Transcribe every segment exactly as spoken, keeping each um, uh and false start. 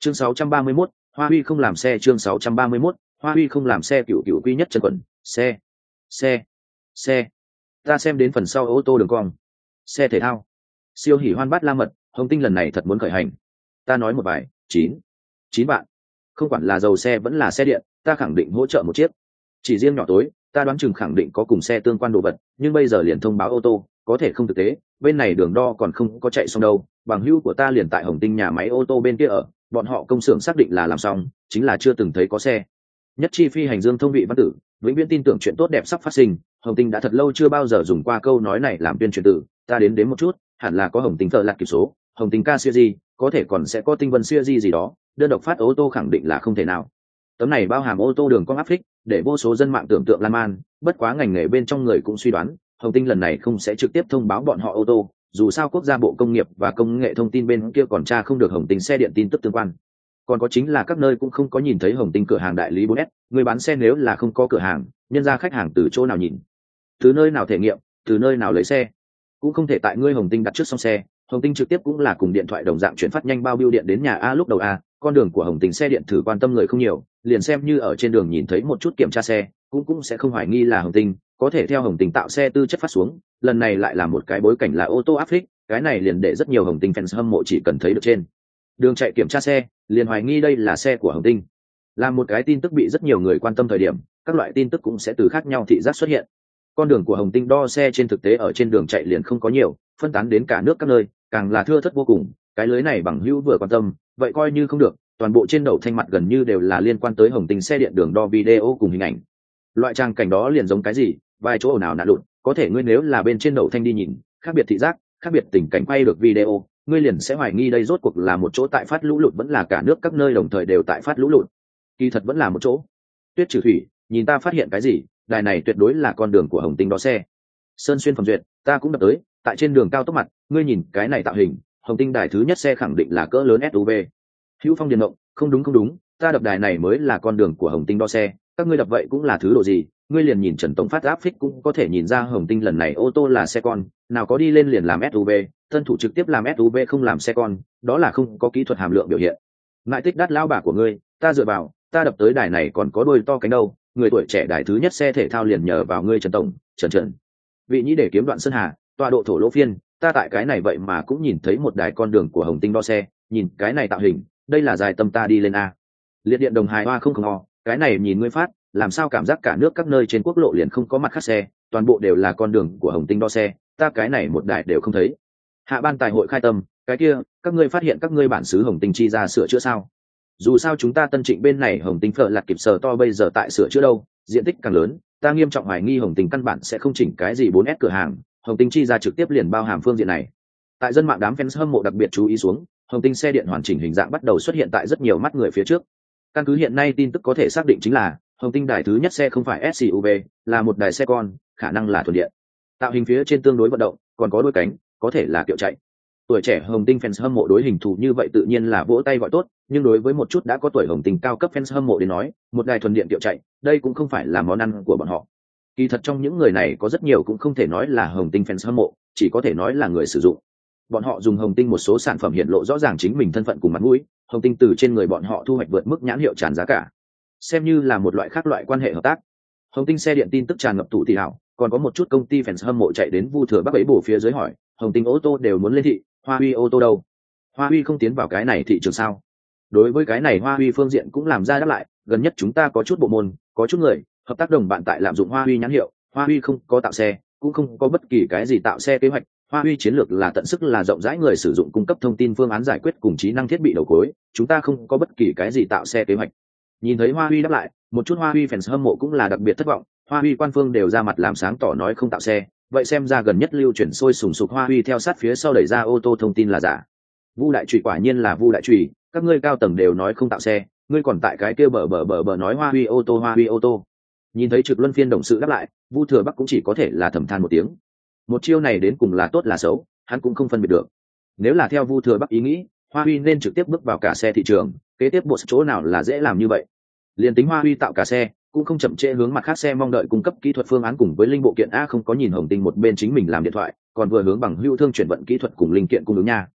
Chương sáu trăm ba mươi mốt, Hoa Huy không làm xe. Chương sáu trăm ba mươi mốt, Hoa Huy không làm xe. Cựu cựu quy nhất chân quần, xe, xe, xe. Ta xem đến phần sau ô tô đường cong, xe thể thao, siêu hỉ hoan bát la mật. Hồng Tinh lần này thật muốn khởi hành. Ta nói một vài, chín, chín bạn. Không quản là dầu xe vẫn là xe điện, ta khẳng định hỗ trợ một chiếc. Chỉ riêng nhỏ tối, ta đoán chừng khẳng định có cùng xe tương quan đồ vật, nhưng bây giờ liền thông báo ô tô, có thể không thực tế. Bên này đường đo còn không có chạy xong đâu. Bằng hữu của ta liền tại Hồng Tinh nhà máy ô tô bên kia ở, bọn họ công xưởng xác định là làm xong, chính là chưa từng thấy có xe. Nhất chi phi hành dương thông vị văn tử, vĩnh viễn tin tưởng chuyện tốt đẹp sắp phát sinh. Hồng Tinh đã thật lâu chưa bao giờ dùng qua câu nói này làm tuyên truyền tử. Ta đến đến một chút, hẳn là có Hồng Tinh thợ lạc kịp số, Hồng Tinh ca siêu gì, có thể còn sẽ có Tinh Vân siêu gì gì đó. Đơn độc phát ô tô khẳng định là không thể nào. Tấm này bao hàm ô tô đường cong áp phích, để vô số dân mạng tưởng tượng lan man. Bất quá ngành nghề bên trong người cũng suy đoán, Hồng Tinh lần này không sẽ trực tiếp thông báo bọn họ ô tô, dù sao quốc gia bộ công nghiệp và công nghệ thông tin bên kia còn tra không được Hồng Tinh xe điện tin tức tương quan. Còn có chính là các nơi cũng không có nhìn thấy Hồng Tinh cửa hàng đại lý bốn S, người bán xe nếu là không có cửa hàng, nhân ra khách hàng từ chỗ nào nhìn, từ nơi nào thể nghiệm, từ nơi nào lấy xe, cũng không thể tại ngươi Hồng Tinh đặt trước xong xe. Hồng Tinh trực tiếp cũng là cùng điện thoại đồng dạng chuyển phát nhanh bao bưu điện đến nhà a. Lúc đầu a, con đường của Hồng Tinh xe điện thử quan tâm người không nhiều, liền xem như ở trên đường nhìn thấy một chút kiểm tra xe, cũng cũng sẽ không hoài nghi là Hồng Tinh, có thể theo Hồng Tinh tạo xe tư chất phát xuống. Lần này lại là một cái bối cảnh là ô tô áp phích, cái này liền để rất nhiều Hồng Tinh fans hâm mộ chỉ cần thấy được trên đường chạy kiểm tra xe, liền hoài nghi đây là xe của Hồng Tinh. Là một cái tin tức bị rất nhiều người quan tâm thời điểm, các loại tin tức cũng sẽ từ khác nhau thị giác xuất hiện. Con đường của Hồng Tinh đo xe trên thực tế ở trên đường chạy liền không có nhiều, phân tán đến cả nước các nơi, càng là thưa thớt vô cùng. Cái lưới này bằng hữu vừa quan tâm, vậy coi như không được, toàn bộ trên đầu thanh mặt gần như đều là liên quan tới Hồng Tinh xe điện đường đo video cùng hình ảnh. Loại trang cảnh đó liền giống cái gì, vài chỗ nào nạ lụn, có thể ngươi nếu là bên trên đầu thanh đi nhìn, khác biệt thị giác, khác biệt tình cảnh quay được video, ngươi liền sẽ hoài nghi đây rốt cuộc là một chỗ tại phát lũ lụt vẫn là cả nước các nơi đồng thời đều tại phát lũ lụt. Kỳ thật vẫn là một chỗ. Tuyết Trừ Thủy, nhìn ta phát hiện cái gì, đài này tuyệt đối là con đường của Hồng Tinh đo xe. Sơn Xuyên Phẩm Duyệt, ta cũng đập tới, tại trên đường cao tốc mặt, ngươi nhìn cái này tạo hình, Hồng Tinh đài thứ nhất xe khẳng định là cỡ lớn ét u vê. Hữu Phong Điền Động, không đúng không đúng, ta đập đài này mới là con đường của Hồng Tinh đo xe, các ngươi đập vậy cũng là thứ độ gì? Ngươi liền nhìn Trần Tổng phát áp phích cũng có thể nhìn ra Hồng Tinh lần này ô tô là xe con, nào có đi lên liền làm ét u vê, tân thủ trực tiếp làm ét u vê không làm xe con, đó là không có kỹ thuật hàm lượng biểu hiện. Ngại tích đắt lao bà của ngươi, ta dựa vào, ta đập tới đài này còn có đôi to cánh đâu, người tuổi trẻ đài thứ nhất xe thể thao liền nhờ vào ngươi Trần Tổng, Trần Trần. Vị nhĩ để kiếm đoạn Sơn Hà, tọa độ thổ lỗ phiên, ta tại cái này vậy mà cũng nhìn thấy một đài con đường của Hồng Tinh đo xe, nhìn cái này tạo hình, đây là dài tâm ta đi lên a. Liệt điện đồng hài hoa không không ho, cái này nhìn ngươi phát, làm sao cảm giác cả nước các nơi trên quốc lộ liền không có mặt khác xe, toàn bộ đều là con đường của Hồng Tinh đo xe, ta cái này một đài đều không thấy. Hạ ban tài hội khai tâm, cái kia, các ngươi phát hiện các ngươi bản xứ Hồng Tinh chi ra sửa chữa sao? Dù sao chúng ta Tân Trịnh bên này Hồng Tinh phở lạt kịp sờ to bây giờ tại sửa chữa đâu, diện tích càng lớn, ta nghiêm trọng hoài nghi Hồng Tinh căn bản sẽ không chỉnh cái gì bốn S cửa hàng, Hồng Tinh chi ra trực tiếp liền bao hàm phương diện này. Tại dân mạng đám fans hâm mộ đặc biệt chú ý xuống, Hồng Tinh xe điện hoàn chỉnh hình dạng bắt đầu xuất hiện tại rất nhiều mắt người phía trước. Căn cứ hiện nay tin tức có thể xác định chính là Hồng Tinh đài thứ nhất xe không phải ét u vê, là một đài xe con, khả năng là thuần điện. Tạo hình phía trên tương đối vận động, còn có đuôi cánh, có thể là kiệu chạy. Tuổi trẻ Hồng Tinh fans hâm mộ đối hình thù như vậy tự nhiên là vỗ tay gọi tốt, nhưng đối với một chút đã có tuổi Hồng Tinh cao cấp fans hâm mộ đến nói, một đài thuần điện kiệu chạy, đây cũng không phải là món ăn của bọn họ. Kỳ thật trong những người này có rất nhiều cũng không thể nói là Hồng Tinh fans hâm mộ, chỉ có thể nói là người sử dụng. Bọn họ dùng Hồng Tinh một số sản phẩm hiện lộ rõ ràng chính mình thân phận cùng mặt mũi, Hồng Tinh từ trên người bọn họ thu hoạch vượt mức nhãn hiệu tràn giá cả, xem như là một loại khác loại quan hệ hợp tác. Hồng Tinh xe điện tin tức tràn ngập tụ thị hảo, còn có một chút công ty fans hâm mộ chạy đến Vu Thừa Bắc ấy bổ phía dưới hỏi, Hồng Tinh ô tô đều muốn lên thị, Hoa Huy ô tô đâu? Hoa Huy không tiến vào cái này thị trường sao? Đối với cái này Hoa Huy phương diện cũng làm ra đáp lại, gần nhất chúng ta có chút bộ môn, có chút người hợp tác đồng bạn tại lạm dụng Hoa Huy nhãn hiệu, Hoa Huy không có tạo xe, cũng không có bất kỳ cái gì tạo xe kế hoạch. Hoa Huy chiến lược là tận sức là rộng rãi người sử dụng cung cấp thông tin phương án giải quyết cùng trí năng thiết bị đầu cuối, chúng ta không có bất kỳ cái gì tạo xe kế hoạch. Nhìn thấy Hoa Huy đáp lại, một chút Hoa Huy fans hâm mộ cũng là đặc biệt thất vọng, Hoa Huy quan phương đều ra mặt làm sáng tỏ nói không tạo xe, vậy xem ra gần nhất lưu chuyển sôi sùng sục Hoa Huy theo sát phía sau đẩy ra ô tô thông tin là giả. Vu Đại Trùy quả nhiên là Vu Đại Trùy, các ngươi cao tầng đều nói không tạo xe, ngươi còn tại cái kia bờ bờ bờ bờ nói Hoa Huy ô tô Hoa Huy ô tô. Nhìn thấy trực luân phiên đồng sự đáp lại, Vu Thừa Bắc cũng chỉ có thể là thầm than một tiếng. Một chiêu này đến cùng là tốt là xấu, hắn cũng không phân biệt được. Nếu là theo Vu Thừa Bắc ý nghĩ, Hoa Huy nên trực tiếp bước vào cả xe thị trường, kế tiếp bộ chỗ nào là dễ làm như vậy. Liên tính Hoa Huy tạo cả xe, cũng không chậm trễ hướng mặt khác xe mong đợi cung cấp kỹ thuật phương án cùng với linh bộ kiện a không có nhìn Hồng Tinh một bên chính mình làm điện thoại, còn vừa hướng bằng hữu thương chuyển vận kỹ thuật cùng linh kiện cung ứng nha.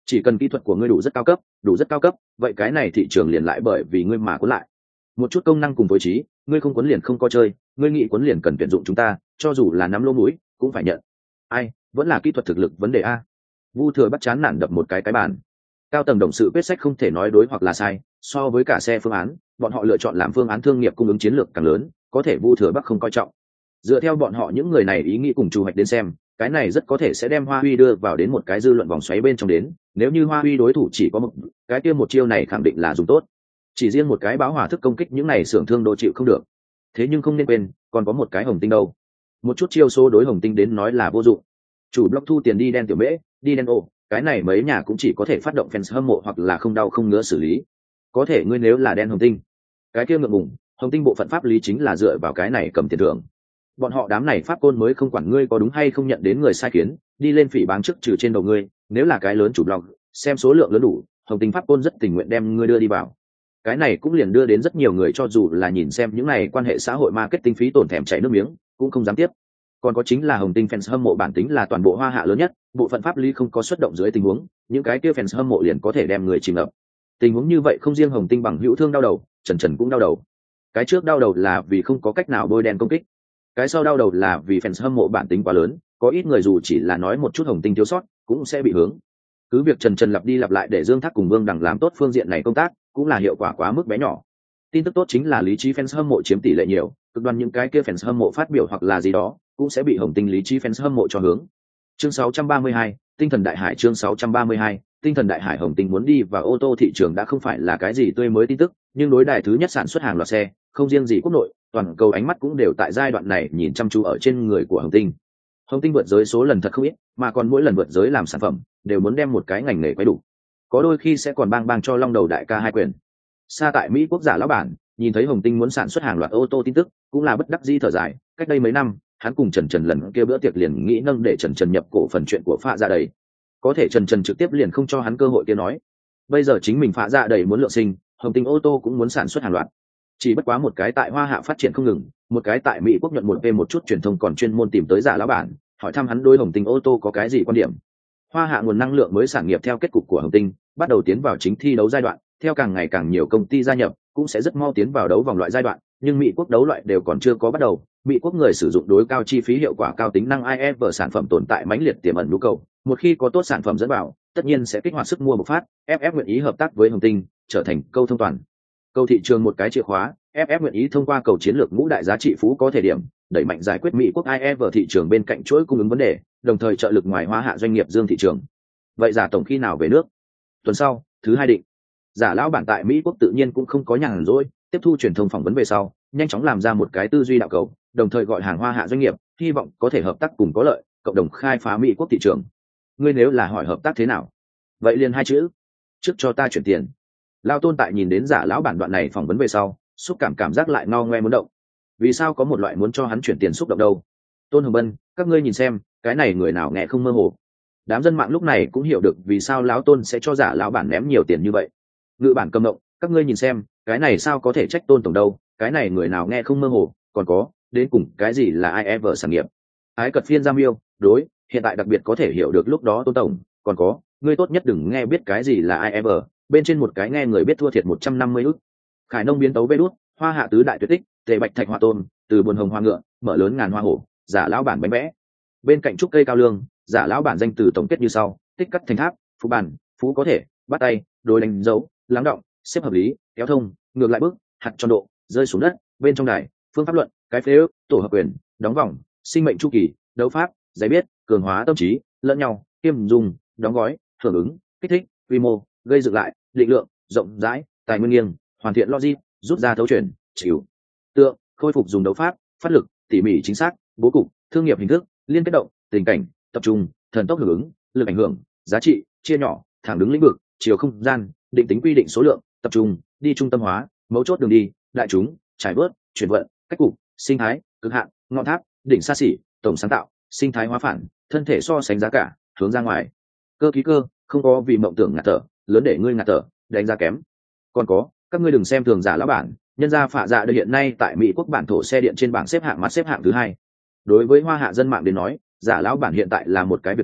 Chỉ cần kỹ thuật của ngươi đủ rất cao cấp, đủ rất cao cấp, vậy cái này thị trường liền lại bởi vì ngươi mà cuốn lại. Một chút công năng cùng phối trí, ngươi không cuốn liền không có chơi, ngươi nghĩ cuốn liền cần tuyển dụng chúng ta, cho dù là nắm lỗ mũi cũng phải nhận. Ai, vẫn là kỹ thuật thực lực vấn đề a. Vu Thừa bắt chán nản đập một cái cái bàn. Cao tầng đồng sự quyết sách không thể nói đối hoặc là sai, so với cả xe phương án, bọn họ lựa chọn làm phương án thương nghiệp cung ứng chiến lược càng lớn, có thể Vu Thừa Bắc không coi trọng. Dựa theo bọn họ những người này ý nghĩ cùng chủ hoạch đến xem, cái này rất có thể sẽ đem Hoa Huy đưa vào đến một cái dư luận vòng xoáy bên trong đến, nếu như Hoa Huy đối thủ chỉ có một, cái kia một chiêu này khẳng định là dùng tốt. Chỉ riêng một cái báo hỏa thức công kích những này xưởng thương đô chịu không được. Thế nhưng không nên quên, còn có một cái Hồng Tinh đâu. Một chút chiêu số đối Hồng Tinh đến nói là vô dụng. Chủ block thu tiền đi đen tiểu mễ, đi đen ô, cái này mấy nhà cũng chỉ có thể phát động fans hâm mộ hoặc là không đau không ngứa xử lý. Có thể ngươi nếu là đen Hồng Tinh, cái kia ngượng ngùng, Hồng Tinh bộ phận pháp lý chính là dựa vào cái này cầm tiền thưởng. Bọn họ đám này pháp côn mới không quản ngươi có đúng hay không nhận đến người sai khiến, đi lên phỉ báng trước trừ trên đầu ngươi, nếu là cái lớn chủ blog, xem số lượng lớn đủ, Hồng Tinh pháp côn rất tình nguyện đem ngươi đưa đi vào. Cái này cũng liền đưa đến rất nhiều người cho dù là nhìn xem những này quan hệ xã hội marketing phí tổn thèm chảy nước miếng, cũng không dám tiếp. Còn có chính là Hồng Tinh fans hâm mộ bản tính là toàn bộ Hoa Hạ lớn nhất, bộ phận pháp lý không có xuất động dưới tình huống, những cái kia fans hâm mộ liền có thể đem người chìm ngập. Tình huống như vậy không riêng Hồng Tinh bằng hữu thương đau đầu, Trần Trần cũng đau đầu. Cái trước đau đầu là vì không có cách nào bôi đen công kích, cái sau đau đầu là vì fans hâm mộ bản tính quá lớn, có ít người dù chỉ là nói một chút Hồng Tinh thiếu sót cũng sẽ bị hướng. Cứ việc Trần Trần lặp đi lặp lại để Dương Thác cùng Vương Đằng làm tốt phương diện này công tác, cũng là hiệu quả quá mức bé nhỏ. Tin tức tốt chính là lý trí fans hâm mộ chiếm tỷ lệ nhiều, cực đoan những cái kia fans hâm mộ phát biểu hoặc là gì đó, cũng sẽ bị Hồng Tinh lý trí fans hâm mộ cho hướng. Chương sáu trăm ba mươi hai, Tinh thần đại hải. Chương sáu trăm ba mươi hai, Tinh thần đại hải. Hồng Tinh muốn đi vào ô tô thị trường đã không phải là cái gì tươi mới tin tức, nhưng đối đài thứ nhất sản xuất hàng loạt xe, không riêng gì quốc nội, toàn cầu ánh mắt cũng đều tại giai đoạn này nhìn chăm chú ở trên người của Hồng Tinh. Hồng Tinh vượt giới số lần thật không ít, mà còn mỗi lần vượt giới làm sản phẩm đều muốn đem một cái ngành nghề quay đủ, có đôi khi sẽ còn bang bang cho long đầu đại ca hai quyền. Xa tại Mỹ quốc giả lão bản nhìn thấy Hồng Tinh muốn sản xuất hàng loạt ô tô tin tức, cũng là bất đắc dĩ thở dài. Cách đây mấy năm, hắn cùng Trần Trần lần kia bữa tiệc liền nghĩ nâng để Trần Trần nhập cổ phần chuyện của Phạ Dạ Đầy, có thể Trần Trần trực tiếp liền không cho hắn cơ hội kia nói. Bây giờ chính mình Phạ Dạ Đầy muốn lượng sinh, Hồng Tinh ô tô cũng muốn sản xuất hàng loạt. Chỉ bất quá một cái tại Hoa Hạ phát triển không ngừng, một cái tại Mỹ quốc nhuận một về một chút truyền thông còn chuyên môn tìm tới giả lão bản, hỏi thăm hắn đối Hồng Tinh ô tô có cái gì quan điểm. Hoa Hạ nguồn năng lượng mới sản nghiệp theo kết cục của Hồng Tinh, bắt đầu tiến vào chính thi đấu giai đoạn, theo càng ngày càng nhiều công ty gia nhập, cũng sẽ rất mau tiến vào đấu vòng loại giai đoạn, nhưng Mỹ quốc đấu loại đều còn chưa có bắt đầu. Mỹ quốc người sử dụng đối cao chi phí hiệu quả cao tính năng i ép vê sản phẩm tồn tại mãnh liệt tiềm ẩn nhu cầu, một khi có tốt sản phẩm dẫn vào, tất nhiên sẽ kích hoạt sức mua bộc phát. ép ép nguyện ý hợp tác với Hồng Tinh, trở thành câu thông toàn cầu thị trường một cái chìa khóa. ép ép nguyện ý thông qua cầu chiến lược ngũ đại giá trị phú có thể điểm, đẩy mạnh giải quyết Mỹ quốc i ép vê thị trường bên cạnh chuỗi cung ứng vấn đề, đồng thời trợ lực ngoài Hoa Hạ doanh nghiệp dương thị trường. Vậy giả tổng khi nào về nước? Tuần sau, thứ hai định. Giả lão bản tại Mỹ quốc tự nhiên cũng không có nhàn rỗi, tiếp thu truyền thông phỏng vấn về sau, nhanh chóng làm ra một cái tư duy đạo cầu, đồng thời gọi hàng Hoa Hạ doanh nghiệp, hy vọng có thể hợp tác cùng có lợi, cộng đồng khai phá Mỹ quốc thị trường. Ngươi nếu là hỏi hợp tác thế nào, vậy liền hai chữ: trước cho ta chuyển tiền. Lao Tôn tại nhìn đến giả lão bản đoạn này phỏng vấn về sau, xúc cảm cảm giác lại ngao ngoe muốn động. Vì sao có một loại muốn cho hắn chuyển tiền xúc động đâu? Tôn Hồng Bân, các ngươi nhìn xem, cái này người nào nghe không mơ hồ. Đám dân mạng lúc này cũng hiểu được vì sao lão Tôn sẽ cho giả lão bản ném nhiều tiền như vậy. Ngự bản cầm động, các ngươi nhìn xem, cái này sao có thể trách Tôn tổng đâu, cái này người nào nghe không mơ hồ, còn có, đến cùng cái gì là i ép vê sản nghiệp. Ái cật phiên giam yêu, đối, hiện tại đặc biệt có thể hiểu được lúc đó Tôn tổng, còn có, ngươi tốt nhất đừng nghe biết cái gì là i ép vê, bên trên một cái nghe người biết thua thiệt một trăm năm mươi ức. Khải nông biến tấu vê đút, Hoa Hạ tứ đại tuyệt tích, tề bạch thạch hoa tôn, từ buồn hồng hoa ngựa, mở lớn ngàn hoa hổ, giả lão bản bánh vẽ. Bên cạnh trúc cây cao lương, giả lão bản danh từ tổng kết như sau: tích cắt thành tháp, phú bản, phú có thể, bắt tay, đối đánh dấu, lắng động, xếp hợp lý, kéo thông, ngược lại bước, hạt tròn độ, rơi xuống đất, bên trong đài, phương pháp luận, cái phế ước, tổ hợp quyền, đóng vòng, sinh mệnh chu kỳ, đấu pháp, giấy biết, cường hóa tâm trí, lẫn nhau, kiêm dùng, đóng gói, hưởng ứng, kích thích, quy mô, gây dựng lại, định lượng, rộng rãi, tài nguyên nghiêng, hoàn thiện logic, rút ra thấu chuyển, chịu tượng, khôi phục dùng đấu pháp, phát lực, tỉ mỉ chính xác, bố cục, thương nghiệp hình thức, liên kết động, tình cảnh, tập trung, thần tốc hưởng ứng, lực ảnh hưởng, giá trị, chia nhỏ, thẳng đứng lĩnh vực, chiều không gian, định tính quy định số lượng, tập trung, đi trung tâm hóa, mấu chốt đường đi, đại chúng, trải bớt, chuyển vận, cách cục, sinh thái, cực hạn, ngọn tháp, đỉnh xa xỉ, tổng sáng tạo, sinh thái hóa phản, thân thể so sánh giá cả, hướng ra ngoài, cơ ký cơ, không có vì mộng tưởng ngạt thở, lớn để ngươi ngạt thở, đánh giá kém. Còn có, các ngươi đừng xem thường giả lão bản, nhân gia Phạ Dạ Đầy hiện nay tại Mỹ quốc bản thổ xe điện trên bảng xếp hạng mặt xếp hạng thứ hai. Đối với Hoa Hạ dân mạng đến nói, giả lão bản hiện tại là một cái việc vui,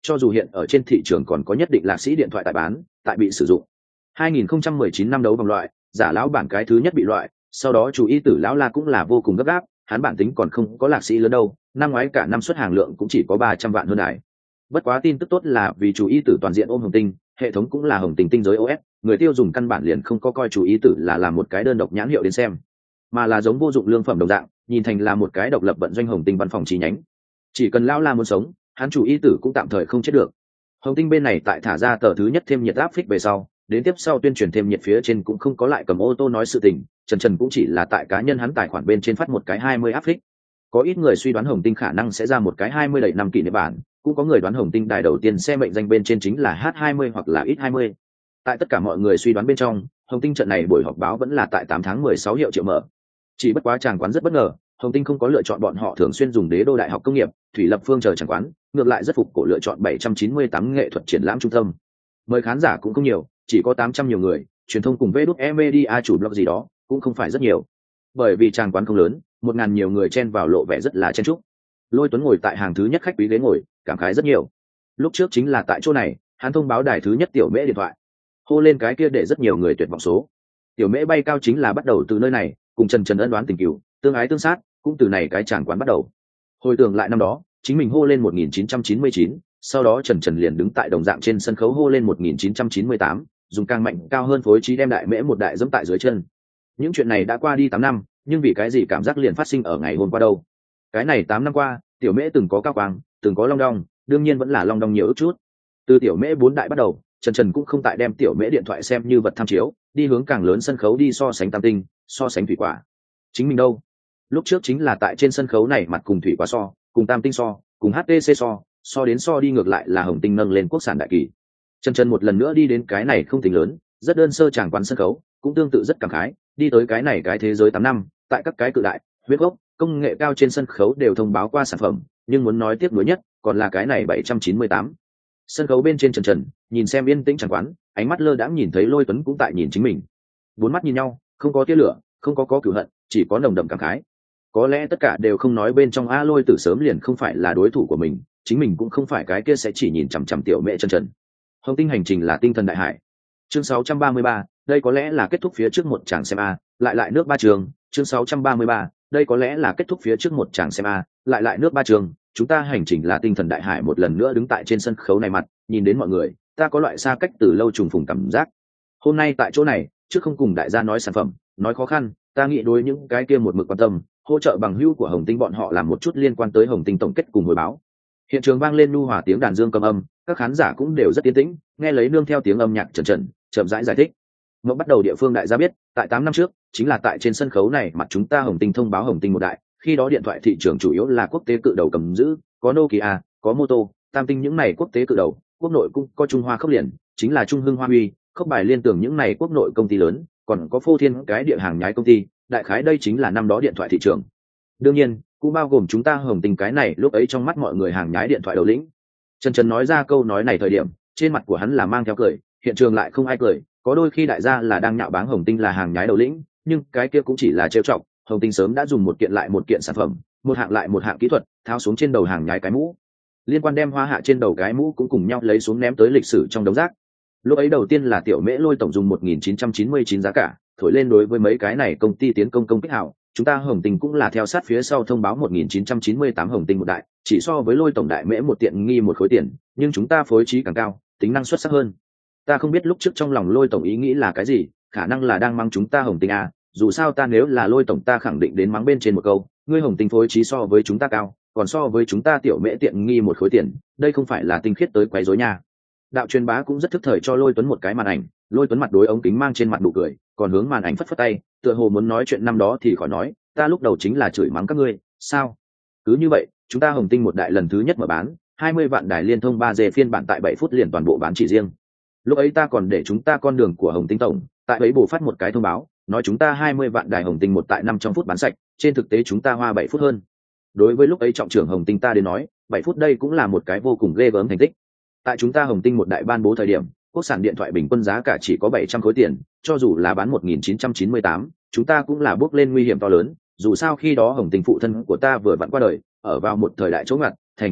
cho dù hiện ở trên thị trường còn có nhất định lạc sĩ điện thoại tại bán tại bị sử dụng. hai nghìn không trăm mười chín năm đấu vòng loại, giả lão bản cái thứ nhất bị loại, sau đó chủ y tử lão la cũng là vô cùng gấp gáp, hắn bản tính còn không có lạc sĩ lớn đâu, năm ngoái cả năm xuất hàng lượng cũng chỉ có ba trăm vạn hơn đài. Bất quá tin tức tốt là vì chủ y tử toàn diện ôm hồng tinh, hệ thống cũng là hồng tinh tinh giới ô ét, người tiêu dùng căn bản liền không có coi chủ y tử là làm một cái đơn độc nhãn hiệu đến xem, mà là giống vô dụng lương phẩm đồng dạng, nhìn thành là một cái độc lập vận doanh hồng tinh văn phòng chi nhánh. Chỉ cần lão la muốn sống, hắn chủ y tử cũng tạm thời không chết được. Hồng tinh bên này tại thả ra tờ thứ nhất thêm nhiệt áp phích về sau, đến tiếp sau tuyên truyền thêm nhiệt phía trên cũng không có lại cầm ô tô nói sự tình, trần trần cũng chỉ là tại cá nhân hắn tài khoản bên trên phát một cái hai mươi áp phích. Có ít người suy đoán hồng tinh khả năng sẽ ra một cái hai mươi đẩy năm kỷ niệm bản, cũng có người đoán hồng tinh đài đầu tiên xe mệnh danh bên trên chính là H hai mươi hoặc là X hai mươi. Tại tất cả mọi người suy đoán bên trong, hồng tinh trận này buổi họp báo vẫn là tại tám tháng mười sáu hiệu triệu mở. Chỉ bất quá tràng quán rất bất ngờ, hồng tinh không có lựa chọn bọn họ thường xuyên dùng đế đô đại học công nghiệp, thủy lập phương chờ tràng quán, ngược lại rất phục cổ lựa chọn bảy trăm chín mươi tám nghệ thuật triển lãm trung tâm. Mời khán giả cũng không nhiều, chỉ có tám trăm nhiều người, truyền thông cùng vê media chủ blog gì đó cũng không phải rất nhiều, bởi vì tràng quán không lớn, một ngàn nhiều người chen vào lộ vẻ rất là chen chúc. Lôi Tuấn ngồi tại hàng thứ nhất khách quý ghế ngồi, cảm khái rất nhiều. Lúc trước chính là tại chỗ này, hắn thông báo đài thứ nhất tiểu mễ điện thoại, hô lên cái kia để rất nhiều người tuyệt vọng số. Tiểu mễ bay cao chính là bắt đầu từ nơi này, cùng Trần Trần ân đoán tình cửu, tương ái tương sát, cũng từ này cái tràng quán bắt đầu. Hồi tưởng lại năm đó, chính mình hô lên một nghìn chín trăm chín mươi chín, sau đó Trần Trần liền đứng tại đồng dạng trên sân khấu hô lên một nghìn chín trăm chín mươi tám, dùng càng mạnh cao hơn phối trí đem đại mễ một đại dẫm tại dưới chân. Những chuyện này đã qua đi tám năm, nhưng vì cái gì cảm giác liền phát sinh ở ngày hôm qua đâu? Cái này tám năm qua, tiểu mễ từng có cao quang, từng có long đong, đương nhiên vẫn là long đong nhiều ước chút. Từ tiểu mễ bốn đại bắt đầu, Trần Trần cũng không tại đem tiểu mễ điện thoại xem như vật tham chiếu, đi hướng càng lớn sân khấu đi so sánh tam tinh, so sánh thủy quả. Chính mình đâu? Lúc trước chính là tại trên sân khấu này mặt cùng thủy quả so, cùng tam tinh so, cùng hát tê xê so, so đến so đi ngược lại là hồng tinh nâng lên quốc sản đại kỳ. Trần Trần một lần nữa đi đến cái này không tính lớn, rất đơn sơ tràng quán sân khấu, cũng tương tự rất cảm khái, đi tới cái này cái thế giới tám năm, tại các cái cự đại, huyết gốc, công nghệ cao trên sân khấu đều thông báo qua sản phẩm, nhưng muốn nói tiếp nối nhất, còn là cái này bảy trăm chín mươi tám. Sân khấu bên trên Trần Trần, nhìn xem yên tĩnh tràng quán, ánh mắt lơ đãng nhìn thấy Lôi Tuấn cũng tại nhìn chính mình. Bốn mắt nhìn nhau, không có tia lửa, không có có cửu hận, chỉ có nồng đậm cảm khái. Có lẽ tất cả đều không nói bên trong a Lôi Tử sớm liền không phải là đối thủ của mình, chính mình cũng không phải cái kia sẽ chỉ nhìn chằm chằm tiểu mẹ Trần Trần. Hồng tinh hành trình là tinh thần đại hải. Chương sáu trăm ba mươi ba, đây có lẽ là kết thúc phía trước một chàng xem a, lại lại nước ba trường. Chương sáu trăm ba mươi ba, đây có lẽ là kết thúc phía trước một chàng xem a, lại lại nước ba trường. Chúng ta hành trình là tinh thần đại hải một lần nữa đứng tại trên sân khấu này mặt, nhìn đến mọi người, ta có loại xa cách từ lâu trùng phùng cảm giác. Hôm nay tại chỗ này, trước không cùng đại gia nói sản phẩm, nói khó khăn, ta nghĩ đối những cái kia một mực quan tâm, hỗ trợ bằng hữu của Hồng Tinh bọn họ làm một chút liên quan tới Hồng Tinh tổng kết cùng hồi báo. Hiện trường vang lên nhu hòa tiếng đàn dương cầm âm, các khán giả cũng đều rất yên tĩnh, nghe lấy nương theo tiếng âm nhạc Trần Trần, chậm rãi giải thích. Ngọc bắt đầu địa phương đại gia biết, tại tám năm trước, chính là tại trên sân khấu này mặt chúng ta Hồng Tinh thông báo Hồng Tinh một đại, khi đó điện thoại thị trường chủ yếu là quốc tế cự đầu cầm giữ, có Nokia, có Moto, Tam Tinh những này quốc tế cự đầu, quốc nội cũng có Trung Hoa Khốc liền, chính là Trung Hưng Hoa Huy, Khốc Bài Liên Tưởng những này quốc nội công ty lớn, còn có Phô Thiên cái địa hàng nhái công ty, đại khái đây chính là năm đó điện thoại thị trường. Đương nhiên, cũng bao gồm chúng ta Hồng Tinh cái này lúc ấy trong mắt mọi người hàng nhái điện thoại đầu lĩnh. Trần Trần nói ra câu nói này thời điểm, trên mặt của hắn là mang theo cười, hiện trường lại không ai cười, có đôi khi đại gia là đang nhạo báng Hồng Tinh là hàng nhái đầu lĩnh, nhưng cái kia cũng chỉ là trêu chọc, Hồng Tinh sớm đã dùng một kiện lại một kiện sản phẩm, một hạng lại một hạng kỹ thuật, tháo xuống trên đầu hàng nhái cái mũ. Liên quan đem hoa hạ trên đầu cái mũ cũng cùng nhau lấy xuống ném tới lịch sử trong đống rác. Lúc ấy đầu tiên là tiểu mễ lôi tổng dùng một nghìn chín trăm chín mươi chín giá cả, thổi lên đối với mấy cái này công ty tiến công công kích hảo, chúng ta Hồng Tinh cũng là theo sát phía sau thông báo một nghìn chín trăm chín mươi tám Hồng Tinh một đại, chỉ so với lôi tổng đại mễ một tiện nghi một khối tiền, nhưng chúng ta phối trí càng cao, tính năng xuất sắc hơn. Ta không biết lúc trước trong lòng lôi tổng ý nghĩ là cái gì, khả năng là đang mắng chúng ta Hồng Tinh à, dù sao ta nếu là lôi tổng ta khẳng định đến mắng bên trên một câu, ngươi Hồng Tinh phối trí so với chúng ta cao, còn so với chúng ta tiểu mễ tiện nghi một khối tiền, đây không phải là tinh khiết tới quấy rối nha. Đạo truyền bá cũng rất thức thời cho Lôi Tuấn một cái màn ảnh, Lôi Tuấn mặt đối ống kính mang trên mặt nụ cười, còn hướng màn ảnh phất phất tay, tựa hồ muốn nói chuyện năm đó thì khỏi nói, ta lúc đầu chính là chửi mắng các ngươi, sao? Cứ như vậy, chúng ta Hồng Tinh một đại lần thứ nhất mở bán, hai mươi vạn đài liên thông ba G phiên bản tại bảy phút liền toàn bộ bán chỉ riêng. Lúc ấy ta còn để chúng ta con đường của Hồng Tinh tổng, tại ấy bổ phát một cái thông báo, nói chúng ta hai mươi vạn đài Hồng Tinh một tại năm trong phút bán sạch, trên thực tế chúng ta hoa bảy phút hơn. Đối với lúc ấy trọng trưởng Hồng Tinh ta đến nói, bảy phút đây cũng là một cái vô cùng ghê gớm thành tích. Tại chúng ta Hồng Tinh một đại ban bố thời điểm, quốc sản điện thoại bình quân giá cả chỉ có bảy trăm khối tiền, cho dù là bán một nghìn chín trăm chín mươi tám, chúng ta cũng là bước lên nguy hiểm to lớn, dù sao khi đó Hồng Tinh phụ thân của ta vừa vặn qua đời, ở vào một thời đại chống ngặt, thành công,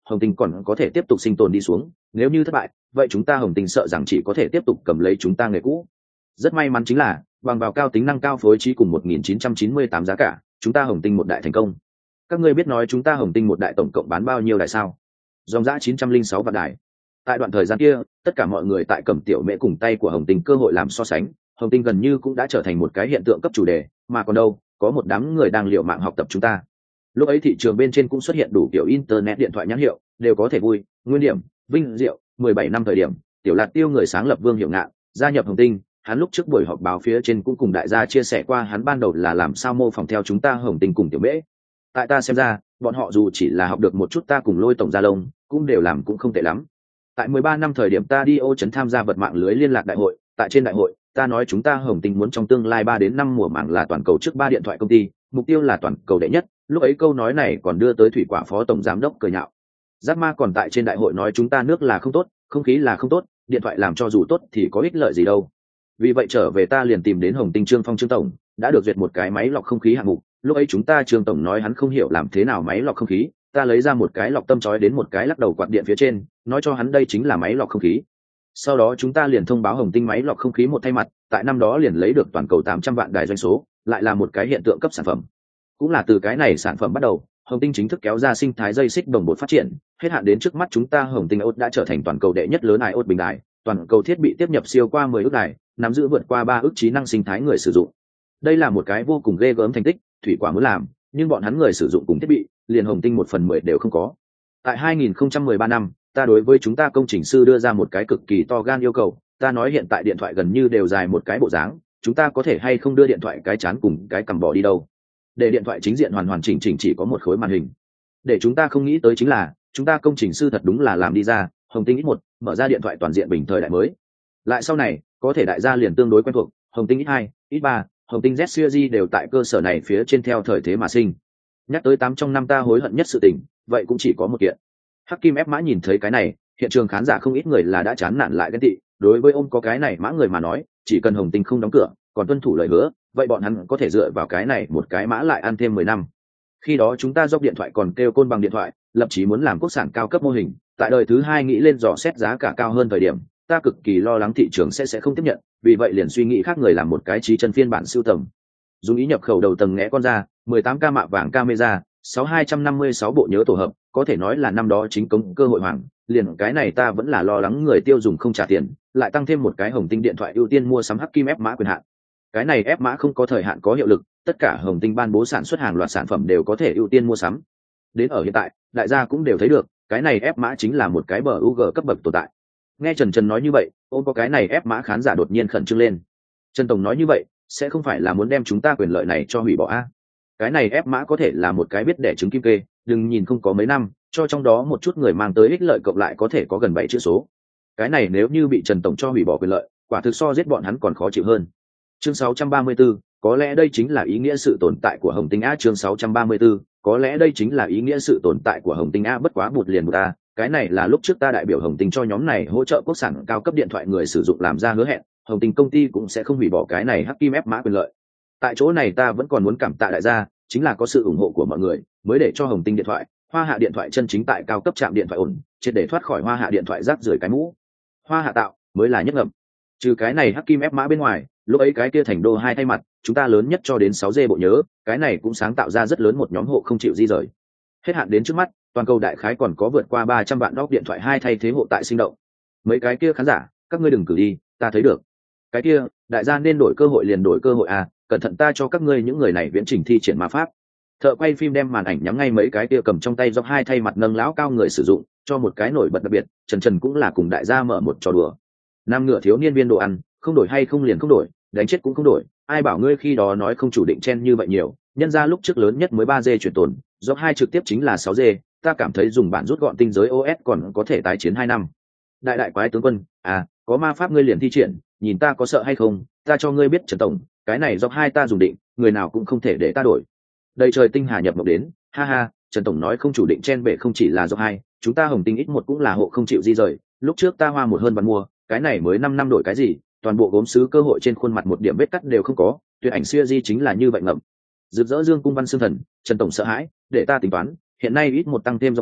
hồng tinh còn có thể tiếp tục sinh tồn đi xuống, nếu như thất bại vậy chúng ta hồng tinh sợ rằng chỉ có thể tiếp tục cầm lấy chúng ta nghề cũ. Rất may mắn chính là bằng vào cao tính năng cao phối trí cùng một nghìn chín trăm chín mươi tám giá cả, chúng ta hồng tinh một đại thành công. Các ngươi biết nói chúng ta hồng tinh một đại tổng cộng bán bao nhiêu đài sao? Dòng giã chín trăm linh sáu vạn đài. Tại đoạn thời gian kia, tất cả mọi người tại cầm tiểu mễ cùng tay của hồng tinh cơ hội làm so sánh, hồng tinh gần như cũng đã trở thành một cái hiện tượng cấp chủ đề, mà còn đâu có một đám người đang liều mạng học tập chúng ta. Lúc ấy thị trường bên trên cũng xuất hiện đủ kiểu internet điện thoại nhãn hiệu, đều có thể vui, nguyên điểm, vinh diệu. Mười bảy năm thời điểm, tiểu lạt tiêu người sáng lập Vương Hiểu Ngạn gia nhập hồng tinh, hắn lúc trước buổi họp báo phía trên cũng cùng đại gia chia sẻ qua hắn ban đầu là làm sao mô phỏng theo chúng ta hồng tinh cùng tiểu mễ. Tại ta xem ra, bọn họ dù chỉ là học được một chút ta cùng Lôi tổng gia lông, cũng đều làm cũng không tệ lắm. Tại mười ba năm thời điểm ta đi ô trấn tham gia vật mạng lưới liên lạc đại hội, tại trên đại hội ta nói chúng ta hồng tinh muốn trong tương lai ba đến năm mùa mảng là toàn cầu trước ba điện thoại công ty, mục tiêu là toàn cầu đệ nhất. Lúc ấy câu nói này còn đưa tới Thủy Quả phó tổng giám đốc cười nhạo. Giác Ma còn tại trên đại hội nói chúng ta nước là không tốt, không khí là không tốt, điện thoại làm cho dù tốt thì có ích lợi gì đâu. Vì vậy trở về ta liền tìm đến hồng tinh Trương Phong Trương tổng, đã được duyệt một cái máy lọc không khí hạng mục. Lúc ấy chúng ta Trương tổng nói hắn không hiểu làm thế nào máy lọc không khí, ta lấy ra một cái lọc tâm chói đến một cái lắc đầu quạt điện phía trên, nói cho hắn đây chính là máy lọc không khí. Sau đó chúng ta liền thông báo hồng tinh máy lọc không khí một thay mặt, tại năm đó liền lấy được toàn cầu tám trăm vạn đài doanh số, lại là một cái hiện tượng cấp sản phẩm. Cũng là từ cái này sản phẩm bắt đầu, hồng tinh chính thức kéo ra sinh thái dây xích đồng bộ phát triển, hết hạn đến trước mắt chúng ta hồng tinh iốt đã trở thành toàn cầu đệ nhất lớn iốt bình đài, toàn cầu thiết bị tiếp nhập siêu qua mười ước đài, nắm giữ vượt qua ba ước trí năng sinh thái người sử dụng. Đây là một cái vô cùng ghê gớm thành tích, Thủy Quả muốn làm, nhưng bọn hắn người sử dụng cùng thiết bị, liền hồng tinh một phần mười đều không có. Tại hai nghìn không trăm mười ba năm, ta đối với chúng ta công trình sư đưa ra một cái cực kỳ to gan yêu cầu, ta nói hiện tại điện thoại gần như đều dài một cái bộ dáng, chúng ta có thể hay không đưa điện thoại cái chán cùng cái cằm bỏ đi đâu, để điện thoại chính diện hoàn hoàn chỉnh chỉnh chỉ có một khối màn hình. Để chúng ta không nghĩ tới chính là chúng ta công trình sư thật đúng là làm đi ra, hồng tinh x một mở ra điện thoại toàn diện bình thời đại mới. Lại sau này có thể đại gia liền tương đối quen thuộc, hồng tinh x hai, x ba, hồng tinh Z series đều tại cơ sở này phía trên theo thời thế mà sinh. Nhắc tới tám trong năm ta hối hận nhất sự tình, vậy cũng chỉ có một kiện. Hắc Kim ép mã nhìn thấy cái này, hiện trường khán giả không ít người là đã chán nản lại ghen tị. Đối với ôm có cái này mã người mà nói, chỉ cần hồng tinh không đóng cửa, còn tuân thủ lời hứa, vậy bọn hắn có thể dựa vào cái này một cái mã lại ăn thêm mười năm. Khi đó chúng ta dốc điện thoại còn kêu côn bằng điện thoại, lập chí muốn làm quốc sản cao cấp mô hình, tại đời thứ hai nghĩ lên dò xét giá cả cao hơn thời điểm, ta cực kỳ lo lắng thị trường sẽ sẽ không tiếp nhận, vì vậy liền suy nghĩ khác người làm một cái trí chân phiên bản siêu tầm. Dùng ý nhập khẩu đầu tầng ngẽ con ra, mười tám ca mạ vàng camera, sáu hai trăm năm mươi sáu bộ nhớ tổ hợp, có thể nói là năm đó chính cống cơ hội hoàng, liền cái này ta vẫn là lo lắng người tiêu dùng không trả tiền, lại tăng thêm một cái hồng tinh điện thoại ưu tiên mua sắm Hắc Kim ép mã quyền hạn. Cái này ép mã không có thời hạn có hiệu lực, tất cả hồng tinh ban bố sản xuất hàng loạt sản phẩm đều có thể ưu tiên mua sắm. Đến ở hiện tại, đại gia cũng đều thấy được, cái này ép mã chính là một cái bờ u giê cấp bậc tồn tại. Nghe Trần Trần nói như vậy, ôm có cái này ép mã khán giả đột nhiên khẩn trương lên. Trần tổng nói như vậy, sẽ không phải là muốn đem chúng ta quyền lợi này cho hủy bỏ a? Cái này ép mã có thể là một cái biết đẻ trứng kim kê, đừng nhìn không có mấy năm, cho trong đó một chút người mang tới ích lợi cộng lại có thể có gần bảy chữ số. Cái này nếu như bị Trần tổng cho hủy bỏ quyền lợi, quả thực so giết bọn hắn còn khó chịu hơn. Chương sáu trăm ba mươi tư, có lẽ đây chính là ý nghĩa sự tồn tại của Hồng Tinh A. Chương sáu trăm ba mươi tư, có lẽ đây chính là ý nghĩa sự tồn tại của Hồng Tinh A. Bất quá bụt liền một ta, cái này là lúc trước ta đại biểu Hồng Tinh cho nhóm này hỗ trợ quốc sản cao cấp điện thoại người sử dụng làm ra hứa hẹn, Hồng Tinh công ty cũng sẽ không hủy bỏ cái này Hắc Kim ép mã quyền lợi. Tại chỗ này ta vẫn còn muốn cảm tạ đại gia, chính là có sự ủng hộ của mọi người, mới để cho Hồng Tinh điện thoại, Hoa Hạ điện thoại chân chính tại cao cấp trạm điện thoại ổn, triệt để thoát khỏi Hoa Hạ điện thoại rác rưởi cái mũ. Hoa Hạ tạo mới là nhất ngậm. Trừ cái này Hắc Kim ép mã bên ngoài, lúc ấy cái kia thành đô hai thay mặt, chúng ta lớn nhất cho đến sáu G bộ nhớ, cái này cũng sáng tạo ra rất lớn một nhóm hộ không chịu di rời. Hết hạn đến trước mắt, toàn cầu đại khái còn có vượt qua ba trăm vạn đóc điện thoại hai thay thế hộ tại sinh động. Mấy cái kia khán giả, các ngươi đừng cử đi, ta thấy được. Cái kia, đại gia nên đổi cơ hội liền đổi cơ hội à, cẩn thận ta cho các ngươi những người này viễn trình thi triển ma pháp. Thợ quay phim đem màn ảnh nhắm ngay mấy cái kia cầm trong tay dọc hai thay mặt nâng lão cao người sử dụng, cho một cái nổi bật đặc biệt, Trần Trần cũng là cùng đại gia mở một trò đùa. Nam ngựa thiếu niên viên đồ ăn, không đổi hay không liền không đổi, đánh chết cũng không đổi, ai bảo ngươi khi đó nói không chủ định chen như vậy nhiều, nhân ra lúc trước lớn nhất mới ba G chuyển tồn, dọc hai trực tiếp chính là sáu G, ta cảm thấy dùng bản rút gọn tinh giới ô ét còn có thể tái chiến hai năm. Đại đại quái tướng quân, à, có ma pháp ngươi liền thi triển, nhìn ta có sợ hay không, ta cho ngươi biết Trần tổng, cái này dọc hai ta dùng định, người nào cũng không thể để ta đổi. Đầy trời tinh hà nhập mộng đến, ha ha, Trần tổng nói không chủ định chen bể không chỉ là dọc hai, chúng ta Hồng Tinh X một cũng là hộ không chịu di rời, lúc trước ta hoa một hơn bán mua, cái này mới năm năm đổi cái gì, toàn bộ gốm sứ cơ hội trên khuôn mặt một điểm vết cắt đều không có, tuyệt ảnh xưa di chính là như vậy ngậm. Rực rỡ dương cung văn xương thần, Trần tổng sợ hãi, để ta tính toán, hiện nay ít một tăng thêm dọc hai,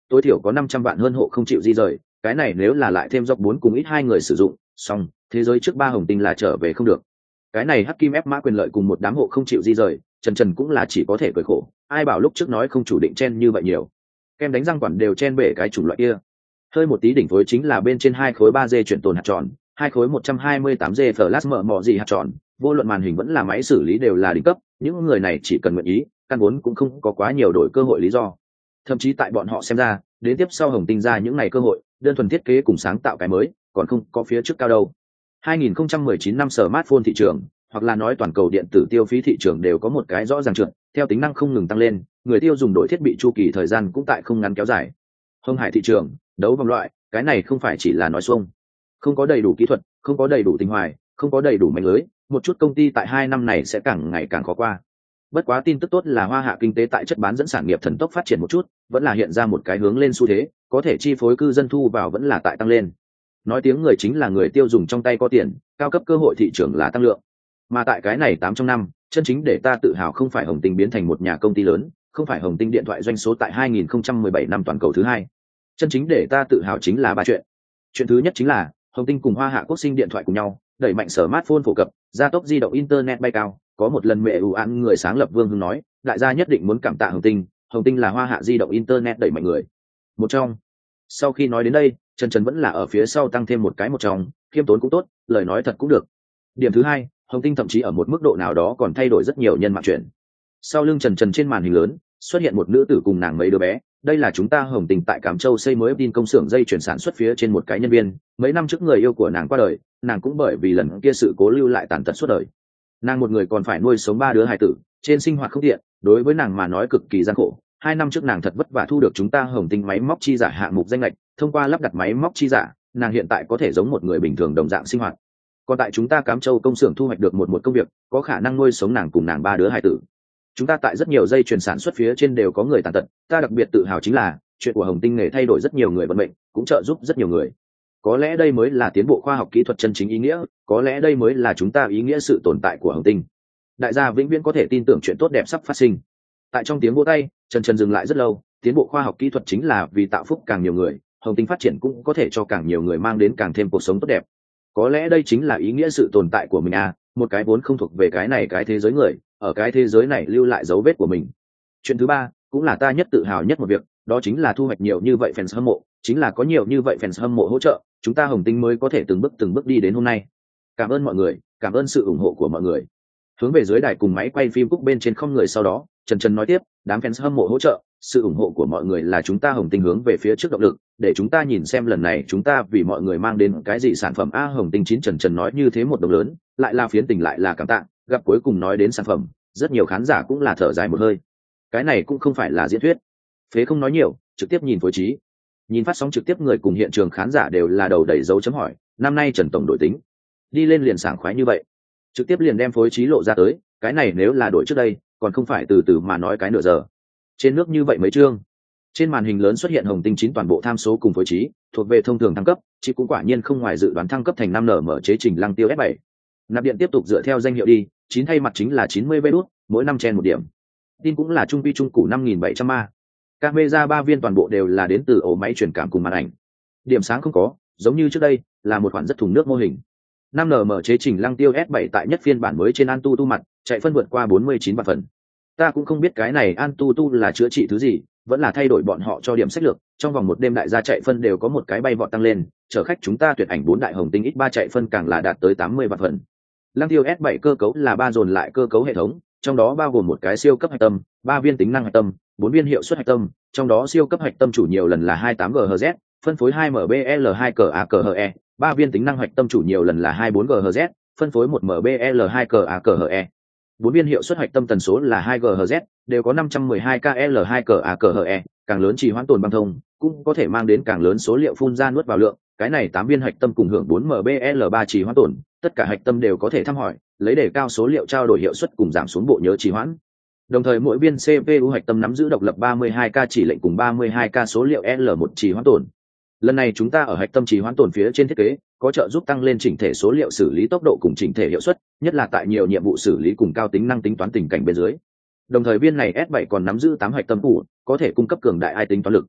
tối thiểu có năm trăm vạn hơn hộ không chịu di rời, cái này nếu là lại thêm dọc bốn cùng ít hai người sử dụng, xong, thế giới trước ba hồng tinh là trở về không được. Cái này hắc kim ép mã quyền lợi cùng một đám hộ không chịu di rời, Trần Trần cũng là chỉ có thể cười khổ, ai bảo lúc trước nói không chủ định chen như vậy nhiều. Kem đánh răng quản đều chen bể cái chủng loại kia. Hơi một tí đỉnh phối chính là bên trên hai khối ba D chuyển tồn hạt tròn, hai khối một trăm hai mươi tám D flash mở mỏ gì hạt tròn, vô luận màn hình vẫn là máy xử lý đều là đỉnh cấp, những người này chỉ cần nguyện ý, căn vốn cũng không có quá nhiều đổi cơ hội lý do. Thậm chí tại bọn họ xem ra, đến tiếp sau hồng tinh ra những ngày cơ hội, đơn thuần thiết kế cùng sáng tạo cái mới, còn không có phía trước cao đâu. hai nghìn không trăm mười chín năm smartphone thị trường, hoặc là nói toàn cầu điện tử tiêu phí thị trường đều có một cái rõ ràng trượt, theo tính năng không ngừng tăng lên, người tiêu dùng đổi thiết bị chu kỳ thời gian cũng tại không ngắn kéo dài. Hồng hải thị trường, đấu vòng loại, cái này không phải chỉ là nói xuông. Không có đầy đủ kỹ thuật, không có đầy đủ tình hoài, không có đầy đủ mạnh lưới, một chút công ty tại hai năm này sẽ càng ngày càng khó qua. Bất quá tin tức tốt là Hoa Hạ kinh tế tại chất bán dẫn sản nghiệp thần tốc phát triển một chút, vẫn là hiện ra một cái hướng lên xu thế, có thể chi phối cư dân thu vào vẫn là tại tăng lên. Nói tiếng người chính là người tiêu dùng trong tay có tiền, cao cấp cơ hội thị trường là tăng lượng. Mà tại cái này tám trong năm, chân chính để ta tự hào không phải Hồng Tinh biến thành một nhà công ty lớn, không phải Hồng Tinh điện thoại doanh số tại hai nghìn không trăm mười bảy năm toàn cầu thứ hai. Chân chính để ta tự hào chính là ba chuyện. Chuyện thứ nhất chính là Hồng Tinh cùng Hoa Hạ Quốc sinh điện thoại cùng nhau, đẩy mạnh smartphone phổ cập, gia tốc di động internet bay cao. Có một lần mẹ ủ án người sáng lập Vương Hưng nói, đại gia nhất định muốn cảm tạ Hồng Tinh, Hồng Tinh là Hoa Hạ di động internet đẩy mạnh người một trong. Sau khi nói đến đây, Trần Trần vẫn là ở phía sau tăng thêm một cái một trong, khiêm tốn cũng tốt, lời nói thật cũng được. Điểm thứ hai, Hồng Tinh thậm chí ở một mức độ nào đó còn thay đổi rất nhiều nhân mạng chuyện. Sau lưng Trần Trần trên màn hình lớn xuất hiện một nữ tử cùng nàng mấy đứa bé, đây là chúng ta Hồng Tinh tại Cám Châu xây mới tin công xưởng dây chuyển sản xuất phía trên một cái nhân viên, mấy năm trước người yêu của nàng qua đời, nàng cũng bởi vì lần kia sự cố lưu lại tàn tật suốt đời. Nàng một người còn phải nuôi sống ba đứa hài tử, trên sinh hoạt không tiện, đối với nàng mà nói cực kỳ gian khổ. Hai năm trước nàng thật vất vả thu được chúng ta Hồng Tinh máy móc chi giả hạng mục danh lệch, thông qua lắp đặt máy móc chi giả, nàng hiện tại có thể giống một người bình thường đồng dạng sinh hoạt. Còn tại chúng ta Cám Châu công xưởng thu hoạch được một một công việc, có khả năng nuôi sống nàng cùng nàng ba đứa hài tử. Chúng ta tại rất nhiều dây chuyền sản xuất phía trên đều có người tàn tật, ta đặc biệt tự hào chính là chuyện của Hồng Tinh nghề thay đổi rất nhiều người vận mệnh, cũng trợ giúp rất nhiều người. Có lẽ đây mới là tiến bộ khoa học kỹ thuật chân chính ý nghĩa, có lẽ đây mới là chúng ta ý nghĩa sự tồn tại của Hồng Tinh. Đại gia vĩnh viễn có thể tin tưởng chuyện tốt đẹp sắp phát sinh. Tại trong tiếng vỗ tay, Trần Trần dừng lại rất lâu, tiến bộ khoa học kỹ thuật chính là vì tạo phúc càng nhiều người, Hồng Tinh phát triển cũng có thể cho càng nhiều người mang đến càng thêm cuộc sống tốt đẹp. Có lẽ đây chính là ý nghĩa sự tồn tại của mình à, một cái vốn không thuộc về cái này cái thế giới người, ở cái thế giới này lưu lại dấu vết của mình. Chuyện thứ ba, cũng là ta nhất tự hào nhất một việc, đó chính là thu hoạch nhiều như vậy fans hâm mộ, chính là có nhiều như vậy fans hâm mộ hỗ trợ, chúng ta Hồng Tinh mới có thể từng bước từng bước đi đến hôm nay. Cảm ơn mọi người, cảm ơn sự ủng hộ của mọi người. Hướng về dưới đài cùng máy quay phim cúc bên trên không người sau đó, Trần Trần nói tiếp, đám fans hâm mộ hỗ trợ, sự ủng hộ của mọi người là chúng ta Hồng Tinh hướng về phía trước động lực, để chúng ta nhìn xem lần này chúng ta vì mọi người mang đến cái gì sản phẩm a. Hồng Tinh chín Trần Trần nói như thế một đồng lớn, lại là phiến tình lại là cảm tạ, gặp cuối cùng nói đến sản phẩm, rất nhiều khán giả cũng là thở dài một hơi. Cái này cũng không phải là diễn thuyết. Phế không nói nhiều, trực tiếp nhìn phối trí. Nhìn phát sóng trực tiếp người cùng hiện trường khán giả đều là đầu đầy dấu chấm hỏi, năm nay Trần tổng đổi tính, đi lên liền sảng khoái như vậy, trực tiếp liền đem phối trí lộ ra tới, cái này nếu là đổi trước đây, còn không phải từ từ mà nói cái nửa giờ. Trên nước như vậy mấy chương. Trên màn hình lớn xuất hiện Hồng Tinh chín toàn bộ tham số cùng phối trí, thuộc về thông thường thăng cấp, chỉ cũng quả nhiên không ngoài dự đoán thăng cấp thành năm N mở chế trình Lăng Tiêu S bảy. Nạp điện tiếp tục dựa theo danh hiệu đi, chín thay mặt chính là chín mươi vê đốt, mỗi năm chen một điểm. Tin cũng là trung quy trung cụ năm nghìn bảy trăm a. Camera ba viên toàn bộ đều là đến từ ổ máy truyền cảm cùng màn ảnh. Điểm sáng không có, giống như trước đây, là một khoản rất thùng nước mô hình. năm N mở chế trình Lăng Tiêu S bảy tại nhất phiên bản mới trên Antutu mặt, chạy phân vượt qua bốn mươi chín vạn phần. Ta cũng không biết cái này Antutu là chữa trị thứ gì, vẫn là thay đổi bọn họ cho điểm sách lược, trong vòng một đêm đại gia chạy phân đều có một cái bay vọt tăng lên, chở khách chúng ta tuyệt ảnh bốn đại Hồng Tinh X ba chạy phân càng là đạt tới tám mươi vạn phần. Lăng Tiêu S bảy cơ cấu là ba dồn lại cơ cấu hệ thống, trong đó bao gồm một cái siêu cấp hạch tâm, ba viên tính năng hạch tâm, bốn viên hiệu suất hạch tâm, trong đó siêu cấp hạch tâm chủ nhiều lần là hai mươi tám gigahertz, phân phối hai M B L hai C A C H E, ba viên tính năng hạch tâm chủ nhiều lần là hai mươi bốn gigahertz, phân phối một M B L hai C A C H E. Bốn viên hiệu suất hạch tâm tần số là hai gigahertz, đều có năm trăm mười hai K L hai C A C H E, càng lớn trì hoãn tồn băng thông, cũng có thể mang đến càng lớn số liệu phun ra nuốt vào lượng, cái này tám viên hạch tâm cùng hưởng bốn M B L ba trì hoãn tồn, tất cả hạch tâm đều có thể thăm hỏi, lấy để cao số liệu trao đổi hiệu suất cùng giảm xuống bộ nhớ trì hoãn. Đồng thời mỗi viên C P U hạch tâm nắm giữ độc lập ba mươi hai K chỉ lệnh cùng ba mươi hai K số liệu L một trì hoãn tồn. Lần này chúng ta ở hạch tâm trì hoãn tồn phía trên thiết kế, có trợ giúp tăng lên chỉnh thể số liệu xử lý tốc độ cùng chỉnh thể hiệu suất, nhất là tại nhiều nhiệm vụ xử lý cùng cao tính năng tính toán tình cảnh bên dưới. Đồng thời viên này S bảy còn nắm giữ tám hạch tâm cũ, có thể cung cấp cường đại ai tính toán lực.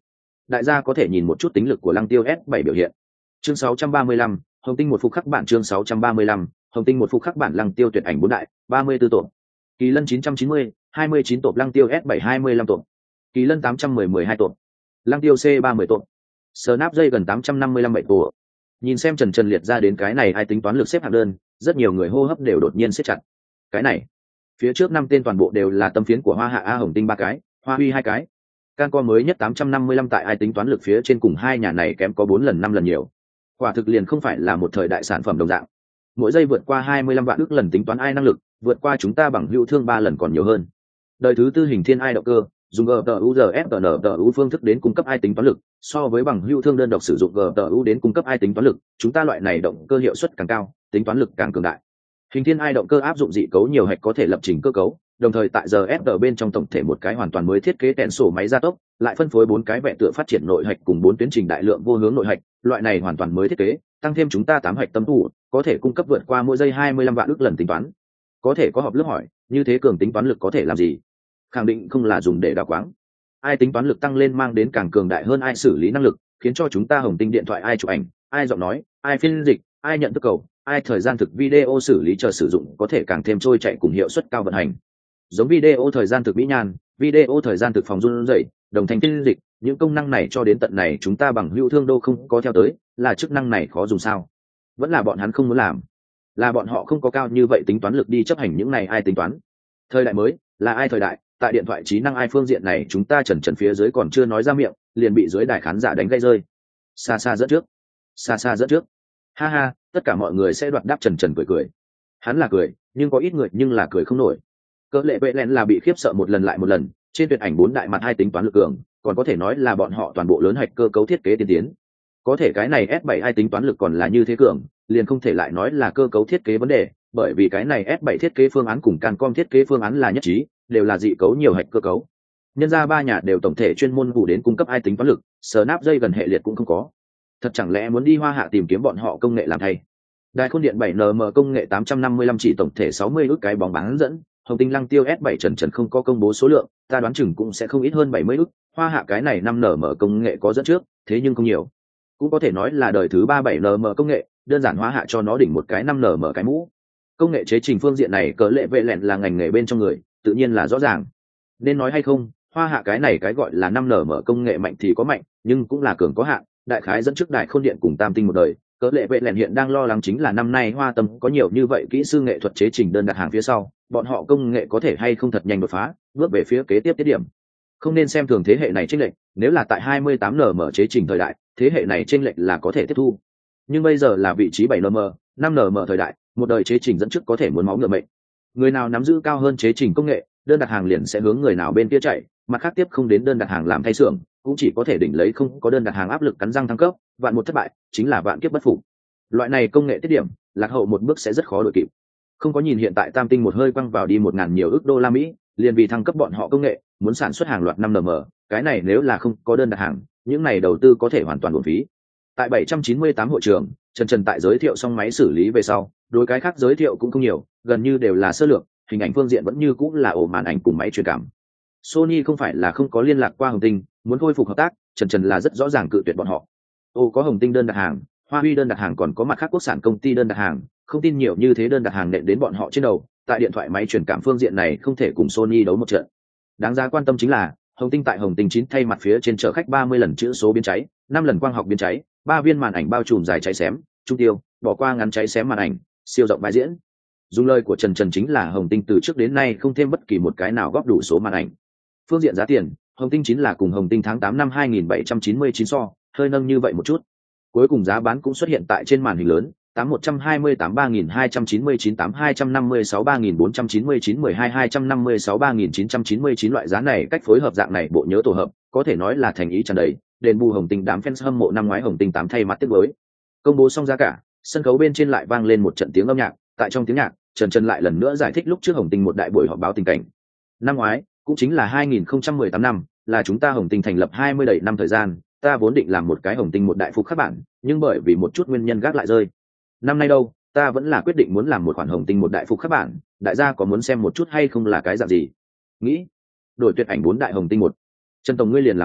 đại gia có thể nhìn một chút tính lực của Lăng Tiêu S bảy biểu hiện. Chương sáu trăm ba mươi lăm, Hồng Tinh một phục khắc bản. Chương sáu trăm ba mươi lăm, Hồng Tinh một phục khắc bản. Lăng Tiêu tuyệt ảnh bốn đại, ba mươi tư tổ. Kỳ Lân chín trăm chín mươi, hai mươi chín tộp. Lăng Tiêu S bảy hai mươi lăm tộp. Kỳ Lân tám trăm mười, mười hai tộp. Lăng Tiêu C ba mươi tộp. Snap dây gần tám trăm năm mươi lăm bảy tộp. Nhìn xem Trần Trần liệt ra đến cái này ai tính toán lực xếp hạng đơn, rất nhiều người hô hấp đều đột nhiên siết chặt. Cái này, phía trước năm tên toàn bộ đều là tâm phiến của Hoa Hạ A Hồng Tinh ba cái, Hoa Huy hai cái. Cancom mới nhất tám trăm năm mươi lăm tại ai tính toán lực phía trên cùng hai nhà này kém có bốn lần năm lần nhiều. Quả thực liền không phải là một thời đại sản phẩm đồng dạng. Mỗi giây vượt qua hai mươi lăm vạn ước lần tính toán ai năng lực, vượt qua chúng ta bằng hữu thương ba lần còn nhiều hơn. Đời thứ tư hình thiên ai động cơ, dùng giê tê u rờ ép tê en tê u phương thức đến cung cấp ai tính toán lực, so với bằng hữu thương đơn độc sử dụng giê tê u đến cung cấp ai tính toán lực, chúng ta loại này động cơ hiệu suất càng cao, tính toán lực càng cường đại. Hình thiên ai động cơ áp dụng dị cấu nhiều hạch có thể lập trình cơ cấu, đồng thời tại giờ ép tê bên trong tổng thể một cái hoàn toàn mới thiết kế tensor sổ máy gia tốc, lại phân phối bốn cái vẽ tựa phát triển nội hạch cùng bốn tuyến trình đại lượng vô hướng nội hạch, loại này hoàn toàn mới thiết kế, tăng thêm chúng ta tám hạch tâm thủ, có thể cung cấp vượt qua mỗi giây hai mươi lăm vạn ước lần tính toán. Có thể có họp lớp hỏi, như thế cường tính toán lực có thể làm gì? Khẳng định không là dùng để đào quáng. Ai tính toán lực tăng lên mang đến càng cường đại hơn ai xử lý năng lực, khiến cho chúng ta Hồng Tinh điện thoại ai chụp ảnh, ai giọng nói, ai phiên dịch, ai nhận thức cầu, ai thời gian thực video xử lý chờ sử dụng có thể càng thêm trôi chạy cùng hiệu suất cao vận hành. Giống video thời gian thực mỹ nhan, video thời gian thực phòng run rẩy, đồng thành phiên dịch, những công năng này cho đến tận này chúng ta bằng hữu thương đô không có theo tới, là chức năng này khó dùng sao? Vẫn là bọn hắn không muốn làm, là bọn họ không có cao như vậy tính toán lực đi chấp hành những này ai tính toán. Thời đại mới, là ai thời đại, tại điện thoại trí năng ai phương diện này chúng ta trần trần phía dưới còn chưa nói ra miệng, liền bị dưới đài khán giả đánh gây rơi. Xa xa dẫn trước, xa xa dẫn trước. Ha ha, tất cả mọi người sẽ đoạt đáp trần trần cười cười. Hắn là cười, nhưng có ít người nhưng là cười không nổi. Cỡ lệ vệ lẹn là bị khiếp sợ một lần lại một lần, trên tuyệt ảnh bốn đại mặt hai tính toán lực cường, còn có thể nói là bọn họ toàn bộ lớn hạch cơ cấu thiết kế tiên tiến. Có thể cái này S bảy ai tính toán lực còn là như thế cường, liền không thể lại nói là cơ cấu thiết kế vấn đề, bởi vì cái này S bảy thiết kế phương án cùng Cancom thiết kế phương án là nhất trí, đều là dị cấu nhiều hạch cơ cấu. Nhân ra ba nhà đều tổng thể chuyên môn vụ đến cung cấp ai tính toán lực, Snap dây gần hệ liệt cũng không có. Thật chẳng lẽ muốn đi Hoa Hạ tìm kiếm bọn họ công nghệ làm thay? Đài khôn điện bảy en em công nghệ tám trăm năm mươi lăm chỉ tổng thể sáu mươi ức cái bóng bán dẫn, Hồng Tinh Lăng Tiêu S bảy trần trần không có công bố số lượng, ta đoán chừng cũng sẽ không ít hơn bảy mươi ức, Hoa Hạ cái này năm en em công nghệ có dẫn trước, thế nhưng không nhiều. Cũng có thể nói là đời thứ ba bảy en em công nghệ, đơn giản Hoa Hạ cho nó đỉnh một cái năm en em cái mũ. Công nghệ chế trình phương diện này cỡ lệ vệ lẹn là ngành nghề bên trong người, tự nhiên là rõ ràng. Nên nói hay không, Hoa Hạ cái này cái gọi là năm en em công nghệ mạnh thì có mạnh, nhưng cũng là cường có hạn, đại khái dẫn trước đại khôn điện cùng tam tinh một đời. Cỡ lệ vệ lẹn hiện đang lo lắng chính là năm nay Hoa Tâm có nhiều như vậy kỹ sư nghệ thuật chế trình đơn đặt hàng phía sau, bọn họ công nghệ có thể hay không thật nhanh đột phá, bước về phía kế tiếp tiết điểm. Không nên xem thường thế hệ này chênh lệch, nếu là tại hai mươi tám en em chế trình thời đại, thế hệ này chênh lệch là có thể tiếp thu. Nhưng bây giờ là vị trí bảy en em, năm en em thời đại, một đời chế trình dẫn trước có thể muốn máu ngựa mệnh. Người nào nắm giữ cao hơn chế trình công nghệ, đơn đặt hàng liền sẽ hướng người nào bên kia chạy, mặt khác tiếp không đến đơn đặt hàng làm thay xưởng, cũng chỉ có thể đỉnh lấy không có đơn đặt hàng áp lực cắn răng thăng cấp, vạn một thất bại, chính là vạn kiếp bất phục. Loại này công nghệ tiết điểm, lạc hậu một bước sẽ rất khó đuổi kịp. Không có nhìn hiện tại Tam Tinh một hơi quăng vào đi một ngàn nhiều ức đô la Mỹ, liền vì thăng cấp bọn họ công nghệ, muốn sản xuất hàng loạt năm en em, cái này nếu là không có đơn đặt hàng, những này đầu tư có thể hoàn toàn uổng phí. Tại bảy trăm chín mươi tám hội trường, Trần Trần tại giới thiệu xong máy xử lý về sau, đối cái khác giới thiệu cũng không nhiều, gần như đều là sơ lược, hình ảnh phương diện vẫn như cũng là ổ màn ảnh cùng máy truyền cảm. Sony không phải là không có liên lạc qua Hồng Tinh, muốn khôi phục hợp tác, Trần Trần là rất rõ ràng cự tuyệt bọn họ. Ô có Hồng Tinh đơn đặt hàng, Hoa Huy đơn đặt hàng còn có mặt khác quốc sản công ty đơn đặt hàng, không tin nhiều như thế đơn đặt hàng nện đến bọn họ trên đầu, tại điện thoại máy truyền cảm phương diện này không thể cùng Sony đấu một trận. Đáng giá quan tâm chính là, Hồng Tinh tại Hồng Tinh chín thay mặt phía trên chở khách ba mươi lần chữ số biến cháy, năm lần quang học biến cháy, ba viên màn ảnh bao trùm dài cháy xém, trung tiêu, bỏ qua ngắn cháy xém màn ảnh, siêu rộng vai diễn. Dùng lời của Trần Trần chính là Hồng Tinh từ trước đến nay không thêm bất kỳ một cái nào góp đủ số màn ảnh. Phương diện giá tiền, Hồng Tinh chín là cùng Hồng Tinh tháng tám năm hai nghìn bảy trăm chín mươi chín so, hơi nâng như vậy một chút. Cuối cùng giá bán cũng xuất hiện tại trên màn hình lớn, tám một trăm hai mươi tám ba nghìn hai trăm chín mươi chín tám hai trăm năm mươi sáu ba nghìn bốn trăm chín mươi chín mười hai hai trăm năm mươi sáu ba nghìn chín trăm chín mươi chín loại giá này cách phối hợp dạng này bộ nhớ tổ hợp, có thể nói là thành ý tràn đầy, đền bù Hồng Tinh đám fans hâm mộ năm ngoái Hồng Tinh tám thay mặt tiếc mới. Công bố xong giá cả, sân khấu bên trên lại vang lên một trận tiếng âm nhạc, tại trong tiếng nhạc, Trần Trần lại lần nữa giải thích lúc trước Hồng Tinh một đại buổi họp báo tình cảnh. Năm ngoái, cũng chính là hai nghìn không trăm mười tám năm, là chúng ta Hồng Tinh thành lập hai mươi đầy năm thời gian, ta vốn định làm một cái Hồng Tinh một đại phục khắc bản, nhưng bởi vì một chút nguyên nhân gác lại rơi. Năm nay đâu, ta vẫn là quyết định muốn làm một khoản Hồng Tinh một đại phục khắc bản, đại gia có muốn xem một chút hay không là cái dạng gì? Nghĩ, đổi tuyệt ảnh bốn đại Hồng Tinh một. Trần tổng ngươi liền làm a,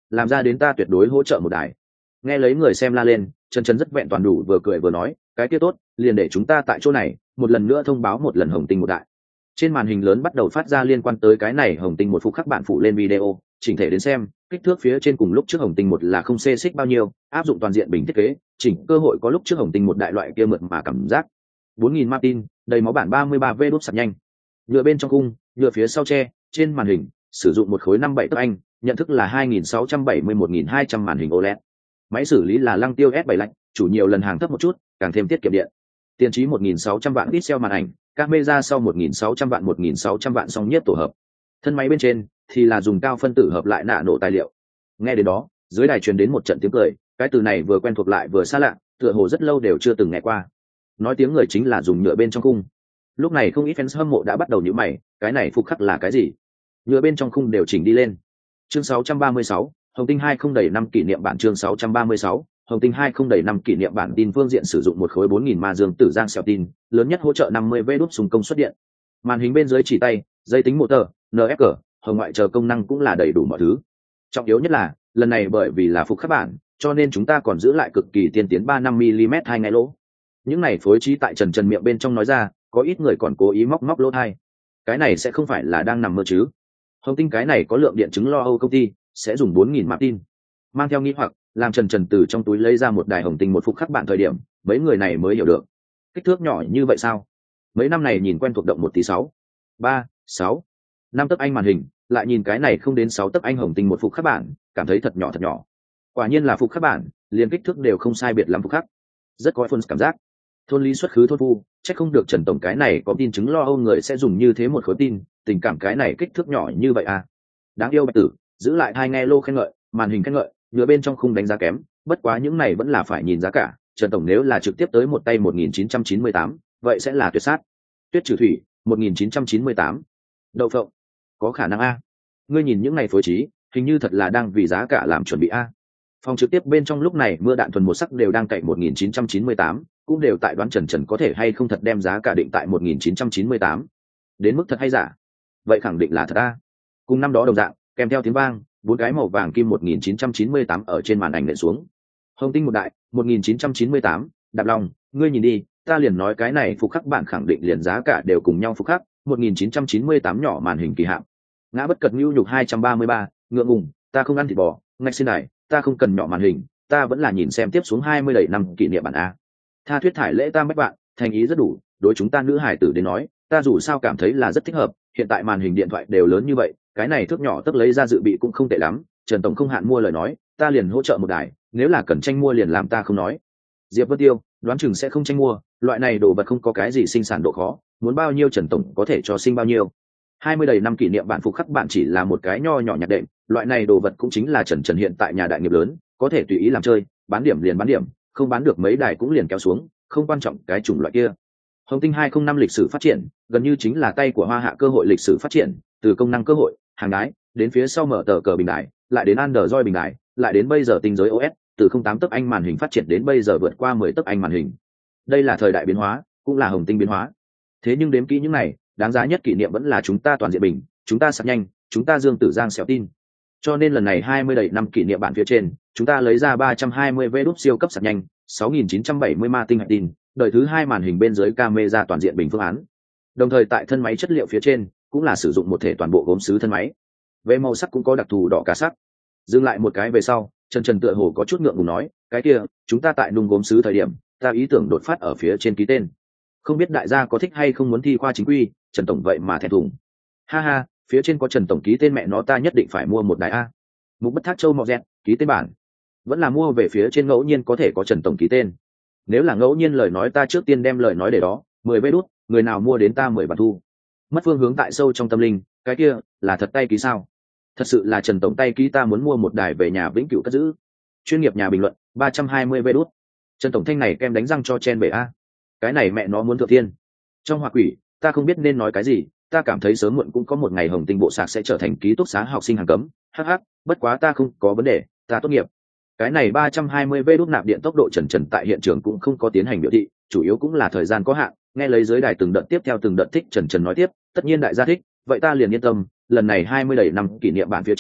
làm ra đến ta tuyệt đối hỗ trợ một đài. Nghe lấy người xem la lên, Trần Trần rất vẹn toàn đủ vừa cười vừa nói, cái kia tốt, liền để chúng ta tại chỗ này một lần nữa thông báo một lần hồng tinh một đại. Trên màn hình lớn bắt đầu phát ra liên quan tới cái này hồng tinh một phục khắc bạn phụ lên video, chỉnh thể đến xem, kích thước phía trên cùng lúc trước hồng tinh một là không xê xích bao nhiêu, áp dụng toàn diện bình thiết kế, chỉnh cơ hội có lúc trước hồng tinh một đại loại kia mượt mà cảm giác. bốn nghìn Martin, đầy máu bản ba mươi ba V đốt sạc nhanh. Nhựa bên trong cung, nhựa phía sau tre, trên màn hình sử dụng một khối năm bảy tấc anh, nhận thức là hai nghìn sáu trăm bảy mươi một nghìn hai trăm màn hình ô led. Máy xử lý là Lăng Tiêu S bảy lạnh, chủ nhiều lần hàng thấp một chút, càng thêm tiết kiệm điện. Tiền trí một nghìn sáu trăm vạn pixel màn ảnh, camera sau một nghìn sáu trăm vạn một nghìn sáu trăm vạn song nhất tổ hợp. Thân máy bên trên thì là dùng cao phân tử hợp lại nạ nổ tài liệu. Nghe đến đó, dưới đài truyền đến một trận tiếng cười, cái từ này vừa quen thuộc lại vừa xa lạ, tựa hồ rất lâu đều chưa từng nghe qua. Nói tiếng người chính là dùng nhựa bên trong khung. Lúc này không ít fans hâm mộ đã bắt đầu nhíu mày, cái này phục khắc là cái gì? Nhựa bên trong khung đều chỉnh đi lên. Chương sáu trăm ba mươi sáu, Hồng Tinh hai không đầy năm kỷ niệm bản. Chương sáu trăm ba mươi sáu, Hồng Tinh hai không đầy năm kỷ niệm bản. Tin phương diện sử dụng một khối bốn nghìn ma dương tử giang xẻo tin, lớn nhất hỗ trợ năm mươi vê đốt súng công suất điện. Màn hình bên dưới chỉ tay, dây tính motor, en ép giê, hồng ngoại chờ công năng cũng là đầy đủ mọi thứ. Trọng yếu nhất là, lần này bởi vì là phục khắc bản, cho nên chúng ta còn giữ lại cực kỳ tiên tiến ba mươi lăm mi-li-mét hai ngay lỗ. Những này phối trí tại Trần Trần miệng bên trong nói ra, có ít người còn cố ý móc móc lỗ tai. Cái này sẽ không phải là đang nằm mơ chứ? Hồng Tinh cái này có lượng điện chứng lo âu công ty sẽ dùng bốn nghìn Martin. Mang theo nghi hoặc, làm Trần Trần từ trong túi lấy ra một đài Hồng Tinh một phục khắc bản thời điểm, mấy người này mới hiểu được. Kích thước nhỏ như vậy sao? Mấy năm này nhìn quen thuộc động một tí sáu, ba, sáu, năm tấc anh màn hình, lại nhìn cái này không đến sáu tấc anh Hồng Tinh một phục khắc bản, cảm thấy thật nhỏ thật nhỏ. Quả nhiên là phục khắc bản, liền kích thước đều không sai biệt lắm phục khắc. Rất có phân cảm giác. Thôn lý xuất khứ thôn phu, chắc không được Trần tổng cái này có tin chứng lo âu người sẽ dùng như thế một khối tin, tình cảm cái này kích thước nhỏ như vậy à. Đáng yêu Bạch Tử, giữ lại hai nghe lô khen ngợi, màn hình khen ngợi, nhựa bên trong khung đánh giá kém, bất quá những này vẫn là phải nhìn giá cả. Trần tổng nếu là trực tiếp tới một tay một nghìn chín trăm chín mươi tám, vậy sẽ là tuyệt sát. Tuyết Trừ Thủy, một nghìn chín trăm chín mươi tám. Đậu phộng, có khả năng a. Ngươi nhìn những này phối trí, hình như thật là đang vì giá cả làm chuẩn bị a. Phòng trực tiếp bên trong lúc này mưa đạn thuần một sắc đều đang cậy một nghìn chín trăm chín mươi tám, cũng đều tại đoán Trần Trần có thể hay không thật đem giá cả định tại một nghìn chín trăm chín mươi tám. Đến mức thật hay giả? Vậy khẳng định là thật a. Cùng năm đó đồng dạng, kèm theo tiếng vang, bốn cái màu vàng kim một nghìn chín trăm chín mươi tám ở trên màn ảnh nện xuống. Hồng Tinh một đại, một nghìn chín trăm chín mươi tám, Đạp Long, ngươi nhìn đi, ta liền nói cái này phục khắc bản khẳng định liền giá cả đều cùng nhau phục khắc, một nghìn chín trăm chín mươi tám nhỏ màn hình kỳ hạn. Ngã bất cật nhu nhục hai trăm ba mươi ba, ngượng ngùng, ta không ăn thịt bò, ngạch xin này, ta không cần nhỏ màn hình, ta vẫn là nhìn xem tiếp xuống hai mươi đầy năm kỷ niệm bản a. Tha thuyết thải lễ tam bách bạn, thành ý rất đủ, đối chúng ta nữ hải tử đến nói, ta dù sao cảm thấy là rất thích hợp, hiện tại màn hình điện thoại đều lớn như vậy, cái này thước nhỏ tức lấy ra dự bị cũng không tệ lắm, Trần tổng không hạn mua lời nói, ta liền hỗ trợ một đài, nếu là cần tranh mua liền làm ta không nói. Diệp Vân Tiêu, đoán chừng sẽ không tranh mua, loại này đồ vật không có cái gì sinh sản độ khó, muốn bao nhiêu Trần tổng có thể cho sinh bao nhiêu. hai mươi đầy năm kỷ niệm bản phục khắc bạn chỉ là một cái nho nhỏ nhặt đệm, loại này đồ vật cũng chính là Trần Trần hiện tại nhà đại nghiệp lớn, có thể tùy ý làm chơi, bán điểm liền bán điểm, không bán được mấy đài cũng liền kéo xuống, không quan trọng cái chủng loại kia. Hồng Tinh hai không năm lịch sử phát triển, gần như chính là tay của Hoa Hạ cơ hội lịch sử phát triển, từ công năng cơ hội, hàng đái, đến phía sau mở tờ cờ bình đài, lại đến Android bình đài, lại đến bây giờ tinh giới ô ét, từ không tám tấc anh màn hình phát triển đến bây giờ vượt qua mười tấc anh màn hình. Đây là thời đại biến hóa, cũng là Hồng Tinh biến hóa. Thế nhưng đếm kỹ những này, đáng giá nhất kỷ niệm vẫn là chúng ta toàn diện bình, chúng ta sạc nhanh, chúng ta dương tử giang xẻo tin. Cho nên lần này hai mươi đầy năm kỷ niệm bản phía trên, chúng ta lấy ra ba trăm hai mươi vê đốt siêu cấp sạc nhanh, sáu nghìn chín trăm bảy mươi ma tinh hạch tin, đời thứ hai màn hình bên dưới camera toàn diện bình phương án. Đồng thời tại thân máy chất liệu phía trên, cũng là sử dụng một thể toàn bộ gốm sứ thân máy. Về màu sắc cũng có đặc thù đỏ cá sắc. Dừng lại một cái về sau, Trần Trần tựa hồ có chút ngượng ngùng nói, cái kia, chúng ta tại nung gốm sứ thời điểm, ta ý tưởng đột phát ở phía trên ký tên. Không biết đại gia có thích hay không muốn thi khoa chính quy, Trần tổng vậy mà thẹn thùng. Ha ha, phía trên có Trần tổng ký tên mẹ nó ta nhất định phải mua một đài a. Mục Bất Thác Châu Mọ Dẹt, ký tên bản. Vẫn là mua về phía trên ngẫu nhiên có thể có Trần tổng ký tên. Nếu là ngẫu nhiên lời nói ta trước tiên đem lời nói để đó, mười vé đút, người nào mua đến ta mười bản thu. Mất phương hướng tại sâu trong tâm linh, cái kia là thật tay ký sao? Thật sự là Trần tổng tay ký ta muốn mua một đài về nhà vĩnh cửu cất giữ. Chuyên nghiệp nhà bình luận, ba trăm hai mươi vé đút. Trần tổng thanh này kem đánh răng cho chen bể a. Cái này mẹ nó muốn thượng thiên. Trong Hỏa Quỷ, ta không biết nên nói cái gì, ta cảm thấy sớm muộn cũng có một ngày Hồng Tinh bộ sạc sẽ trở thành ký túc xá học sinh hàng cấm. Hắc hắc, bất quá ta không có vấn đề, ta tốt nghiệp. Cái này ba trăm hai mươi vê đút nạp điện tốc độ Trần Trần tại hiện trường cũng không có tiến hành biểu thị, chủ yếu cũng là thời gian có hạn, nghe lấy dưới đài từng đợt tiếp theo từng đợt thích Trần Trần nói tiếp, tất nhiên đại gia thích, vậy ta liền yên tâm, lần này hai mươi đầy năm kỷ niệm bản phía trên,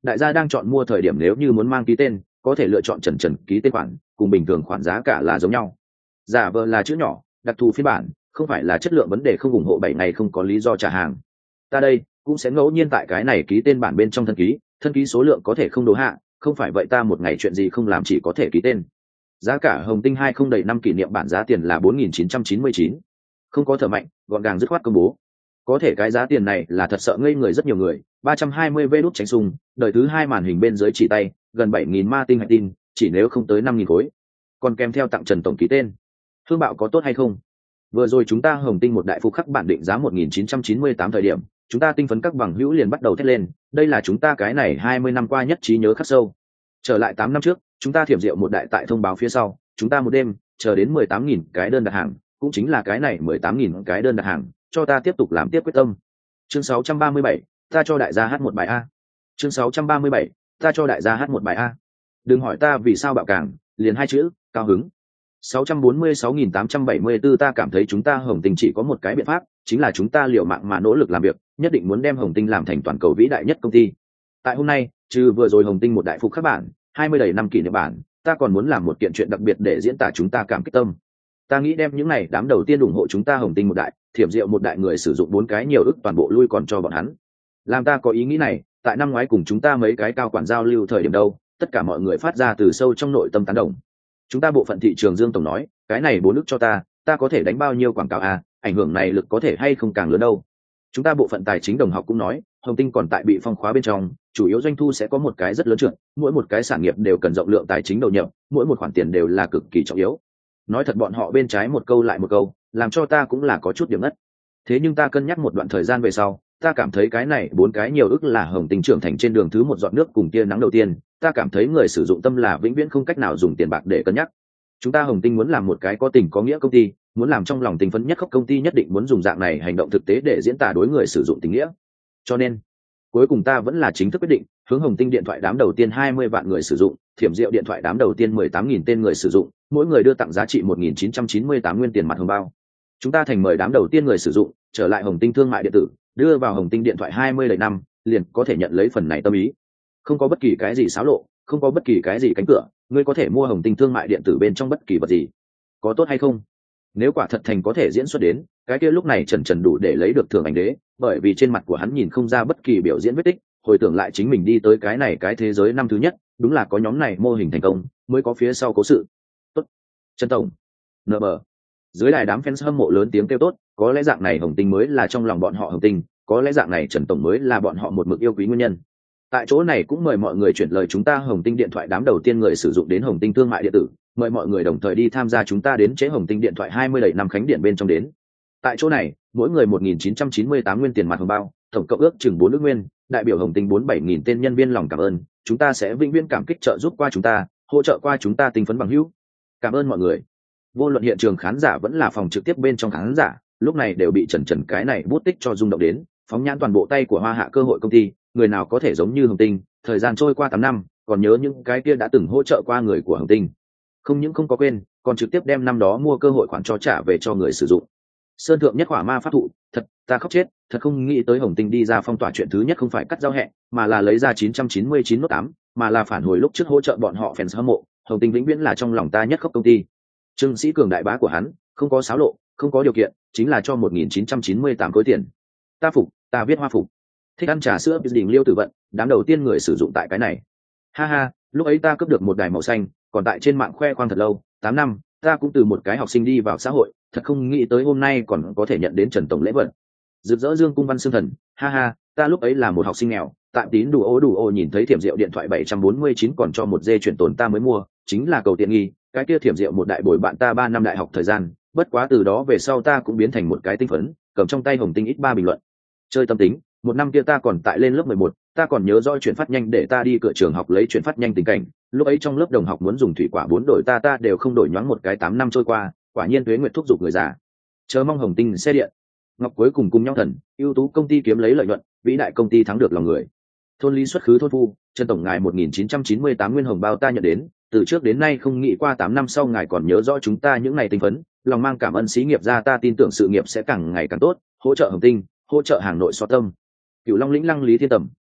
đại gia đang chọn mua thời điểm nếu như muốn mang ký tên có thể lựa chọn trần trần ký tên khoản, cùng bình thường khoản giá cả là giống nhau. Giả vờ là chữ nhỏ, đặc thù phiên bản, không phải là chất lượng vấn đề không ủng hộ bảy ngày không có lý do trả hàng. Ta đây cũng sẽ ngẫu nhiên tại cái này ký tên bản bên trong thân ký, thân ký số lượng có thể không đố hạ, không phải vậy ta một ngày chuyện gì không làm chỉ có thể ký tên. Giá cả hồng tinh hai không đầy năm kỷ niệm bản giá tiền là bốn nghìn chín trăm chín mươi chín. Không có thở mạnh, gọn gàng dứt khoát công bố. Có thể cái giá tiền này là thật sợ ngây người rất nhiều người, ba trăm hai mươi vê đút tránh sung, đời thứ hai màn hình bên dưới chỉ tay, gần bảy nghìn ma tinh hạch tin, chỉ nếu không tới năm nghìn khối. Còn kèm theo tặng Trần tổng ký tên. Hương bạo có tốt hay không? Vừa rồi chúng ta hồng tinh một đại phục khắc bản định giá một nghìn chín trăm chín mươi tám thời điểm, chúng ta tinh phấn các bằng hữu liền bắt đầu thét lên, đây là chúng ta cái này hai mươi năm qua nhất trí nhớ khắc sâu. Trở lại tám năm trước, chúng ta thiểm diệu một đại tại thông báo phía sau, chúng ta một đêm chờ đến mười tám nghìn cái đơn đặt hàng, cũng chính là cái này mười tám nghìn cái đơn đặt hàng, cho ta tiếp tục làm tiếp quyết tâm. Chương sáu trăm ba mươi bảy, ta cho đại gia hát một bài a. Chương sáu trăm ba mươi bảy, ta cho đại gia hát một bài a. Đừng hỏi ta vì sao bạo càng, liền hai chữ, cao hứng. sáu trăm bốn mươi sáu nghìn tám trăm bảy mươi tư ta cảm thấy chúng ta Hồng Tinh chỉ có một cái biện pháp, chính là chúng ta liều mạng mà nỗ lực làm việc, nhất định muốn đem Hồng Tinh làm thành toàn cầu vĩ đại nhất công ty. Tại hôm nay, trừ vừa rồi Hồng Tinh một đại phục khắc bản, hai mươi đầy năm kỷ niệm bản, ta còn muốn làm một kiện chuyện đặc biệt để diễn tả chúng ta cảm kích tâm. Ta nghĩ đem những này đám đầu tiên ủng hộ chúng ta Hồng Tinh một đại, thiểm diệu một đại người sử dụng bốn cái nhiều ức toàn bộ lui còn cho bọn hắn. Làm ta có ý nghĩ này, tại năm ngoái cùng chúng ta mấy cái cao quản giao lưu thời điểm đâu, tất cả mọi người phát ra từ sâu trong nội tâm tán đồng. Chúng ta bộ phận thị trường Dương tổng nói, cái này bốn ức cho ta, ta có thể đánh bao nhiêu quảng cáo à, ảnh hưởng này lực có thể hay không càng lớn đâu. Chúng ta bộ phận tài chính đồng học cũng nói, Hồng Tinh còn tại bị phong khóa bên trong, chủ yếu doanh thu sẽ có một cái rất lớn trượt, mỗi một cái sản nghiệp đều cần rộng lượng tài chính đầu nhập, mỗi một khoản tiền đều là cực kỳ trọng yếu. Nói thật bọn họ bên trái một câu lại một câu, làm cho ta cũng là có chút điểm ngất. Thế nhưng ta cân nhắc một đoạn thời gian về sau, ta cảm thấy cái này bốn cái nhiều ức là Hồng Tinh trưởng thành trên đường thứ một giọt nước cùng tia nắng đầu tiên, ta cảm thấy người sử dụng tâm là vĩnh viễn không cách nào dùng tiền bạc để cân nhắc. Chúng ta Hồng Tinh muốn làm một cái có tình có nghĩa công ty, muốn làm trong lòng tình phấn nhất khóc công ty, nhất định muốn dùng dạng này hành động thực tế để diễn tả đối người sử dụng tình nghĩa. Cho nên cuối cùng ta vẫn là chính thức quyết định hướng Hồng Tinh điện thoại đám đầu tiên hai mươi vạn người sử dụng, thiểm diệu điện thoại đám đầu tiên mười tám nghìn tên người sử dụng, mỗi người đưa tặng giá trị một nghìn chín trăm chín mươi tám nguyên tiền mặt hồng bao. Chúng ta thành mời đám đầu tiên người sử dụng trở lại Hồng Tinh thương mại điện tử, đưa vào Hồng Tinh điện thoại hai mươi đầy năm, liền có thể nhận lấy phần này tâm ý. Không có bất kỳ cái gì xáo lộ, không có bất kỳ cái gì cánh cửa, ngươi có thể mua Hồng Tinh thương mại điện tử bên trong bất kỳ vật gì. Có tốt hay không? Nếu quả thật thành có thể diễn xuất đến, cái kia lúc này Trần Trần đủ để lấy được thưởng ảnh đế, bởi vì trên mặt của hắn nhìn không ra bất kỳ biểu diễn vết tích, hồi tưởng lại chính mình đi tới cái này cái thế giới năm thứ nhất, đúng là có nhóm này mô hình thành công, mới có phía sau cố sự. Tốt. Trần tổng. Nờ bờ. Dưới đài đám fans hâm mộ lớn tiếng kêu tốt, có lẽ dạng này Hồng Tinh mới là trong lòng bọn họ Hồng Tinh, có lẽ dạng này Trần tổng mới là bọn họ một mực yêu quý nguyên nhân. Tại chỗ này cũng mời mọi người chuyển lời chúng ta Hồng Tinh điện thoại đám đầu tiên người sử dụng đến Hồng Tinh thương mại điện tử, mời mọi người đồng thời đi tham gia chúng ta đến chế Hồng Tinh điện thoại hai mươi đầy năm khánh điện bên trong đến. Tại chỗ này, mỗi người một nghìn chín trăm chín mươi tám nguyên tiền mặt hồng bao, tổng cộng ước chừng bốn ước nguyên, đại biểu Hồng Tinh bốn bảy nghìn tên nhân viên lòng cảm ơn, chúng ta sẽ vĩnh viễn cảm kích trợ giúp qua chúng ta, hỗ trợ qua chúng ta tinh phấn bằng hữu. Cảm ơn mọi người. Vô luận hiện trường khán giả vẫn là phòng trực tiếp bên trong khán giả, lúc này đều bị Trần Trần cái này bút tích cho rung động đến, phóng nhãn toàn bộ tay của Hoa Hạ cơ hội công ty, người nào có thể giống như Hồng Tinh, thời gian trôi qua tám năm, còn nhớ những cái kia đã từng hỗ trợ qua người của Hồng Tinh. Không những không có quên, còn trực tiếp đem năm đó mua cơ hội khoản cho trả về cho người sử dụng. Sơn thượng nhất hỏa ma pháp thụ, thật, ta khóc chết, thật không nghĩ tới Hồng Tinh đi ra phong tỏa chuyện thứ nhất không phải cắt giao hẹn, mà là lấy ra chín trăm chín mươi chín nốt tám, mà là phản hồi lúc trước hỗ trợ bọn họ fans hâm mộ, Hồng Tinh vĩnh viễn là trong lòng ta nhất khóc công ty. Trương Sĩ Cường đại bá của hắn, không có xáo lộ, không có điều kiện, chính là cho một nghìn chín trăm chín mươi tám khối tiền. Ta phục, ta viết hoa phục. Thích ăn trà sữa đỉnh Liêu Tử Vận, đám đầu tiên người sử dụng tại cái này. Ha ha, lúc ấy ta cướp được một đài màu xanh, còn tại trên mạng khoe khoang thật lâu, tám năm, ta cũng từ một cái học sinh đi vào xã hội, thật không nghĩ tới hôm nay còn có thể nhận đến Trần tổng lễ vật. Rực rỡ dương cung văn xương thần, ha ha, ta lúc ấy là một học sinh nghèo, tạm tín đủ ô đủ ô nhìn thấy thiểm diệu điện thoại bảy trăm bốn mươi chín còn cho một dê chuyển tồn ta mới mua, chính là cầu tiện nghi, cái kia thiểm diệu một đại bồi bạn ta ba năm đại học thời gian, bất quá từ đó về sau ta cũng biến thành một cái tinh phấn, cầm trong tay Hồng Tinh x ba bình luận. Chơi tâm tính, một năm kia ta còn tại lên lớp mười một, ta còn nhớ rõ chuyển phát nhanh để ta đi cửa trường học lấy chuyển phát nhanh tình cảnh, lúc ấy trong lớp đồng học muốn dùng thủy quả bốn đổi ta ta đều không đổi, nhoáng một cái tám năm trôi qua, quả nhiên tuế nguyệt thúc giục người già. Chờ mong Hồng Tinh xe điện. Ngọc cuối cùng cùng nhau thần, ưu tú công ty kiếm lấy lợi nhuận, vĩ đại công ty thắng được lòng người. Thôn lý xuất khứ thôn phu, Trần tổng ngài một nghìn chín trăm chín mươi tám nguyên hồng bao ta nhận đến, từ trước đến nay không nghĩ qua tám năm sau ngài còn nhớ rõ chúng ta những ngày tinh phấn, lòng mang cảm ơn xí nghiệp ra ta tin tưởng sự nghiệp sẽ càng ngày càng tốt, hỗ trợ Hồng Tinh, hỗ trợ Hà Nội so tâm. Cửu Long lĩnh lăng Lý Thiên Tầm,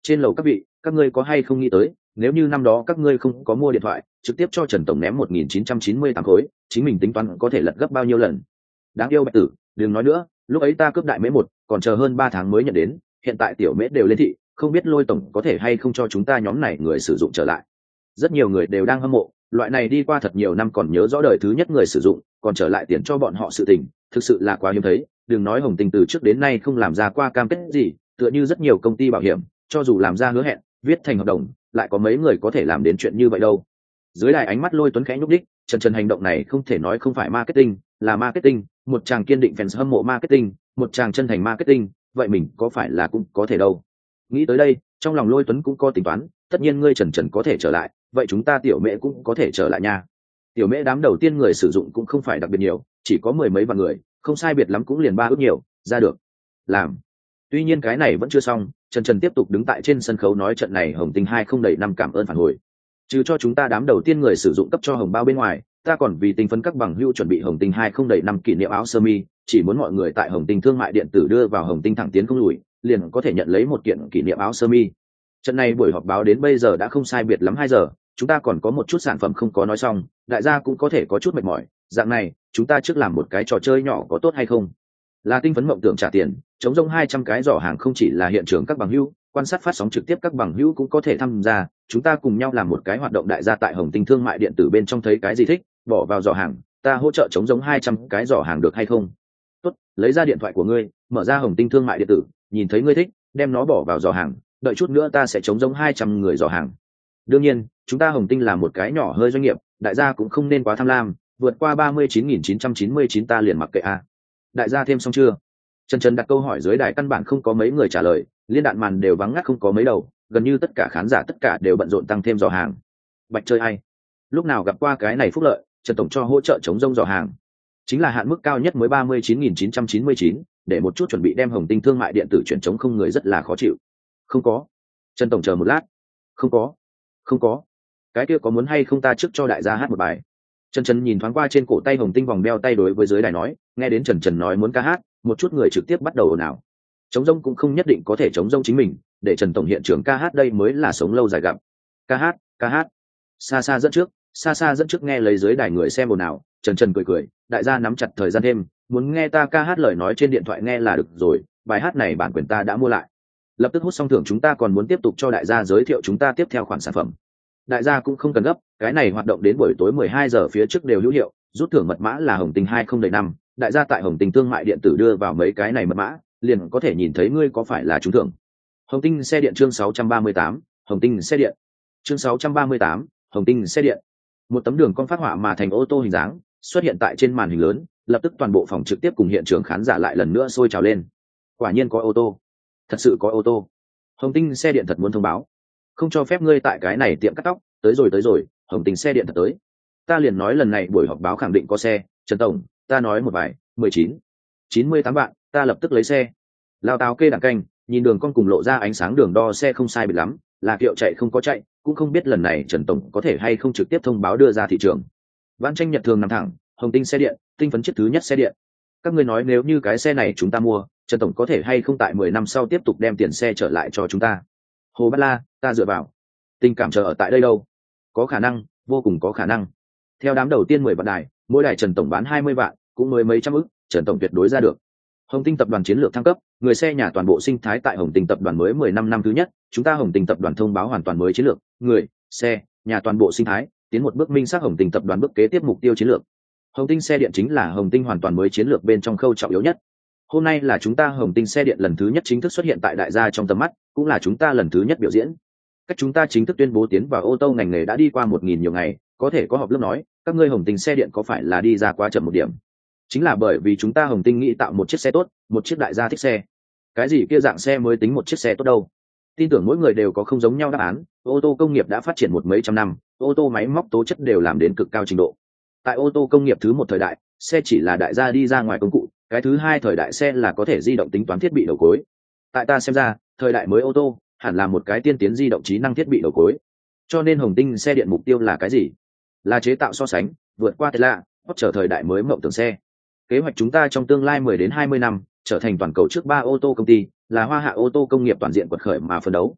trên lầu các vị, các ngươi có hay không nghĩ tới, nếu như năm đó các ngươi không có mua điện thoại trực tiếp cho Trần tổng ném một nghìn chín trăm chín mươi tám khối, chính mình tính toán có thể lật gấp bao nhiêu lần. Đáng yêu Bạch Tử, đừng nói nữa, lúc ấy ta cướp đại mễ một còn chờ hơn ba tháng mới nhận đến, hiện tại tiểu mễ đều lên thị, không biết Lôi tổng có thể hay không cho chúng ta nhóm này người sử dụng trở lại. Rất nhiều người đều đang hâm mộ, loại này đi qua thật nhiều năm còn nhớ rõ đời thứ nhất người sử dụng còn trở lại tiền cho bọn họ sự tình, thực sự là quá hiếm thấy. Đừng nói Hồng Tinh từ trước đến nay không làm ra qua cam kết gì, tựa như rất nhiều công ty bảo hiểm cho dù làm ra hứa hẹn viết thành hợp đồng, lại có mấy người có thể làm đến chuyện như vậy đâu. Dưới đài ánh mắt Lôi Tuấn khẽ nhúc đích, Trần Trần hành động này không thể nói không phải marketing, là marketing, một chàng kiên định fans hâm mộ marketing, một chàng chân thành marketing, vậy mình có phải là cũng có thể đâu. Nghĩ tới đây, trong lòng Lôi Tuấn cũng có tính toán, tất nhiên ngươi Trần Trần có thể trở lại, vậy chúng ta tiểu mễ cũng có thể trở lại nha. Tiểu mễ đám đầu tiên người sử dụng cũng không phải đặc biệt nhiều, chỉ có mười mấy vạn người, không sai biệt lắm cũng liền ba ước nhiều, ra được. Làm. Tuy nhiên cái này vẫn chưa xong, Trần Trần tiếp tục đứng tại trên sân khấu nói trận này Hồng Tinh hai không đầy năm cảm ơn phản hồi. Trừ cho chúng ta đám đầu tiên người sử dụng cấp cho hồng bao bên ngoài, ta còn vì tinh phấn các bằng hữu chuẩn bị Hồng Tinh hai không đầy năm kỷ niệm áo sơ mi, chỉ muốn mọi người tại Hồng Tinh thương mại điện tử đưa vào Hồng Tinh thẳng tiến không lùi, liền có thể nhận lấy một kiện kỷ niệm áo sơ mi. Trận này buổi họp báo đến bây giờ đã không sai biệt lắm hai giờ, chúng ta còn có một chút sản phẩm không có nói xong, đại gia cũng có thể có chút mệt mỏi, dạng này, chúng ta trước làm một cái trò chơi nhỏ có tốt hay không? Là tinh phấn mộng tưởng trả tiền, chống rông hai trăm cái giỏ hàng không chỉ là hiện trường các bằng hữu, quan sát phát sóng trực tiếp các bằng hữu cũng có thể tham gia, chúng ta cùng nhau làm một cái hoạt động đại gia tại Hồng Tinh thương mại điện tử bên trong thấy cái gì thích, bỏ vào giỏ hàng, ta hỗ trợ chống giống hai trăm cái giỏ hàng được hay không? Tốt, lấy ra điện thoại của ngươi, mở ra Hồng Tinh thương mại điện tử, nhìn thấy ngươi thích, đem nó bỏ vào giỏ hàng, đợi chút nữa ta sẽ chống giống hai trăm người giỏ hàng. Đương nhiên, chúng ta Hồng Tinh là một cái nhỏ hơi doanh nghiệp, đại gia cũng không nên quá tham lam, vượt qua ba mươi chín nghìn chín trăm chín mươi chín ta liền mặc kệ a. À. Đại gia thêm xong chưa? Trần Trần đặt câu hỏi dưới đài căn bản không có mấy người trả lời, liên đạn màn đều vắng ngắt không có mấy đầu, gần như tất cả khán giả tất cả đều bận rộn tăng thêm giỏ hàng. Bạch chơi ai? Lúc nào gặp qua cái này phúc lợi, Trần tổng cho hỗ trợ chống rông giỏ hàng. Chính là hạn mức cao nhất mới ba mươi chín nghìn chín trăm chín mươi chín, để một chút chuẩn bị đem Hồng Tinh thương mại điện tử chuyển chống không người rất là khó chịu. Không có. Trần tổng chờ một lát. Không có. Không có. Cái kia có muốn hay không ta trước cho đại gia hát một bài? Trần Trần nhìn thoáng qua trên cổ tay Hồng Tinh vòng đeo tay đối với dưới đài nói, nghe đến Trần Trần nói muốn ca hát, một chút người trực tiếp bắt đầu ồn ào. Chống rông cũng không nhất định có thể chống rông chính mình, để Trần tổng hiện trường ca hát đây mới là sống lâu dài gặp. Ca hát, ca hát. Xa xa dẫn trước, xa xa dẫn trước nghe lấy dưới đài người xem ồn ào, Trần Trần cười cười, đại gia nắm chặt thời gian thêm, muốn nghe ta ca hát lời nói trên điện thoại nghe là được rồi, bài hát này bản quyền ta đã mua lại. Lập tức hút xong thưởng chúng ta còn muốn tiếp tục cho đại gia giới thiệu chúng ta tiếp theo khoản sản phẩm. Đại gia cũng không cần gấp, cái này hoạt động đến buổi tối mười hai giờ phía trước đều hữu hiệu, rút thưởng mật mã là Hồng Tinh hai không đầy năm, đại gia tại Hồng Tinh thương mại điện tử đưa vào mấy cái này mật mã, liền có thể nhìn thấy ngươi có phải là trúng thưởng. Hồng Tinh xe điện chương sáu trăm ba mươi tám, Hồng Tinh xe điện. Chương sáu trăm ba mươi tám, Hồng Tinh xe điện. Một tấm đường con phát họa mà thành ô tô hình dáng, xuất hiện tại trên màn hình lớn, lập tức toàn bộ phòng trực tiếp cùng hiện trường khán giả lại lần nữa sôi trào lên. Quả nhiên có ô tô, thật sự có ô tô. Hồng Tinh xe điện thật muốn thông báo, không cho phép ngươi tại cái này tiệm cắt tóc, tới rồi tới rồi, Hồng Tinh xe điện thật tới. Ta liền nói lần này buổi họp báo khẳng định có xe, Trần tổng, ta nói một vài, mười chín, chín mươi tám bạn, ta lập tức lấy xe. Lao táo kê đảng canh, nhìn đường con cùng lộ ra ánh sáng đường đo xe không sai biệt lắm, là kiệu chạy không có chạy, cũng không biết lần này Trần tổng có thể hay không trực tiếp thông báo đưa ra thị trường. Vãn tranh nhật thường nằm thẳng, Hồng Tinh xe điện, tinh phấn chiếc thứ nhất xe điện. Các ngươi nói nếu như cái xe này chúng ta mua, Trần tổng có thể hay không tại mười năm sau tiếp tục đem tiền xe trở lại cho chúng ta? Hồ Bát La, ta dựa vào. Tình cảm chờ ở tại đây đâu? Có khả năng, vô cùng có khả năng. Theo đám đầu tiên mười vạn đài, mỗi đài Trần tổng bán hai mươi vạn, cũng mới mấy trăm ức, Trần tổng tuyệt đối ra được. Hồng Tinh tập đoàn chiến lược thăng cấp, người xe nhà toàn bộ sinh thái tại Hồng Tinh tập đoàn mới mười năm năm thứ nhất, chúng ta Hồng Tinh tập đoàn thông báo hoàn toàn mới chiến lược, người, xe, nhà toàn bộ sinh thái, tiến một bước minh xác Hồng Tinh tập đoàn bước kế tiếp mục tiêu chiến lược. Hồng Tinh xe điện chính là Hồng Tinh hoàn toàn mới chiến lược bên trong khâu trọng yếu nhất. Hôm nay là chúng ta Hồng Tinh xe điện lần thứ nhất chính thức xuất hiện tại đại gia trong tầm mắt, cũng là chúng ta lần thứ nhất biểu diễn. Cách chúng ta chính thức tuyên bố tiến vào ô tô ngành nghề đã đi qua một nghìn nhiều ngày, có thể có họp lớp nói, các ngươi Hồng Tinh xe điện có phải là đi ra quá chậm một điểm? Chính là bởi vì chúng ta Hồng Tinh nghĩ tạo một chiếc xe tốt, một chiếc đại gia thích xe. Cái gì kia dạng xe mới tính một chiếc xe tốt đâu? Tin tưởng mỗi người đều có không giống nhau đáp án, ô tô công nghiệp đã phát triển một mấy trăm năm, ô tô máy móc tố chất đều làm đến cực cao trình độ. Tại ô tô công nghiệp thứ một thời đại, xe chỉ là đại gia đi ra ngoài công cụ, cái thứ hai thời đại xe là có thể di động tính toán thiết bị đầu cuối. Tại ta xem ra, thời đại mới ô tô hẳn là một cái tiên tiến di động trí năng thiết bị đầu cuối. Cho nên Hồng Tinh xe điện mục tiêu là cái gì? Là chế tạo so sánh, vượt qua Tesla, hoặc trở thời đại mới mộng tưởng xe. Kế hoạch chúng ta trong tương lai mười đến hai mươi năm trở thành toàn cầu trước ba ô tô công ty, là hoa hạ ô tô công nghiệp toàn diện quật khởi mà phấn đấu.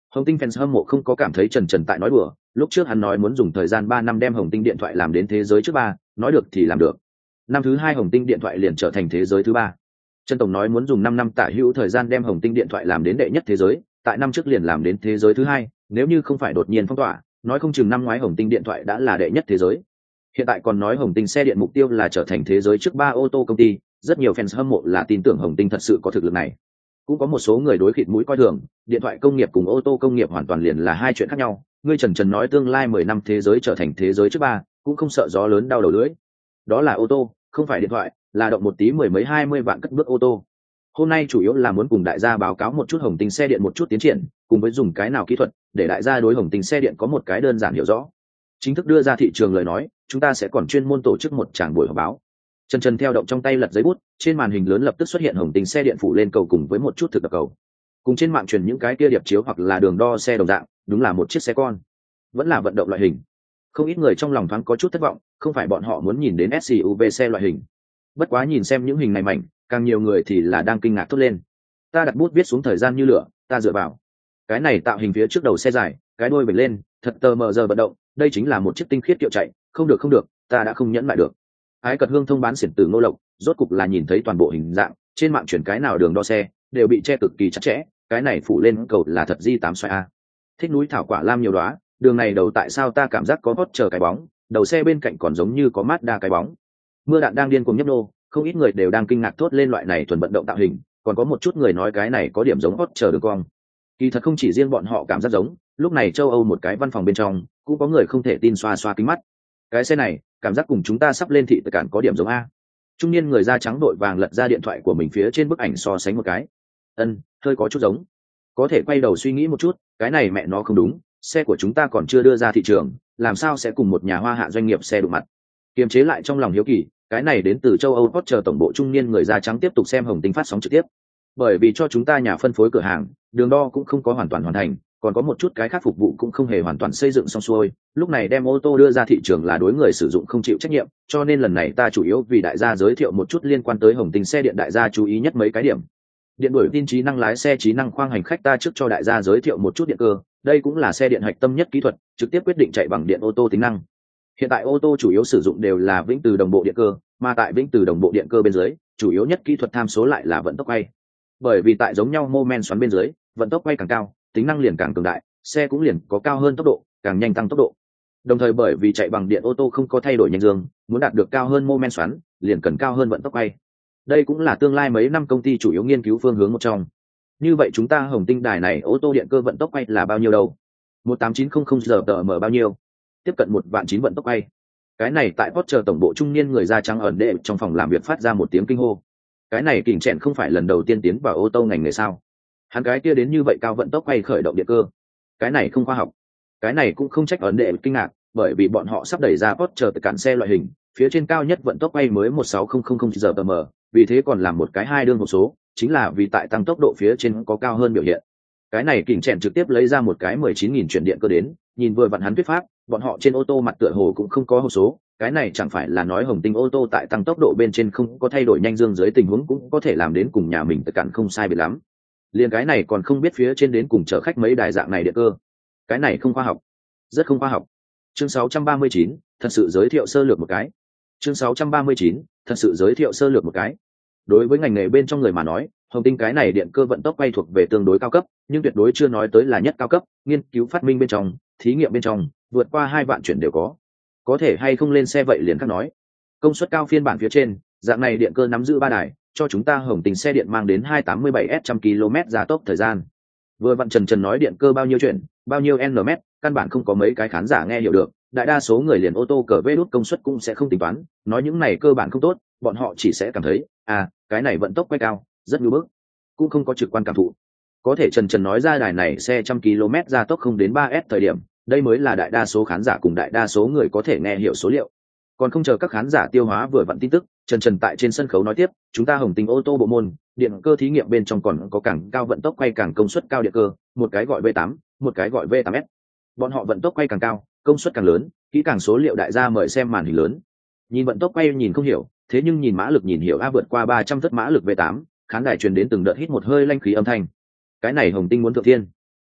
Hồng Tinh fans hâm mộ không có cảm thấy Trần Trần tại nói đùa, lúc trước hắn nói muốn dùng thời gian ba năm đem Hồng Tinh điện thoại làm đến thế giới trước ba, nói được thì làm được. Năm thứ hai Hồng Tinh điện thoại liền trở thành thế giới thứ ba. Trần Tổng nói muốn dùng năm năm tả hữu thời gian đem Hồng Tinh điện thoại làm đến đệ nhất thế giới, tại năm trước liền làm đến thế giới thứ hai, nếu như không phải đột nhiên phong tỏa, nói không chừng năm ngoái Hồng Tinh điện thoại đã là đệ nhất thế giới. Hiện tại còn nói Hồng Tinh xe điện mục tiêu là trở thành thế giới trước ba ô tô công ty, rất nhiều fans hâm mộ là tin tưởng Hồng Tinh thật sự có thực lực này. Cũng có một số người đối khịt mũi coi thường, điện thoại công nghiệp cùng ô tô công nghiệp hoàn toàn liền là hai chuyện khác nhau. Ngươi Trần Trần nói tương lai mười năm thế giới trở thành thế giới trước ba, cũng không sợ gió lớn đau đầu lưỡi. Đó là ô tô, không phải điện thoại, là động một tí mười mấy hai mươi vạn cất bước ô tô. Hôm nay chủ yếu là muốn cùng đại gia báo cáo một chút Hồng Tinh xe điện một chút tiến triển, cùng với dùng cái nào kỹ thuật để đại gia đối Hồng Tinh xe điện có một cái đơn giản hiểu rõ. Chính thức đưa ra thị trường lời nói, chúng ta sẽ còn chuyên môn tổ chức một tràng buổi họp báo. Trần Trần theo động trong tay lật giấy bút, trên màn hình lớn lập tức xuất hiện Hồng Tinh xe điện phủ lên cầu cùng với một chút thực tập cầu. Cùng trên mạng truyền những cái kia điệp chiếu hoặc là đường đo xe đồng dạng, đúng là một chiếc xe con, vẫn là vận động loại hình. Không ít người trong lòng thoáng có chút thất vọng, không phải bọn họ muốn nhìn đến ét u vê xe loại hình. Bất quá nhìn xem những hình này mảnh, càng nhiều người thì là đang kinh ngạc thốt lên. Ta đặt bút viết xuống thời gian như lửa, ta dựa vào. Cái này tạo hình phía trước đầu xe dài, cái đuôi vểnh lên, thật tờ mờ giờ vận động, đây chính là một chiếc tinh khiết kiệu chạy, không được không được, ta đã không nhẫn lại được. Ái Cật Hương thông bán xiển từ Ngô Lộc, rốt cục là nhìn thấy toàn bộ hình dạng, trên mạng chuyển cái nào đường đo xe đều bị che cực kỳ chặt chẽ, cái này phủ lên cầu là thật di tám xoay a. Thích núi thảo quả lam nhiều đóa, đường này đầu tại sao ta cảm giác có hót chờ cái bóng, đầu xe bên cạnh còn giống như có mát đa cái bóng. Mưa đạn đang điên cuồng nhấp nô, không ít người đều đang kinh ngạc thốt lên loại này thuần vận động tạo hình, còn có một chút người nói cái này có điểm giống hót chờ đường cong. Kỳ thật không chỉ riêng bọn họ cảm giác giống, lúc này châu Âu một cái văn phòng bên trong cũng có người không thể tin xoa xoa kính mắt. Cái xe này cảm giác cùng chúng ta sắp lên thị tự cản có điểm giống a. Trung niên người da trắng đội vàng lật ra điện thoại của mình phía trên bức ảnh so sánh một cái. Ân, hơi có chút giống. Có thể quay đầu suy nghĩ một chút, cái này mẹ nó không đúng, xe của chúng ta còn chưa đưa ra thị trường, làm sao sẽ cùng một nhà hoa hạ doanh nghiệp xe đụng mặt. Kiềm chế lại trong lòng hiếu kỳ, cái này đến từ châu Âu Porsche tổng bộ trung niên người da trắng tiếp tục xem Hồng Tinh phát sóng trực tiếp. Bởi vì cho chúng ta nhà phân phối cửa hàng, đường đo cũng không có hoàn toàn hoàn thành, còn có một chút cái khác phục vụ cũng không hề hoàn toàn xây dựng xong xuôi, lúc này đem ô tô đưa ra thị trường là đối người sử dụng không chịu trách nhiệm, cho nên lần này ta chủ yếu vì đại gia giới thiệu một chút liên quan tới Hồng Tinh xe điện, đại gia chú ý nhất mấy cái điểm. Điện đuổi tin trí năng lái xe, trí năng khoang hành khách, ta trước cho đại gia giới thiệu một chút điện cơ, đây cũng là xe điện hạch tâm nhất kỹ thuật, trực tiếp quyết định chạy bằng điện ô tô tính năng. Hiện tại ô tô chủ yếu sử dụng đều là vĩnh từ đồng bộ điện cơ, mà tại vĩnh từ đồng bộ điện cơ bên dưới, chủ yếu nhất kỹ thuật tham số lại là vận tốc quay. Bởi vì tại giống nhau mô men xoắn bên dưới, vận tốc quay càng cao, tính năng liền càng cường đại, xe cũng liền có cao hơn tốc độ, càng nhanh tăng tốc độ. Đồng thời bởi vì chạy bằng điện ô tô không có thay đổi nhanh dương, muốn đạt được cao hơn mô men xoắn, liền cần cao hơn vận tốc quay. Đây cũng là tương lai mấy năm công ty chủ yếu nghiên cứu phương hướng một trong. Như vậy chúng ta Hồng Tinh đài này ô tô điện cơ vận tốc quay là bao nhiêu đâu? một tám chín không không giờ tờ mở bao nhiêu? Tiếp cận một vạn chín vận tốc quay. Cái này tại Porsche tổng bộ trung niên người da trắng ẩn đệ trong phòng làm việc phát ra một tiếng kinh hô. Cái này kỉnh chẹn không phải lần đầu tiên tiến vào ô tô ngành nghề sao? Hắn cái kia đến như vậy cao vận tốc quay khởi động điện cơ, cái này không khoa học. Cái này cũng không trách ấn đệ kinh ngạc, bởi vì bọn họ sắp đẩy ra Porsche từ cản xe loại hình, phía trên cao nhất vận tốc quay mới một sáu không không không giờ tờ mở, vì thế còn làm một cái hai đương hộp số, chính là vì tại tăng tốc độ phía trên có cao hơn biểu hiện. Cái này kỉnh chèn trực tiếp lấy ra một cái mười chín nghìn chuyển điện cơ đến, nhìn vừa vặn hắn thuyết pháp, bọn họ trên ô tô mặt tựa hồ cũng không có hộp số, cái này chẳng phải là nói Hồng Tinh ô tô tại tăng tốc độ bên trên không có thay đổi nhanh dương dưới tình huống cũng có thể làm đến cùng nhà mình tất cản không sai biệt lắm. Liên cái này còn không biết phía trên đến cùng chở khách mấy đài dạng này điện cơ. Cái này không khoa học, rất không khoa học. Chương sáu trăm ba mươi chín, thật sự giới thiệu sơ lược một cái. Chương sáu trăm ba mươi chín, thật sự giới thiệu sơ lược một cái. Đối với ngành nghề bên trong người mà nói, Hồng Tinh cái này điện cơ vận tốc quay thuộc về tương đối cao cấp, nhưng tuyệt đối chưa nói tới là nhất cao cấp, nghiên cứu phát minh bên trong, thí nghiệm bên trong, vượt qua hai vạn chuyển đều có. Có thể hay không lên xe vậy liền khác nói. Công suất cao phiên bản phía trên, dạng này điện cơ nắm giữ ba đài, cho chúng ta Hồng Tinh xe điện mang đến hai trăm tám mươi bảy trăm ki lô mét gia tốc thời gian. Vừa vặn Trần Trần nói điện cơ bao nhiêu chuyển, bao nhiêu nm, căn bản không có mấy cái khán giả nghe hiểu được, đại đa số người liền ô tô cờ vê đút công suất cũng sẽ không tính toán, nói những này cơ bản không tốt, bọn họ chỉ sẽ cảm thấy, à, cái này vận tốc quay cao, rất nhu bức, cũng không có trực quan cảm thụ. Có thể Trần Trần nói ra đài này xe trăm ki lô mét gia tốc không đến ba S thời điểm, đây mới là đại đa số khán giả cùng đại đa số người có thể nghe hiểu số liệu. Còn không chờ các khán giả tiêu hóa vừa vặn tin tức, Trần Trần tại trên sân khấu nói tiếp, chúng ta Hồng Tinh ô tô bộ môn, điện cơ thí nghiệm bên trong còn có càng cao vận tốc quay càng công suất cao điện cơ, một cái gọi V tám, một cái gọi V tám S. Bọn họ vận tốc quay càng cao, công suất càng lớn, kỹ càng số liệu đại gia mời xem màn hình lớn. Nhìn vận tốc quay nhìn không hiểu, thế nhưng nhìn mã lực nhìn hiểu, a vượt qua ba trăm thất mã lực V tám, khán đài truyền đến từng đợt hít một hơi lanh khí âm thanh. Cái này Hồng Tinh muốn thượng thiên.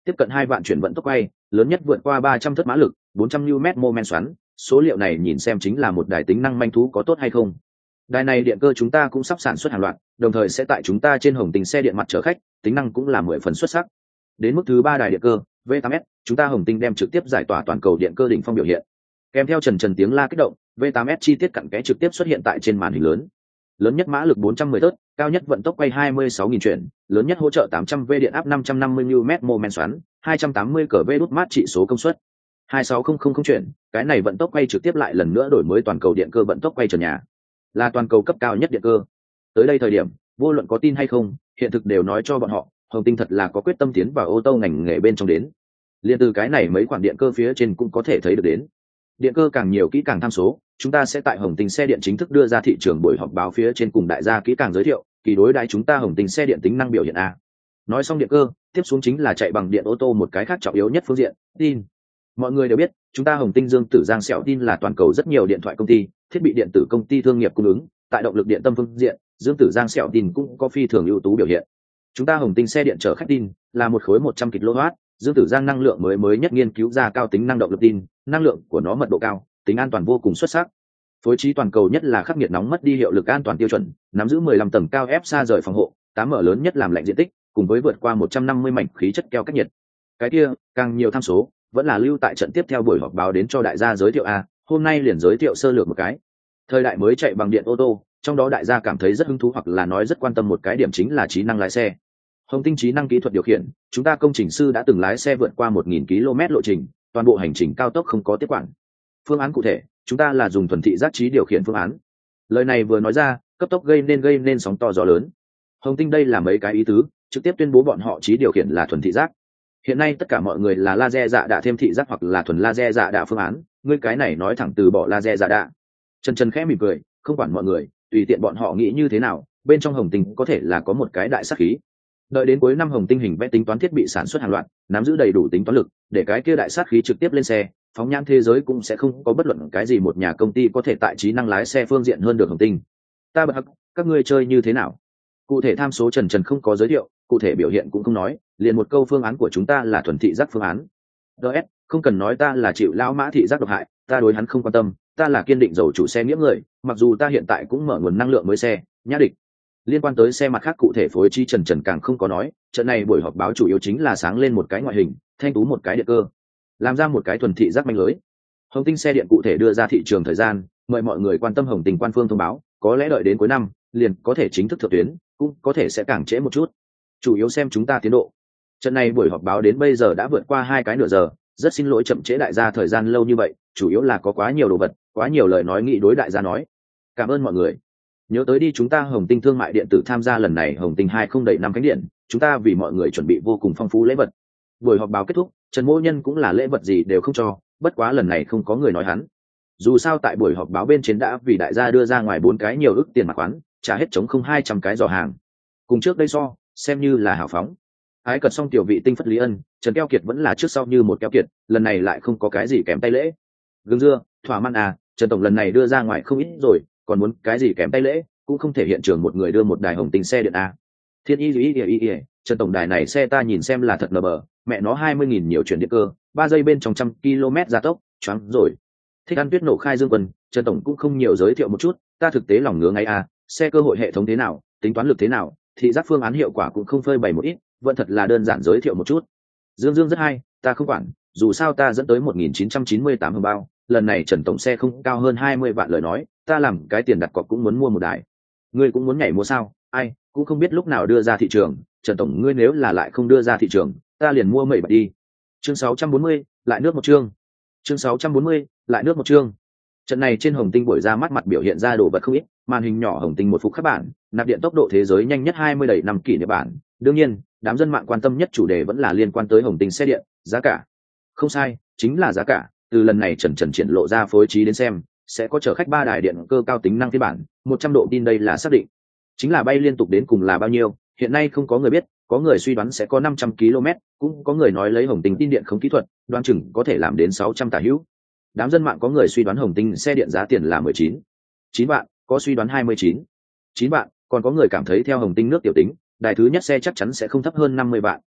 tiếp cận hai vạn chuyển vận tốc quay, lớn nhất vượt qua ba trăm thất mã lực, bốn trăm newton mét mô men xoắn, số liệu này nhìn xem chính là một đài tính năng manh thú có tốt hay không. Đài này điện cơ chúng ta cũng sắp sản xuất hàng loạt, đồng thời sẽ tại chúng ta trên Hồng Tinh xe điện mặt chở khách, tính năng cũng là mười phần xuất sắc. Đến mức thứ ba đài điện cơ V tám S, chúng ta Hồng Tinh đem trực tiếp giải tỏa toàn cầu điện cơ đỉnh phong biểu hiện. Kèm theo trần trần tiếng la kích động, V tám S chi tiết cặn kẽ trực tiếp xuất hiện tại trên màn hình lớn. Lớn nhất mã lực bốn trăm mười tớt, cao nhất vận tốc quay hai mươi sáu nghìn chuyển, lớn nhất hỗ trợ tám trăm vê điện áp năm trăm năm mươi newton mét mô men xoắn, hai trăm tám mươi cờ vê đút mát trị số công suất. hai sáu không không không chuyển, cái này vận tốc quay trực tiếp lại lần nữa đổi mới toàn cầu điện cơ vận tốc quay trần nhà. Là toàn cầu cấp cao nhất điện cơ. Tới đây thời điểm, vô luận có tin hay không, hiện thực đều nói cho bọn họ, Hồng Tinh thật là có quyết tâm tiến vào ô tô ngành nghề bên trong đến. Liên từ cái này mấy khoản điện cơ phía trên cũng có thể thấy được đến. Điện cơ càng nhiều kỹ càng tham số, chúng ta sẽ tại Hồng Tinh xe điện chính thức đưa ra thị trường buổi họp báo phía trên cùng đại gia kỹ càng giới thiệu, kỳ đối đãi chúng ta Hồng Tinh xe điện tính năng biểu hiện a. Nói xong điện cơ, tiếp xuống chính là chạy bằng điện ô tô một cái khác trọng yếu nhất phương diện, tin. Mọi người đều biết, chúng ta Hồng Tinh Dương Tử Giang Sẹo tin là toàn cầu rất nhiều điện thoại công ty, thiết bị điện tử công ty thương nghiệp cung ứng, tại động lực điện tâm phương diện, Dương Tử Giang Sẹo tin cũng có phi thường ưu tú biểu hiện. Chúng ta Hồng Tinh xe điện chở khách tin là một khối một trăm ki lô oát, Dương Tử Giang năng lượng mới mới nhất nghiên cứu ra cao tính năng động lực tin, năng lượng của nó mật độ cao, tính an toàn vô cùng xuất sắc. Phối trí toàn cầu nhất là khắc nghiệt nóng mất đi hiệu lực an toàn tiêu chuẩn, nắm giữ mười lăm tầng cao ép xa rời phòng hộ, tám mở lớn nhất làm lạnh diện tích, cùng với vượt qua một trăm năm mươi mảnh khí chất keo cách nhiệt. Cái kia, càng nhiều tham số, vẫn là lưu tại trận tiếp theo buổi họp báo đến cho đại gia giới thiệu a, hôm nay liền giới thiệu sơ lược một cái. Thời đại mới chạy bằng điện ô tô, trong đó đại gia cảm thấy rất hứng thú hoặc là nói rất quan tâm một cái điểm chính là trí năng lái xe. Hồng Tinh trí năng kỹ thuật điều khiển, chúng ta công trình sư đã từng lái xe vượt qua một nghìn ki lô mét lộ trình, toàn bộ hành trình cao tốc không có tiếp quản. Phương án cụ thể, chúng ta là dùng thuần thị giác trí điều khiển phương án. Lời này vừa nói ra, cấp tốc gây nên gây nên sóng to gió lớn. Hồng Tinh đây là mấy cái ý tứ, trực tiếp tuyên bố bọn họ trí điều khiển là thuần thị giác. Hiện nay tất cả mọi người là laser dạ đạ thêm thị giác hoặc là thuần laser dạ đạ phương án, ngươi cái này nói thẳng từ bỏ laser dạ đạ. Chân chân khẽ mỉm cười, không quản mọi người, tùy tiện bọn họ nghĩ như thế nào, bên trong Hồng Tinh có thể là có một cái đại sát khí. Đợi đến cuối năm Hồng Tinh hình vẽ tính toán thiết bị sản xuất hàng loạt, nắm giữ đầy đủ tính toán lực, để cái kia đại sát khí trực tiếp lên xe, phóng nhãn thế giới cũng sẽ không có bất luận cái gì một nhà công ty có thể tại trí năng lái xe phương diện hơn được Hồng Tinh. Ta bật hắc, các ngươi chơi như thế nào? Cụ thể tham số Trần Trần không có giới thiệu, cụ thể biểu hiện cũng không nói, liền một câu phương án của chúng ta là thuần thị giác phương án. đê ét, không cần nói ta là chịu lão mã thị giác độc hại, ta đối hắn không quan tâm, ta là kiên định giàu chủ xe nghĩa người, mặc dù ta hiện tại cũng mở nguồn năng lượng mới xe, nhã địch. Liên quan tới xe mặt khác cụ thể phối chi Trần Trần càng không có nói, trận này buổi họp báo chủ yếu chính là sáng lên một cái ngoại hình, thanh tú một cái điện cơ, làm ra một cái thuần thị giác manh lưới. Hồng Tinh xe điện cụ thể đưa ra thị trường thời gian, mời mọi người quan tâm Hồng Tinh quan phương thông báo, có lẽ đợi đến cuối năm liền có thể chính thức thượng tuyến, cũng có thể sẽ càng trễ một chút. Chủ yếu xem chúng ta tiến độ. Trận này buổi họp báo đến bây giờ đã vượt qua hai cái nửa giờ, rất xin lỗi chậm trễ đại gia thời gian lâu như vậy, chủ yếu là có quá nhiều đồ vật, quá nhiều lời nói nghị đối đại gia nói. Cảm ơn mọi người. Nhớ tới đi chúng ta Hồng Tinh thương mại điện tử tham gia lần này Hồng Tinh hai không đầy năm khánh điện, chúng ta vì mọi người chuẩn bị vô cùng phong phú lễ vật. Buổi họp báo kết thúc, Trần Mỗ Nhân cũng là lễ vật gì đều không cho, bất quá lần này không có người nói hắn. Dù sao tại buổi họp báo bên trên đã vì đại gia đưa ra ngoài bốn cái nhiều ức tiền mặt khoán, trả hết chống không hai trăm cái giỏ hàng. Cùng trước đây so, xem như là hào phóng. Ái cật xong tiểu vị tinh phất lý ân, Trần Keo Kiệt vẫn là trước sau như một keo kiệt, lần này lại không có cái gì kèm tay lễ. Gương dưa, thỏa mãn à, Trần tổng lần này đưa ra ngoài không ít rồi, còn muốn cái gì kèm tay lễ, cũng không thể hiện trường một người đưa một đài Hồng Tinh xe điện à. Thiên y y y y, Trần tổng đài này xe ta nhìn xem là thật nờ bờ, mẹ nó hai mươi nghìn nhiều chuyển điện cơ, ba giây bên trong trăm km gia tốc, choáng rồi. Thích ăn tuyết nổ khai dương quân, Trần tổng cũng không nhiều giới thiệu một chút, ta thực tế lòng ngứa ngay à, xe cơ hội hệ thống thế nào, tính toán lực thế nào, thị giác phương án hiệu quả cũng không phơi bày một ít, vẫn thật là đơn giản giới thiệu một chút. Dương Dương rất hay, ta không quản, dù sao ta dẫn tới một nghìn chín trăm chín mươi tám hồng bao, lần này Trần tổng xe không cao hơn hai mươi vạn lời nói, ta làm cái tiền đặt cọc cũng muốn mua một đài. Ngươi cũng muốn nhảy mua sao? Ai, cũng không biết lúc nào đưa ra thị trường, Trần tổng ngươi nếu là lại không đưa ra thị trường, ta liền mua mẩy bật đi. Chương sáu trăm bốn mươi, lại nước một chương. Chương sáu trăm bốn mươi, lại nước một chương. Trận này trên Hồng Tinh buổi ra mắt mặt biểu hiện ra đồ vật không ít, màn hình nhỏ Hồng Tinh một phút các bản, nạp điện tốc độ thế giới nhanh nhất hai mươi đầy năm kỷ niệm bản. Đương nhiên, đám dân mạng quan tâm nhất chủ đề vẫn là liên quan tới Hồng Tinh xe điện, giá cả. Không sai, chính là giá cả. Từ lần này Trần Trần triển lộ ra phối trí đến xem, sẽ có chở khách ba đài điện cơ cao tính năng phiên bản, một trăm độ tin đây là xác định. Chính là bay liên tục đến cùng là bao nhiêu, hiện nay không có người biết, có người suy đoán sẽ có năm trăm ki lô mét, cũng có người nói lấy Hồng Tinh tin điện không kỹ thuật, đoán chừng có thể làm đến sáu trăm tả hữu. Đám dân mạng có người suy đoán Hồng Tinh xe điện giá tiền là mười chín, chín vạn, có suy đoán hai mươi chín, chín vạn, còn có người cảm thấy theo Hồng Tinh nước tiểu tính, đài thứ nhất xe chắc chắn sẽ không thấp hơn năm mươi vạn.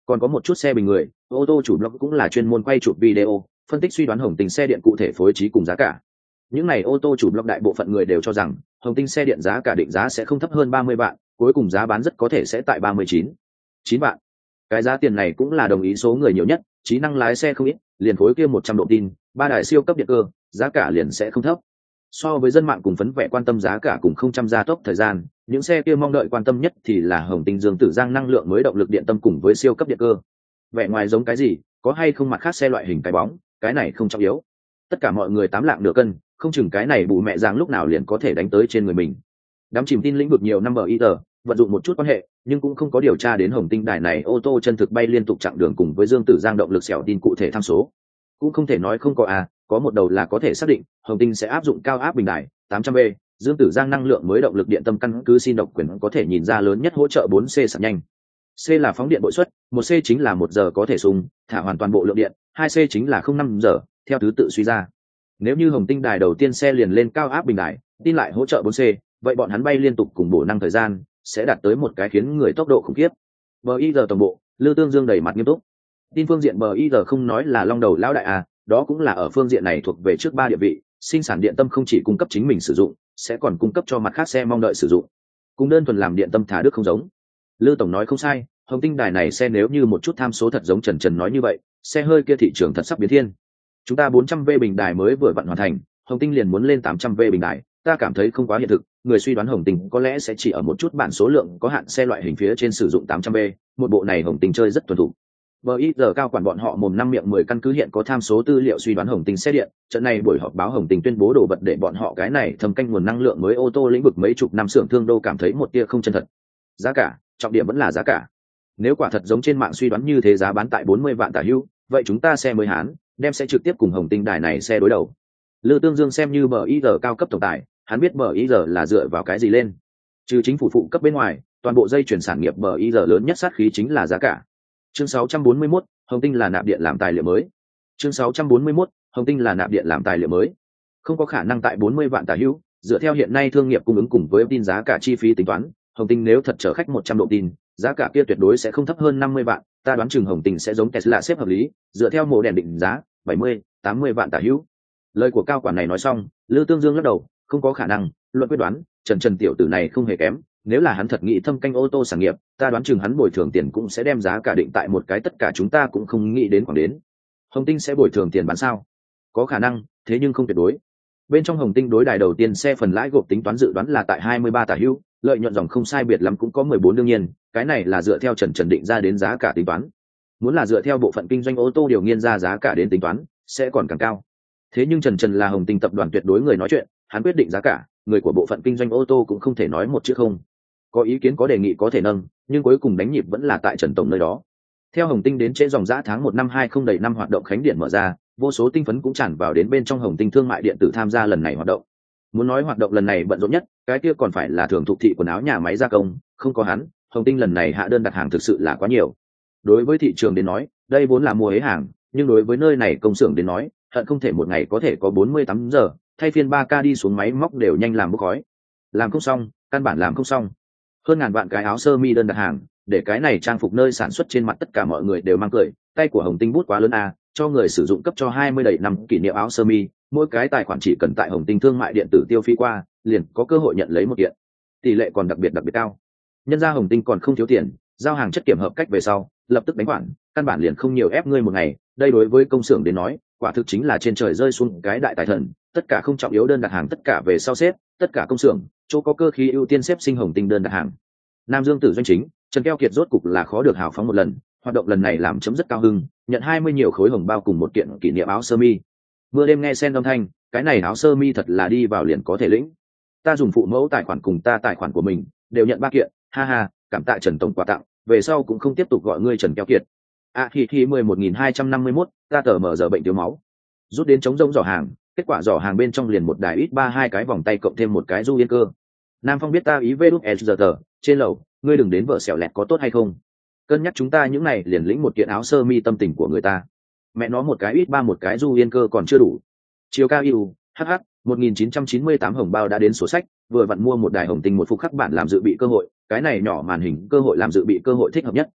Còn có một chút xe bình người, ô tô chủ blog cũng là chuyên môn quay chụp video phân tích suy đoán Hồng Tinh xe điện cụ thể phối trí cùng giá cả. Những này ô tô chủ blog đại bộ phận người đều cho rằng Hồng Tinh xe điện giá cả định giá sẽ không thấp hơn ba mươi vạn, cuối cùng giá bán rất có thể sẽ tại ba mươi chín chín vạn. Cái giá tiền này cũng là đồng ý số người nhiều nhất, trí năng lái xe không ít, liền khối kia một trăm độ tin, ba đài siêu cấp điện cơ, giá cả liền sẽ không thấp. So với dân mạng cùng phấn vẻ quan tâm giá cả cùng không trăm gia tốc thời gian, những xe kia mong đợi quan tâm nhất thì là Hồng Tinh Dương Tử Giang năng lượng mới động lực điện tâm cùng với siêu cấp điện cơ. Vẻ ngoài giống cái gì, có hay không mặt khác xe loại hình cái bóng, cái này không trọng yếu. Tất cả mọi người tám lạng nửa cân, không chừng cái này bù mẹ Giang lúc nào liền có thể đánh tới trên người mình. Đám chìm tin lĩnh vực nhiều năm bờ y tờ, vận dụng một chút quan hệ, nhưng cũng không có điều tra đến Hồng Tinh đài này ô tô chân thực bay liên tục chặng đường cùng với Dương Tử Giang động lực xẻo tin cụ thể tham số. Cũng không thể nói không có à, có một đầu là có thể xác định, Hồng Tinh sẽ áp dụng cao áp bình đài tám trăm B, Dương Tử Giang năng lượng mới động lực điện tâm căn cứ xin độc quyền có thể nhìn ra lớn nhất hỗ trợ bốn C sạc nhanh. C là phóng điện bội suất, một C chính là một giờ có thể sung, thả hoàn toàn bộ lượng điện, hai C chính là không năm giờ, theo thứ tự suy ra. Nếu như Hồng Tinh đài đầu tiên xe liền lên cao áp bình đài, tin lại hỗ trợ bốn C, vậy bọn hắn bay liên tục cùng bổ năng thời gian sẽ đạt tới một cái khiến người tốc độ khủng khiếp. bê i giê toàn bộ, Lư Tương Dương đầy mặt nghiêm túc. Tin phương diện bê i giê không nói là long đầu lão đại à, đó cũng là ở phương diện này thuộc về trước ba địa vị, sinh sản điện tâm không chỉ cung cấp chính mình sử dụng, sẽ còn cung cấp cho mặt khác xe mong đợi sử dụng. Cùng đơn thuần làm điện tâm thả đức không giống. Lư tổng nói không sai, Hồng Tinh đài này xe nếu như một chút tham số thật giống Trần Trần nói như vậy, xe hơi kia thị trường thật sắp biến thiên. Chúng ta bốn trăm V bình đài mới vừa vận hoàn thành, Hồng Tinh liền muốn lên tám trăm V bình đài, ta cảm thấy không quá hiện thực, người suy đoán Hồng Tinh có lẽ sẽ chỉ ở một chút bản số lượng có hạn xe loại hình phía trên sử dụng tám trăm B, một bộ này Hồng Tinh chơi rất thuần thục. bê i giê cao quản bọn họ mồm năm miệng mười căn cứ hiện có tham số tư liệu suy đoán Hồng Tinh xe điện, trận này buổi họp báo Hồng Tinh tuyên bố đồ vật để bọn họ cái này thâm canh nguồn năng lượng mới ô tô lĩnh vực mấy chục năm xưởng thương đô cảm thấy một tia không chân thật. Giá cả, trọng điểm vẫn là giá cả. Nếu quả thật giống trên mạng suy đoán như thế giá bán tại bốn mươi vạn tả hữu, vậy chúng ta xe mới Hán, đem sẽ trực tiếp cùng Hồng Tinh đài này xe đối đầu. Lư Tương Dương xem như bê i giê cao cấp tổng tài, hắn biết bê i giê là dựa vào cái gì lên. Trừ chính phủ phụ cấp bên ngoài, toàn bộ dây chuyển sản nghiệp bê i giê lớn nhất sát khí chính là giá cả. Chương sáu trăm bốn mươi mốt, Hồng Tinh là nạp điện làm tài liệu mới. Chương sáu trăm bốn mươi mốt, Hồng Tinh là nạp điện làm tài liệu mới. Không có khả năng tại bốn mươi vạn tả hữu, dựa theo hiện nay thương nghiệp cung ứng cùng với tin giá cả chi phí tính toán, Hồng Tinh nếu thật chở khách một trăm độ tin, giá cả kia tuyệt đối sẽ không thấp hơn năm mươi vạn, ta đoán chừng Hồng Tinh sẽ giống Tesla xếp hợp lý, dựa theo mổ đèn định giá, bảy mươi, tám mươi vạn tả hữu. Lời của cao quản này nói xong, Lư Tương Dương lắc đầu, không có khả năng, luận quyết đoán, Trần Trần tiểu tử này không hề kém, nếu là hắn thật nghĩ thâm canh ô tô sản nghiệp, ta đoán chừng hắn bồi thường tiền cũng sẽ đem giá cả định tại một cái tất cả chúng ta cũng không nghĩ đến khoảng đến. Hồng Tinh sẽ bồi thường tiền bán sao? Có khả năng, thế nhưng không tuyệt đối. Bên trong Hồng Tinh đối đài đầu tiên xe phần lãi gộp tính toán dự đoán là tại hai mươi ba tả hữu, lợi nhuận dòng không sai biệt lắm cũng có mười bốn đương nhiên, cái này là dựa theo Trần Trần định ra đến giá cả tính toán. Muốn là dựa theo bộ phận kinh doanh ô tô điều nghiên ra giá cả đến tính toán, sẽ còn càng cao. Thế nhưng Trần Trần là Hồng Tinh tập đoàn tuyệt đối người nói chuyện, hắn quyết định giá cả, người của bộ phận kinh doanh ô tô cũng không thể nói một chữ không. Có ý kiến có đề nghị có thể nâng, nhưng cuối cùng đánh nhịp vẫn là tại Trần tổng nơi đó. Theo Hồng Tinh đến trễ dòng dã tháng một năm hai không đầy năm hoạt động khánh điện mở ra, vô số tinh phấn cũng tràn vào đến bên trong Hồng Tinh thương mại điện tử tham gia lần này hoạt động. Muốn nói hoạt động lần này bận rộn nhất, cái kia còn phải là thường thục thị quần áo nhà máy gia công, không có hắn, Hồng Tinh lần này hạ đơn đặt hàng thực sự là quá nhiều. Đối với thị trường đến nói, đây vốn là mua hế hàng, nhưng đối với nơi này công xưởng đến nói, hận không thể một ngày có thể có bốn mươi tám giờ, thay phiên ba K đi xuống máy móc đều nhanh làm bốc khói. Làm không xong, căn bản làm không xong. Hơn ngàn vạn cái áo sơ mi đơn đặt hàng, để cái này trang phục nơi sản xuất trên mặt tất cả mọi người đều mang cười, tay của Hồng Tinh bút quá lớn à, cho người sử dụng cấp cho hai mươi đầy năm kỷ niệm áo sơ mi, mỗi cái tài khoản chỉ cần tại Hồng Tinh thương mại điện tử tiêu phí qua, liền có cơ hội nhận lấy một kiện. Tỷ lệ còn đặc biệt đặc biệt cao. Nhân ra Hồng Tinh còn không thiếu tiền, giao hàng chất kiểm hợp cách về sau, lập tức đánh khoản, căn bản liền không nhiều ép ngươi một ngày, đây đối với công xưởng đến nói, quả thực chính là trên trời rơi xuống cái đại tài thần, tất cả không trọng yếu đơn đặt hàng tất cả về sau xếp, tất cả công xưởng, chỗ có cơ khí ưu tiên xếp sinh Hồng Tinh đơn đặt hàng. Nam Dương Tử doanh chính, Trần Keo Kiệt rốt cục là khó được hào phóng một lần, hoạt động lần này làm chấm rất cao hưng, nhận hai mươi nhiều khối hồng bao cùng một kiện kỷ niệm áo sơ mi. Mưa đêm nghe sen âm thanh, cái này áo sơ mi thật là đi vào liền có thể lĩnh. Ta dùng phụ mẫu tài khoản cùng ta tài khoản của mình, đều nhận ba kiện, ha ha, cảm tạ Trần tổng quà tặng, về sau cũng không tiếp tục gọi ngươi Trần Keo Kiệt. À thì thì mười một nghìn hai trăm năm mươi mốt, ta tờ mở giờ bệnh thiếu máu. Rút đến chống rông giỏ hàng, kết quả giỏ hàng bên trong liền một đài ít ba hai cái vòng tay cộng thêm một cái du yên cơ. Nam Phong biết ta ý vê đút giờ tờ, trên lầu, ngươi đừng đến vợ xẻo lẹt có tốt hay không? Cân nhắc chúng ta những này liền lĩnh một kiện áo sơ mi tâm tình của người ta. Mẹ nó một cái ít ba một cái du yên cơ còn chưa đủ. Chiều cao yêu, hh, một nghìn chín trăm chín mươi tám hồng bao đã đến sổ sách, vừa vặn mua một đài Hồng Tinh một phục khắc bản làm dự bị cơ hội, cái này nhỏ màn hình cơ hội làm dự bị cơ hội thích hợp nhất.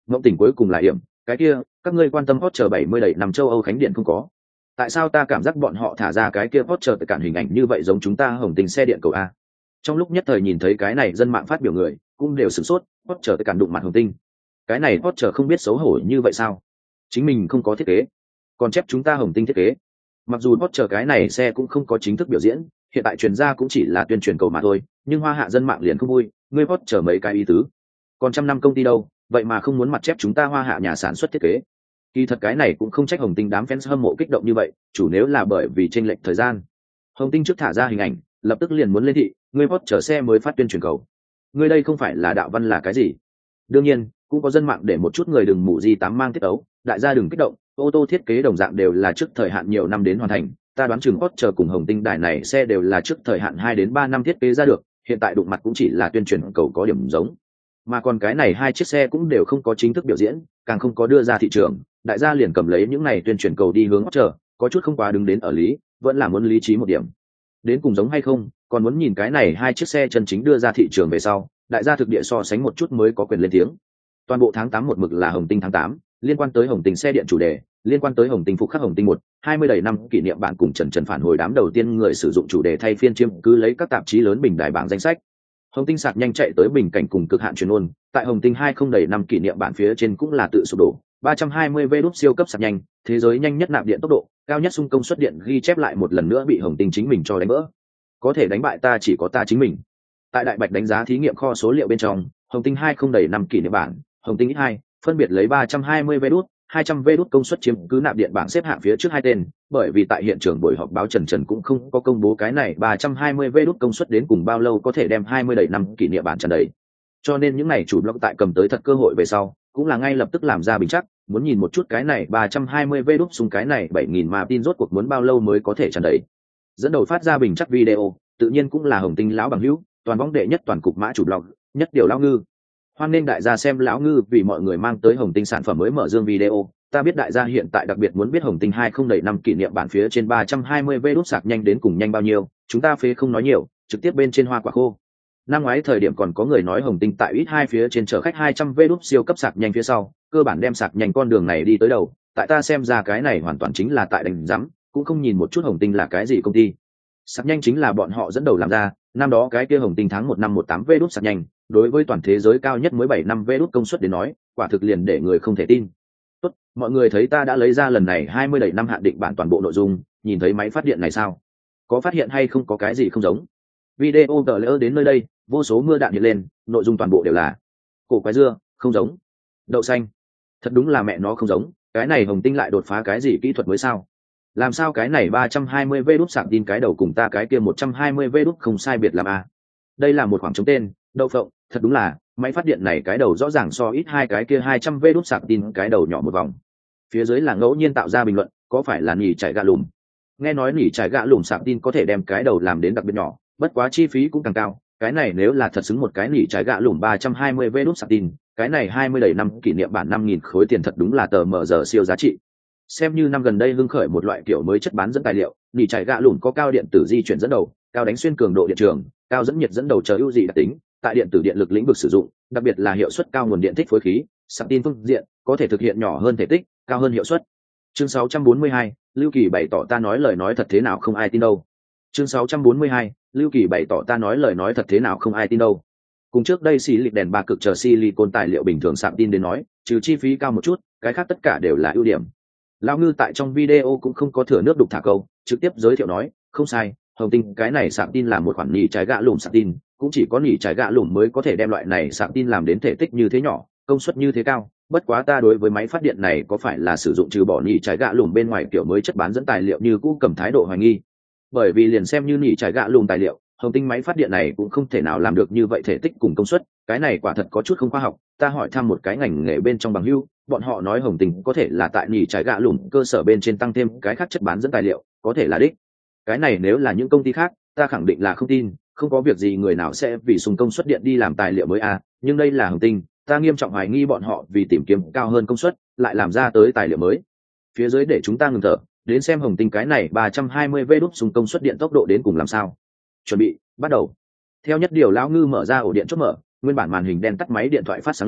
Ngộng Tỉnh cuối cùng là hiểm, cái kia, các ngươi quan tâm hot chờ bảy mươi đẩy nằm châu Âu khánh điện không có. Tại sao ta cảm giác bọn họ thả ra cái kia hot chờ tự cản hình ảnh như vậy giống chúng ta Hồng Tình xe điện cầu a? Trong lúc nhất thời nhìn thấy cái này dân mạng phát biểu người, cũng đều sửng sốt, hot chờ tự cản đụng mặt Hồng Tinh. Cái này hot chờ không biết xấu hổ như vậy sao? Chính mình không có thiết kế, còn chép chúng ta Hồng Tinh thiết kế. Mặc dù hot chờ cái này xe cũng không có chính thức biểu diễn, hiện tại truyền ra cũng chỉ là tuyên truyền cầu mà thôi, nhưng hoa hạ dân mạng liền không vui, ngươi hot chờ mấy cái ý tứ. Còn trăm năm công ty đâu, vậy mà không muốn mặt chép chúng ta hoa hạ nhà sản xuất thiết kế. Kỳ thật cái này cũng không trách Hồng Tinh đám fans hâm mộ kích động như vậy, chủ nếu là bởi vì chênh lệch thời gian. Hồng Tinh trước thả ra hình ảnh, lập tức liền muốn lên thị, ngươi hot chở xe mới phát tuyên truyền cầu. Ngươi đây không phải là đạo văn là cái gì? Đương nhiên, cũng có dân mạng để một chút người đừng mù di tám mang tiết ấu, đại gia đừng kích động, ô tô thiết kế đồng dạng đều là trước thời hạn nhiều năm đến hoàn thành, ta đoán chừng hot chờ cùng Hồng Tinh đài này xe đều là trước thời hạn hai đến ba năm thiết kế ra được, hiện tại đụng mặt cũng chỉ là tuyên truyền cầu có điểm giống. Mà còn cái này hai chiếc xe cũng đều không có chính thức biểu diễn, càng không có đưa ra thị trường, đại gia liền cầm lấy những này tuyên truyền cầu đi hướng hot chờ, có chút không quá đứng đến ở lý, vẫn là muốn lý trí một điểm. Đến cùng giống hay không, còn muốn nhìn cái này hai chiếc xe chân chính đưa ra thị trường về sau, đại gia thực địa so sánh một chút mới có quyền lên tiếng. Toàn bộ tháng tám một mực là Hồng Tinh tháng tám, liên quan tới Hồng Tinh xe điện chủ đề, liên quan tới Hồng Tinh phục khắc Hồng Tinh một, hai mươi đầy năm kỷ niệm bản cùng Trần Trần phản hồi đám đầu tiên người sử dụng chủ đề thay phiên chiêm cứ lấy các tạp chí lớn bình đại bảng danh sách. Hồng Tinh sạc nhanh chạy tới bình cảnh cùng cực hạn truyền ôn, tại Hồng Tinh hai không đầy năm kỷ niệm bản phía trên cũng là tự sụp đổ, ba trăm hai mươi vê đút siêu cấp sạc nhanh, thế giới nhanh nhất nạp điện tốc độ, cao nhất xung công suất điện ghi chép lại một lần nữa bị Hồng Tinh chính mình cho đánh vỡ. Có thể đánh bại ta chỉ có ta chính mình. Tại đại bạch đánh giá thí nghiệm kho số liệu bên trong, Hồng Tinh hai không đầy năm kỷ niệm bản, Hồng Tinh ích hai phân biệt lấy ba trăm hai mươi vê đút, hai trăm vê đút công suất chiếm cứ nạp điện bảng xếp hạng phía trước hai tên, bởi vì tại hiện trường buổi họp báo Trần Trần cũng không có công bố cái này ba trăm hai mươi vê đút công suất đến cùng bao lâu có thể đem hai mươi đầy năm kỷ niệm bản tràn đầy. Cho nên những này chủ blog tại cầm tới thật cơ hội về sau, cũng là ngay lập tức làm ra bình chắc, muốn nhìn một chút cái này ba trăm hai mươi vê đút xung cái này bảy nghìn mà tin rốt cuộc muốn bao lâu mới có thể tràn đầy. Dẫn đầu phát ra bình chắc video, tự nhiên cũng là Hồng Tinh lão bằng hữu, toàn bóng đệ nhất toàn cục mã chủ blog, nhất điều lão ngư. Hoan nên đại gia xem lão ngư vì mọi người mang tới Hồng Tinh sản phẩm mới mở dương video. Ta biết đại gia hiện tại đặc biệt muốn biết Hồng Tinh hai không đầy năm kỷ niệm bản phía trên ba trăm hai mươi vê đút sạc nhanh đến cùng nhanh bao nhiêu, chúng ta phế không nói nhiều, trực tiếp bên trên hoa quả khô. Năm ngoái thời điểm còn có người nói Hồng Tinh tại ít hai phía trên chở khách hai trăm vê đút siêu cấp sạc nhanh phía sau, cơ bản đem sạc nhanh con đường này đi tới đầu, tại ta xem ra cái này hoàn toàn chính là tại đánh rắm, cũng không nhìn một chút Hồng Tinh là cái gì công ty. Sạc nhanh chính là bọn họ dẫn đầu làm ra, năm đó cái kia Hồng Tinh tháng một năm một tám vê đút sạc nhanh, đối với toàn thế giới cao nhất mới bảy năm vê đút công suất đến nói, quả thực liền để người không thể tin. Tốt, mọi người thấy ta đã lấy ra lần này hai mươi đầy năm hạn định bản toàn bộ nội dung, nhìn thấy máy phát điện này sao? Có phát hiện hay không có cái gì không giống? Video tờ lỡ đến nơi đây, vô số mưa đạn hiện lên, nội dung toàn bộ đều là cổ quái dưa, không giống. Đậu xanh, thật đúng là mẹ nó không giống, cái này Hồng Tinh lại đột phá cái gì kỹ thuật mới sao? Làm sao cái này ba trăm hai mươi vê đút sạc tin cái đầu cùng ta cái kia một trăm hai mươi vê đút không sai biệt làm a? Đây là một khoảng trống tên, đậu phộng, thật đúng là, máy phát điện này cái đầu rõ ràng so ít hai cái kia hai trăm vê đút sạc tin cái đầu nhỏ một vòng. Phía dưới là ngẫu nhiên tạo ra bình luận, có phải là nỉ chạy gạ lùm? Nghe nói nỉ chạy gạ lùm sạc tin có thể đem cái đầu làm đến đặc biệt nhỏ, bất quá chi phí cũng càng cao. Cái này nếu là thật xứng một cái nỉ trái gạ lùm ba trăm hai mươi vê đút sạc tin, cái này hai mươi đầy năm kỷ niệm bản năm nghìn khối tiền thật đúng là tờ mở giờ siêu giá trị. Xem như năm gần đây hưng khởi một loại kiểu mới chất bán dẫn tài liệu, nỉ trái gạ lùm có cao điện tử di chuyển dẫn đầu, cao đánh xuyên cường độ điện trường, cao dẫn nhiệt dẫn đầu chờ ưu dị đặc tính, tại điện tử điện lực lĩnh vực sử dụng, đặc biệt là hiệu suất cao nguồn điện tích phối khí, sạc tin phương diện có thể thực hiện nhỏ hơn thể tích, cao hơn hiệu suất. Chương sáu trăm bốn mươi hai, Lưu Kỳ bày tỏ ta nói lời nói thật thế nào không ai tin đâu. Chương sáu trăm bốn mươi hai, Lưu Kỳ bày tỏ ta nói lời nói thật thế nào không ai tin đâu. Cùng trước đây xì lịch đèn ba cực chờ silicon tài liệu bình thường sạc tin đến nói, trừ chi phí cao một chút, cái khác tất cả đều là ưu điểm. Lão Ngư tại trong video cũng không có thừa nước đục thả câu, trực tiếp giới thiệu nói, không sai, Hồng Tinh cái này sạc tin là một khoản nỉ trái gạ lùm sạc tin, cũng chỉ có nỉ trái gạ lùm mới có thể đem loại này sạc tin làm đến thể tích như thế nhỏ, công suất như thế cao. Bất quá ta đối với máy phát điện này có phải là sử dụng trừ bỏ nỉ trái gạ lùm bên ngoài kiểu mới chất bán dẫn tài liệu như cũ cầm thái độ hoài nghi. Bởi vì liền xem như nỉ trái gạ lùm tài liệu, Hồng Tinh máy phát điện này cũng không thể nào làm được như vậy thể tích cùng công suất, cái này quả thật có chút không khoa học. Ta hỏi thăm một cái ngành nghề bên trong bằng hữu, bọn họ nói Hồng Tinh có thể là tại nỉ trái gạ lùm cơ sở bên trên tăng thêm cái khác chất bán dẫn tài liệu, có thể là đích. Cái này nếu là những công ty khác, ta khẳng định là không tin, không có việc gì người nào sẽ vì sùng công suất điện đi làm tài liệu mới à, nhưng đây là Hồng Tinh, ta nghiêm trọng hoài nghi bọn họ vì tìm kiếm cao hơn công suất, lại làm ra tới tài liệu mới. Phía dưới để chúng ta ngừng thở, đến xem Hồng Tinh cái này ba trăm hai mươi vê đút sùng công suất điện tốc độ đến cùng làm sao. Chuẩn bị, bắt đầu. Theo nhất điều lão Ngư mở ra ổ điện chốt mở, nguyên bản màn hình đen tắt máy điện thoại phát sáng lên,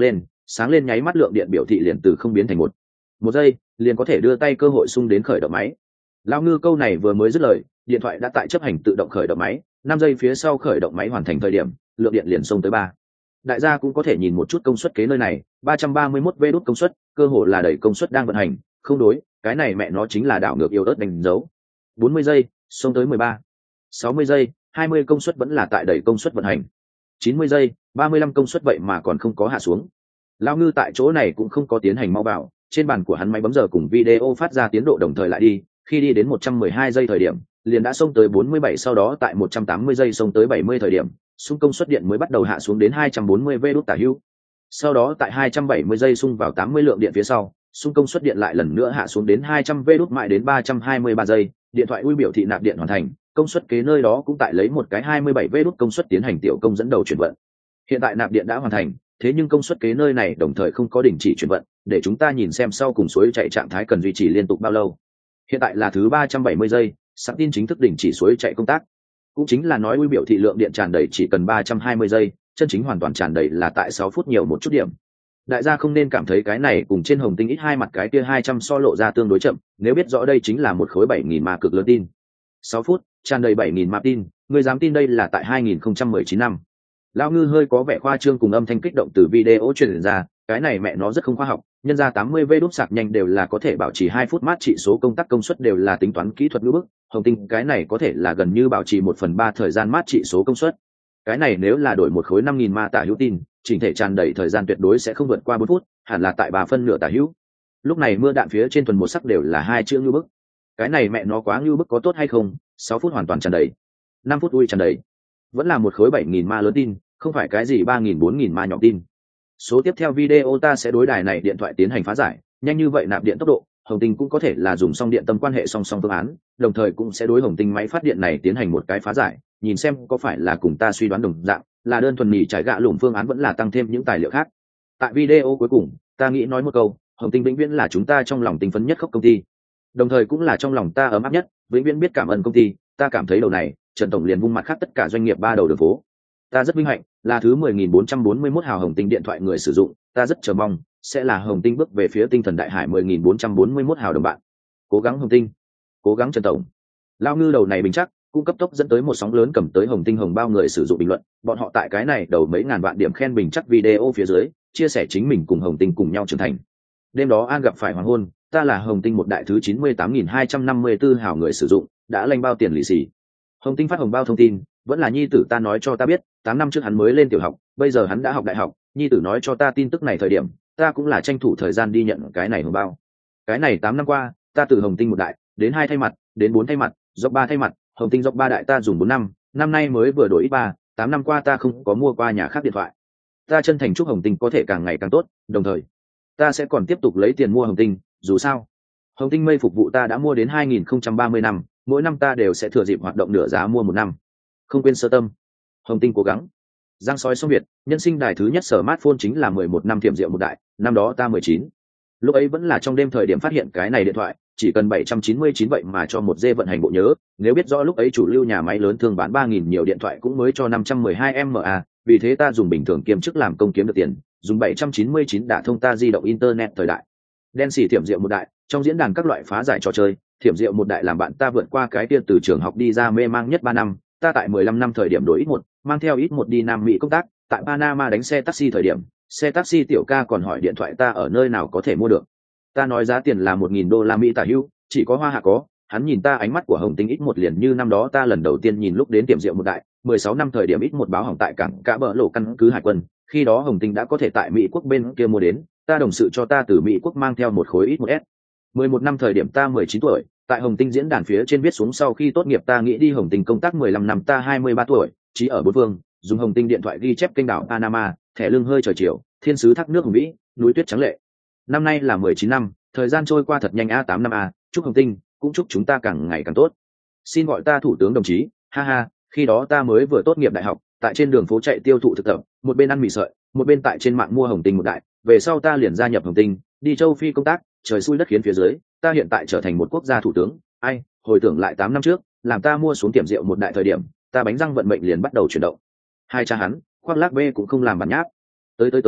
sáng lên nháy mắt lượng điện biểu thị liền từ không biến thành một một giây liền có thể đưa tay cơ hội xung đến khởi động máy. Lao Ngư câu này vừa mới dứt lời, điện thoại đã tại chấp hành tự động khởi động máy, năm giây phía sau khởi động máy hoàn thành thời điểm, lượng điện liền xông tới ba. Đại gia cũng có thể nhìn một chút công suất kế nơi này, ba trăm ba mươi mốt vê đốt công suất, cơ hồ là đẩy công suất đang vận hành, không đối, cái này mẹ nó chính là đảo ngược yêu ớt đánh dấu. bốn mươi giây, xông tới mười ba. sáu mươi giây, hai mươi công suất vẫn là tại đẩy công suất vận hành. chín mươi giây, ba mươi lăm công suất vậy mà còn không có hạ xuống. Lao Ngư tại chỗ này cũng không có tiến hành mau vào, trên bàn của hắn máy bấm giờ cùng video phát ra tiến độ đồng thời lại đi, khi đi đến một trăm mười hai giây thời điểm, liền đã xông tới bốn mươi bảy, sau đó tại một trăm tám mươi giây xông tới bảy mươi thời điểm, xung công suất điện mới bắt đầu hạ xuống đến hai trăm bốn mươi vê đốt tả hữu. Sau đó tại hai trăm bảy mươi giây xung vào tám mươi lượng điện phía sau, xung công suất điện lại lần nữa hạ xuống đến hai trăm vê đốt mãi đến ba trăm hai mươi ba giây, điện thoại ui biểu thị nạp điện hoàn thành, công suất kế nơi đó cũng tại lấy một cái hai mươi bảy vê đốt công suất tiến hành tiểu công dẫn đầu chuyển vận. Hiện tại nạp điện đã hoàn thành, thế nhưng công suất kế nơi này đồng thời không có đình chỉ chuyển vận, để chúng ta nhìn xem sau cùng suối chạy trạng thái cần duy trì liên tục bao lâu. Hiện tại là thứ ba trăm bảy mươi giây, sẵn tin chính thức đình chỉ suối chạy công tác. Cũng chính là nói ui biểu thị lượng điện tràn đầy chỉ cần ba trăm hai mươi giây, chân chính hoàn toàn tràn đầy là tại sáu phút nhiều một chút điểm. Đại gia không nên cảm thấy cái này cùng trên Hồng Tinh ít hai mặt cái kia hai trăm so lộ ra tương đối chậm, nếu biết rõ đây chính là một khối bảy nghìn ma cực lớn tin. sáu phút, tràn đầy bảy nghìn ma tin, người dám tin đây là tại hai nghìn không trăm mười chín năm. Lão Ngư hơi có vẻ khoa trương cùng âm thanh kích động từ video truyền ra, cái này mẹ nó rất không khoa học, nhân ra tám mươi vê đốt sạc nhanh đều là có thể bảo trì hai phút mát, trị số công tắc công suất đều là tính toán kỹ thuật ngữ bức, Hồng Tinh cái này có thể là gần như bảo trì một phần ba thời gian mát trị số công suất. Cái này nếu là đổi một khối năm nghìn ma tả hữu tin, chỉnh thể tràn đầy thời gian tuyệt đối sẽ không vượt qua bốn phút, hẳn là tại ba phân nửa tả hữu. Lúc này mưa đạn phía trên thuần một sắc đều là hai chữ ngữ bức. Cái này mẹ nó quá ngữ bức có tốt hay không? sáu phút hoàn toàn tràn đầy. năm phút ui tràn đầy. Vẫn là một khối bảy nghìn ma lớn tin, không phải cái gì ba nghìn bốn nghìn ma nhỏ tin. Số tiếp theo video ta sẽ đối đài này điện thoại tiến hành phá giải, nhanh như vậy nạp điện tốc độ, Hồng Tinh cũng có thể là dùng song điện tâm quan hệ song song phương án, đồng thời cũng sẽ đối Hồng Tinh máy phát điện này tiến hành một cái phá giải, nhìn xem có phải là cùng ta suy đoán đồng dạng, là đơn thuần nhì trải gạ lủng phương án vẫn là tăng thêm những tài liệu khác. Tại video cuối cùng, ta nghĩ nói một câu, Hồng Tinh vĩnh viễn là chúng ta trong lòng tinh phấn nhất khốc công ty, đồng thời cũng là trong lòng ta ấm áp nhất, vĩnh viễn biết cảm ơn công ty, ta cảm thấy đầu này, Trần tổng liền vung mặt khác tất cả doanh nghiệp ba đầu đường phố. Ta rất vinh hạnh, là thứ mười nghìn bốn trăm bốn mươi mốt hào Hồng Tinh điện thoại người sử dụng, ta rất chờ mong, sẽ là Hồng Tinh bước về phía tinh thần đại hải mười nghìn bốn trăm bốn mươi mốt hào đồng bạn. Cố gắng Hồng Tinh, cố gắng Trần tổng. Lao Ngư đầu này bình chắc, cũng cấp tốc dẫn tới một sóng lớn cầm tới Hồng Tinh hồng bao người sử dụng bình luận, bọn họ tại cái này đầu mấy ngàn vạn điểm khen bình chắc video phía dưới, chia sẻ chính mình cùng Hồng Tinh cùng nhau trưởng thành. Đêm đó An gặp phải hoàng hôn, ta là Hồng Tinh một đại thứ chín mươi tám nghìn hai trăm năm mươi tư hào người sử dụng, đã lanh bao tiền lì xì. Hồng Tinh phát hồng bao thông tin, vẫn là nhi tử ta nói cho ta biết, tám năm trước hắn mới lên tiểu học, bây giờ hắn đã học đại học, nhi tử nói cho ta tin tức này thời điểm, ta cũng là tranh thủ thời gian đi nhận cái này hồng bao. Cái này tám năm qua, ta từ Hồng Tinh một đại, đến hai thay mặt, đến bốn thay mặt, dọc ba thay mặt, Hồng Tinh dọc ba đại ta dùng bốn năm, năm nay mới vừa đổi ít ba, tám năm qua ta không có mua qua nhà khác điện thoại. Ta chân thành chúc Hồng Tinh có thể càng ngày càng tốt, đồng thời, ta sẽ còn tiếp tục lấy tiền mua Hồng Tinh, dù sao, Hồng Tinh mây phục vụ ta đã mua đến hai nghìn không trăm ba mươi năm, mỗi năm ta đều sẽ thừa dịp hoạt động nửa giá mua một năm. Không quên sơ tâm, Hồng Tinh cố gắng. Giang sói xong Việt, nhân sinh đài thứ nhất smartphone chính là mười một năm thiểm diệu một đại, năm đó ta mười chín. Lúc ấy vẫn là trong đêm thời điểm phát hiện cái này điện thoại, chỉ cần bảy trăm chín mươi chín vậy mà cho một dê vận hành bộ nhớ, nếu biết rõ lúc ấy chủ lưu nhà máy lớn thường bán ba nghìn nhiều điện thoại cũng mới cho năm trăm mười hai mA, vì thế ta dùng bình thường kiêm chức làm công kiếm được tiền, dùng bảy trăm chín mươi chín đả thông ta di động internet thời đại. Đen xỉ thiểm diệu một đại, trong diễn đàn các loại phá giải trò chơi, thiểm diệu một đại làm bạn ta vượt qua cái kia từ trường học đi ra mê mang nhất ba năm, ta tại mười lăm năm thời điểm đổi ít một, mang theo ít một đi Nam Mỹ công tác, tại Panama đánh xe taxi thời điểm, xe taxi tiểu ca còn hỏi điện thoại ta ở nơi nào có thể mua được. Ta nói giá tiền là một nghìn đô la Mỹ tả hữu, chỉ có Hoa Hạ có, hắn nhìn ta ánh mắt của Hồng Tinh ít một liền như năm đó ta lần đầu tiên nhìn lúc đến tiệm rượu một đại, mười sáu năm thời điểm ít một báo hỏng tại cảng Cả Bờ Lộ căn cứ hải quân, khi đó Hồng Tinh đã có thể tại Mỹ quốc bên kia mua đến, ta đồng sự cho ta từ Mỹ quốc mang theo một khối ít một S. mười một năm thời điểm ta mười chín tuổi, tại Hồng Tinh diễn đàn phía trên viết xuống sau khi tốt nghiệp ta nghĩ đi Hồng Tinh công tác mười lăm năm ta hai mươi ba tuổi, chỉ ở bốn phương, dùng Hồng Tinh điện thoại ghi chép kênh đảo Panama, thẻ lưng hơi trời chiều, thiên sứ thác nước hùng vĩ, núi tuyết trắng lệ. Năm nay là mười chín năm, thời gian trôi qua thật nhanh a tám năm a, chúc Hồng Tinh, cũng chúc chúng ta càng ngày càng tốt. Xin gọi ta thủ tướng đồng chí, ha ha, khi đó ta mới vừa tốt nghiệp đại học, tại trên đường phố chạy tiêu thụ thực tập, một bên ăn mì sợi, một bên tại trên mạng mua Hồng Tinh một đại, về sau ta liền gia nhập Hồng Tinh, đi châu Phi công tác, trời xui đất khiến phía dưới, ta hiện tại trở thành một quốc gia thủ tướng, ai, hồi tưởng lại tám năm trước, làm ta mua xuống tiệm rượu một đại thời điểm, ta bánh răng vận mệnh liền bắt đầu chuyển động. Hai cha hắn, khoác lác bê cũng không làm bản nháp. Tới tới tới,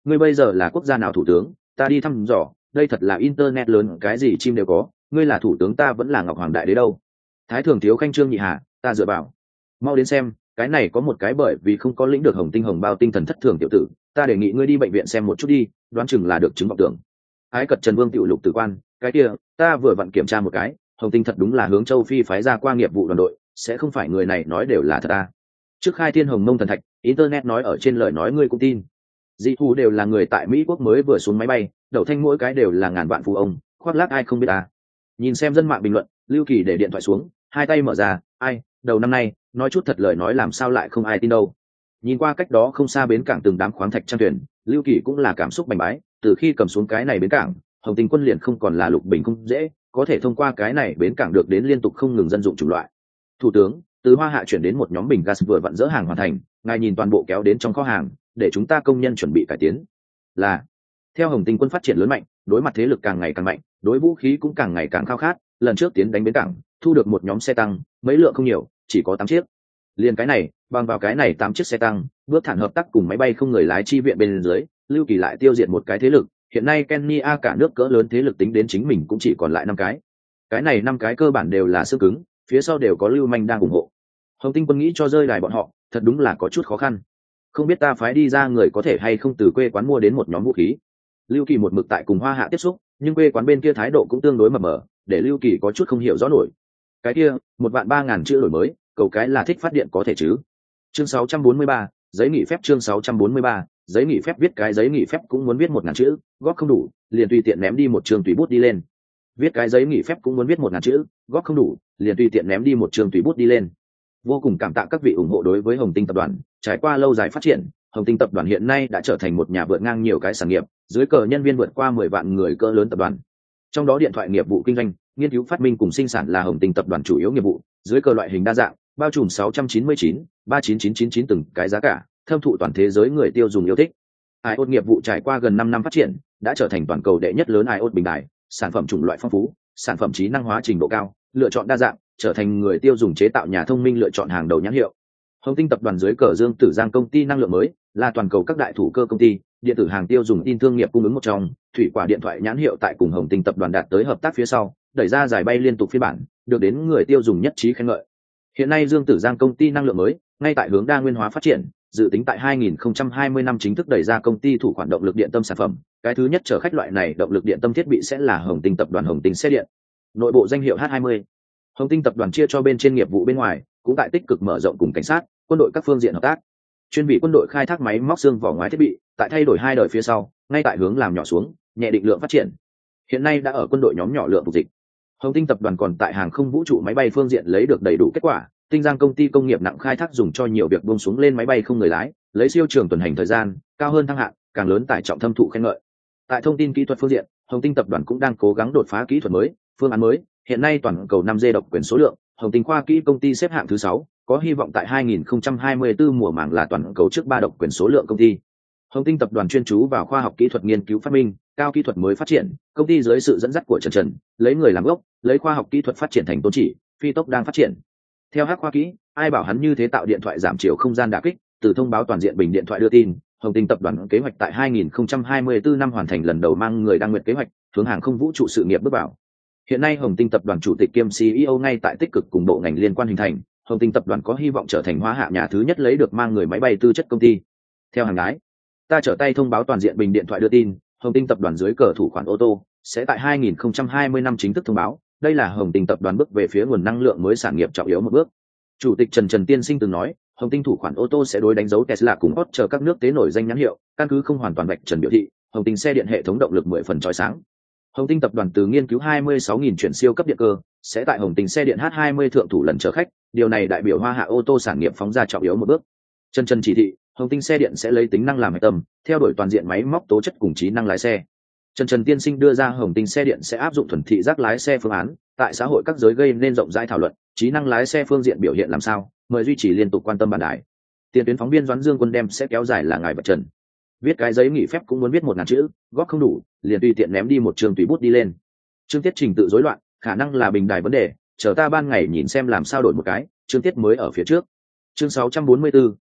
ngươi bây giờ là quốc gia nào thủ tướng, ta đi thăm dò, đây thật là internet lớn, cái gì chim đều có, ngươi là thủ tướng, ta vẫn là ngọc hoàng đại đế đâu. Thái thường thiếu khanh Trương Nhị Hà, ta dựa vào. Mau đến xem, cái này có một cái bởi vì không có lĩnh được hồng tinh hồng bao tinh thần thất thường tiểu tử, ta đề nghị ngươi đi bệnh viện xem một chút đi, đoán chừng là được chứng vọng tưởng. Ái cật Trần Vương tiểu lục tử quan, cái kia, ta vừa vặn kiểm tra một cái, hồng tinh thật đúng là hướng châu Phi phái ra qua nghiệp vụ đoàn đội, sẽ không phải người này nói đều là thật à. Trước khai thiên hồng mông thần thạch, internet nói ở trên lời nói ngươi cũng tin. Dị thù đều là người tại Mỹ quốc mới vừa xuống máy bay, đầu thanh mỗi cái đều là ngàn vạn phú ông, khoác lác ai không biết à. Nhìn xem dân mạng bình luận, Lưu Kỳ để điện thoại xuống, hai tay mở ra, ai, đầu năm nay, nói chút thật lời nói làm sao lại không ai tin đâu. Nhìn qua cách đó không xa bến cảng từng đám khoáng thạch trang thuyền, Lưu Kỳ cũng là cảm xúc bành bái, từ khi cầm xuống cái này bến cảng, hồng tinh quân liền không còn là lục bình không dễ, có thể thông qua cái này bến cảng được đến liên tục không ngừng dân dụng chủng loại. Thủ tướng, từ Hoa Hạ chuyển đến một nhóm bình gas vừa vặn dỡ hàng hoàn thành, ngài nhìn toàn bộ kéo đến trong kho hàng, để chúng ta công nhân chuẩn bị cải tiến. Là theo hồng tinh quân phát triển lớn mạnh, đối mặt thế lực càng ngày càng mạnh, đối vũ khí cũng càng ngày càng khao khát, lần trước tiến đánh bến cảng, thu được một nhóm xe tăng, mấy lượng không nhiều, chỉ có tám chiếc. Liền cái này, bằng vào cái này tám chiếc xe tăng, bước thẳng hợp tác cùng máy bay không người lái chi viện bên dưới, Lưu Kỳ lại tiêu diệt một cái thế lực, hiện nay Kenya cả nước cỡ lớn thế lực tính đến chính mình cũng chỉ còn lại năm cái. Cái này năm cái cơ bản đều là xương cứng, phía sau đều có lưu manh đang ủng hộ. Hồng tinh quân nghĩ cho rơi đài bọn họ, thật đúng là có chút khó khăn. Không biết ta phái đi ra người có thể hay không từ quê quán mua đến một nhóm vũ khí. Lưu Kỳ một mực tại cùng Hoa Hạ tiếp xúc, nhưng quê quán bên kia thái độ cũng tương đối mập mờ, để Lưu Kỳ có chút không hiểu rõ nổi. Cái kia, một vạn ba ngàn chữ đổi mới, cầu cái là thích phát điện có thể chứ. Chương sáu trăm bốn mươi ba, giấy nghỉ phép. Chương sáu trăm bốn mươi ba, giấy nghỉ phép. Viết cái giấy nghỉ phép cũng muốn viết một ngàn chữ, góp không đủ, liền tùy tiện ném đi một trường tùy bút đi lên. Viết cái giấy nghỉ phép cũng muốn viết một ngàn chữ, góp không đủ, liền tùy tiện ném đi một trường tùy bút đi lên. Vô cùng cảm tạ các vị ủng hộ đối với Hồng Tinh tập đoàn, trải qua lâu dài phát triển, Hồng Tinh tập đoàn hiện nay đã trở thành một nhà vượt ngang nhiều cái sản nghiệp, dưới cờ nhân viên vượt qua mười vạn người cỡ lớn tập đoàn. Trong đó điện thoại nghiệp vụ kinh doanh, nghiên cứu phát minh cùng sinh sản là Hồng Tinh tập đoàn chủ yếu nghiệp vụ, dưới cờ loại hình đa dạng, bao trùm sáu trăm chín mươi chín, ba chín chín chín chín từng cái giá cả, thâm thụ toàn thế giới người tiêu dùng yêu thích. i o tê nghiệp vụ trải qua gần năm năm phát triển, đã trở thành toàn cầu đệ nhất lớn i o tê bình đại, sản phẩm chủng loại phong phú, sản phẩm trí năng hóa trình độ cao, lựa chọn đa dạng, trở thành người tiêu dùng chế tạo nhà thông minh lựa chọn hàng đầu nhãn hiệu. Hồng Tinh tập đoàn dưới cờ Dương Tử Giang công ty năng lượng mới, là toàn cầu các đại thủ cơ công ty, điện tử hàng tiêu dùng tin thương nghiệp cung ứng một trong, thủy quả điện thoại nhãn hiệu tại cùng Hồng Tinh tập đoàn đạt tới hợp tác phía sau, đẩy ra giải bay liên tục phiên bản, được đến người tiêu dùng nhất trí khen ngợi. Hiện nay Dương Tử Giang công ty năng lượng mới, ngay tại hướng đa nguyên hóa phát triển, dự tính tại hai nghìn không trăm hai mươi năm chính thức đẩy ra công ty thủ khoản động lực điện tâm sản phẩm, cái thứ nhất chở khách loại này động lực điện tâm thiết bị sẽ là Hồng Tinh tập đoàn Hồng Tinh xe điện. Nội bộ danh hiệu H hai mươi. Hồng Tinh tập đoàn chia cho bên trên nghiệp vụ bên ngoài, cũng tại tích cực mở rộng cùng cảnh sát, quân đội các phương diện hợp tác. Chuyên vị quân đội khai thác máy móc xương vỏ ngoài thiết bị, tại thay đổi hai đời phía sau, ngay tại hướng làm nhỏ xuống, nhẹ định lượng phát triển. Hiện nay đã ở quân đội nhóm nhỏ lượng phục dịch. Hồng Tinh tập đoàn còn tại hàng không vũ trụ máy bay phương diện lấy được đầy đủ kết quả, Tinh Giang công ty công nghiệp nặng khai thác dùng cho nhiều việc buông xuống lên máy bay không người lái, lấy siêu trường tuần hành thời gian, cao hơn thăng hạng, càng lớn tải trọng thâm thụ khen ngợi. Tại thông tin kỹ thuật phương diện, Hồng Tinh tập đoàn cũng đang cố gắng đột phá kỹ thuật mới, phương án mới, hiện nay toàn cầu năm G độc quyền số lượng, Hồng Tinh khoa kỹ công ty xếp hạng thứ sáu, có hy vọng tại hai nghìn không trăm hai mươi tư mùa màng là toàn cầu trước ba độc quyền số lượng công ty. Hồng Tinh tập đoàn chuyên chú vào khoa học kỹ thuật nghiên cứu phát minh, cao kỹ thuật mới phát triển, công ty dưới sự dẫn dắt của Trần Trần, lấy người làm gốc, lấy khoa học kỹ thuật phát triển thành tôn chỉ, phi tốc đang phát triển. Theo Hắc khoa kỹ, ai bảo hắn như thế tạo điện thoại giảm chiều không gian đả kích, từ thông báo toàn diện bình điện thoại đưa tin, Hồng Tinh tập đoàn kế hoạch tại hai nghìn không trăm hai mươi tư năm hoàn thành lần đầu mang người đăng nguyệt kế hoạch, hướng hàng không vũ trụ sự nghiệp bước vào. Hiện nay Hồng Tinh tập đoàn chủ tịch kiêm xê e ô ngay tại tích cực cùng bộ ngành liên quan hình thành, Hồng Tinh tập đoàn có hy vọng trở thành Hoa Hạ nhà thứ nhất lấy được mang người máy bay tư chất công ty. Theo hàng gái, ta trở tay thông báo toàn diện bình điện thoại đưa tin, Hồng Tinh tập đoàn dưới cờ thủ khoản ô tô sẽ tại hai nghìn không trăm hai mươi năm chính thức thông báo, đây là Hồng Tinh tập đoàn bước về phía nguồn năng lượng mới sản nghiệp trọng yếu một bước. Chủ tịch Trần Trần Tiên Sinh từng nói, Hồng Tinh thủ khoản ô tô sẽ đối đánh dấu Tesla cùng Hot chờ các nước tế nổi danh nhãn hiệu, căn cứ không hoàn toàn vạch trần biểu thị, Hồng Tinh xe điện hệ thống động lực mười phần chói sáng. Hồng Tinh tập đoàn từ nghiên cứu hai mươi sáu nghìn chuyển siêu cấp điện cơ, sẽ tại Hồng Tinh xe điện H hai mươi thượng thủ lần chở khách, điều này đại biểu Hoa Hạ ô tô sản nghiệp phóng ra trọng yếu một bước. Trần Trần chỉ thị, Hồng Tinh xe điện sẽ lấy tính năng làm hệ tâm, theo đuổi toàn diện máy móc tố chất cùng trí năng lái xe. Trần Trần Tiên Sinh đưa ra Hồng Tinh xe điện sẽ áp dụng thuần thị giác lái xe phương án, tại xã hội các giới gây nên rộng rãi thảo luận, trí năng lái xe phương diện biểu hiện làm sao, mời duy trì liên tục quan tâm bản đài. Tiền tuyến phóng viên Doãn Dương Quân đem sẽ kéo dài là ngài vật trần. Viết cái giấy nghỉ phép cũng muốn viết một ngàn chữ, góp không đủ, liền tùy tiện ném đi một trường tùy bút đi lên. Chương tiết trình tự rối loạn, khả năng là bình đài vấn đề, chờ ta ban ngày nhìn xem làm sao đổi một cái, chương tiết mới ở phía trước. Chương sáu trăm bốn mươi tư,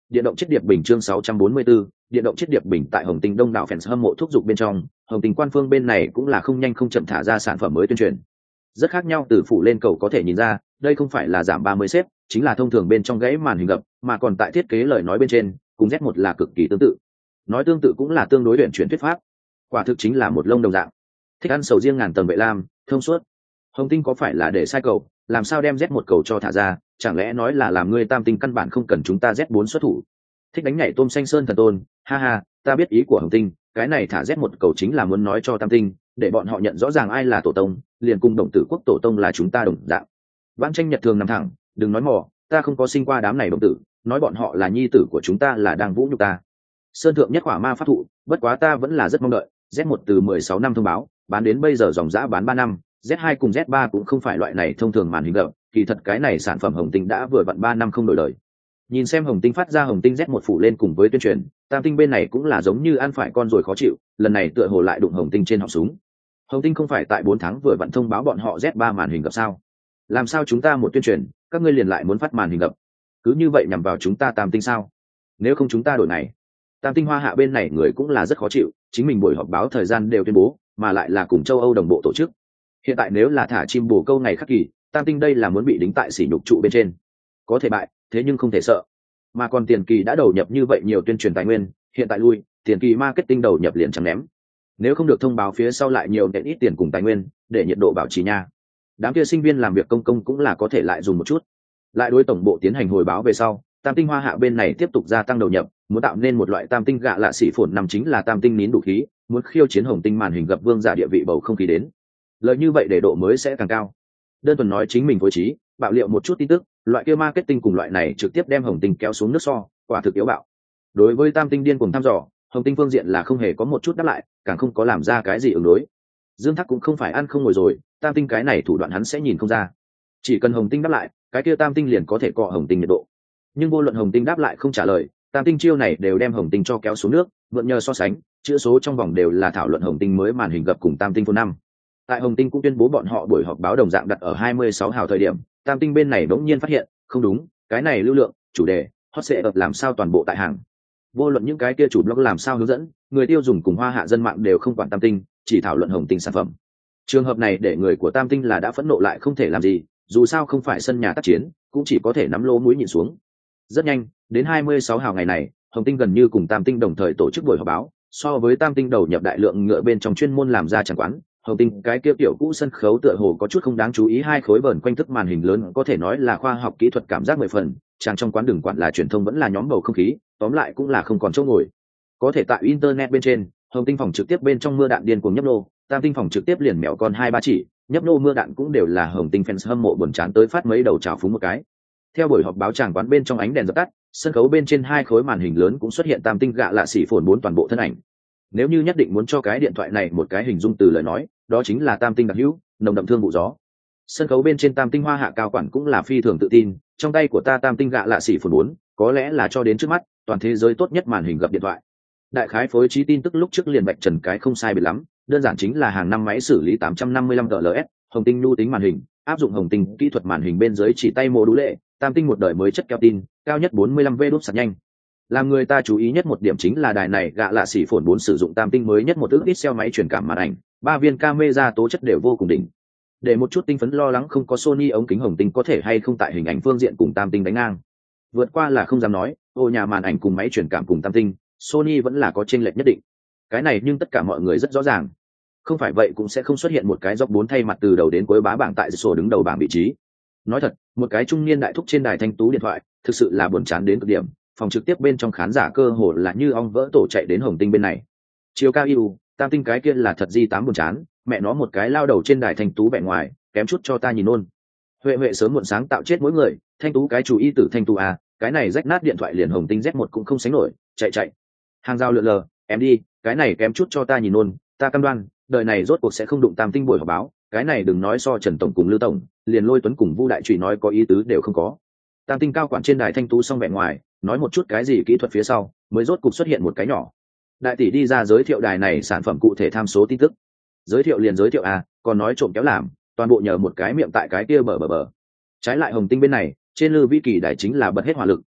Điện động chiết điệp bình chương sáu trăm bốn mươi tư, điện động chiết điệp bình tại Hồng Tinh đông đảo fans hâm mộ thúc giục bên trong, Hồng Tinh quan phương bên này cũng là không nhanh không chậm thả ra sản phẩm mới tuyên truyền. Rất khác nhau từ phủ lên cầu có thể nhìn ra, đây không phải là giảm ba mươi xếp, chính là thông thường bên trong gãy màn hình gập, mà còn tại thiết kế lời nói bên trên, cùng Z một là cực kỳ tương tự. Nói tương tự cũng là tương đối luyện chuyển thuyết pháp. Quả thực chính là một lông đồng dạng. Thích ăn sầu riêng ngàn tầng vệ lam, thông suốt. Hồng Tinh có phải là để sai cầu, làm sao đem Z một cầu cho thả ra, chẳng lẽ nói là làm ngươi Tam Tinh căn bản không cần chúng ta Z bốn xuất thủ. Thích đánh nhảy tôm xanh sơn thần tôn, ha ha, ta biết ý của Hồng Tinh, cái này thả Z một cầu chính là muốn nói cho Tam Tinh, để bọn họ nhận rõ ràng ai là tổ tông, liền cùng đồng tử quốc tổ tông là chúng ta đồng dạng. Vãn Tranh Nhật thường nằm thẳng, đừng nói mò, ta không có sinh qua đám này đồng tử, nói bọn họ là nhi tử của chúng ta là đang vũ nhục ta. Sơn thượng nhất quả ma pháp thụ, bất quá ta vẫn là rất mong đợi, Z một từ mười sáu năm thông báo, bán đến bây giờ dòng dã bán ba năm, Z hai cùng Z ba cũng không phải loại này thông thường màn hình gập, kỳ thật cái này sản phẩm Hồng Tinh đã vừa vặn ba năm không đổi đời. Nhìn xem Hồng Tinh phát ra Hồng Tinh Z một phủ lên cùng với tuyên truyền, Tam Tinh bên này cũng là giống như ăn phải con rồi khó chịu, lần này tựa hồ lại đụng Hồng Tinh trên họng súng. Hồng Tinh không phải tại bốn tháng vừa vặn thông báo bọn họ Z ba màn hình gập sao? Làm sao chúng ta một tuyên truyền, các ngươi liền lại muốn phát màn hình gập? Cứ như vậy nhằm vào chúng ta Tam Tinh sao? Nếu không chúng ta đổi này. Tam Tinh Hoa Hạ bên này người cũng là rất khó chịu, chính mình buổi họp báo thời gian đều tuyên bố, mà lại là cùng châu Âu đồng bộ tổ chức. Hiện tại nếu là thả chim bồ câu ngày khắc kỳ, Tam Tinh đây là muốn bị đính tại sỉ nhục trụ bên trên. Có thể bại, thế nhưng không thể sợ. Mà còn tiền kỳ đã đầu nhập như vậy nhiều tuyên truyền tài nguyên, hiện tại lui, tiền kỳ marketing đầu nhập liền chẳng ném. Nếu không được thông báo phía sau lại nhiều đệm ít tiền cùng tài nguyên, để nhiệt độ bảo trì nha. Đám kia sinh viên làm việc công công cũng là có thể lại dùng một chút. Lại đối tổng bộ tiến hành hồi báo về sau, Tam Tinh Hoa Hạ bên này tiếp tục gia tăng đầu nhập, muốn tạo nên một loại Tam Tinh gạ lạ xỉ phồn năm chính là Tam Tinh nín đủ khí, muốn khiêu chiến Hồng Tinh màn hình gập vương giả địa vị bầu không khí đến. Lợi như vậy để độ mới sẽ càng cao. Đơn thuần nói chính mình phối trí, bạo liệu một chút tin tức, loại kia marketing cùng loại này trực tiếp đem Hồng Tinh kéo xuống nước so, quả thực yếu bạo. Đối với Tam Tinh điên cuồng thăm dò, Hồng Tinh phương diện là không hề có một chút đáp lại, càng không có làm ra cái gì ứng đối. Dương Thác cũng không phải ăn không ngồi rồi, Tam Tinh cái này thủ đoạn hắn sẽ nhìn không ra. Chỉ cần Hồng Tinh đáp lại, cái kia Tam Tinh liền có thể cọ Hồng Tinh nhiệt độ. Nhưng vô luận Hồng Tinh đáp lại không trả lời, Tam Tinh chiêu này đều đem Hồng Tinh cho kéo xuống nước, mượn nhờ so sánh, chữ số trong vòng đều là thảo luận Hồng Tinh mới màn hình gập cùng Tam Tinh phone năm. Tại Hồng Tinh cũng tuyên bố bọn họ buổi họp báo đồng dạng đặt ở hai mươi sáu hào thời điểm, Tam Tinh bên này đống nhiên phát hiện, không đúng, cái này lưu lượng, chủ đề, hot sẽ ập làm sao toàn bộ tại hàng. Vô luận những cái kia chủ blog làm sao hướng dẫn, người tiêu dùng cùng Hoa Hạ dân mạng đều không quản Tam Tinh, chỉ thảo luận Hồng Tinh sản phẩm. Trường hợp này để người của Tam Tinh là đã phẫn nộ lại không thể làm gì, dù sao không phải sân nhà tác chiến, cũng chỉ có thể nắm lỗ mũi nhìn xuống. Rất nhanh, đến hai mươi sáu hào ngày này, Hồng Tinh gần như cùng Tam Tinh đồng thời tổ chức buổi họp báo, so với Tam Tinh đầu nhập đại lượng ngựa bên trong chuyên môn làm ra chẳng quán, Hồng Tinh cái kia tiểu cũ sân khấu tựa hồ có chút không đáng chú ý, hai khối vờn quanh thức màn hình lớn có thể nói là khoa học kỹ thuật cảm giác mười phần, chàng trong quán đừng quản là truyền thông vẫn là nhóm bầu không khí, tóm lại cũng là không còn chỗ ngồi. Có thể tại internet bên trên, Hồng Tinh phòng trực tiếp bên trong mưa đạn điên cuồng nhấp nô, Tam Tinh phòng trực tiếp liền mèo con hai ba chỉ, nhấp nô mưa đạn cũng đều là Hồng Tinh fans hâm mộ buồn chán tới phát mấy đầu trào phúng một cái. Theo buổi họp báo tràng quán bên trong ánh đèn dập tắt, sân khấu bên trên hai khối màn hình lớn cũng xuất hiện Tam Tinh gạ lạ xỉ phồn bốn toàn bộ thân ảnh. Nếu như nhất định muốn cho cái điện thoại này một cái hình dung từ lời nói, đó chính là Tam Tinh đặc hữu, nồng đậm thương vụ gió. Sân khấu bên trên Tam Tinh Hoa Hạ cao quản cũng là phi thường tự tin, trong tay của ta Tam Tinh gạ lạ xỉ phồn bốn, có lẽ là cho đến trước mắt, toàn thế giới tốt nhất màn hình gập điện thoại. Đại khái phối trí tin tức lúc trước liền bạch trần cái không sai biệt lắm, đơn giản chính là hàng năm máy xử lý tám trăm năm mươi lăm G L S, Hồng Tinh nhu tính màn hình, áp dụng Hồng Tinh kỹ thuật màn hình bên dưới chỉ tay mô đũ lệ, Tam Tinh một đời mới chất keo tin, cao nhất bốn mươi lăm V đúp sạc nhanh. Làm người ta chú ý nhất một điểm chính là đài này gạ lạ xỉ phồn bốn sử dụng Tam Tinh mới nhất một ức pixel máy truyền cảm màn ảnh, ba viên camera tố chất đều vô cùng đỉnh. Để một chút tinh phấn lo lắng không có Sony ống kính Hồng Tinh có thể hay không tại hình ảnh phương diện cùng Tam Tinh đánh ngang. Vượt qua là không dám nói, ô nhà màn ảnh cùng máy truyền cảm cùng Tam Tinh, Sony vẫn là có chênh lệch nhất định. Cái này nhưng tất cả mọi người rất rõ ràng. Không phải vậy cũng sẽ không xuất hiện một cái dọc bốn thay mặt từ đầu đến cuối bá bảng tại sổ đứng đầu bảng vị trí. Nói thật, một cái trung niên đại thúc trên đài thanh tú điện thoại, thực sự là buồn chán đến cực điểm. Phòng trực tiếp bên trong khán giả cơ hồ là như ong vỡ tổ chạy đến Hồng Tinh bên này. Chiều cao yêu, Tam Tinh cái kia là thật di tám buồn chán, mẹ nó một cái lao đầu trên đài thanh tú bẻ ngoài, kém chút cho ta nhìn ôn. Huệ huệ sớm muộn sáng tạo chết mỗi người, thanh tú cái chủ y tử thanh tú à, cái này rách nát điện thoại liền Hồng Tinh Z một cũng không sánh nổi, chạy chạy. Hàng giao lượn lờ, em đi, cái này kém chút cho ta nhìn ôn, ta cam đoan, đời này rốt cuộc sẽ không đụng Tam Tinh buổi họp báo, cái này đừng nói so Trần tổng cùng Lưu tổng, liền Lôi Tuấn cùng Vu đại trụy nói có ý tứ đều không có. Tam Tinh cao quản trên đài thanh tú xong vẻ ngoài, nói một chút cái gì kỹ thuật phía sau, mới rốt cục xuất hiện một cái nhỏ. Đại tỷ đi ra giới thiệu đài này sản phẩm cụ thể tham số tin tức. Giới thiệu liền giới thiệu à, còn nói trộm kéo làm, toàn bộ nhờ một cái miệng tại cái kia bờ bờ bờ. Trái lại Hồng Tinh bên này, trên Lư Vĩ Kỳ đài chính là bật hết hỏa lực,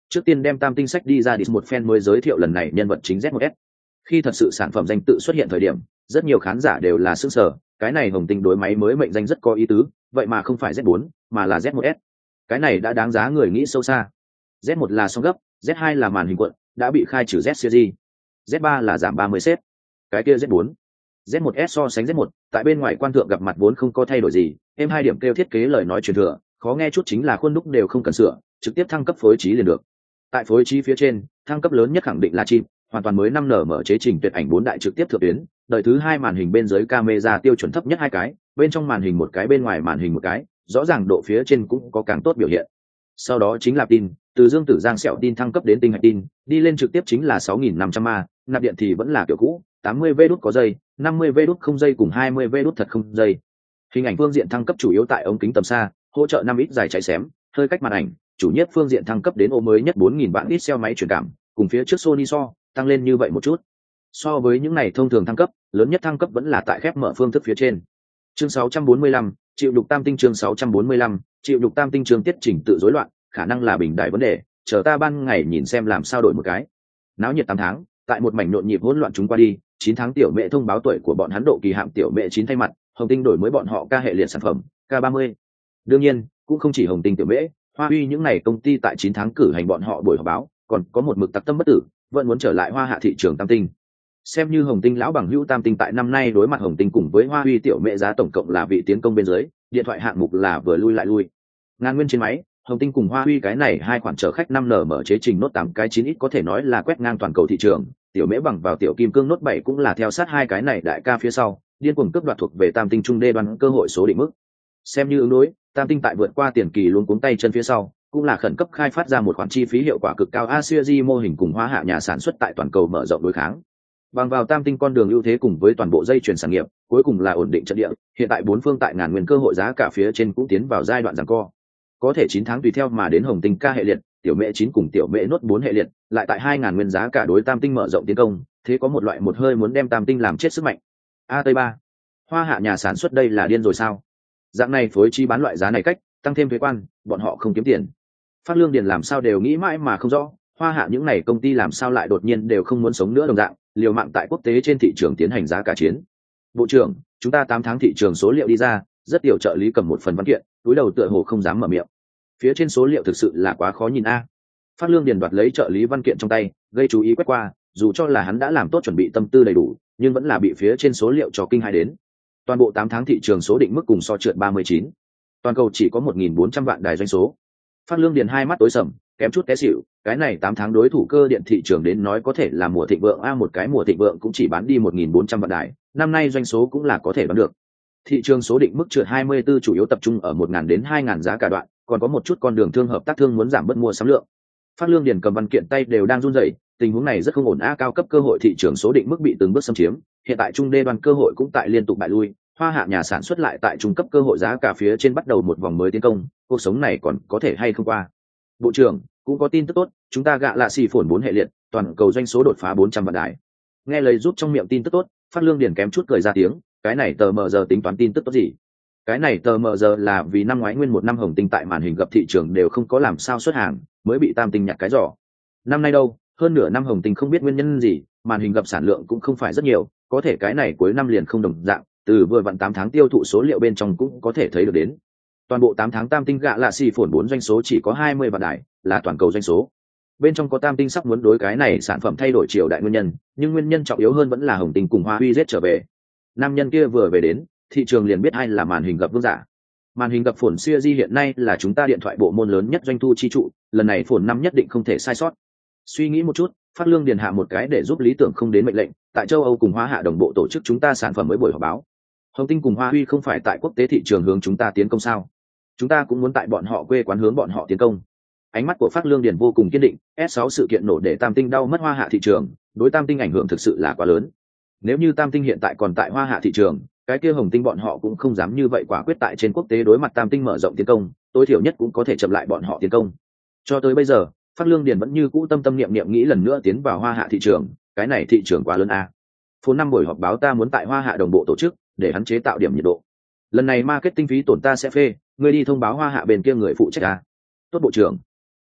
trước tiên đem tam tinh sách đi ra đi một phen mới giới thiệu lần này nhân vật chính Z một S. Khi thật sự sản phẩm danh tự xuất hiện thời điểm, rất nhiều khán giả đều là sững sờ, cái này Hồng Tinh đối máy mới mệnh danh rất có ý tứ, vậy mà không phải Z bốn, mà là Z một S. Cái này đã đáng giá người nghĩ sâu xa. Z một là song gấp, Z hai là màn hình cuộn, đã bị khai trừ Z series. Z ba là giảm ba mươi xếp. Cái kia Z bốn. Z một S so sánh Z một, tại bên ngoài quan thượng gặp mặt vốn không có thay đổi gì, em hai điểm kêu thiết kế lời nói truyền thừa, khó nghe chút chính là khuôn đúc đều không cần sửa, trực tiếp thăng cấp phối trí liền được. Tại phối trí phía trên, thăng cấp lớn nhất khẳng định là chip, hoàn toàn mới năm nm chế trình tuyệt ảnh bốn đại trực tiếp thượng tuyến, đời thứ hai màn hình bên dưới camera tiêu chuẩn thấp nhất hai cái, bên trong màn hình một cái bên ngoài màn hình một cái, rõ ràng độ phía trên cũng có càng tốt biểu hiện. Sau đó chính là tin, từ dương tử giang sẹo tin thăng cấp đến tinh hạch tin, đi lên trực tiếp chính là sáu nghìn năm trăm mAh, nạp điện thì vẫn là kiểu cũ, tám mươi vê đốt có dây, năm mươi vê đốt không dây cùng hai mươi vê đốt thật không dây. Hình ảnh phương diện thăng cấp chủ yếu tại ống kính tầm xa, hỗ trợ năm ít dài chạy xém, hơi cách màn ảnh, chủ nhất phương diện thăng cấp đến ô mới nhất bốn nghìn vạn pixel máy truyền cảm, cùng phía trước Sony so, tăng lên như vậy một chút. So với những này thông thường thăng cấp, lớn nhất thăng cấp vẫn là tại khép mở phương thức phía trên. Chương sáu trăm bốn mươi lăm, chịu đục tam tinh chương sáu trăm bốn mươi lăm, chịu đục tam tinh chương tiết chỉnh tự rối loạn, khả năng là bình đại vấn đề, chờ ta ban ngày nhìn xem làm sao đổi một cái. Náo nhiệt tám tháng, tại một mảnh nhộn nhịp hỗn loạn chúng qua đi, chín tháng tiểu mẹ thông báo tuổi của bọn hắn độ kỳ hạn tiểu mẹ chín thay mặt, Hồng Tinh đổi mới bọn họ ca hệ liệt sản phẩm, K ba mươi. Đương nhiên, cũng không chỉ Hồng Tinh tiểu mẹ, Hoa Huy những này công ty tại chín tháng cử hành bọn họ buổi họp báo, còn có một mực tặc tâm bất tử, vẫn muốn trở lại Hoa Hạ thị trường tam tinh. Xem như Hồng Tinh lão bằng hữu tam tinh tại năm nay đối mặt Hồng Tinh cùng với Hoa Huy tiểu mẹ giá tổng cộng là vị tiến công bên dưới, điện thoại hạng mục là vừa lui lại lui. Ngàn nguyên trên máy, Hồng Tinh cùng Hoa Huy cái này hai khoản chở khách năm nm chế trình Note tám cái chín ít có thể nói là quét ngang toàn cầu thị trường, tiểu mễ bằng vào tiểu kim cương Note bảy cũng là theo sát hai cái này đại ca phía sau, điên cuồng cướp đoạt thuộc về tam tinh trung đê đoan cơ hội số định mức. Xem như ứng đối, tam tinh tại vượt qua tiền kỳ luôn cuống tay chân phía sau, cũng là khẩn cấp khai phát ra một khoản chi phí hiệu quả cực cao A-series mô hình cùng Hoa Hạ nhà sản xuất tại toàn cầu mở rộng đối kháng. Bằng vào tam tinh con đường ưu thế cùng với toàn bộ dây chuyền sản nghiệp, cuối cùng là ổn định trận địa, hiện tại bốn phương tại ngàn nguyên cơ hội giá cả phía trên cũng tiến vào giai đoạn giằng co. Có thể chín tháng tùy theo mà đến Hồng Tinh K hệ liệt, tiểu mẹ chín cùng tiểu mẹ Note bốn hệ liệt, lại tại hai ngàn nguyên giá cả đối tam tinh mở rộng tiến công, thế có một loại một hơi muốn đem tam tinh làm chết sức mạnh. A Tây ba, Hoa Hạ nhà sản xuất đây là điên rồi sao? Dạng này phối chi bán loại giá này cách, tăng thêm thuế quan, bọn họ không kiếm tiền. Phát Lương Điền làm sao đều nghĩ mãi mà không rõ, Hoa Hạ những này công ty làm sao lại đột nhiên đều không muốn sống nữa đồng dạng, liều mạng tại quốc tế trên thị trường tiến hành giá cả chiến. Bộ trưởng, chúng ta tám tháng thị trường số liệu đi ra, rất tiểu trợ lý cầm một phần văn kiện, túi đầu tựa hồ không dám mở miệng. Phía trên số liệu thực sự là quá khó nhìn a. Phát Lương Điền đoạt lấy trợ lý văn kiện trong tay, gây chú ý quét qua, dù cho là hắn đã làm tốt chuẩn bị tâm tư đầy đủ, nhưng vẫn là bị phía trên số liệu cho kinh hãi đến. Toàn bộ tám tháng thị trường số định mức cùng so trượt ba mươi chín. Toàn cầu chỉ có một nghìn bốn trăm vạn đài doanh số. Phát Lương Điền hai mắt tối sầm, kém chút té xỉu, cái này tám tháng đối thủ cơ điện thị trường đến nói có thể là mùa thịnh vượng a, một cái mùa thịnh vượng cũng chỉ bán đi một nghìn bốn trăm vạn đài, năm nay doanh số cũng là có thể đoán được. Thị trường số định mức trượt hai mươi tư chủ yếu tập trung ở một nghìn đến hai nghìn giá cả đoạn, còn có một chút con đường thương hợp tác thương muốn giảm bớt mua sắm lượng. Phát Lương Điền cầm văn kiện tay đều đang run rẩy, tình huống này rất không ổn a, cao cấp cơ hội thị trường số định mức bị từng bước xâm chiếm, hiện tại trung đê đoàn cơ hội cũng tại liên tục bại lui, Hoa Hạ nhà sản xuất lại tại trung cấp cơ hội giá cả phía trên bắt đầu một vòng mới tiến công, cuộc sống này còn có thể hay không qua. Bộ trưởng, cũng có tin tức tốt, chúng ta gạ lạ xì phồn bốn hệ liệt, toàn cầu doanh số đột phá bốn trăm vạn đài. Nghe lời giúp trong miệng tin tức tốt, Phát Lương Điền kém chút cười ra tiếng, cái này tờ mờ giờ tính toán tin tức tốt gì? Cái này tờ mờ giờ là vì năm ngoái nguyên một năm Hồng Tinh tại màn hình gặp thị trường đều không có làm sao xuất hàng, mới bị tam tinh nhặt cái giỏ. Năm nay đâu, hơn nửa năm Hồng Tinh không biết nguyên nhân gì, màn hình gặp sản lượng cũng không phải rất nhiều, có thể cái này cuối năm liền không đồng dạng, từ vừa vặn tám tháng tiêu thụ số liệu bên trong cũng có thể thấy được đến. Toàn bộ tám tháng tam tinh gạ lạ xì phồn bốn doanh số chỉ có hai mươi vạn đài, là toàn cầu doanh số. Bên trong có tam tinh sắp muốn đối cái này sản phẩm thay đổi triều đại nguyên nhân, nhưng nguyên nhân trọng yếu hơn vẫn là Hồng Tinh cùng Hoa Huy giết trở về. Nam nhân kia vừa về đến, thị trường liền biết ai là màn hình gặp vương giả. Màn hình gặp phồn siêu di hiện nay là chúng ta điện thoại bộ môn lớn nhất doanh thu chi trụ, lần này phồn năm nhất định không thể sai sót. Suy nghĩ một chút, Phát Lương Điền hạ một cái để giúp lý tưởng không đến mệnh lệnh, tại châu Âu cùng Hoa Hạ đồng bộ tổ chức chúng ta sản phẩm mới buổi họp báo. Hồng Tinh cùng Hoa Huy không phải tại quốc tế thị trường hướng chúng ta tiến công sao? Chúng ta cũng muốn tại bọn họ quê quán hướng bọn họ tiến công. Ánh mắt của Phát Lương Điền vô cùng kiên định, S sáu sự kiện nổ để tam tinh đau mất Hoa Hạ thị trường, đối tam tinh ảnh hưởng thực sự là quá lớn. Nếu như tam tinh hiện tại còn tại Hoa Hạ thị trường, cái kia Hồng Tinh bọn họ cũng không dám như vậy quả quyết tại trên quốc tế đối mặt tam tinh mở rộng tiến công, tối thiểu nhất cũng có thể chậm lại bọn họ tiến công. Cho tới bây giờ, Phát Lương Điền vẫn như cũ tâm tâm niệm niệm nghĩ lần nữa tiến vào Hoa Hạ thị trường, cái này thị trường quá lớn a. Phồn năm buổi họp báo ta muốn tại Hoa Hạ đồng bộ tổ chức, để hắn chế tạo điểm nhiệt độ. Lần này marketing phí tổn ta sẽ phê, ngươi đi thông báo Hoa Hạ bên kia người phụ trách a. Tốt bộ trưởng.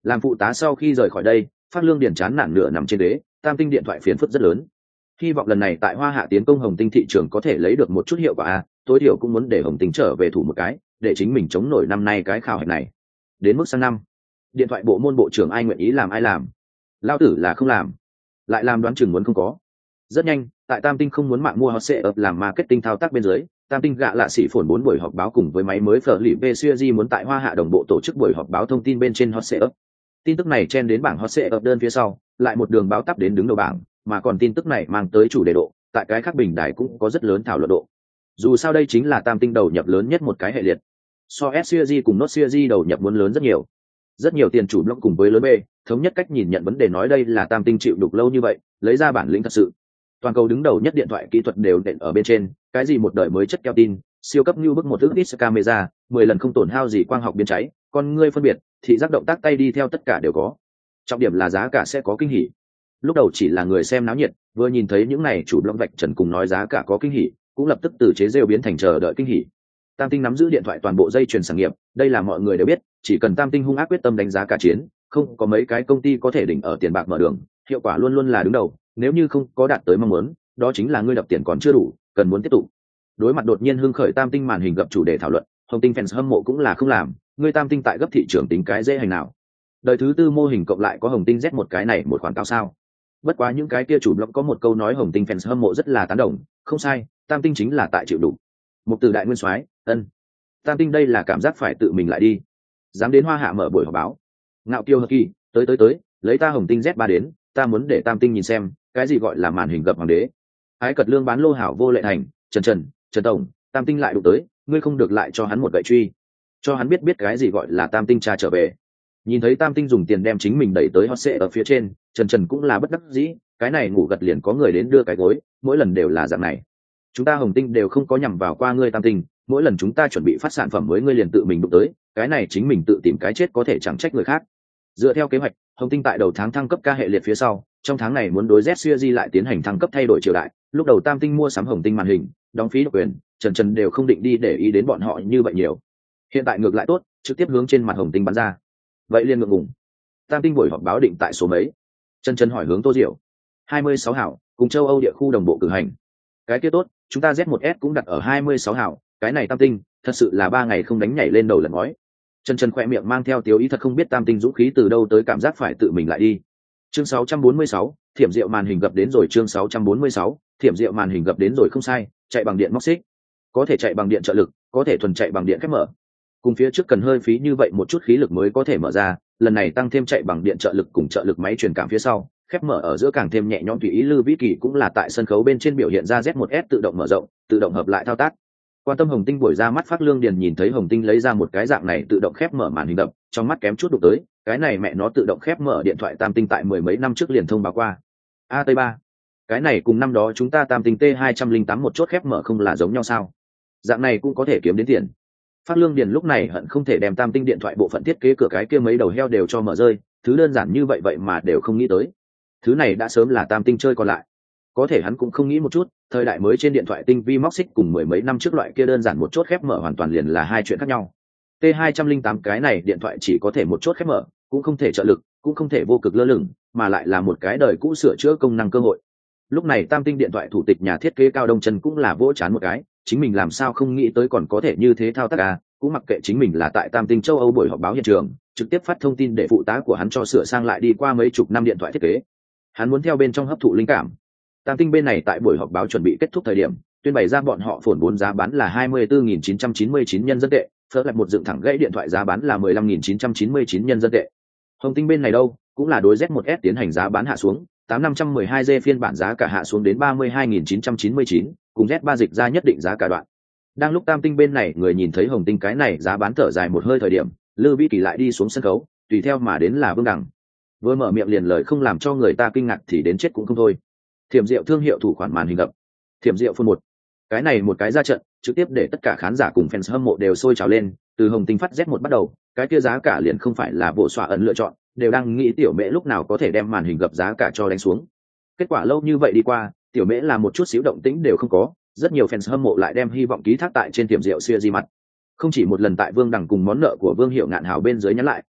Làm phụ tá sau khi rời khỏi đây, Phát Lương Điền chán nản nửa nằm trên đế, tam tinh điện thoại phiền phức rất lớn. Hy vọng lần này tại Hoa Hạ tiến công Hồng Tinh thị trường có thể lấy được một chút hiệu quả a, tối thiểu cũng muốn để Hồng Tinh trở về thủ một cái, để chính mình chống nổi năm nay cái khảo hạch này. Đến mức sang năm, điện thoại bộ môn bộ trưởng ai nguyện ý làm ai làm, lao tử là không làm, lại làm đoán chừng muốn không có. Rất nhanh, tại Tam Tinh không muốn mạng mua hot setup làm marketing thao tác bên dưới, Tam Tinh gạ lạ sĩ phồn bốn buổi họp báo cùng với máy mới phở lì về Suzy muốn tại Hoa Hạ đồng bộ tổ chức buổi họp báo thông tin bên trên hot setup. Tin tức này chen đến bảng hot setup đơn phía sau, lại một đường báo tắp đến đứng đầu bảng, mà còn tin tức này mang tới chủ đề độ, tại cái khác bình đài cũng có rất lớn thảo luận độ. Dù sao đây chính là Tam Tinh đầu nhập lớn nhất một cái hệ liệt. So S Series cùng Note Series đầu nhập muốn lớn rất nhiều. Rất nhiều tiền chủ blog cùng với lớn B, thống nhất cách nhìn nhận vấn đề nói đây là Tam Tinh chịu đục lâu như vậy, lấy ra bản lĩnh thật sự. Toàn cầu đứng đầu nhất điện thoại kỹ thuật đều đệm ở bên trên, cái gì một đời mới chất keo tin, siêu cấp như bức một thước ít camera, mười lần không tổn hao gì quang học biến cháy, con ngươi phân biệt, thị giác động tác tay đi theo tất cả đều có. Trọng điểm là giá cả sẽ có kinh hỉ. Lúc đầu chỉ là người xem náo nhiệt, vừa nhìn thấy những này chủ blog vạch trần cùng nói giá cả có kinh hỉ, cũng lập tức từ chế rêu biến thành chờ đợi kinh hỉ. Tam Tinh nắm giữ điện thoại toàn bộ dây chuyền sản nghiệp, đây là mọi người đều biết, chỉ cần Tam Tinh hung ác quyết tâm đánh giá cả chiến, không có mấy cái công ty có thể đỉnh ở tiền bạc mở đường, hiệu quả luôn luôn là đứng đầu, nếu như không có đạt tới mong muốn, đó chính là ngươi đập tiền còn chưa đủ, cần muốn tiếp tục. Đối mặt đột nhiên hưng khởi Tam Tinh màn hình gặp chủ đề thảo luận, Hồng Tinh fans hâm mộ cũng là không làm, ngươi Tam Tinh tại gấp thị trường tính cái dễ hành nào? Đời thứ tư mô hình cộng lại có Hồng Tinh Z một cái này một khoản cao sao? Bất quá những cái kia chủ blog có một câu nói Hồng Tinh fans hâm mộ rất là tán đồng, không sai, Tam Tinh chính là tại chịu đủ. Một từ đại nguyên soái, ân. Tam Tinh đây là cảm giác phải tự mình lại đi. Dám đến Hoa Hạ mở buổi họp báo. Ngạo kiêu hợp kỳ, tới tới tới, lấy ta Hồng Tinh Z ba đến, ta muốn để Tam Tinh nhìn xem, cái gì gọi là màn hình gập hoàng đế. Ái cật lương bán lô hảo vô lệ thành, Trần Trần, Trần tổng, Tam Tinh lại đụng tới, ngươi không được lại cho hắn một gậy truy. Cho hắn biết biết cái gì gọi là Tam Tinh cha trở về. Nhìn thấy Tam Tinh dùng tiền đem chính mình đẩy tới hot seat ở phía trên, Trần Trần cũng là bất đắc dĩ, cái này ngủ gật liền có người đến đưa cái gối, mỗi lần đều là dạng này. Chúng ta Hồng Tinh đều không có nhằm vào qua ngươi Tam Tinh, mỗi lần chúng ta chuẩn bị phát sản phẩm mới ngươi liền tự mình đụng tới, cái này chính mình tự tìm cái chết có thể chẳng trách người khác. Dựa theo kế hoạch, Hồng Tinh tại đầu tháng thăng cấp ca hệ liệt phía sau, trong tháng này muốn đối Z Series lại tiến hành thăng cấp thay đổi triều đại, lúc đầu Tam Tinh mua sắm Hồng Tinh màn hình, đóng phí độc quyền, Trần Trần đều không định đi để ý đến bọn họ như vậy nhiều. Hiện tại ngược lại tốt, trực tiếp hướng trên mặt Hồng Tinh bắn ra. Vậy liền ngượng ngùng. Tam Tinh buổi họp báo định tại số mấy? Trần Trần hỏi hướng Tô Diệu. hai mươi sáu hảo, cùng châu Âu địa khu đồng bộ cử hành. Cái kia tốt, chúng ta Z một S cũng đặt ở hai mươi sáu hảo, cái này Tam Tinh, thật sự là ba ngày không đánh nhảy lên đầu lần ngói. Trần Trần khỏe miệng mang theo tiếu ý thật không biết Tam Tinh dũng khí từ đâu tới cảm giác phải tự mình lại đi. Chương sáu trăm bốn mươi sáu, thiểm diệu màn hình gập đến rồi. Chương sáu trăm bốn mươi sáu, thiểm diệu màn hình gập đến rồi. Không sai, chạy bằng điện móc xích, có thể chạy bằng điện trợ lực, có thể thuần chạy bằng điện khép mở. Cùng phía trước cần hơi phí như vậy một chút khí lực mới có thể mở ra, lần này tăng thêm chạy bằng điện trợ lực cùng trợ lực máy truyền cảm phía sau, khép mở ở giữa càng thêm nhẹ nhõm tùy ý. Lư Vĩ Kỳ cũng là tại sân khấu bên trên biểu hiện ra Z một S tự động mở rộng, tự động hợp lại thao tác. Quan tâm Hồng Tinh buổi ra mắt Phát Lương Điền nhìn thấy Hồng Tinh lấy ra một cái dạng này tự động khép mở màn hình đập, trong mắt kém chút đụng tới, cái này mẹ nó tự động khép mở điện thoại Tam Tinh tại mười mấy năm trước liền thông báo qua. A T ba, cái này cùng năm đó chúng ta Tam Tinh T hai không tám một chốt khép mở không là giống nhau sao? Dạng này cũng có thể kiếm đến tiền. Phát Lương Điền lúc này hận không thể đem Tam Tinh điện thoại bộ phận thiết kế cửa cái kia mấy đầu heo đều cho mở rơi, thứ đơn giản như vậy vậy mà đều không nghĩ tới. Thứ này đã sớm là Tam Tinh chơi còn lại. Có thể hắn cũng không nghĩ một chút, thời đại mới trên điện thoại tinh vi móc xích cùng mười mấy năm trước loại kia đơn giản một chốt khép mở hoàn toàn liền là hai chuyện khác nhau. T hai không tám cái này điện thoại chỉ có thể một chốt khép mở, cũng không thể trợ lực, cũng không thể vô cực lơ lửng, mà lại là một cái đời cũ sửa chữa công năng cơ hội. Lúc này Tam Tinh điện thoại thủ tịch nhà thiết kế Cao Đông Trần cũng là vỗ chán một cái, chính mình làm sao không nghĩ tới còn có thể như thế thao tác à, cũng mặc kệ chính mình là tại Tam Tinh châu Âu buổi họp báo hiện trường, trực tiếp phát thông tin để phụ tá của hắn cho sửa sang lại đi qua mấy chục năm điện thoại thiết kế. Hắn muốn theo bên trong hấp thụ linh cảm. Tam Tinh bên này tại buổi họp báo chuẩn bị kết thúc thời điểm, tuyên bày ra bọn họ phồn bốn giá bán là hai mươi tư nghìn chín trăm chín mươi chín nhân dân tệ, phớt lại một dựng thẳng gãy điện thoại giá bán là mười lăm nghìn chín trăm chín mươi chín nhân dân tệ. Hồng Tinh bên này đâu, cũng là đối Z một S tiến hành giá bán hạ xuống, tám năm trăm mười hai G phiên bản giá cả hạ xuống đến ba mươi hai nghìn chín trăm chín mươi chín, cùng Z ba dịch ra nhất định giá cả đoạn. Đang lúc Tam Tinh bên này người nhìn thấy Hồng Tinh cái này giá bán thở dài một hơi thời điểm, Lư Vĩ Kỳ lại đi xuống sân khấu, tùy theo mà đến là Vương Đằng. Vừa mở miệng liền lời không làm cho người ta kinh ngạc thì đến chết cũng không thôi. Thiểm diệu thương hiệu thủ khoản màn hình gập, thiểm diệu phun một, cái này một cái ra trận trực tiếp để tất cả khán giả cùng fans hâm mộ đều sôi trào lên. Từ Hồng Tinh phát Z một bắt đầu, cái kia giá cả liền không phải là bộ xoa ẩn lựa chọn, đều đang nghĩ tiểu mễ lúc nào có thể đem màn hình gập giá cả cho đánh xuống. Kết quả lâu như vậy đi qua, tiểu mễ là một chút xíu động tĩnh đều không có, rất nhiều fans hâm mộ lại đem hy vọng ký thác tại trên thiểm diệu siêu di mặt. Không chỉ một lần tại Vương Đằng cùng món nợ của Vương Hiệu Ngạn Hào bên dưới nhắn lại,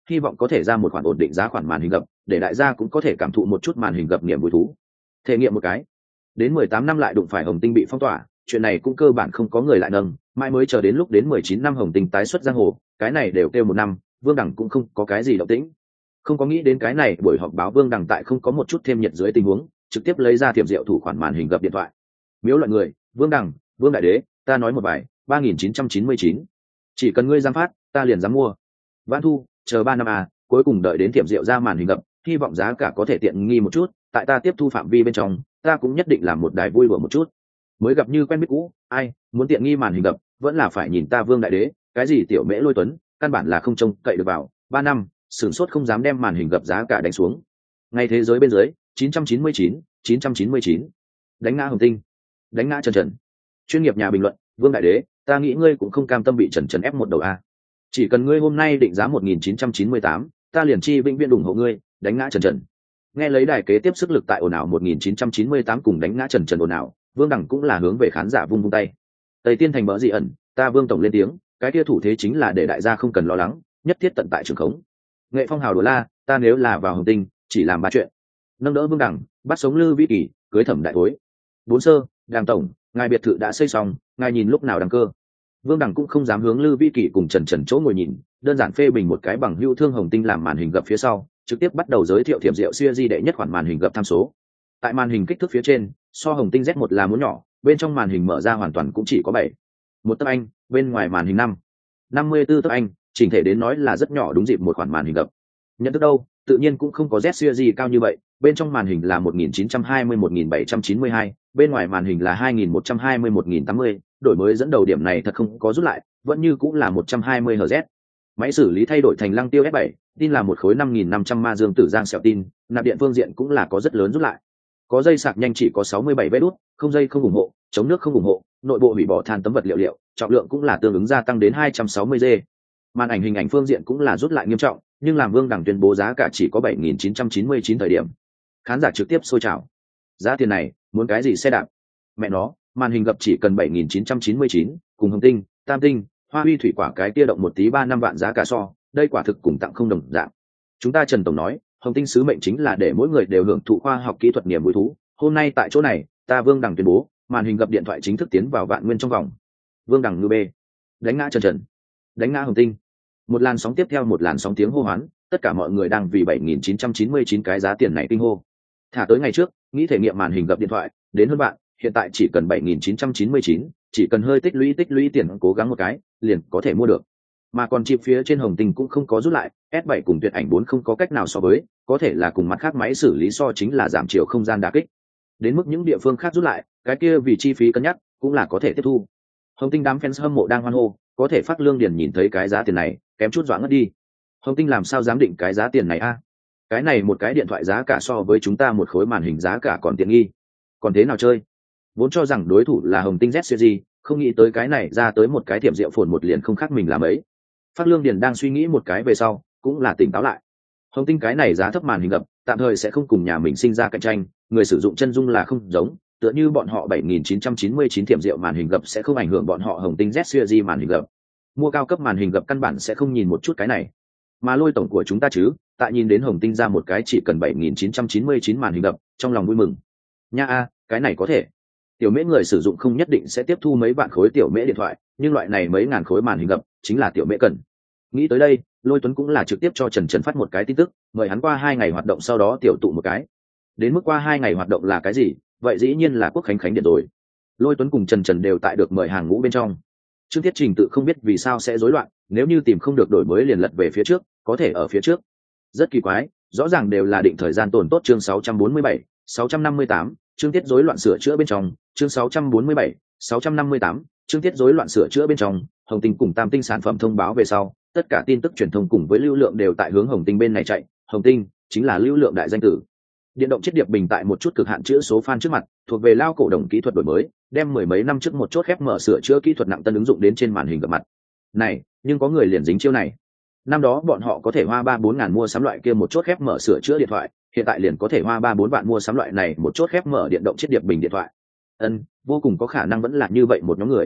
hy vọng có thể ra một khoản ổn định giá khoản màn hình gập để đại gia cũng có thể cảm thụ một chút màn hình gập niềm vui thú. Thể nghiệm một cái. Đến mười tám năm lại đụng phải Hồng Tinh bị phong tỏa, chuyện này cũng cơ bản không có người lại nâng, mãi mới chờ đến lúc đến mười chín năm Hồng Tinh tái xuất giang hồ, cái này đều kêu một năm, Vương Đẳng cũng không có cái gì động tĩnh. Không có nghĩ đến cái này buổi họp báo Vương Đẳng tại không có một chút thêm nhiệt dưới tình huống, trực tiếp lấy ra tiệm rượu thủ khoản màn hình gập điện thoại. Miếu loại người, Vương Đẳng, Vương Đại Đế, ta nói một bài, ba nghìn chín trăm chín mươi chín. Chỉ cần ngươi dám phát, ta liền dám mua. Vãn Thu, chờ ba năm à, cuối cùng đợi đến tiệm rượu ra màn hình gập, hy vọng giá cả có thể tiện nghi một chút, tại ta tiếp thu phạm vi bên trong, ta cũng nhất định làm một đài vui đùa một chút. Mới gặp như quen biết cũ, ai muốn tiện nghi màn hình gập, vẫn là phải nhìn ta Vương Đại Đế, cái gì tiểu mễ lôi tuấn, căn bản là không trông cậy được vào. Ba năm, sửng sốt không dám đem màn hình gập giá cả đánh xuống. Ngay thế giới bên dưới, chín trăm chín mươi chín, chín trăm chín mươi chín. Đánh ngã Hồng Tinh, đánh ngã Trần Trần. Chuyên nghiệp nhà bình luận, Vương Đại Đế, ta nghĩ ngươi cũng không cam tâm bị Trần Trần ép một đầu a. Chỉ cần ngươi hôm nay định giá một nghìn chín trăm chín mươi tám, ta liền chi vĩnh viễn ủng hộ ngươi, đánh ngã Trần Trần. Nghe lấy đài kế tiếp sức lực tại ồn ào một nghìn chín trăm chín mươi tám cùng đánh ngã Trần Trần ồn ào, Vương Đẳng cũng là hướng về khán giả vung vung tay. Tây Tiên Thành bỡ dị ẩn, ta Vương tổng lên tiếng, cái kia thủ thế chính là để đại gia không cần lo lắng, nhất thiết tận tại trường khống. Nghệ Phong hào đổ la, ta nếu là vào Hồng Tinh, chỉ làm ba chuyện. Nâng đỡ Vương Đẳng, bắt sống Lư Vĩ Kỳ, cưới Thẩm Đại Thối. Bốn sơ, Đàng tổng, ngài biệt thự đã xây xong, ngài nhìn lúc nào đăng cơ. Vương Đẳng cũng không dám hướng Lư Vĩ Kỳ cùng Trần Trần chỗ ngồi nhìn, đơn giản phê bình một cái bằng hữu thương Hồng Tinh làm màn hình gập phía sau, trực tiếp bắt đầu giới thiệu thiểm rượu siêu di đệ nhất khoản màn hình gập tham số. Tại màn hình kích thước phía trên, so Hồng Tinh Z một là muốn nhỏ, bên trong màn hình mở ra hoàn toàn cũng chỉ có bảy một tấc anh, bên ngoài màn hình năm năm mươi tư tấc anh, chỉnh thể đến nói là rất nhỏ đúng dịp một khoản màn hình gập. Nhận thức đâu, tự nhiên cũng không có Z series cao như vậy, bên trong màn hình là một nghìn chín trăm hai mươi một nghìn bảy trăm chín mươi hai, bên ngoài màn hình là hai nghìn một trăm hai mươi một nghìn tám mươi, đổi mới dẫn đầu điểm này thật không có rút lại, vẫn như cũng là một trăm hai mươi héc. Máy xử lý thay đổi thành Lăng Tiêu S bảy, tin là một khối năm nghìn năm trăm ma dương tử giang sẹo tin, nạp điện phương diện cũng là có rất lớn rút lại. Có dây sạc nhanh chỉ có sáu mươi bảy vê đút, không dây không ủng hộ, chống nước không ủng hộ, nội bộ hủy bỏ than tấm vật liệu liệu, trọng lượng cũng là tương ứng gia tăng đến hai trăm sáu mươi gi. Màn ảnh hình ảnh phương diện cũng là rút lại nghiêm trọng, nhưng làm Vương Đẳng tuyên bố giá cả chỉ có bảy nghìn chín trăm chín mươi chín thời điểm. Khán giả trực tiếp sôi trào. Giá tiền này, muốn cái gì xe đạp? Mẹ nó, màn hình gập chỉ cần bảy nghìn chín trăm chín mươi chín, cùng Hồng Tinh, Tam Tinh, Hoa Huy thủy quả cái kia động một tí ba năm vạn giá cả so, đây quả thực cùng tặng không đồng dạng. Chúng ta Trần tổng nói, Hồng Tinh sứ mệnh chính là để mỗi người đều hưởng thụ khoa học kỹ thuật niềm vui thú. Hôm nay tại chỗ này, ta Vương Đẳng tuyên bố, màn hình gập điện thoại chính thức tiến vào vạn nguyên trong vòng. Vương Đẳng ngư bê, đánh ngã Trần Trần, đánh ngã Hồng Tinh. Một làn sóng tiếp theo một làn sóng tiếng hô hoán, tất cả mọi người đang vì bảy nghìn chín trăm chín mươi chín cái giá tiền này kinh hô. Thả tới ngày trước, nghĩ thể nghiệm màn hình gập điện thoại, đến hơn bạn, hiện tại chỉ cần bảy nghìn chín trăm chín mươi chín, chỉ cần hơi tích lũy tích lũy tiền cố gắng một cái, liền có thể mua được. Mà còn chip phía trên Hồng Tinh cũng không có rút lại, S bảy cùng Tuyệt Ảnh bốn không có cách nào so với, có thể là cùng mặt khác máy xử lý so chính là giảm chiều không gian đả kích. Đến mức những địa phương khác rút lại, cái kia vì chi phí cân nhắc, cũng là có thể tiếp thu. Hồng Tinh đám fans hâm mộ đang hoan hô, có thể Phát Lương Điền nhìn thấy cái giá tiền này, kém chút dọa ngất đi. Hồng Tinh làm sao dám định cái giá tiền này a? Cái này một cái điện thoại giá cả so với chúng ta một khối màn hình giá cả còn tiện nghi. Còn thế nào chơi? Vốn cho rằng đối thủ là Hồng Tinh Z series, không nghĩ tới cái này ra tới một cái thiểm rượu phồn một liền không khác mình làm ấy. Phát Lương Điền đang suy nghĩ một cái về sau, cũng là tỉnh táo lại. Hồng Tinh cái này giá thấp màn hình gập, tạm thời sẽ không cùng nhà mình sinh ra cạnh tranh, người sử dụng chân dung là không giống, tựa như bọn họ bảy nghìn chín trăm chín mươi chín thiểm rượu màn hình gập sẽ không ảnh hưởng bọn họ Hồng Tinh Z series màn hình gập. Mua cao cấp màn hình gập căn bản sẽ không nhìn một chút cái này. Mà Lôi tổng của chúng ta chứ, tại nhìn đến Hồng Tinh ra một cái chỉ cần bảy nghìn chín trăm chín mươi chín màn hình gập, trong lòng vui mừng. Nha a, cái này có thể. Tiểu mễ người sử dụng không nhất định sẽ tiếp thu mấy vạn khối tiểu mễ điện thoại, nhưng loại này mấy ngàn khối màn hình gập chính là tiểu mễ cần. Nghĩ tới đây, Lôi Tuấn cũng là trực tiếp cho Trần Trần phát một cái tin tức, mời hắn qua hai ngày hoạt động sau đó tiểu tụ một cái. Đến mức qua hai ngày hoạt động là cái gì, vậy dĩ nhiên là Quốc khánh khánh điện rồi. Lôi Tuấn cùng Trần Trần đều tại được mời hàng ngũ bên trong. Trương Thiết Trình tự không biết vì sao sẽ rối loạn, nếu như tìm không được đổi mới liền lật về phía trước, có thể ở phía trước. Rất kỳ quái, rõ ràng đều là định thời gian tồn tốt chương sáu trăm bốn mươi bảy, sáu trăm năm mươi tám, chương tiết rối loạn sửa chữa bên trong, chương sáu trăm bốn mươi bảy, sáu trăm năm mươi tám, chương tiết rối loạn sửa chữa bên trong, Hồng Tinh cùng Tam Tinh sản phẩm thông báo về sau, tất cả tin tức truyền thông cùng với lưu lượng đều tại hướng Hồng Tinh bên này chạy, Hồng Tinh chính là lưu lượng đại danh tử. Điện động chiết điệp bình tại một chút cực hạn chữa số fan trước mặt, thuộc về lao cổ đồng kỹ thuật đổi mới, đem mười mấy năm trước một chốt khép mở sửa chữa kỹ thuật nặng tân ứng dụng đến trên màn hình gặp mặt. Này, nhưng có người liền dính chiêu này. Năm đó bọn họ có thể hoa ba bốn ngàn mua sắm loại kia một chốt khép mở sửa chữa điện thoại, hiện tại liền có thể hoa ba bốn vạn mua sắm loại này một chốt khép mở điện động chiết điệp bình điện thoại. Ân, vô cùng có khả năng vẫn là như vậy một nhóm người.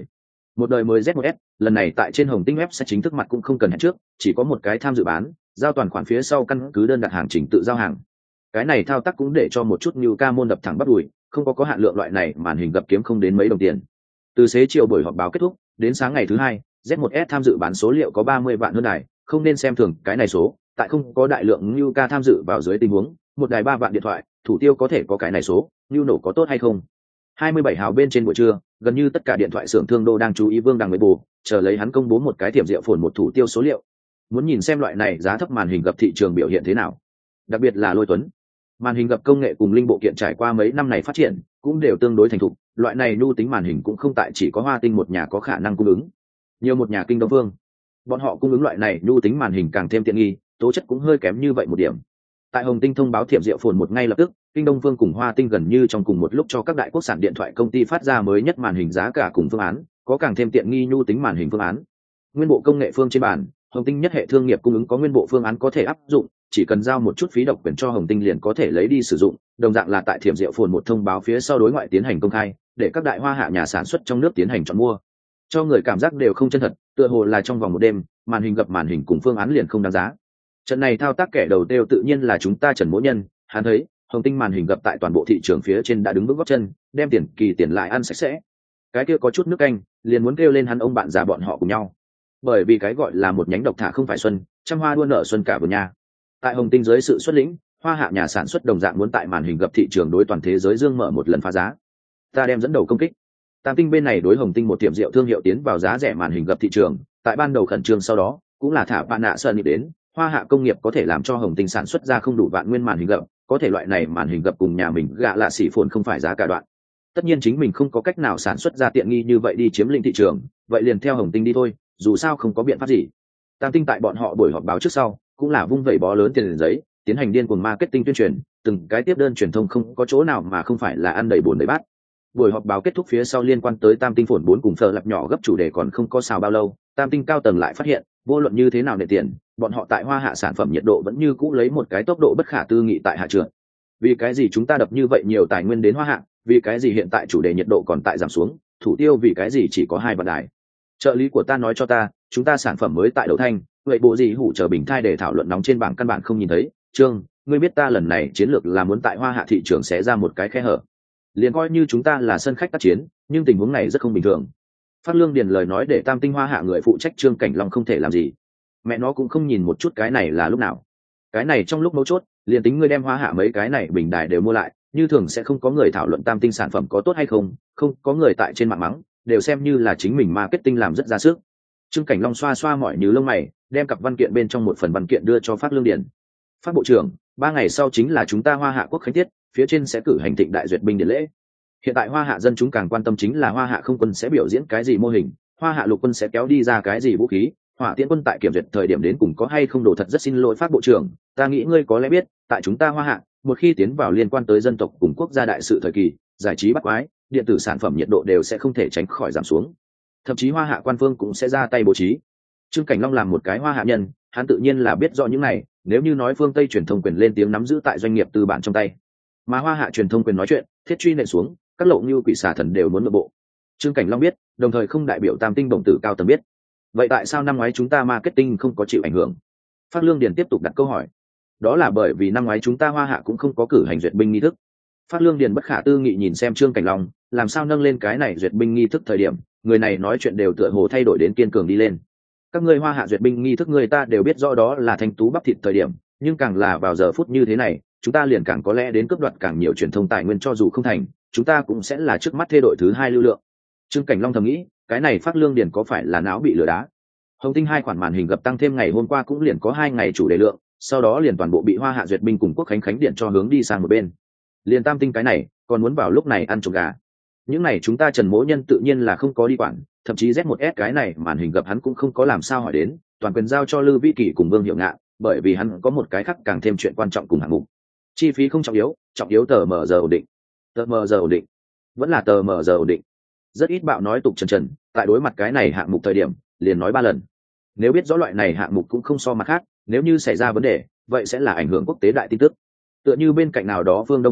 Một đời mới Z một S, lần này tại trên Hồng Tinh web sẽ chính thức mặt cũng không cần hẹn trước, chỉ có một cái tham dự bán, giao toàn khoản phía sau căn cứ đơn đặt hàng trình tự giao hàng. Cái này thao tác cũng để cho một chút như ca môn đập thẳng bắt đùi, không có có hạn lượng loại này màn hình gập kiếm không đến mấy đồng tiền. Từ xế chiều buổi họp báo kết thúc, đến sáng ngày thứ hai, Z một S tham dự bán số liệu có ba mươi vạn hơn đài, không nên xem thường cái này số, tại không có đại lượng như ca tham dự vào dưới tình huống, một đài ba vạn điện thoại, thủ tiêu có thể có cái này số, như nổ có tốt hay không? hai mươi bảy hào bên trên buổi trưa, gần như tất cả điện thoại xưởng thương đô đang chú ý Vương Đằng với bù, chờ lấy hắn công bố một cái tiềm diệu phồn một thủ tiêu số liệu. Muốn nhìn xem loại này giá thấp màn hình gập thị trường biểu hiện thế nào. Đặc biệt là Lôi Tuấn. Màn hình gập công nghệ cùng linh bộ kiện trải qua mấy năm này phát triển, cũng đều tương đối thành thục, loại này nhu tính màn hình cũng không tại chỉ có Hoa Tinh một nhà có khả năng cung ứng. Nhiều một nhà Kinh Đông Phương, bọn họ cung ứng loại này nhu tính màn hình càng thêm tiện nghi, tố chất cũng hơi kém như vậy một điểm. Tại Hồng Tinh thông báo thiệp diệu phồn một ngay lập tức, Kinh Đông Phương cùng Hoa Tinh gần như trong cùng một lúc cho các đại quốc sản điện thoại công ty phát ra mới nhất màn hình giá cả cùng phương án, có càng thêm tiện nghi nhu tính màn hình phương án. Nguyên bộ công nghệ phương trên bàn, Hồng Tinh nhất hệ thương nghiệp cung ứng có nguyên bộ phương án có thể áp dụng, chỉ cần giao một chút phí độc quyền cho Hồng Tinh liền có thể lấy đi sử dụng, đồng dạng là tại thiệp diệu phồn một thông báo phía sau đối ngoại tiến hành công khai, để các đại hoa hạ nhà sản xuất trong nước tiến hành chọn mua. Cho người cảm giác đều không chân thật, tựa hồ là trong vòng một đêm, màn hình gập màn hình cùng phương án liền không đáng giá. Trận này thao tác kẻ đầu tiêu tự nhiên là chúng ta Trần Mỗ Nhân, hắn thấy Hồng Tinh màn hình gập tại toàn bộ thị trường phía trên đã đứng vững gót chân, đem tiền kỳ tiền lại ăn sạch sẽ. Cái kia có chút nước canh, liền muốn kêu lên hắn ông bạn già bọn họ cùng nhau. Bởi vì cái gọi là một nhánh độc thả không phải xuân, trăm hoa đua nở xuân cả vườn nhà. Tại Hồng Tinh dưới sự xuất lĩnh, hoa hạ nhà sản xuất đồng dạng muốn tại màn hình gập thị trường đối toàn thế giới dương mở một lần phá giá. Ta đem dẫn đầu công kích. Tam Tinh bên này đối Hồng Tinh một tiệm rượu thương hiệu tiến vào giá rẻ màn hình gập thị trường, tại ban đầu khẩn trương sau đó, cũng là thả bạn nạ sơn nghĩ đến, hoa hạ công nghiệp có thể làm cho Hồng Tinh sản xuất ra không đủ vạn nguyên màn hình gập, có thể loại này màn hình gập cùng nhà mình gạ lạ xỉ phồn không phải giá cả đoạn. Tất nhiên chính mình không có cách nào sản xuất ra tiện nghi như vậy đi chiếm lĩnh thị trường, vậy liền theo Hồng Tinh đi thôi, dù sao không có biện pháp gì. Tam Tinh tại bọn họ buổi họp báo trước sau, cũng là vung vẩy bó lớn tiền giấy, tiến hành điên cuồng marketing tuyên truyền, từng cái tiếp đơn truyền thông không có chỗ nào mà không phải là ăn đầy bồn đầy bát. Buổi họp báo kết thúc phía sau liên quan tới Tam Tinh phồn bốn cùng phở lập nhỏ gấp chủ đề còn không có xào bao lâu, Tam Tinh cao tầng lại phát hiện, vô luận như thế nào để tiền, bọn họ tại hoa hạ sản phẩm nhiệt độ vẫn như cũ lấy một cái tốc độ bất khả tư nghị tại hạ trường. Vì cái gì chúng ta đập như vậy nhiều tài nguyên đến hoa hạ, vì cái gì hiện tại chủ đề nhiệt độ còn tại giảm xuống, thủ tiêu vì cái gì chỉ có hai vạn đài. Trợ lý của ta nói cho ta, chúng ta sản phẩm mới tại đầu thanh, vậy bộ gì hủ chờ bình thai để thảo luận nóng trên bảng căn bản không nhìn thấy. Trương, ngươi biết ta lần này chiến lược là muốn tại hoa hạ thị trường sẽ ra một cái khe hở. Liền coi như chúng ta là sân khách tác chiến, nhưng tình huống này rất không bình thường. Phát Lương Điền lời nói để Tam Tinh hoa hạ người phụ trách Trương Cảnh Long không thể làm gì. Mẹ nó cũng không nhìn một chút cái này là lúc nào. Cái này trong lúc mấu chốt, liền tính ngươi đem hoa hạ mấy cái này bình đài đều mua lại, như thường sẽ không có người thảo luận Tam Tinh sản phẩm có tốt hay không, không có người tại trên mạng mắng, đều xem như là chính mình marketing làm rất ra sức. Trương Cảnh Long xoa xoa mọi nhíu lông mày, đem cặp văn kiện bên trong một phần văn kiện đưa cho Phát Lương Điền. Phát bộ trưởng, ba ngày sau chính là chúng ta hoa hạ quốc khánh tiết, phía trên sẽ cử hành thịnh đại duyệt binh điển lễ. Hiện tại hoa hạ dân chúng càng quan tâm chính là hoa hạ không quân sẽ biểu diễn cái gì mô hình, hoa hạ lục quân sẽ kéo đi ra cái gì vũ khí, hỏa tiễn quân tại kiểm duyệt thời điểm đến cùng có hay không đổ thật. Rất xin lỗi Phát bộ trưởng, ta nghĩ ngươi có lẽ biết, tại chúng ta hoa hạ, một khi tiến vào liên quan tới dân tộc cùng quốc gia đại sự thời kỳ, giải trí bắt quái, điện tử sản phẩm nhiệt độ đều sẽ không thể tránh khỏi giảm xuống, thậm chí hoa hạ quan phương cũng sẽ ra tay bố trí. Trương Cảnh Long làm một cái hoa hạ nhân, hắn tự nhiên là biết rõ những này, nếu như nói phương Tây truyền thông quyền lên tiếng nắm giữ tại doanh nghiệp tư bản trong tay, mà hoa hạ truyền thông quyền nói chuyện, thiết truy nện xuống, các lộ như quỷ xà thần đều muốn nội bộ. Trương Cảnh Long biết, đồng thời không đại biểu Tam Tinh đồng tử cao tầng biết. Vậy tại sao năm ngoái chúng ta marketing không có chịu ảnh hưởng? Phát Lương Điền tiếp tục đặt câu hỏi. Đó là bởi vì năm ngoái chúng ta hoa hạ cũng không có cử hành duyệt binh nghi thức. Phát Lương Điền bất khả tư nghị nhìn xem Trương Cảnh Long, làm sao nâng lên cái này duyệt binh nghi thức thời điểm, người này nói chuyện đều tựa hồ thay đổi đến kiên cường đi lên. Các ngươi hoa hạ duyệt binh nghi thức người ta đều biết rõ đó là thanh tú bắp thịt thời điểm, nhưng càng là vào giờ phút như thế này, chúng ta liền càng có lẽ đến cướp đoạt càng nhiều truyền thông tài nguyên, cho dù không thành, chúng ta cũng sẽ là trước mắt thay đổi thứ hai lưu lượng. Trương Cảnh Long thầm nghĩ, cái này Phát Lương Điền có phải là não bị lừa đá? Hồng Tinh hai khoản màn hình gập tăng thêm ngày hôm qua cũng liền có hai ngày chủ đề lượng, sau đó liền toàn bộ bị hoa hạ duyệt binh cùng quốc khánh khánh điện cho hướng đi sang một bên. Liền Tam Tinh cái này, còn muốn vào lúc này ăn trộm gà. Những này chúng ta Trần Mỗ Nhân tự nhiên là không có đi quản, thậm chí Z một S cái này màn hình gập hắn cũng không có làm sao hỏi đến, toàn quyền giao cho Lư Vĩ Kỳ cùng Vương Hiệu Ngạn, bởi vì hắn có một cái khác càng thêm chuyện quan trọng cùng hạng mục. Chi phí không trọng yếu, trọng yếu tờ mở giờ ổn định. Tờ mở giờ ổn định, vẫn là tờ mở giờ ổn định. Rất ít bạo nói tục trần trần, tại đối mặt cái này hạng mục thời điểm, liền nói ba lần. Nếu biết rõ loại này hạng mục cũng không so mặt khác, nếu như xảy ra vấn đề, vậy sẽ là ảnh hưởng quốc tế đại tin tức. Tựa như bên cạnh nào đó phương Đông đại quốc,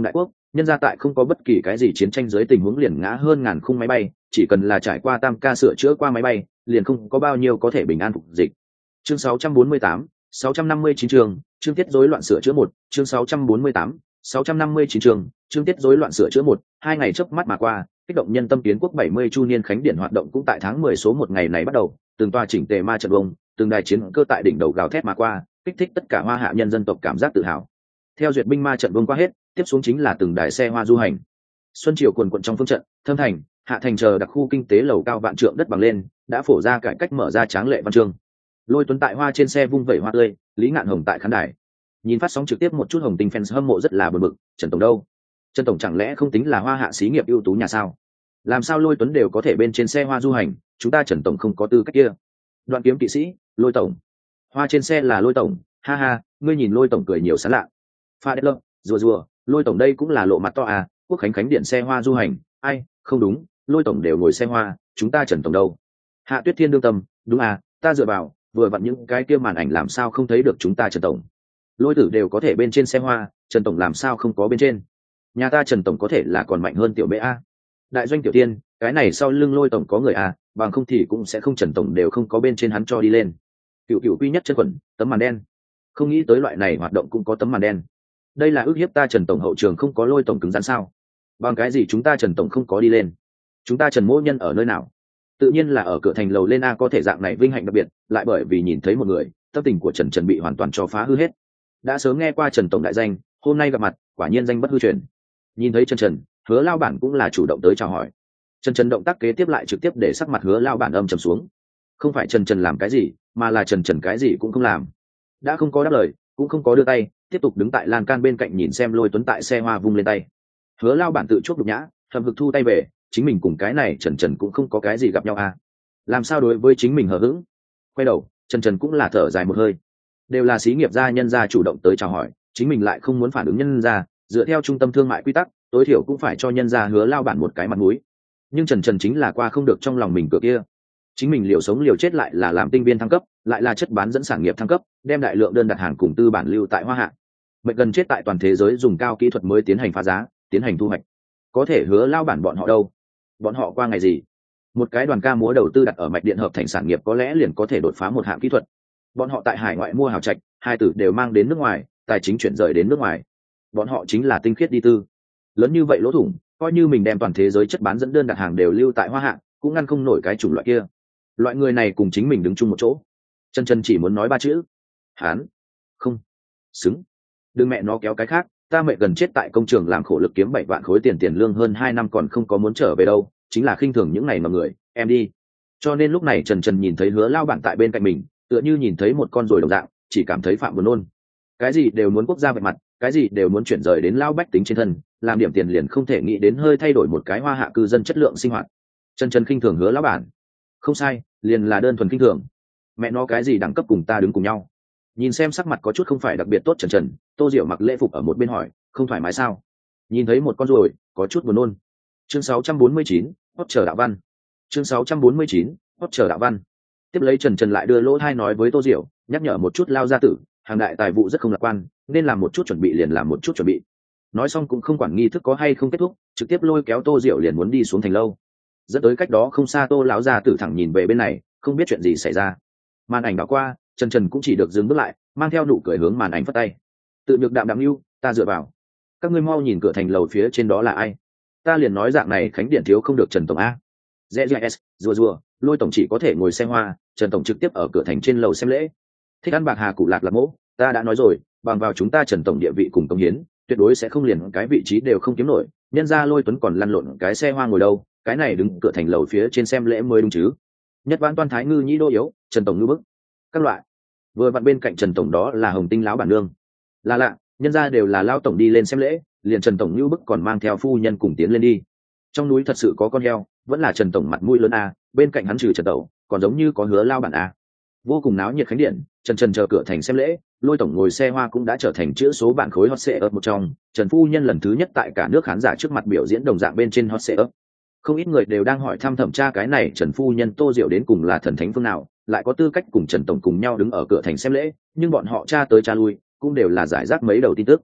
nhân ra tại không có bất kỳ cái gì chiến tranh dưới tình huống liền ngã hơn ngàn khung máy bay, chỉ cần là trải qua tam ca sửa chữa qua máy bay liền không có bao nhiêu có thể bình an phục dịch. Chương sáu trăm bốn mươi tám, sáu trăm năm mươi chín trường chương tiết rối loạn sửa chữa một chương sáu trăm bốn mươi tám, sáu trăm năm mươi chín trường chương tiết rối loạn sửa chữa một hai ngày chớp mắt mà qua, kích động nhân tâm tiến quốc bảy mươi chu niên khánh điển hoạt động cũng tại tháng mười số một ngày này bắt đầu, từng toa chỉnh tề ma trận vông, từng đài chiến cơ tại đỉnh đầu gào thét mà qua, kích thích tất cả hoa hạ nhân dân tộc cảm giác tự hào. Theo duyệt binh ma trận vông qua hết, tiếp xuống chính là từng đài xe hoa du hành. Xuân triều quần quận trong phương trận, Thâm Thành, Hạ Thành chờ đặc khu kinh tế lầu cao vạn trượng đất bằng lên, đã phổ ra cải cách mở ra tráng lệ văn chương. Lôi Tuấn tại hoa trên xe vung vẩy hoa tươi, Lý Ngạn Hồng tại khán đài nhìn phát sóng trực tiếp, một chút hồng tình fans hâm mộ rất là bực bực. Trần tổng đâu? Trần tổng chẳng lẽ không tính là hoa hạ xí nghiệp ưu tú nhà sao? Làm sao Lôi Tuấn đều có thể bên trên xe hoa du hành, chúng ta Trần tổng không có tư cách kia? Đoạn kiếm kỵ sĩ, Lôi tổng, hoa trên xe là Lôi tổng, ha ha, ngươi nhìn Lôi tổng cười nhiều sán lạ. Pha đẹp lợm, rùa rùa, Lôi tổng đây cũng là lộ mặt to à, quốc khánh khánh điện xe hoa du hành, ai, không đúng, Lôi tổng đều ngồi xe hoa, chúng ta Trần tổng đâu? Hạ Tuyết Thiên đương tâm, đúng à, ta dựa vào, vừa vặn những cái kia màn ảnh làm sao không thấy được chúng ta Trần tổng? Lôi tử đều có thể bên trên xe hoa, Trần tổng làm sao không có bên trên? Nhà ta Trần tổng có thể là còn mạnh hơn tiểu bệ a. Đại doanh tiểu tiên, cái này sau lưng Lôi tổng có người à, bằng không thì cũng sẽ không Trần tổng đều không có bên trên hắn cho đi lên. Cựu cựu quy nhất chân quần, tấm màn đen. Không nghĩ tới loại này hoạt động cũng có tấm màn đen. Đây là ước hiếp ta Trần tổng hậu trường không có Lôi tổng cứng rắn sao? Bằng cái gì chúng ta Trần tổng không có đi lên? Chúng ta Trần mỗ nhân ở nơi nào? Tự nhiên là ở cửa thành lầu lên a, có thể dạng này vinh hạnh đặc biệt, lại bởi vì nhìn thấy một người, tâm tình của Trần Trần bị hoàn toàn cho phá hư hết. Đã sớm nghe qua Trần tổng đại danh, hôm nay gặp mặt, quả nhiên danh bất hư truyền. Nhìn thấy Trần Trần, Hứa lao bản cũng là chủ động tới chào hỏi. Trần Trần động tác kế tiếp lại trực tiếp để sắc mặt Hứa lao bản âm trầm xuống. Không phải Trần Trần làm cái gì, mà là Trần Trần cái gì cũng không làm. Đã không có đáp lời, cũng không có đưa tay, tiếp tục đứng tại lan can bên cạnh nhìn xem Lôi Tuấn tại xe hoa vung lên tay. Hứa lao bản tự chuốc nhục nhã, thầm hực thu tay về, chính mình cùng cái này Trần Trần cũng không có cái gì gặp nhau à? Làm sao đối với chính mình hờ hững? Quay đầu, Trần Trần cũng là thở dài một hơi. Đều là xí nghiệp gia nhân gia chủ động tới chào hỏi, chính mình lại không muốn phản ứng nhân gia, dựa theo trung tâm thương mại quy tắc, tối thiểu cũng phải cho nhân gia Hứa lao bản một cái mặt mũi. Nhưng Trần Trần chính là qua không được trong lòng mình cửa kia. Chính mình liều sống liều chết lại là làm tinh viên thăng cấp, lại là chất bán dẫn sản nghiệp thăng cấp, đem đại lượng đơn đặt hàng cùng tư bản lưu tại Hoa Hạ. Mệnh gần chết tại toàn thế giới dùng cao kỹ thuật mới tiến hành phá giá, tiến hành thu hoạch. Có thể Hứa lao bản bọn họ đâu? Bọn họ qua ngày gì? Một cái đoàn ca múa đầu tư đặt ở mạch điện hợp thành sản nghiệp có lẽ liền có thể đột phá một hạng kỹ thuật. Bọn họ tại hải ngoại mua hào trạch, hai tử đều mang đến nước ngoài, tài chính chuyển rời đến nước ngoài. Bọn họ chính là tinh khiết đi tư. Lớn như vậy lỗ thủng, coi như mình đem toàn thế giới chất bán dẫn đơn đặt hàng đều lưu tại Hoa Hạ, cũng ngăn không nổi cái chủng loại kia. Loại người này cùng chính mình đứng chung một chỗ. Chân chân chỉ muốn nói ba chữ: hán không xứng. Đừng mẹ nó kéo cái khác, ta mẹ gần chết tại công trường làm khổ lực kiếm bảy vạn khối tiền tiền lương hơn hai năm còn không có muốn trở về đâu, chính là khinh thường những này mà người, em đi. Cho nên lúc này Trần Trần nhìn thấy Hứa lao bản tại bên cạnh mình, tựa như nhìn thấy một con ruồi đồng dạng, chỉ cảm thấy phạm buồn nôn. Cái gì đều muốn quốc gia vạch mặt, cái gì đều muốn chuyển rời đến lao bách tính trên thân, làm điểm tiền liền không thể nghĩ đến hơi thay đổi một cái Hoa Hạ cư dân chất lượng sinh hoạt. Trần Trần khinh thường Hứa lão bản. Không sai, liền là đơn thuần khinh thường. Mẹ nó cái gì đẳng cấp cùng ta đứng cùng nhau. Nhìn xem sắc mặt có chút không phải đặc biệt tốt Trần Trần, Tô Diệu mặc lễ phục ở một bên hỏi, không thoải mái sao? Nhìn thấy một con ruồi, có chút buồn nôn. Chương sáu trăm bốn mươi chín, hót chờ đạo văn. Chương sáu trăm bốn mươi chín, hót chờ đạo văn. Tiếp lấy Trần Trần lại đưa lỗ thai nói với Tô Diệu, nhắc nhở một chút lao gia tử, hàng đại tài vụ rất không lạc quan, nên làm một chút chuẩn bị liền làm một chút chuẩn bị. Nói xong cũng không quản nghi thức có hay không kết thúc, trực tiếp lôi kéo Tô Diệu liền muốn đi xuống thành lâu. Dẫn tới cách đó không xa Tô lão gia tử thẳng nhìn về bên này, không biết chuyện gì xảy ra. Màn ảnh đảo qua, Trần Trần cũng chỉ được dừng bước lại, mang theo nụ cười hướng màn ảnh phất tay. Tự nhược đạm đạm lưu, ta dựa vào. Các ngươi mau nhìn cửa thành lầu phía trên đó là ai? Ta liền nói dạng này khánh điện thiếu không được Trần tổng a. dê giê ét, rùa rùa, Lôi tổng chỉ có thể ngồi xe hoa, Trần tổng trực tiếp ở cửa thành trên lầu xem lễ. Thích ăn bạc hà cụ lạc lạc mỗ, ta đã nói rồi, bằng vào chúng ta Trần tổng địa vị cùng công hiến, tuyệt đối sẽ không liền cái vị trí đều không kiếm nổi. Nhân ra Lôi Tuấn còn lăn lộn cái xe hoa ngồi đâu, cái này đứng cửa thành lầu phía trên xem lễ mới đúng chứ. Nhất vãn toan thái ngư nhĩ đô yếu, Trần tổng ngư bức. Các loại. Vừa vặn bên cạnh Trần tổng đó là Hồng Tinh lão bản nương. Là lạ, nhân ra đều là lao tổng đi lên xem lễ, liền Trần tổng ngư bức còn mang theo phu nhân cùng tiến lên đi. Trong núi thật sự có con heo, vẫn là Trần tổng mặt mũi lớn a, bên cạnh hắn trừ Trần tẩu, còn giống như có Hứa lao bản a. Vô cùng náo nhiệt khánh điện, Trần Trần chờ cửa thành xem lễ, Lôi tổng ngồi xe hoa cũng đã trở thành chữ số bạn khối hot seat một trong. Trần phu nhân lần thứ nhất tại cả nước khán giả trước mặt biểu diễn đồng dạng bên trên hot seat. Không ít người đều đang hỏi thăm thẩm tra cái này Trần phu nhân Tô Diệu đến cùng là thần thánh phương nào, lại có tư cách cùng Trần tổng cùng nhau đứng ở cửa thành xem lễ, nhưng bọn họ tra tới tra lui, cũng đều là giải rác mấy đầu tin tức.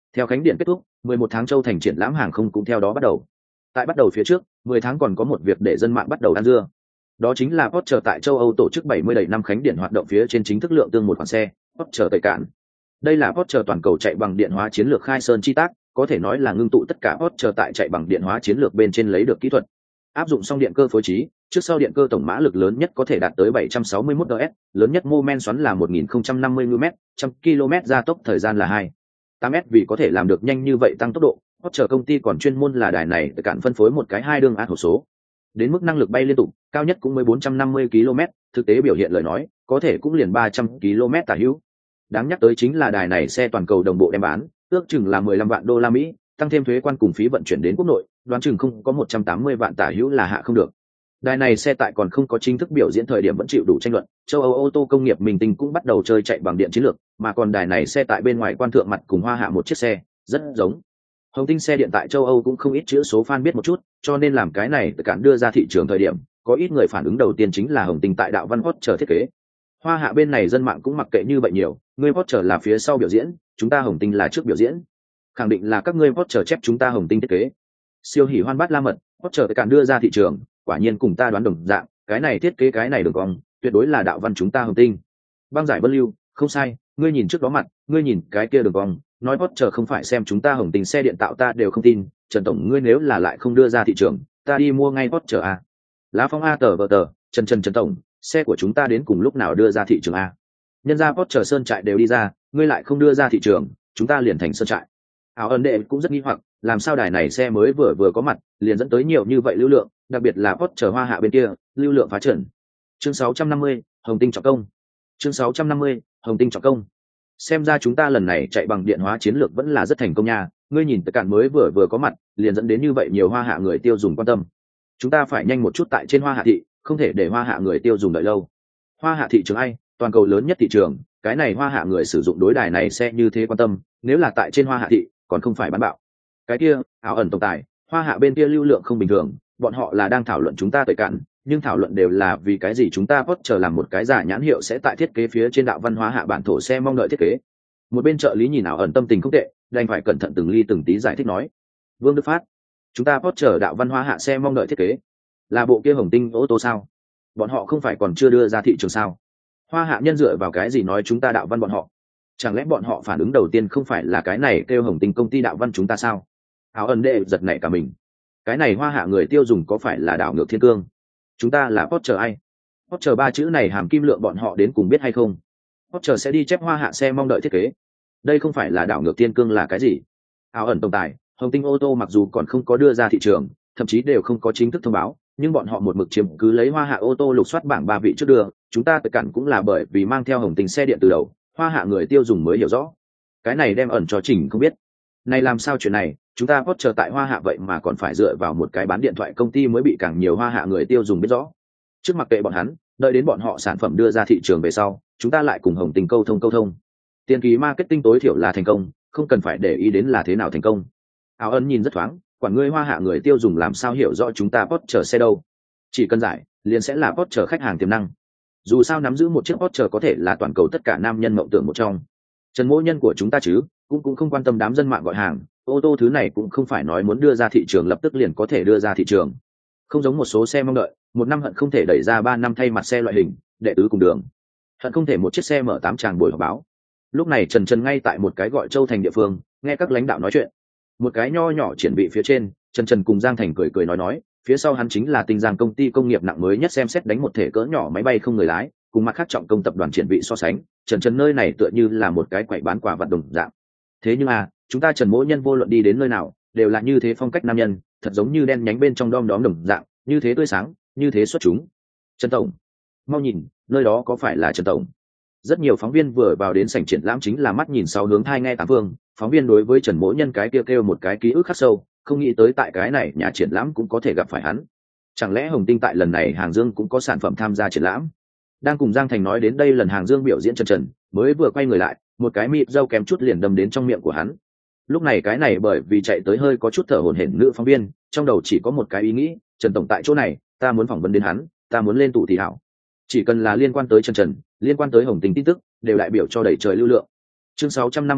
Theo khánh điện kết thúc, mười một tháng châu thành triển lãm hàng không cũng theo đó bắt đầu. Tại bắt đầu phía trước, mười tháng còn có một việc để dân mạng bắt đầu ăn dưa. Đó chính là Porsche tại châu Âu tổ chức bảy mươi đầy năm khánh điện hoạt động phía trên chính thức lượng tương một khoản xe, Porsche Taycan Cạn. Đây là Porsche toàn cầu chạy bằng điện hóa chiến lược khai sơn chi tác, có thể nói là ngưng tụ tất cả Porsche tại chạy bằng điện hóa chiến lược bên trên lấy được kỹ thuật. Áp dụng song điện cơ phối trí, trước sau điện cơ tổng mã lực lớn nhất có thể đạt tới bảy trăm sáu mươi mốt đê ét, lớn nhất mô men xoắn là một nghìn không trăm năm mươi niu-tơn-mét, một trăm ki lô mét gia tốc thời gian là hai tám ét. Vì có thể làm được nhanh như vậy tăng tốc độ, Porsche công ty còn chuyên môn là đài này để cản phân phối một cái hai đường át hộp số. Đến mức năng lực bay liên tục, cao nhất cũng mới bốn trăm năm mươi ki lô mét, thực tế biểu hiện lời nói, có thể cũng liền ba trăm ki lô mét tả hữu. Đáng nhắc tới chính là đài này xe toàn cầu đồng bộ đem bán, ước chừng là mười lăm vạn đô la Mỹ, tăng thêm thuế quan cùng phí vận chuyển đến quốc nội, đoán chừng không có một trăm tám mươi vạn tả hữu là hạ không được. Đài này xe tại còn không có chính thức biểu diễn thời điểm vẫn chịu đủ tranh luận, châu Âu ô tô công nghiệp mình tinh cũng bắt đầu chơi chạy bằng điện chiến lược, mà còn đài này xe tại bên ngoài quan thượng mặt cùng hoa hạ một chiếc xe, rất giống. Hồng tinh xe điện tại châu Âu cũng không ít chữ số fan biết một chút, cho nên làm cái này tất cả đưa ra thị trường thời điểm, có ít người phản ứng đầu tiên chính là Hồng tinh tại đạo văn Porsche thiết kế. Hoa hạ bên này dân mạng cũng mặc kệ như vậy nhiều, ngươi Porsche là phía sau biểu diễn, chúng ta Hồng tinh là trước biểu diễn. Khẳng định là các ngươi Porsche chép chúng ta Hồng tinh thiết kế. Siêu hỉ hoan bát la mật, Porsche tất cả đưa ra thị trường, quả nhiên cùng ta đoán đồng dạng, cái này thiết kế cái này đường cong, tuyệt đối là đạo văn chúng ta Hồng tinh. Băng giải Vân Lưu, không sai, ngươi nhìn trước đó mặt, ngươi nhìn cái kia đường cong, nói Porsche không phải xem chúng ta Hồng tinh xe điện tạo ta đều không tin, Trần tổng ngươi nếu là lại không đưa ra thị trường, ta đi mua ngay Porsche a. Lá Phong a tờ vờ tờ, Trần Trần Trần tổng, xe của chúng ta đến cùng lúc nào đưa ra thị trường a? Nhân ra Porsche sơn trại đều đi ra, ngươi lại không đưa ra thị trường, chúng ta liền thành sơn trại. Áo ấn đệ cũng rất nghi hoặc, làm sao đài này xe mới vừa vừa có mặt, liền dẫn tới nhiều như vậy lưu lượng, đặc biệt là Porsche hoa hạ bên kia, lưu lượng phá trần. Chương sáu trăm năm mươi, Hồng tinh trọng công. Chương sáu trăm năm mươi, Hồng tinh trọng công. Xem ra chúng ta lần này chạy bằng điện hóa chiến lược vẫn là rất thành công nha, ngươi nhìn tất cả mới vừa vừa có mặt, liền dẫn đến như vậy nhiều hoa hạ người tiêu dùng quan tâm. Chúng ta phải nhanh một chút tại trên hoa hạ thị, không thể để hoa hạ người tiêu dùng đợi lâu. Hoa hạ thị trường ai, toàn cầu lớn nhất thị trường, cái này hoa hạ người sử dụng đối đài này sẽ như thế quan tâm, nếu là tại trên hoa hạ thị, còn không phải bán bạo. Cái kia, ảo ẩn tổng tài, hoa hạ bên kia lưu lượng không bình thường, bọn họ là đang thảo luận chúng ta tẩy cạn, nhưng thảo luận đều là vì cái gì chúng ta Porsche làm một cái giả nhãn hiệu sẽ tại thiết kế phía trên đạo văn hóa hạ bản thổ xe mong đợi thiết kế. Một bên trợ lý nhìn ảo ẩn tâm tình không tệ, đành phải cẩn thận từng ly từng tí giải thích nói. Vương Đức Phát, chúng ta Porsche đạo văn hóa hạ xe mong đợi thiết kế, là bộ kia Hồng tinh ô tô sao? Bọn họ không phải còn chưa đưa ra thị trường sao? Hoa hạ nhân dựa vào cái gì nói chúng ta đạo văn bọn họ? Chẳng lẽ bọn họ phản ứng đầu tiên không phải là cái này kêu Hồng tinh công ty đạo văn chúng ta sao? Áo ẩn đệ giật nảy cả mình. Cái này hoa hạ người tiêu dùng có phải là đảo ngược thiên cương? Chúng ta là Porsche ai? Porsche ba chữ này hàm kim lượng bọn họ đến cùng biết hay không? Porsche sẽ đi chép hoa hạ xe mong đợi thiết kế. Đây không phải là đảo ngược thiên cương là cái gì? Áo ẩn tổng tài, Hồng tinh ô tô mặc dù còn không có đưa ra thị trường, thậm chí đều không có chính thức thông báo, nhưng bọn họ một mực chiếm cứ lấy hoa hạ ô tô lục soát bảng ba vị trước đường, chúng ta tất cản cũng là bởi vì mang theo Hồng tinh xe điện từ đầu, hoa hạ người tiêu dùng mới hiểu rõ. Cái này đem ẩn cho Trình không biết. Này làm sao chuyện này, chúng ta Porsche tại hoa hạ vậy mà còn phải dựa vào một cái bán điện thoại công ty mới bị càng nhiều hoa hạ người tiêu dùng biết rõ. Trước mặc kệ bọn hắn, đợi đến bọn họ sản phẩm đưa ra thị trường về sau, chúng ta lại cùng Hồng tinh câu thông câu thông. Tiền kỳ marketing tối thiểu là thành công, không cần phải để ý đến là thế nào thành công. Áo ân nhìn rất thoáng, quản ngươi hoa hạ người tiêu dùng làm sao hiểu rõ chúng ta Porsche xe đâu. Chỉ cần giải, liền sẽ là Porsche khách hàng tiềm năng. Dù sao nắm giữ một chiếc Porsche có thể là toàn cầu tất cả nam nhân mộng tưởng một trong. Trần Mỗ Nhân của chúng ta chứ, cũng cũng không quan tâm đám dân mạng gọi hàng, ô tô thứ này cũng không phải nói muốn đưa ra thị trường lập tức liền có thể đưa ra thị trường. Không giống một số xe mong đợi, một năm hận không thể đẩy ra ba năm thay mặt xe loại hình, đệ tứ cùng đường. Hận không thể một chiếc xe mở tám tràng buổi họp báo. Lúc này Trần Trần ngay tại một cái gọi Châu Thành địa phương, nghe các lãnh đạo nói chuyện. Một cái nho nhỏ triển bị phía trên, Trần Trần cùng Giang Thành cười cười nói nói, phía sau hắn chính là Tinh Giang công ty công nghiệp nặng mới nhất xem xét đánh một thể cỡ nhỏ máy bay không người lái, cùng mặt khác trọng công tập đoàn triển bị so sánh, Trần Trần nơi này tựa như là một cái quầy bán quà vặt đồng dạng. Thế nhưng à, chúng ta Trần Mỗ Nhân vô luận đi đến nơi nào, đều là như thế phong cách nam nhân, thật giống như đen nhánh bên trong đom đóm đồng dạng, như thế tươi sáng, như thế xuất chúng. Trần tổng, mau nhìn, nơi đó có phải là Trần tổng? Rất nhiều phóng viên vừa vào đến sảnh triển lãm chính là mắt nhìn sáu hướng hai nghe tám phương, phóng viên đối với Trần Mỗ Nhân cái kêu kêu một cái ký ức khắc sâu, không nghĩ tới tại cái này nhà triển lãm cũng có thể gặp phải hắn. Chẳng lẽ Hồng Tinh tại lần này Hàng Dương cũng có sản phẩm tham gia triển lãm? Đang cùng Giang Thành nói đến đây lần Hàng Dương biểu diễn Trần Trần, mới vừa quay người lại, một cái mịt râu kém chút liền đâm đến trong miệng của hắn. Lúc này cái này bởi vì chạy tới hơi có chút thở hổn hển nữ phóng viên, trong đầu chỉ có một cái ý nghĩ, Trần tổng tại chỗ này, ta muốn phỏng vấn đến hắn, ta muốn lên tụ thì hảo. Chỉ cần là liên quan tới Trần Trần, liên quan tới Hồng Tinh tin tức, đều đại biểu cho đẩy trời lưu lượng. Chương sáu trăm năm mươi mốt,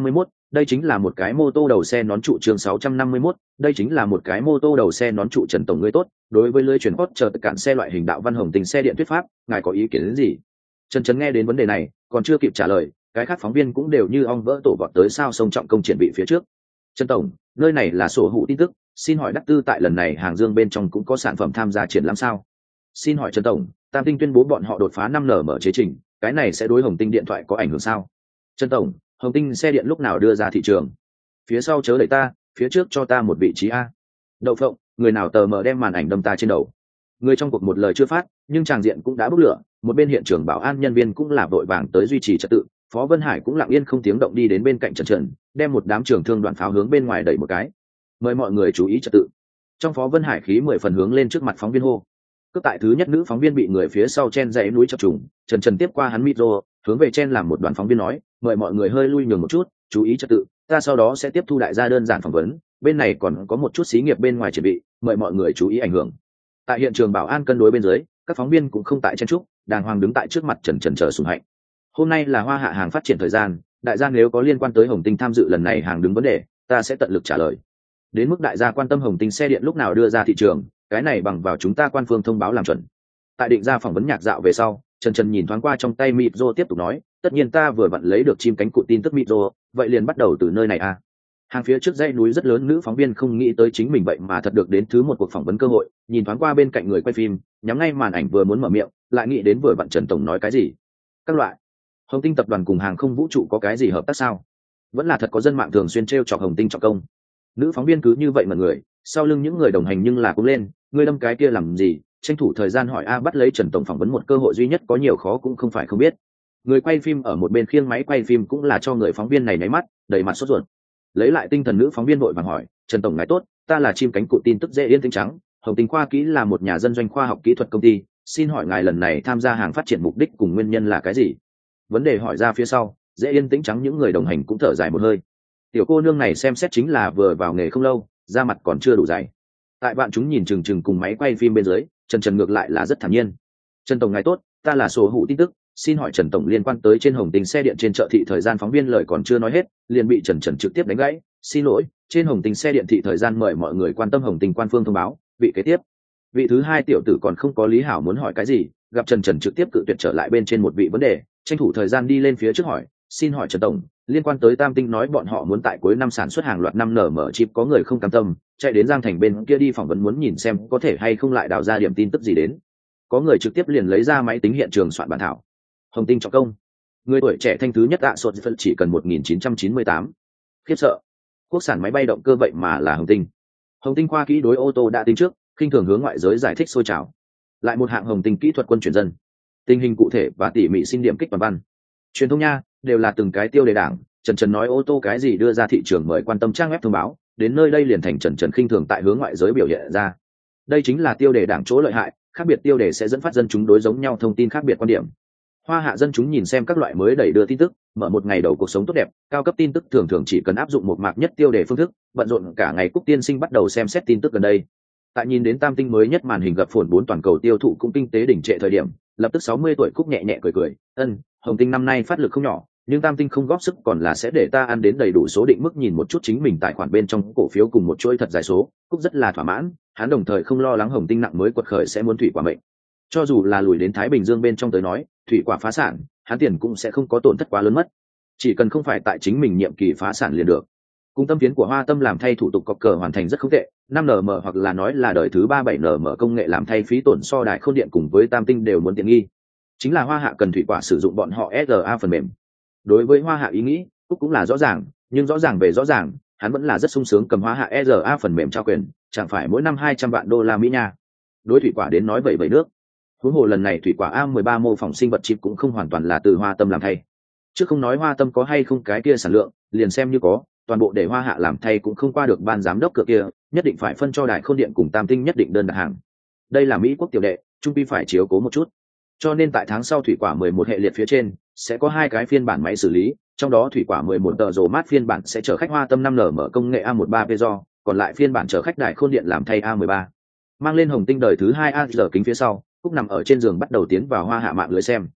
Đây chính là một cái mô tô đầu xe nón trụ chương sáu trăm năm mươi mốt, đây chính là một cái mô tô đầu xe nón trụ Trần tổng ngươi tốt, đối với lưới chuyển hot chờ tất cả xe loại hình đạo văn hồng tình xe điện thuyết pháp, ngài có ý kiến đến gì? Trần Trần nghe đến vấn đề này, còn chưa kịp trả lời, cái khác phóng viên cũng đều như ong vỡ tổ vọt tới sao sông trọng công triển bị phía trước. Trần tổng, nơi này là sổ hữu tin tức, xin hỏi đắc tư tại lần này hàng dương bên trong cũng có sản phẩm tham gia triển lãm sao? Xin hỏi Trần tổng, Tam Tinh tuyên bố bọn họ đột phá năm N mở chế trình, cái này sẽ đối Hồng Tinh điện thoại có ảnh hưởng sao? Trần tổng, Hồng Tinh xe điện lúc nào đưa ra thị trường? Phía sau chớ đẩy ta, phía trước cho ta một vị trí a. Đậu phộng, người nào tờ mờ đem màn ảnh đâm ta trên đầu. Người trong cuộc một lời chưa phát, nhưng tràng diện cũng đã bốc lửa, một bên hiện trường bảo an nhân viên cũng là vội vàng tới duy trì trật tự, Phó Vân Hải cũng lặng yên không tiếng động đi đến bên cạnh Trần Trần, đem một đám trường thương đoạn pháo hướng bên ngoài đẩy một cái. Mời mọi người chú ý trật tự. Trong Phó Vân Hải khí mười phần hướng lên trước mặt phóng viên hô. Cướp tại thứ nhất nữ phóng viên bị người phía sau chen dãy núi chập trùng, Trần Trần tiếp qua hắn micro, hướng về chen làm một đoàn phóng viên nói, mời mọi người hơi lui nhường một chút, chú ý trật tự, ta sau đó sẽ tiếp thu đại gia đơn giản phỏng vấn, bên này còn có một chút xí nghiệp bên ngoài chuẩn bị, mời mọi người chú ý ảnh hưởng. Tại hiện trường bảo an cân đối bên dưới, các phóng viên cũng không tại chen trúc, đàng hoàng đứng tại trước mặt Trần Trần chờ sủng hạnh. Hôm nay là Hoa Hạ hàng phát triển thời gian, đại gia nếu có liên quan tới Hồng Tinh tham dự lần này hàng đứng vấn đề, ta sẽ tận lực trả lời. Đến mức đại gia quan tâm Hồng Tinh xe điện lúc nào đưa ra thị trường, cái này bằng vào chúng ta quan phương thông báo làm chuẩn. Tại định ra phỏng vấn nhạc dạo về sau, Trần Trần nhìn thoáng qua trong tay micro tiếp tục nói, tất nhiên ta vừa vặn lấy được chim cánh cụt tin tức micro, vậy liền bắt đầu từ nơi này a. Hàng phía trước dãy núi rất lớn nữ phóng viên không nghĩ tới chính mình vậy mà thật được đến thứ một cuộc phỏng vấn cơ hội, nhìn thoáng qua bên cạnh người quay phim, nhắm ngay màn ảnh vừa muốn mở miệng, lại nghĩ đến vừa vặn Trần tổng nói cái gì. Các loại Hồng Tinh tập đoàn cùng hàng không vũ trụ có cái gì hợp tác sao? Vẫn là thật có dân mạng thường xuyên trêu chọc Hồng Tinh trọng công. Nữ phóng viên cứ như vậy mà người, sau lưng những người đồng hành nhưng là cũng lên, ngươi đâm cái kia làm gì, tranh thủ thời gian hỏi a bắt lấy Trần tổng phỏng vấn một cơ hội duy nhất có nhiều khó cũng không phải không biết. Người quay phim ở một bên khiêng máy quay phim cũng là cho người phóng viên này nháy mắt, đầy mặt sốt ruột. Lấy lại tinh thần nữ phóng viên vội vàng hỏi, Trần tổng ngài tốt, ta là chim cánh cụt tin tức dễ yên tĩnh trắng, Hồng Tinh khoa kỹ là một nhà dân doanh khoa học kỹ thuật công ty, xin hỏi ngài lần này tham gia hàng phát triển mục đích cùng nguyên nhân là cái gì? Vấn đề hỏi ra phía sau, dễ yên tĩnh trắng những người đồng hành cũng thở dài một hơi. Tiểu cô nương này xem xét chính là vừa vào nghề không lâu, da mặt còn chưa đủ dày. Tại bạn chúng nhìn chừng chừng cùng máy quay phim bên dưới, Trần Trần ngược lại là rất thản nhiên. Trần tổng ngài tốt, ta là sổ hữu tin tức, xin hỏi Trần tổng liên quan tới trên Hồng Tinh xe điện trên chợ thị thời gian phóng viên lời còn chưa nói hết, liền bị Trần Trần trực tiếp đánh gãy. Xin lỗi, trên Hồng Tinh xe điện thị thời gian mời mọi người quan tâm Hồng Tinh quan phương thông báo, vị kế tiếp. Vị thứ hai tiểu tử còn không có lý hảo muốn hỏi cái gì, gặp Trần Trần trực tiếp cự tuyệt trở lại bên trên một vị vấn đề, tranh thủ thời gian đi lên phía trước hỏi, xin hỏi Trần tổng, liên quan tới Tam Tinh nói bọn họ muốn tại cuối năm sản xuất hàng loạt năm nở mở chip có người không cam tâm, chạy đến Giang Thành bên kia đi phỏng vấn muốn nhìn xem có thể hay không lại đào ra điểm tin tức gì đến. Có người trực tiếp liền lấy ra máy tính hiện trường soạn bản thảo. Hồng Tinh trọng công, người tuổi trẻ thanh thứ nhất ạ sột phân chỉ cần một nghìn chín trăm chín mươi tám. Khiếp sợ, quốc sản máy bay động cơ vậy mà là Hồng Tinh. Hồng Tinh khoa kỹ đối ô tô đã tính trước, khinh thường hướng ngoại giới giải thích sôi trào. Lại một hạng Hồng Tinh kỹ thuật quân chuyển dân. Tình hình cụ thể và tỉ mỉ xin điểm kích toàn văn. Truyền thông nha, đều là từng cái tiêu đề đảng, Trần Trần nói ô tô cái gì đưa ra thị trường mời quan tâm trang web thông báo, đến nơi đây liền thành Trần Trần khinh thường tại hướng ngoại giới biểu hiện ra. Đây chính là tiêu đề đảng chỗ lợi hại, khác biệt tiêu đề sẽ dẫn phát dân chúng đối giống nhau thông tin khác biệt quan điểm. Hoa Hạ dân chúng nhìn xem các loại mới đẩy đưa tin tức, mở một ngày đầu cuộc sống tốt đẹp, cao cấp tin tức thường thường chỉ cần áp dụng một mạc nhất tiêu đề phương thức, bận rộn cả ngày Cúc tiên sinh bắt đầu xem xét tin tức gần đây. Tại nhìn đến Tam Tinh mới nhất màn hình gặp phồn bốn toàn cầu tiêu thụ cũng kinh tế đỉnh trệ thời điểm, lập tức sáu mươi tuổi Cúc nhẹ nhẹ cười cười, ân, Hồng Tinh năm nay phát lực không nhỏ, nhưng Tam Tinh không góp sức còn là sẽ để ta ăn đến đầy đủ số định mức nhìn một chút chính mình tài khoản bên trong cổ phiếu cùng một chuỗi thật dài số, Cúc rất là thỏa mãn, hắn đồng thời không lo lắng Hồng Tinh nặng mới quật khởi sẽ muốn thủy quả mệnh. Cho dù là lùi đến Thái Bình Dương bên trong tới nói, thủy quả phá sản, hắn tiền cũng sẽ không có tổn thất quá lớn mất. Chỉ cần không phải tại chính mình nhiệm kỳ phá sản liền được. Cùng tâm phiến của Hoa Tâm làm thay thủ tục cọc cờ hoàn thành rất không tệ, năm nm hoặc là nói là đời thứ ba bảy nm công nghệ làm thay phí tổn so đại khôn điện cùng với Tam Tinh đều muốn tiện nghi. Chính là Hoa Hạ cần thủy quả sử dụng bọn họ ét rờ a phần mềm. Đối với Hoa Hạ ý nghĩ, Cúc cũng là rõ ràng, nhưng rõ ràng về rõ ràng, hắn vẫn là rất sung sướng cầm Hoa Hạ ét rờ a phần mềm trao quyền, chẳng phải mỗi năm hai trăm vạn đô la Mỹ nha. Đối thủy quả đến nói vậy vậy nước. Huống hồ lần này thủy quả A mười ba mô phỏng sinh vật chip cũng không hoàn toàn là từ Hoa Tâm làm thay. Chứ không nói Hoa Tâm có hay không cái kia sản lượng, liền xem như có, toàn bộ để Hoa Hạ làm thay cũng không qua được ban giám đốc cửa kia, nhất định phải phân cho Đại Khôn điện cùng Tam Tinh nhất định đơn đặt hàng. Đây là Mỹ quốc tiểu đệ, trung pi phải chiếu cố một chút. Cho nên tại tháng sau thủy quả mười một hệ liệt phía trên sẽ có hai cái phiên bản máy xử lý, trong đó thủy quả mười một tờ rồ mát phiên bản sẽ chở khách Hoa Tâm năm nm công nghệ A mười ba Peso, còn lại phiên bản chở khách Đại Khôn điện làm thay A mười ba. Mang lên Hồng Tinh đời thứ hai a rờ kính phía sau, Cúc nằm ở trên giường bắt đầu tiến vào Hoa Hạ mạng lưới xem.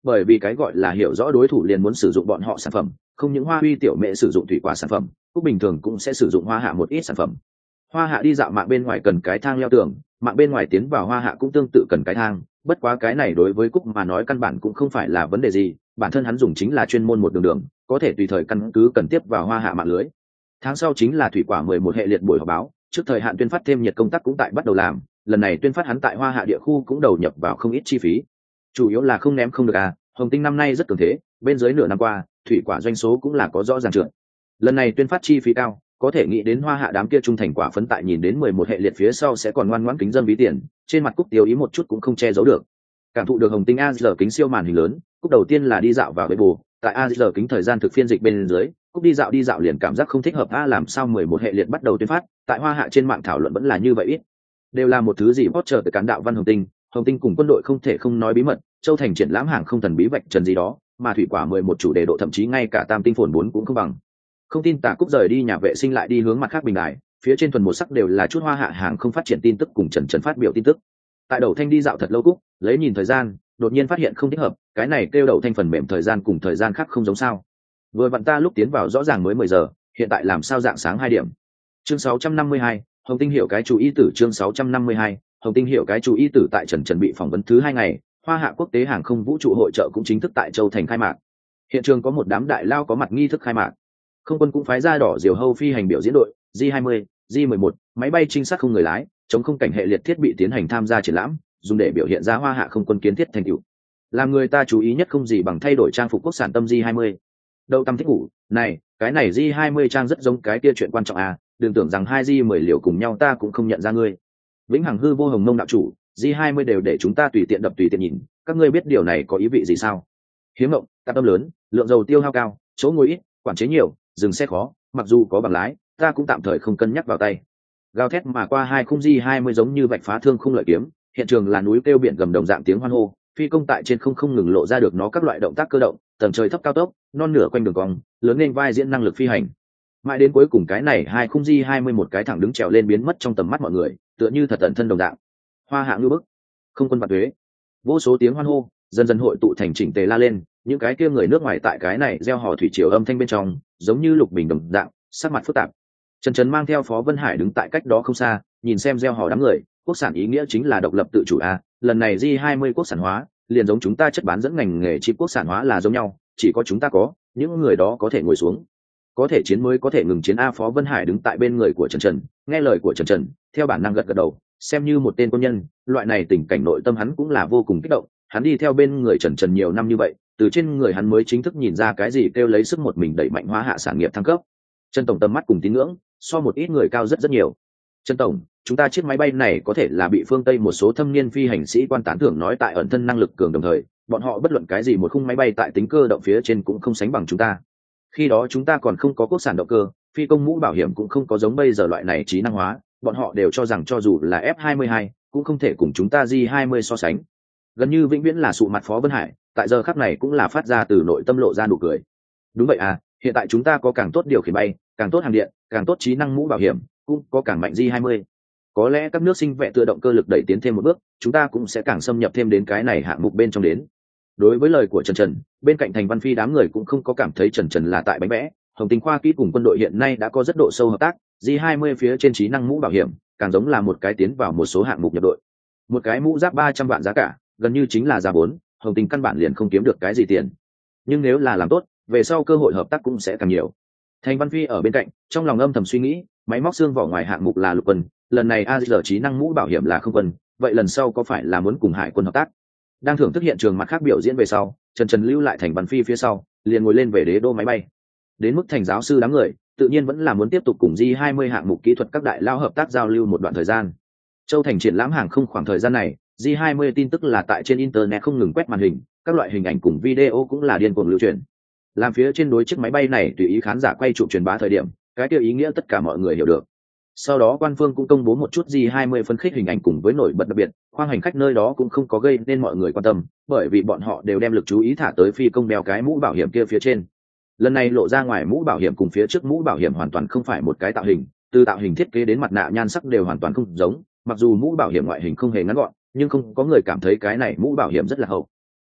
bởi vì cái gọi là hiểu rõ đối thủ liền muốn sử dụng bọn họ sản phẩm, không những Hoa Huy tiểu mẹ sử dụng thủy quả sản phẩm, Cúc bình thường cũng sẽ sử dụng Hoa Hạ một ít sản phẩm. Hoa Hạ đi dạo mạng bên ngoài cần cái thang leo tường, mạng bên ngoài tiến vào Hoa Hạ cũng tương tự cần cái thang, bất quá cái này đối với Cúc mà nói căn bản cũng không phải là vấn đề gì, bản thân hắn dùng chính là chuyên môn một đường đường, có thể tùy thời căn cứ cần tiếp vào Hoa Hạ mạng lưới. Tháng sau chính là thủy quả mười một hệ liệt buổi họp báo, trước thời hạn tuyên phát thêm nhiệt công tác cũng tại bắt đầu làm, lần này tuyên phát hắn tại Hoa Hạ địa khu cũng đầu nhập vào không ít chi phí, chủ yếu là không ném không được à. Hồng Tinh năm nay rất cường thế, bên dưới nửa năm qua thủy quả doanh số cũng là có rõ ràng trượt, lần này tuyên phát chi phí cao, có thể nghĩ đến Hoa Hạ đám kia trung thành quả phấn tại nhìn đến mười một hệ liệt phía sau sẽ còn ngoan ngoãn kính dân ví tiền, trên mặt Cúc tiêu ý một chút cũng không che giấu được. Cảm thụ được Hồng Tinh a rờ kính siêu màn hình lớn, Cúc đầu tiên là đi dạo vào bể bù, tại a rờ kính thời gian thực phiên dịch bên dưới, Cúc đi dạo đi dạo liền cảm giác không thích hợp a, làm sao mười một hệ liệt bắt đầu tuyên phát, tại Hoa Hạ trên mạng thảo luận vẫn là như vậy ít, đều là một thứ gì hot chờ từ cán đạo văn Hồng Tinh, Hồng Tinh cùng quân đội không thể không nói bí mật, Châu Thành triển lãm hàng không thần bí vạch trần gì đó, mà thủy quả mười một chủ đề độ thậm chí ngay cả tam tinh phồn bốn cũng không bằng. Không tin Tả Cúc rời đi nhà vệ sinh lại đi hướng mặt khác bình đài, phía trên thuần một sắc đều là chút Hoa Hạ hàng không phát triển tin tức cùng Trần Trần phát biểu tin tức. Tại đầu thanh đi dạo thật lâu Cúc, lấy nhìn thời gian, đột nhiên phát hiện không thích hợp, cái này kêu đầu thanh phần mềm thời gian cùng thời gian khác không giống sao. Vừa vặn ta lúc tiến vào rõ ràng mới mười giờ, hiện tại làm sao dạng sáng hai điểm. Chương sáu trăm năm mươi hai, Hồng Tinh hiểu cái chủ ý tử chương sáu trăm năm mươi hai, Hồng Tinh hiểu cái chủ ý tử tại Trần Trần bị phỏng vấn thứ hai ngày, Hoa Hạ quốc tế hàng không vũ trụ hội chợ cũng chính thức tại Châu Thành khai mạc. Hiện trường có một đám đại lao có mặt nghi thức khai mạc. Không quân cũng phái ra đỏ diều hâu phi hành biểu diễn đội, J hai mươi, J mười một, máy bay trinh sát không người lái, chống không cảnh hệ liệt thiết bị tiến hành tham gia triển lãm, dùng để biểu hiện ra Hoa Hạ không quân kiến thiết thành tựu. Làm người ta chú ý nhất không gì bằng thay đổi trang phục quốc sản tâm J hai mươi. Đậu tâm thích ngủ, này, cái này J hai mươi trang rất giống cái kia chuyện quan trọng à, đừng tưởng rằng hai J mười liều cùng nhau ta cũng không nhận ra ngươi. Vĩnh hằng hư vô hồng mông đạo chủ, J hai mươi đều để chúng ta tùy tiện đập tùy tiện nhìn, các ngươi biết điều này có ý vị gì sao? Hiếm ngộng, tạp âm lớn, lượng dầu tiêu hao cao, chỗ ngồi ít, quản chế nhiều, dừng xe khó, mặc dù có bằng lái, ta cũng tạm thời không cân nhắc vào tay. Gào thét mà qua hai khung J hai mươi giống như vạch phá thương khung lợi kiếm, hiện trường là núi kêu biển gầm đồng dạng tiếng hoan hô, phi công tại trên không không ngừng lộ ra được nó các loại động tác cơ động, tầng trời thấp cao tốc, non nửa quanh đường cong, lớn lên vai diễn năng lực phi hành. Mãi đến cuối cùng cái này hai khung J hai mươi một cái thẳng đứng trèo lên biến mất trong tầm mắt mọi người, tựa như thật tận thân đồng dạng. Hoa Hạ ngư bức, không quân vạn tuế, vô số tiếng hoan hô dần dần hội tụ thành chỉnh tề la lên, những cái kia người nước ngoài tại cái này gieo hò thủy triều âm thanh bên trong, giống như lục bình đồng dạng, sắc mặt phức tạp. Trần Trần mang theo Phó Vân Hải đứng tại cách đó không xa, nhìn xem gieo hò đám người, quốc sản ý nghĩa chính là độc lập tự chủ a, lần này J hai mươi quốc sản hóa, liền giống chúng ta chất bán dẫn ngành nghề chip quốc sản hóa là giống nhau, chỉ có chúng ta có, những người đó có thể ngồi xuống, có thể chiến mới có thể ngừng chiến a. Phó Vân Hải đứng tại bên người của Trần Trần, nghe lời của Trần Trần, theo bản năng gật gật đầu, xem như một tên quân nhân, loại này tình cảnh nội tâm hắn cũng là vô cùng kích động, hắn đi theo bên người Trần Trần nhiều năm như vậy, từ trên người hắn mới chính thức nhìn ra cái gì kêu lấy sức một mình đẩy mạnh Hoa Hạ sản nghiệp thăng cấp. Trần tổng tầm mắt cùng tín ngưỡng, so một ít người cao rất rất nhiều. Trần tổng, chúng ta chiếc máy bay này có thể là bị phương Tây một số thâm niên phi hành sĩ quan tán thưởng nói tại ẩn thân năng lực cường đồng thời, bọn họ bất luận cái gì một khung máy bay tại tính cơ động phía trên cũng không sánh bằng chúng ta. Khi đó chúng ta còn không có quốc sản động cơ, phi công mũ bảo hiểm cũng không có giống bây giờ loại này trí năng hóa, bọn họ đều cho rằng cho dù là F hai mươi hai cũng không thể cùng chúng ta J hai mươi so sánh. Gần như vĩnh viễn là sụ mặt Phó Vân Hải, tại giờ khắc này cũng là phát ra từ nội tâm lộ ra nụ cười. Đúng vậy à, hiện tại chúng ta có càng tốt điều khiển bay, càng tốt hàng điện, càng tốt trí năng mũ bảo hiểm, cũng có càng mạnh J hai mươi. Có lẽ các nước sinh vệ tự động cơ lực đẩy tiến thêm một bước, chúng ta cũng sẽ càng xâm nhập thêm đến cái này hạng mục bên trong đến. Đối với lời của Trần Trần, bên cạnh Thành Văn Phi đám người cũng không có cảm thấy Trần Trần là tại bánh vẽ. Hồng Tinh khoa kỹ cùng quân đội hiện nay đã có rất độ sâu hợp tác, J hai mươi phía trên trí năng mũ bảo hiểm, càng giống là một cái tiến vào một số hạng mục nhập đội. Một cái mũ giáp ba trăm vạn giá cả, gần như chính là giá vốn, Hồng Tinh căn bản liền không kiếm được cái gì tiền. Nhưng nếu là làm tốt, về sau cơ hội hợp tác cũng sẽ càng nhiều. Thành Văn Phi ở bên cạnh, trong lòng âm thầm suy nghĩ, máy móc xương vỏ ngoài hạng mục là lục quân, lần này a rờ trí năng mũ bảo hiểm là không quân, vậy lần sau có phải là muốn cùng Hải quân hợp tác? Đang thưởng thức hiện trường mặt khác biểu diễn về sau, Trần Trần lưu lại Thành Văn Phi phía sau, liền ngồi lên về đế đô máy bay. Đến mức Thành giáo sư đám người, tự nhiên vẫn là muốn tiếp tục cùng J hai mươi hạng mục kỹ thuật các đại lao hợp tác giao lưu một đoạn thời gian. Châu Thành triển lãm hàng không khoảng thời gian này, J hai mươi tin tức là tại trên internet không ngừng quét màn hình, các loại hình ảnh cùng video cũng là điên cuồng lưu truyền. Làm phía trên đối chiếc máy bay này tùy ý khán giả quay chụp truyền bá thời điểm, cái kia ý nghĩa tất cả mọi người hiểu được. Sau đó quan phương cũng công bố một chút J hai mươi phân khích hình ảnh cùng với nổi bật đặc biệt, khoang hành khách nơi đó cũng không có gây nên mọi người quan tâm, bởi vì bọn họ đều đem lực chú ý thả tới phi công đeo cái mũ bảo hiểm kia phía trên. Lần này lộ ra ngoài mũ bảo hiểm cùng phía trước mũ bảo hiểm hoàn toàn không phải một cái tạo hình, từ tạo hình thiết kế đến mặt nạ nhan sắc đều hoàn toàn không giống, mặc dù mũ bảo hiểm ngoại hình không hề ngắn gọn, nhưng không có người cảm thấy cái này mũ bảo hiểm rất là hậu.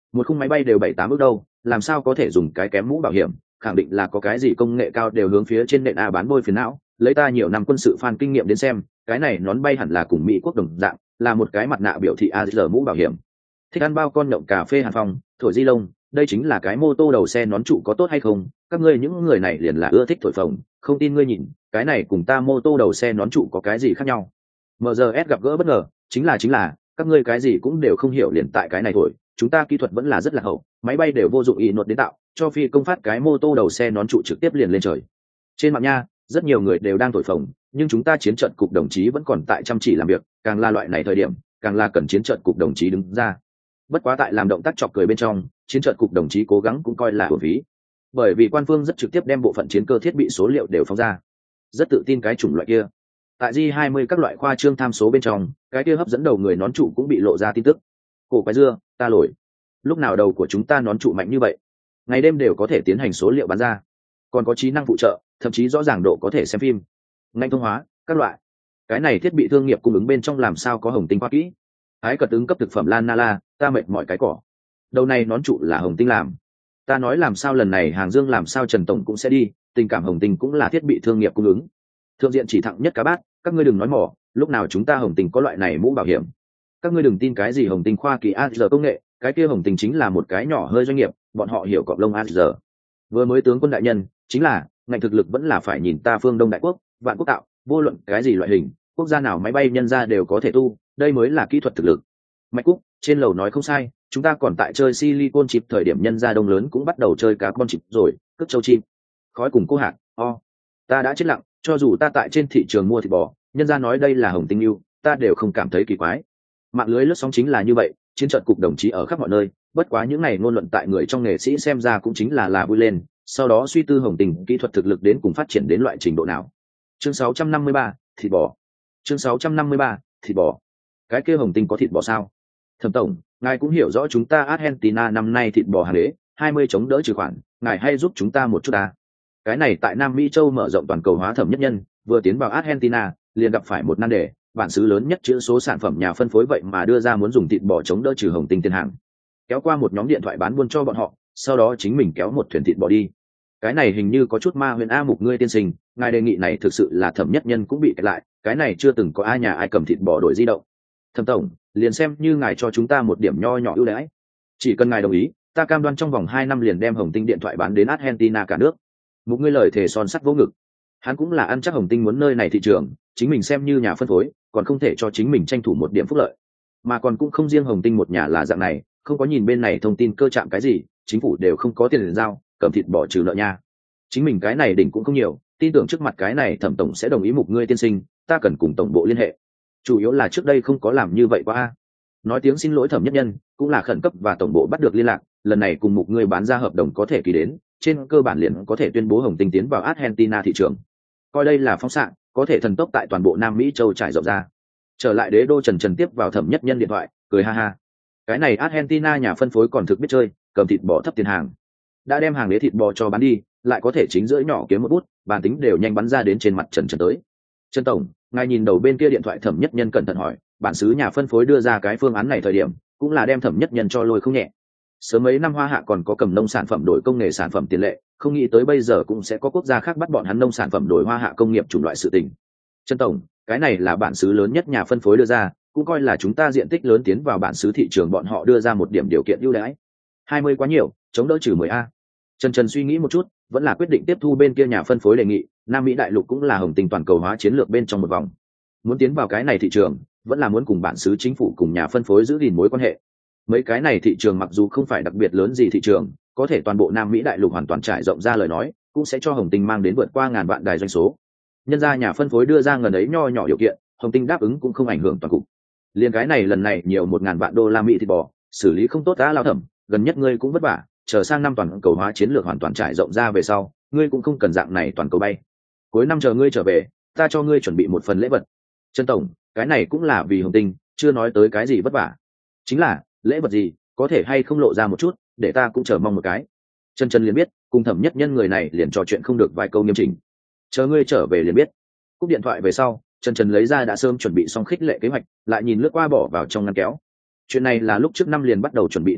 một khung máy bay đều bảy tám ước đâu, làm sao có thể dùng cái kém mũ bảo hiểm, khẳng định là có cái gì công nghệ cao đều hướng phía trên nền a bán bôi phiền não. Lấy ta nhiều năm quân sự fan kinh nghiệm đến xem, cái này nón bay hẳn là cùng Mỹ quốc đồng dạng, là một cái mặt nạ biểu thị a rờ mũ bảo hiểm. Thích ăn bao con nhộng cà phê Hàn Phong, thổi di lông, đây chính là cái mô tô đầu xe nón trụ có tốt hay không? Các ngươi những người này liền là ưa thích thổi phồng, không tin ngươi nhìn, cái này cùng ta mô tô đầu xe nón trụ có cái gì khác nhau? em giê ét gặp gỡ bất ngờ, chính là chính là, các ngươi cái gì cũng đều không hiểu liền tại cái này thổi, chúng ta kỹ thuật vẫn là rất là hậu, máy bay đều vô dụng ý nột đến tạo, cho phi công phát cái mô tô đầu xe nón trụ trực tiếp liền lên trời. Trên mạng nha, rất nhiều người đều đang thổi phồng, nhưng chúng ta chiến trận cục đồng chí vẫn còn tại chăm chỉ làm việc, càng là loại này thời điểm, càng là cần chiến trận cục đồng chí đứng ra. Bất quá tại làm động tác chọc cười bên trong, chiến trận cục đồng chí cố gắng cũng coi là uổng phí, bởi vì quan phương rất trực tiếp đem bộ phận chiến cơ thiết bị số liệu đều phóng ra, rất tự tin cái chủng loại kia. Tại G hai mươi các loại khoa trương tham số bên trong, cái kia hấp dẫn đầu người nón trụ cũng bị lộ ra tin tức. Cổ quái dưa, ta lỗi. Lúc nào đầu của chúng ta nón trụ mạnh như vậy, ngày đêm đều có thể tiến hành số liệu bán ra, còn có trí năng phụ trợ, thậm chí rõ ràng độ có thể xem phim, ngành thông hóa, các loại. Cái này thiết bị thương nghiệp cung ứng bên trong làm sao có Hồng Tinh khoa kỹ? Ái cật ứng cấp thực phẩm Lan Nala, ta mệt mỏi cái cỏ. Đầu này nón trụ là Hồng Tinh làm. Ta nói làm sao lần này hàng Dương làm sao Trần tổng cũng sẽ đi, tình cảm Hồng Tinh cũng là thiết bị thương nghiệp cung ứng. Thượng diện chỉ thẳng nhất cá bát, các ngươi đừng nói mỏ, lúc nào chúng ta Hồng Tinh có loại này mũ bảo hiểm. Các ngươi đừng tin cái gì Hồng Tinh khoa kỳ a rờ công nghệ, cái kia Hồng Tinh chính là một cái nhỏ hơi doanh nghiệp, bọn họ hiểu cọp lông a rờ. Vừa mới tướng quân đại nhân, chính là, ngành thực lực vẫn là phải nhìn ta phương Đông đại quốc, vạn quốc tạo, vô luận cái gì loại hình, quốc gia nào máy bay nhân ra đều có thể tu, đây mới là kỹ thuật thực lực. Mạch Cúc, trên lầu nói không sai, chúng ta còn tại chơi silicon chip thời điểm nhân gia đông lớn cũng bắt đầu chơi carbon chip rồi, cất châu chim. Khói cùng cô hạt, o. Ta đã chết lặng, cho dù ta tại trên thị trường mua thịt bò, nhân gia nói đây là Hồng Tinh yêu, ta đều không cảm thấy kỳ quái. Mạng lưới lướt sóng chính là như vậy, chiến trận cục đồng chí ở khắp mọi nơi, bất quá những này ngôn luận tại người trong nghệ sĩ xem ra cũng chính là là vui lên, sau đó suy tư Hồng Tinh kỹ thuật thực lực đến cùng phát triển đến loại trình độ nào. Chương sáu trăm năm mươi ba, thịt bò. Chương sáu trăm năm mươi ba, thịt bò. Cái kia Hồng Tinh có thịt bò sao? Thẩm tổng, ngài cũng hiểu rõ chúng ta Argentina năm nay thịt bò hàng đế, hai mươi chống đỡ trừ khoản, ngài hay giúp chúng ta một chút ta. Cái này tại Nam Mỹ châu mở rộng toàn cầu hóa Thẩm Nhất Nhân, vừa tiến vào Argentina, liền gặp phải một nan đề, bản xứ lớn nhất chữ số sản phẩm nhà phân phối vậy mà đưa ra muốn dùng thịt bò chống đỡ trừ Hồng Tinh tiền hàng. Kéo qua một nhóm điện thoại bán buôn cho bọn họ, sau đó chính mình kéo một thuyền thịt bò đi. Cái này hình như có chút ma huyền a mục ngươi tiên sinh, ngài đề nghị này thực sự là Thẩm Nhất Nhân cũng bị kẹt lại, cái này chưa từng có ai nhà ai cầm thịt bò đổi di động. Thẩm tổng, liền xem như ngài cho chúng ta một điểm nho nhỏ ưu đãi, chỉ cần ngài đồng ý, ta cam đoan trong vòng hai năm liền đem Hồng Tinh điện thoại bán đến Argentina cả nước. Một người lời thề son sắt vô ngực, hắn cũng là ăn chắc Hồng Tinh muốn nơi này thị trường, chính mình xem như nhà phân phối, còn không thể cho chính mình tranh thủ một điểm phúc lợi, mà còn cũng không riêng Hồng Tinh một nhà là dạng này, không có nhìn bên này thông tin cơ chạm cái gì, chính phủ đều không có tiền để giao, cầm thịt bỏ trừ nợ nha. Chính mình cái này đỉnh cũng không nhiều, tin tưởng trước mặt cái này Thẩm tổng sẽ đồng ý mục ngươi tiên sinh, ta cần cùng tổng bộ liên hệ. Chủ yếu là trước đây không có làm như vậy qua a. Nói tiếng xin lỗi Thẩm Nhất Nhân, cũng là khẩn cấp và tổng bộ bắt được liên lạc, lần này cùng mục ngươi bán ra hợp đồng có thể ký đến, trên cơ bản liền có thể tuyên bố Hồng Tinh tiến vào Argentina thị trường. Coi đây là phóng xạ, có thể thần tốc tại toàn bộ Nam Mỹ châu trải rộng ra. Trở lại đế đô Trần Trần tiếp vào Thẩm Nhất Nhân điện thoại, cười ha ha. Cái này Argentina nhà phân phối còn thực biết chơi, cầm thịt bò thấp tiền hàng. Đã đem hàng đế thịt bò cho bán đi, lại có thể chính giữa nhỏ kiếm một bút, bản tính đều nhanh bắn ra đến trên mặt Trần Trần tới. Trần tổng, ngài nhìn đầu bên kia điện thoại Thẩm Nhất Nhân cẩn thận hỏi, bản xứ nhà phân phối đưa ra cái phương án này thời điểm, cũng là đem Thẩm Nhất Nhân cho lôi không nhẹ. Sớm mấy năm Hoa Hạ còn có cầm nông sản phẩm đổi công nghệ sản phẩm tiền lệ, không nghĩ tới bây giờ cũng sẽ có quốc gia khác bắt bọn hắn nông sản phẩm đổi Hoa Hạ công nghiệp chủng loại sự tình. Trần tổng, cái này là bản xứ lớn nhất nhà phân phối đưa ra, cũng coi là chúng ta diện tích lớn tiến vào bản xứ thị trường, bọn họ đưa ra một điểm điều kiện ưu đãi. hai mươi quá nhiều, chống đỡ trừ mười a. Trần Trần suy nghĩ một chút, vẫn là quyết định tiếp thu bên kia nhà phân phối đề nghị, Nam Mỹ đại lục cũng là Hồng Tinh toàn cầu hóa chiến lược bên trong một vòng. Muốn tiến vào cái này thị trường, vẫn là muốn cùng bản xứ chính phủ cùng nhà phân phối giữ gìn mối quan hệ. Mấy cái này thị trường mặc dù không phải đặc biệt lớn gì thị trường, có thể toàn bộ Nam Mỹ đại lục hoàn toàn trải rộng ra lời nói, cũng sẽ cho Hồng Tinh mang đến vượt qua ngàn vạn đài doanh số. Nhân ra nhà phân phối đưa ra ngần ấy nho nhỏ điều kiện, Hồng Tinh đáp ứng cũng không ảnh hưởng toàn cục. Liên cái này lần này nhiều một ngàn vạn đô la Mỹ thịt bò, xử lý không tốt đã lao thẩm, gần nhất ngươi cũng vất vả, chờ sang năm toàn cầu hóa chiến lược hoàn toàn trải rộng ra về sau, ngươi cũng không cần dạng này toàn cầu bay. Cuối năm chờ ngươi trở về, ta cho ngươi chuẩn bị một phần lễ vật. Trần tổng, cái này cũng là vì Hồng Tinh, chưa nói tới cái gì vất vả. Chính là, lễ vật gì, có thể hay không lộ ra một chút, để ta cũng chờ mong một cái. Trần Trần liền biết, cùng Thẩm Nhất Nhân người này liền trò chuyện không được vài câu nghiêm chỉnh. Chờ ngươi trở về liền biết. Cúp điện thoại về sau, Trần Trần lấy ra đã sớm chuẩn bị xong khích lệ kế hoạch, lại nhìn lướt qua bỏ vào trong ngăn kéo. Chuyện này là lúc trước năm liền bắt đầu chuẩn bị tiến hành,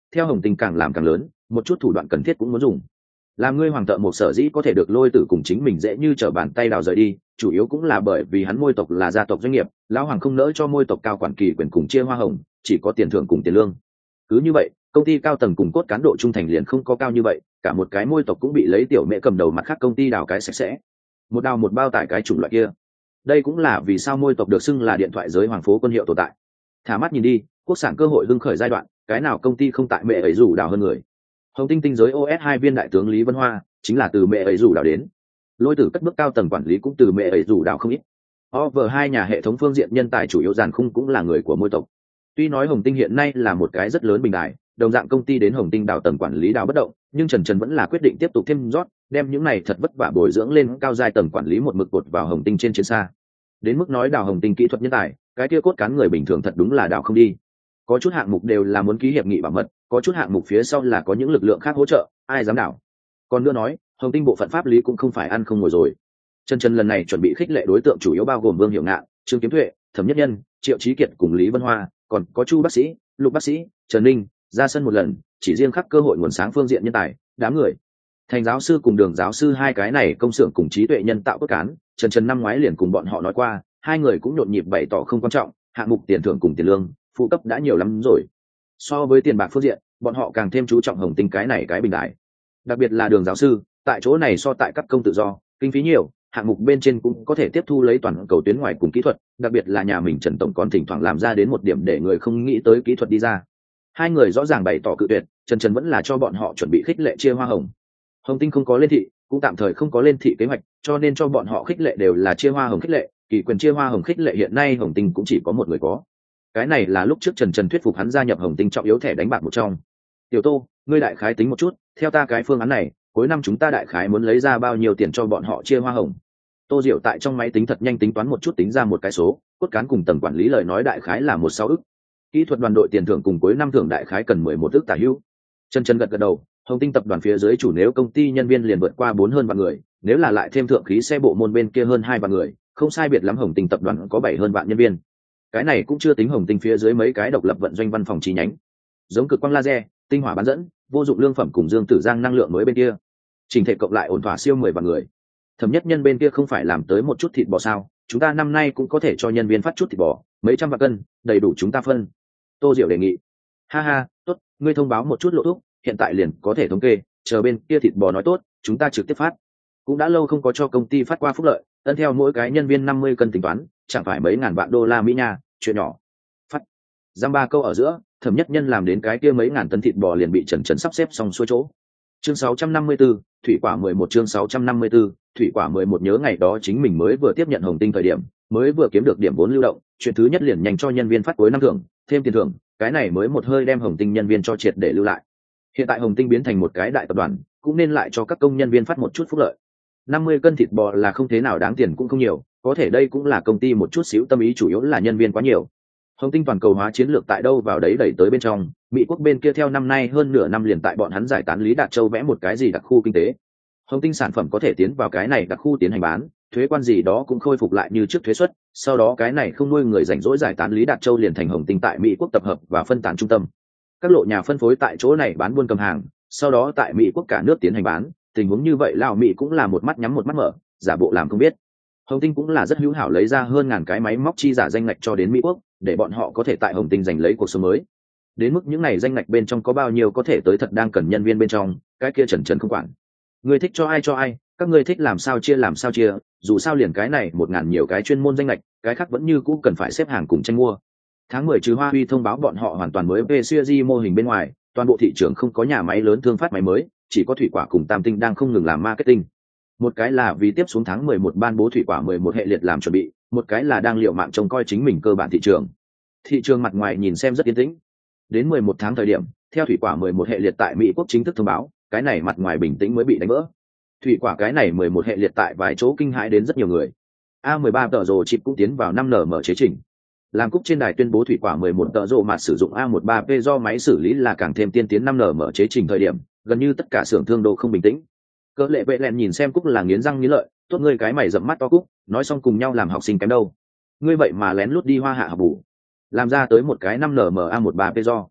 theo Hồng Tinh càng làm càng lớn, một chút thủ đoạn cần thiết cũng muốn dùng. Làm ngươi hoàng tợ một sở dĩ có thể được Lôi Tử cùng chính mình dễ như trở bàn tay đào rời đi, chủ yếu cũng là bởi vì hắn Môi tộc là gia tộc doanh nghiệp, lão hoàng không nỡ cho Môi tộc cao quản kỳ quyền cùng chia hoa hồng, chỉ có tiền thưởng cùng tiền lương. Cứ như vậy, công ty cao tầng cùng cốt cán độ trung thành liền không có cao như vậy, cả một cái Môi tộc cũng bị lấy tiểu mẹ cầm đầu, mặt khác công ty đào cái sạch sẽ, một đào một bao tải cái chủng loại kia. Đây cũng là vì sao Môi tộc được xưng là điện thoại giới hoàng phố quân hiệu tồn tại. Thả mắt nhìn đi, quốc sản cơ hội hưng khởi giai đoạn, cái nào công ty không tại mẹ ấy rủ đào hơn người. Hồng Tinh tinh giới o ét hai viên đại tướng Lý Vân Hoa chính là từ mẹ ấy rủ đào đến. Lôi Tử cất bước cao tầng quản lý cũng từ mẹ ấy rủ đào không ít. o vê hai nhà hệ thống phương diện nhân tài chủ yếu dàn khung cũng là người của Môi tộc. Tuy nói Hồng Tinh hiện nay là một cái rất lớn bình đại, đồng dạng công ty đến Hồng Tinh đào tầng quản lý đào bất động, nhưng Trần Trần vẫn là quyết định tiếp tục thêm rót, đem những này thật vất vả bồi dưỡng lên cao giai tầng quản lý một mực cột vào Hồng Tinh trên chiến xa. Đến mức nói đào Hồng Tinh kỹ thuật nhân tài, cái kia cốt cán người bình thường thật đúng là đào không đi. Có chút hạng mục đều là muốn ký hiệp nghị bảo mật, có chút hạng mục phía sau là có những lực lượng khác hỗ trợ, ai dám đảo. Còn nữa nói, Hồng Tinh bộ phận pháp lý cũng không phải ăn không ngồi rồi. Trần Trần lần này chuẩn bị khích lệ đối tượng chủ yếu bao gồm Vương Hiểu Ngạn, Trương Kiếm Thuệ, Thẩm Nhất Nhân, Triệu Chí Kiệt cùng Lý Vân Hoa, còn có Chu bác sĩ, Lục bác sĩ, Trần Ninh, ra sân một lần, chỉ riêng khắc cơ hội nguồn sáng phương diện nhân tài, đám người. Thành giáo sư cùng Đường giáo sư hai cái này công xưởng cùng trí tuệ nhân tạo cốt cán, Trần Trần năm ngoái liền cùng bọn họ nói qua, hai người cũng nhộn nhịp bày tỏ không quan trọng, hạng mục tiền thưởng cùng tiền lương, phụ cấp đã nhiều lắm rồi. So với tiền bạc phương diện, bọn họ càng thêm chú trọng Hồng Tinh cái này cái bình đại. Đặc biệt là Đường giáo sư, tại chỗ này so tại các công tự do, kinh phí nhiều, hạng mục bên trên cũng có thể tiếp thu lấy toàn cầu tuyến ngoài cùng kỹ thuật, đặc biệt là nhà mình Trần tổng còn thỉnh thoảng làm ra đến một điểm để người không nghĩ tới kỹ thuật đi ra. Hai người rõ ràng bày tỏ cự tuyệt, Trần Trần vẫn là cho bọn họ chuẩn bị khích lệ chia hoa hồng. Hồng Tinh không có lên thị, cũng tạm thời không có lên thị kế hoạch, cho nên cho bọn họ khích lệ đều là chia hoa hồng khích lệ, kỳ quyền chia hoa hồng khích lệ hiện nay Hồng Tinh cũng chỉ có một người có. Cái này là lúc trước Trần Trần thuyết phục hắn gia nhập Hồng Tinh trọng yếu thẻ đánh bạc một trong. Tiểu Tô, ngươi đại khái tính một chút, theo ta cái phương án này, cuối năm chúng ta đại khái muốn lấy ra bao nhiêu tiền cho bọn họ chia hoa hồng. Tô Diệu tại trong máy tính thật nhanh tính toán một chút, tính ra một cái số, cốt cán cùng tầng quản lý lời nói đại khái là một sáu ức. Kỹ thuật đoàn đội tiền thưởng cùng cuối năm thưởng đại khái cần mười một ức tả hữu. Trần Trần gật gật đầu, Hồng Tinh tập đoàn phía dưới chủ nếu công ty nhân viên liền vượt qua bốn hơn vạn người, nếu là lại thêm thượng khí xe bộ môn bên kia hơn hai vạn người, không sai biệt lắm Hồng Tinh tập đoàn có bảy hơn vạn nhân viên. Cái này cũng chưa tính Hồng Tinh phía dưới mấy cái độc lập vận doanh văn phòng chi nhánh, giống cực quang laser, tinh hỏa bán dẫn, vô dụng lương phẩm cùng Dương Tử Giang năng lượng mới bên kia, trình thể cộng lại ổn thỏa siêu mười vạn người. Thẩm Nhất Nhân bên kia không phải làm tới một chút thịt bò sao, chúng ta năm nay cũng có thể cho nhân viên phát chút thịt bò, mấy trăm vạn cân, đầy đủ chúng ta phân. Tô Diệu đề nghị. Ha ha, tốt, ngươi thông báo một chút lộ thuốc, hiện tại liền có thể thống kê, chờ bên kia thịt bò nói tốt, chúng ta trực tiếp phát. Cũng đã lâu không có cho công ty phát qua phúc lợi, ân theo mỗi cái nhân viên năm mươi cân tính toán, chẳng phải mấy ngàn vạn đô la Mỹ nha, chuyện nhỏ. Phát. Giam ba câu ở giữa, Thẩm Nhất Nhân làm đến cái kia mấy ngàn tấn thịt bò liền bị Trần Trần sắp xếp xong xuôi chỗ. Chương sáu trăm năm mươi tư, thủy quả mười một chương sáu trăm năm mươi tư, thủy quả mười một nhớ ngày đó chính mình mới vừa tiếp nhận Hồng Tinh thời điểm, mới vừa kiếm được điểm vốn lưu động, chuyện thứ nhất liền nhanh cho nhân viên phát cuối năm thưởng, thêm tiền thưởng, cái này mới một hơi đem Hồng Tinh nhân viên cho triệt để lưu lại. Hiện tại Hồng Tinh biến thành một cái đại tập đoàn, cũng nên lại cho các công nhân viên phát một chút phúc lợi. năm mươi cân thịt bò là không thế nào đáng tiền cũng không nhiều, có thể đây cũng là công ty một chút xíu tâm ý, chủ yếu là nhân viên quá nhiều. Hồng Tinh toàn cầu hóa chiến lược tại đâu vào đấy đẩy tới bên trong, Mỹ quốc bên kia theo năm nay hơn nửa năm liền tại bọn hắn giải tán Lý Đạt Châu vẽ một cái gì đặc khu kinh tế. Hồng Tinh sản phẩm có thể tiến vào cái này đặc khu tiến hành bán, thuế quan gì đó cũng khôi phục lại như trước thuế suất, sau đó cái này không nuôi người rảnh rỗi giải tán Lý Đạt Châu liền thành Hồng Tinh tại Mỹ quốc tập hợp và phân tán trung tâm. Các lộ nhà phân phối tại chỗ này bán buôn cầm hàng, sau đó tại Mỹ quốc cả nước tiến hành bán, tình huống như vậy Lào Mỹ cũng là một mắt nhắm một mắt mở, giả bộ làm không biết. Hồng Tinh cũng là rất hữu hảo lấy ra hơn ngàn cái máy móc chi giả danh ngạch cho đến Mỹ quốc, để bọn họ có thể tại Hồng Tinh giành lấy cuộc sống mới. Đến mức những này danh ngạch bên trong có bao nhiêu có thể tới thật đang cần nhân viên bên trong, cái kia Trần Trần không quản. Người thích cho ai cho ai, các ngươi thích làm sao chia làm sao chia, dù sao liền cái này một ngàn nhiều cái chuyên môn danh ngạch, cái khác vẫn như cũ cần phải xếp hàng cùng tranh mua. Tháng mười trừ Hoa Huy thông báo bọn họ hoàn toàn mới về series mô hình bên ngoài, toàn bộ thị trường không có nhà máy lớn thương phát máy mới, chỉ có Thủy Quả cùng Tam Tinh đang không ngừng làm marketing. Một cái là vì tiếp xuống tháng mười một ban bố Thủy Quả mười một hệ liệt làm chuẩn bị, một cái là đang liệu mạng trông coi chính mình cơ bản thị trường. Thị trường mặt ngoài nhìn xem rất yên tĩnh. Đến mười một tháng thời điểm, theo Thủy Quả mười một hệ liệt tại Mỹ quốc chính thức thông báo, cái này mặt ngoài bình tĩnh mới bị đánh vỡ. Thủy Quả cái này mười một hệ liệt tại vài chỗ kinh hãi đến rất nhiều người. A mười ba tờ rồ chip cũng tiến vào năm nm chế trình. Làm cúc trên đài tuyên bố Thủy Quả mười một tờ rồ mà sử dụng A mười ba P do máy xử lý là càng thêm tiên tiến năm nm chế trình thời điểm, gần như tất cả xưởng thương độ không bình tĩnh. Cỡ lệ vệ lẹn nhìn xem cúc là nghiến răng nghiến lợi, tốt ngươi cái mày dẫm mắt to cúc, nói xong cùng nhau làm học sinh kém đâu. Ngươi vậy mà lén lút đi hoa hạ học bù, làm ra tới một cái năm nm A mười ba P do.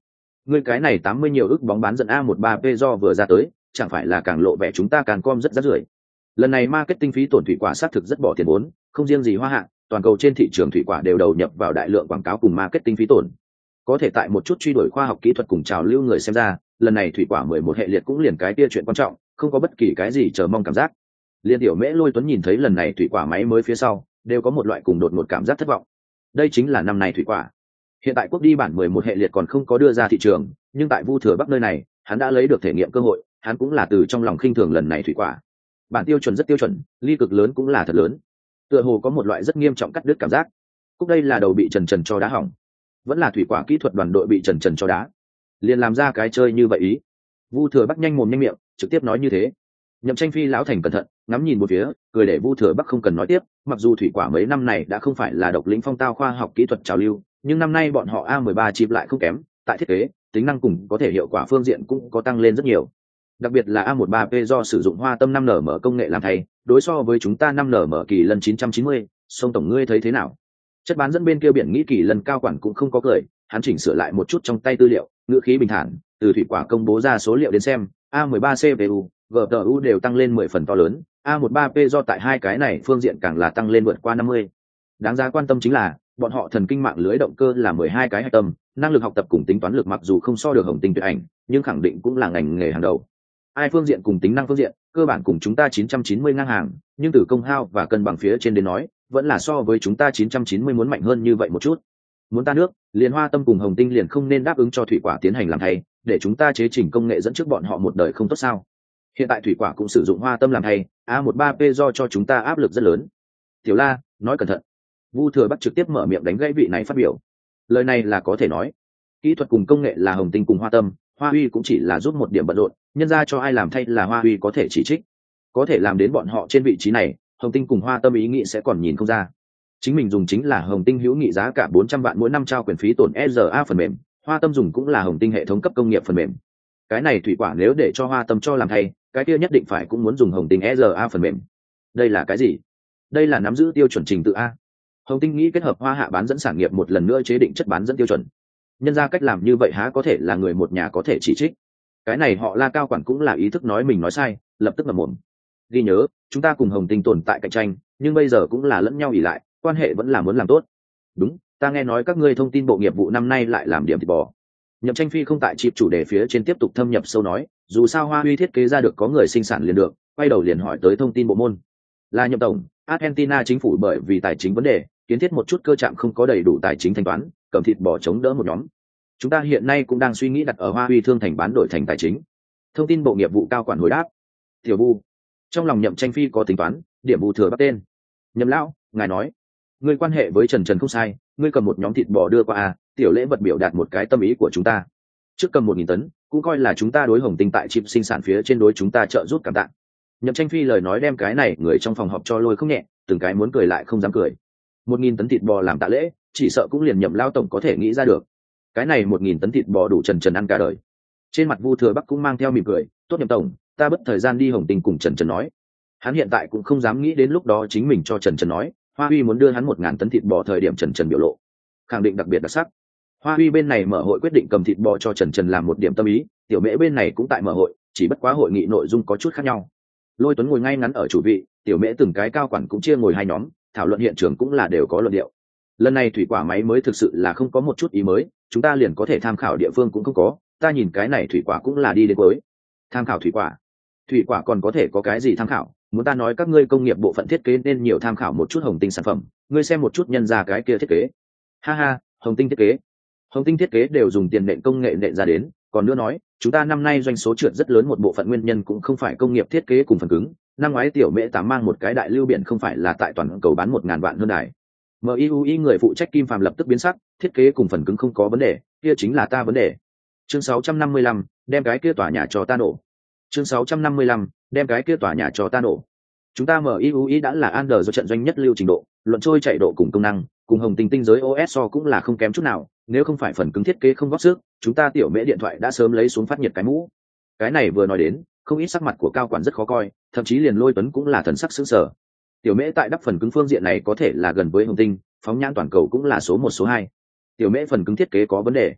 Ngươi cái này tám mươi nhiều ức bóng bán dẫn a mười ba p do vừa ra tới, chẳng phải là càng lộ vẻ chúng ta càng com rất rác rưởi. Lần này marketing phí tổn thủy quả xác thực rất bỏ tiền vốn, không riêng gì Hoa Hạ, toàn cầu trên thị trường thủy quả đều đầu nhập vào đại lượng quảng cáo cùng marketing phí tổn. Có thể tại một chút truy đuổi khoa học kỹ thuật cùng trào lưu người xem ra, lần này thủy quả mười một hệ liệt cũng liền cái kia chuyện quan trọng, không có bất kỳ cái gì chờ mong cảm giác. Liên tiểu Mễ Lôi Tuấn nhìn thấy lần này thủy quả máy mới phía sau, đều có một loại cùng đột ngột cảm giác thất vọng. Đây chính là năm nay thủy quả. Hiện tại quốc đi bản mười một hệ liệt còn không có đưa ra thị trường, nhưng tại Vu Thừa Bắc nơi này, hắn đã lấy được thể nghiệm cơ hội, hắn cũng là từ trong lòng khinh thường lần này thủy quả. Bản tiêu chuẩn rất tiêu chuẩn, ly cực lớn cũng là thật lớn. Tựa hồ có một loại rất nghiêm trọng cắt đứt cảm giác. Cúc đây là đầu bị trần trần cho đá hỏng, vẫn là thủy quả kỹ thuật đoàn đội bị trần trần cho đá, liền làm ra cái chơi như vậy ý. Vu Thừa Bắc nhanh mồm nhanh miệng, trực tiếp nói như thế. Nhậm Tranh Phi lão thành cẩn thận, ngắm nhìn một phía, cười để Vu Thừa Bắc không cần nói tiếp, mặc dù thủy quả mấy năm này đã không phải là độc lĩnh phong tao khoa học kỹ thuật trào lưu, nhưng năm nay bọn họ a mười ba chip lại không kém, tại thiết kế, tính năng cùng có thể hiệu quả phương diện cũng có tăng lên rất nhiều. Đặc biệt là a mười ba p do sử dụng hoa tâm năm nm công nghệ làm thay, đối so với chúng ta năm nm kỳ lân chín trăm chín mươi, sông tổng ngươi thấy thế nào? Chất bán dẫn bên kia biển nghĩ kỳ lân cao quản cũng không có cười, hắn chỉnh sửa lại một chút trong tay tư liệu, ngữ khí bình thản, từ thủy quả công bố ra số liệu đến xem, a mười ba xê pê u, giê pê u đều tăng lên mười phần to lớn, a mười ba p do tại hai cái này phương diện càng là tăng lên vượt qua năm mươi. Đáng giá quan tâm chính là, bọn họ thần kinh mạng lưới động cơ là mười hai cái hạch tâm, năng lực học tập cùng tính toán lực mặc dù không so được Hồng Tinh tuyệt ảnh, nhưng khẳng định cũng là ngành nghề hàng đầu. Ai phương diện cùng tính năng phương diện, cơ bản cùng chúng ta chín trăm chín mươi ngang hàng, nhưng từ công hao và cân bằng phía trên đến nói, vẫn là so với chúng ta chín trăm chín mươi muốn mạnh hơn như vậy một chút. Muốn ta nước, liền Hoa Tâm cùng Hồng Tinh liền không nên đáp ứng cho thủy quả tiến hành làm thay, để chúng ta chế chỉnh công nghệ dẫn trước bọn họ một đời không tốt sao? Hiện tại thủy quả cũng sử dụng Hoa Tâm làm thay, a mười ba p do cho chúng ta áp lực rất lớn. Tiểu La, nói cẩn thận. Vu Thừa Bắc trực tiếp mở miệng đánh gãy vị này phát biểu. Lời này là có thể nói, kỹ thuật cùng công nghệ là Hồng Tinh cùng Hoa Tâm, Hoa Huy cũng chỉ là giúp một điểm bận rộn, nhân ra cho ai làm thay là Hoa Huy có thể chỉ trích. Có thể làm đến bọn họ trên vị trí này, Hồng Tinh cùng Hoa Tâm ý nghĩ sẽ còn nhìn không ra. Chính mình dùng chính là Hồng Tinh hữu nghị giá cả bốn trăm vạn mỗi năm trao quyền phí tổn e rờ a phần mềm, Hoa Tâm dùng cũng là Hồng Tinh hệ thống cấp công nghiệp phần mềm. Cái này thủy quả nếu để cho Hoa Tâm cho làm thay, cái kia nhất định phải cũng muốn dùng Hồng Tinh e rờ a phần mềm. Đây là cái gì? Đây là nắm giữ tiêu chuẩn trình tự a. Hồng Tinh nghĩ kết hợp Hoa Hạ bán dẫn sản nghiệp một lần nữa chế định chất bán dẫn tiêu chuẩn. Nhân ra cách làm như vậy há có thể là người một nhà có thể chỉ trích. Cái này họ La cao quản cũng là ý thức nói mình nói sai, lập tức ngậm mồm. Ghi nhớ, chúng ta cùng Hồng Tinh tồn tại cạnh tranh, nhưng bây giờ cũng là lẫn nhau ỷ lại, quan hệ vẫn là muốn làm tốt. Đúng, ta nghe nói các ngươi thông tin bộ nghiệp vụ năm nay lại làm điểm thịt bò. Nhậm Tranh Phi không tại chịp chủ đề phía trên tiếp tục thâm nhập sâu nói, dù sao Hoa Huy thiết kế ra được có người sinh sản liền được, quay đầu liền hỏi tới thông tin bộ môn. Là Nhậm tổng, Argentina chính phủ bởi vì tài chính vấn đề, kiến thiết một chút cơ trạm không có đầy đủ tài chính thanh toán, cầm thịt bò chống đỡ một nhóm. Chúng ta hiện nay cũng đang suy nghĩ đặt ở Hoa Huy thương thành bán đổi thành tài chính. Thông tin bộ nghiệp vụ cao quản hồi đáp. Tiểu Bu, trong lòng Nhậm Tranh Phi có tính toán, điểm Vu Thừa Bắc tên. Nhậm lão, ngài nói, ngươi quan hệ với Trần Trần không sai, ngươi cầm một nhóm thịt bò đưa qua à, tiểu lễ vật biểu đạt một cái tâm ý của chúng ta. Trước cầm một nghìn tấn, cũng coi là chúng ta đối Hồng Tinh tại chip sinh sản phía trên đối chúng ta trợ giúp cảm tạ. Nhậm Tranh Phi lời nói đem cái này người trong phòng họp cho lôi không nhẹ, từng cái muốn cười lại không dám cười. Một nghìn tấn thịt bò làm tạ lễ, chỉ sợ cũng liền Nhậm lão tổng có thể nghĩ ra được. Cái này một nghìn tấn thịt bò đủ Trần Trần ăn cả đời. Trên mặt Vu Thừa Bắc cũng mang theo mỉm cười, tốt Nhậm tổng, ta bất thời gian đi Hồng Tinh cùng Trần Trần nói. Hắn hiện tại cũng không dám nghĩ đến lúc đó chính mình cho Trần Trần nói, Hoa Huy muốn đưa hắn một ngàn tấn thịt bò thời điểm Trần Trần biểu lộ, khẳng định đặc biệt đặc sắc. Hoa Huy bên này mở hội quyết định cầm thịt bò cho Trần Trần làm một điểm tâm ý, tiểu Mễ bên này cũng tại mở hội, chỉ bất quá hội nghị nội dung có chút khác nhau. Lôi Tuấn ngồi ngay ngắn ở chủ vị, tiểu Mễ từng cái cao quản cũng chia ngồi hai nhóm, thảo luận hiện trường cũng là đều có luận điệu. Lần này thủy quả máy mới thực sự là không có một chút ý mới, chúng ta liền có thể tham khảo địa phương cũng không có, ta nhìn cái này thủy quả cũng là đi đến cuối. Tham khảo thủy quả? Thủy quả còn có thể có cái gì tham khảo? Muốn ta nói các ngươi công nghiệp bộ phận thiết kế nên nhiều tham khảo một chút Hồng Tinh sản phẩm, ngươi xem một chút nhân ra cái kia thiết kế. Ha ha, Hồng Tinh thiết kế. Hồng Tinh thiết kế đều dùng tiền nện công nghệ nện ra đến, còn nữa nói, chúng ta năm nay doanh số trượt rất lớn một bộ phận nguyên nhân cũng không phải công nghiệp thiết kế cùng phần cứng, năm ngoái tiểu Mễ tám mang một cái đại lưu biển không phải là tại toàn cầu bán một ngàn vạn hơn đài. em i u i người phụ trách Kim Phàm lập tức biến sắc, thiết kế cùng phần cứng không có vấn đề, kia chính là ta vấn đề. Chương sáu trăm năm mươi lăm, đem cái kia tòa nhà cho ta nổ. Chương sáu trăm năm mươi lăm, đem cái kia tòa nhà cho ta nổ. Chúng ta em i u i đã là Android do trận doanh nhất lưu trình độ, luận trôi chạy độ cùng công năng, cùng Hồng Tinh tinh giới o ét so cũng là không kém chút nào, nếu không phải phần cứng thiết kế không góp sức, chúng ta tiểu Mễ điện thoại đã sớm lấy xuống phát nhiệt cái mũ. Cái này vừa nói đến, không ít sắc mặt của cao quản rất khó coi, thậm chí liền Lôi Tuấn cũng là thần sắc sững sờ. Tiểu Mễ tại đắp phần cứng phương diện này có thể là gần với Hồng Tinh, phóng nhãn toàn cầu cũng là số một số hai. Tiểu Mễ phần cứng thiết kế có vấn đề.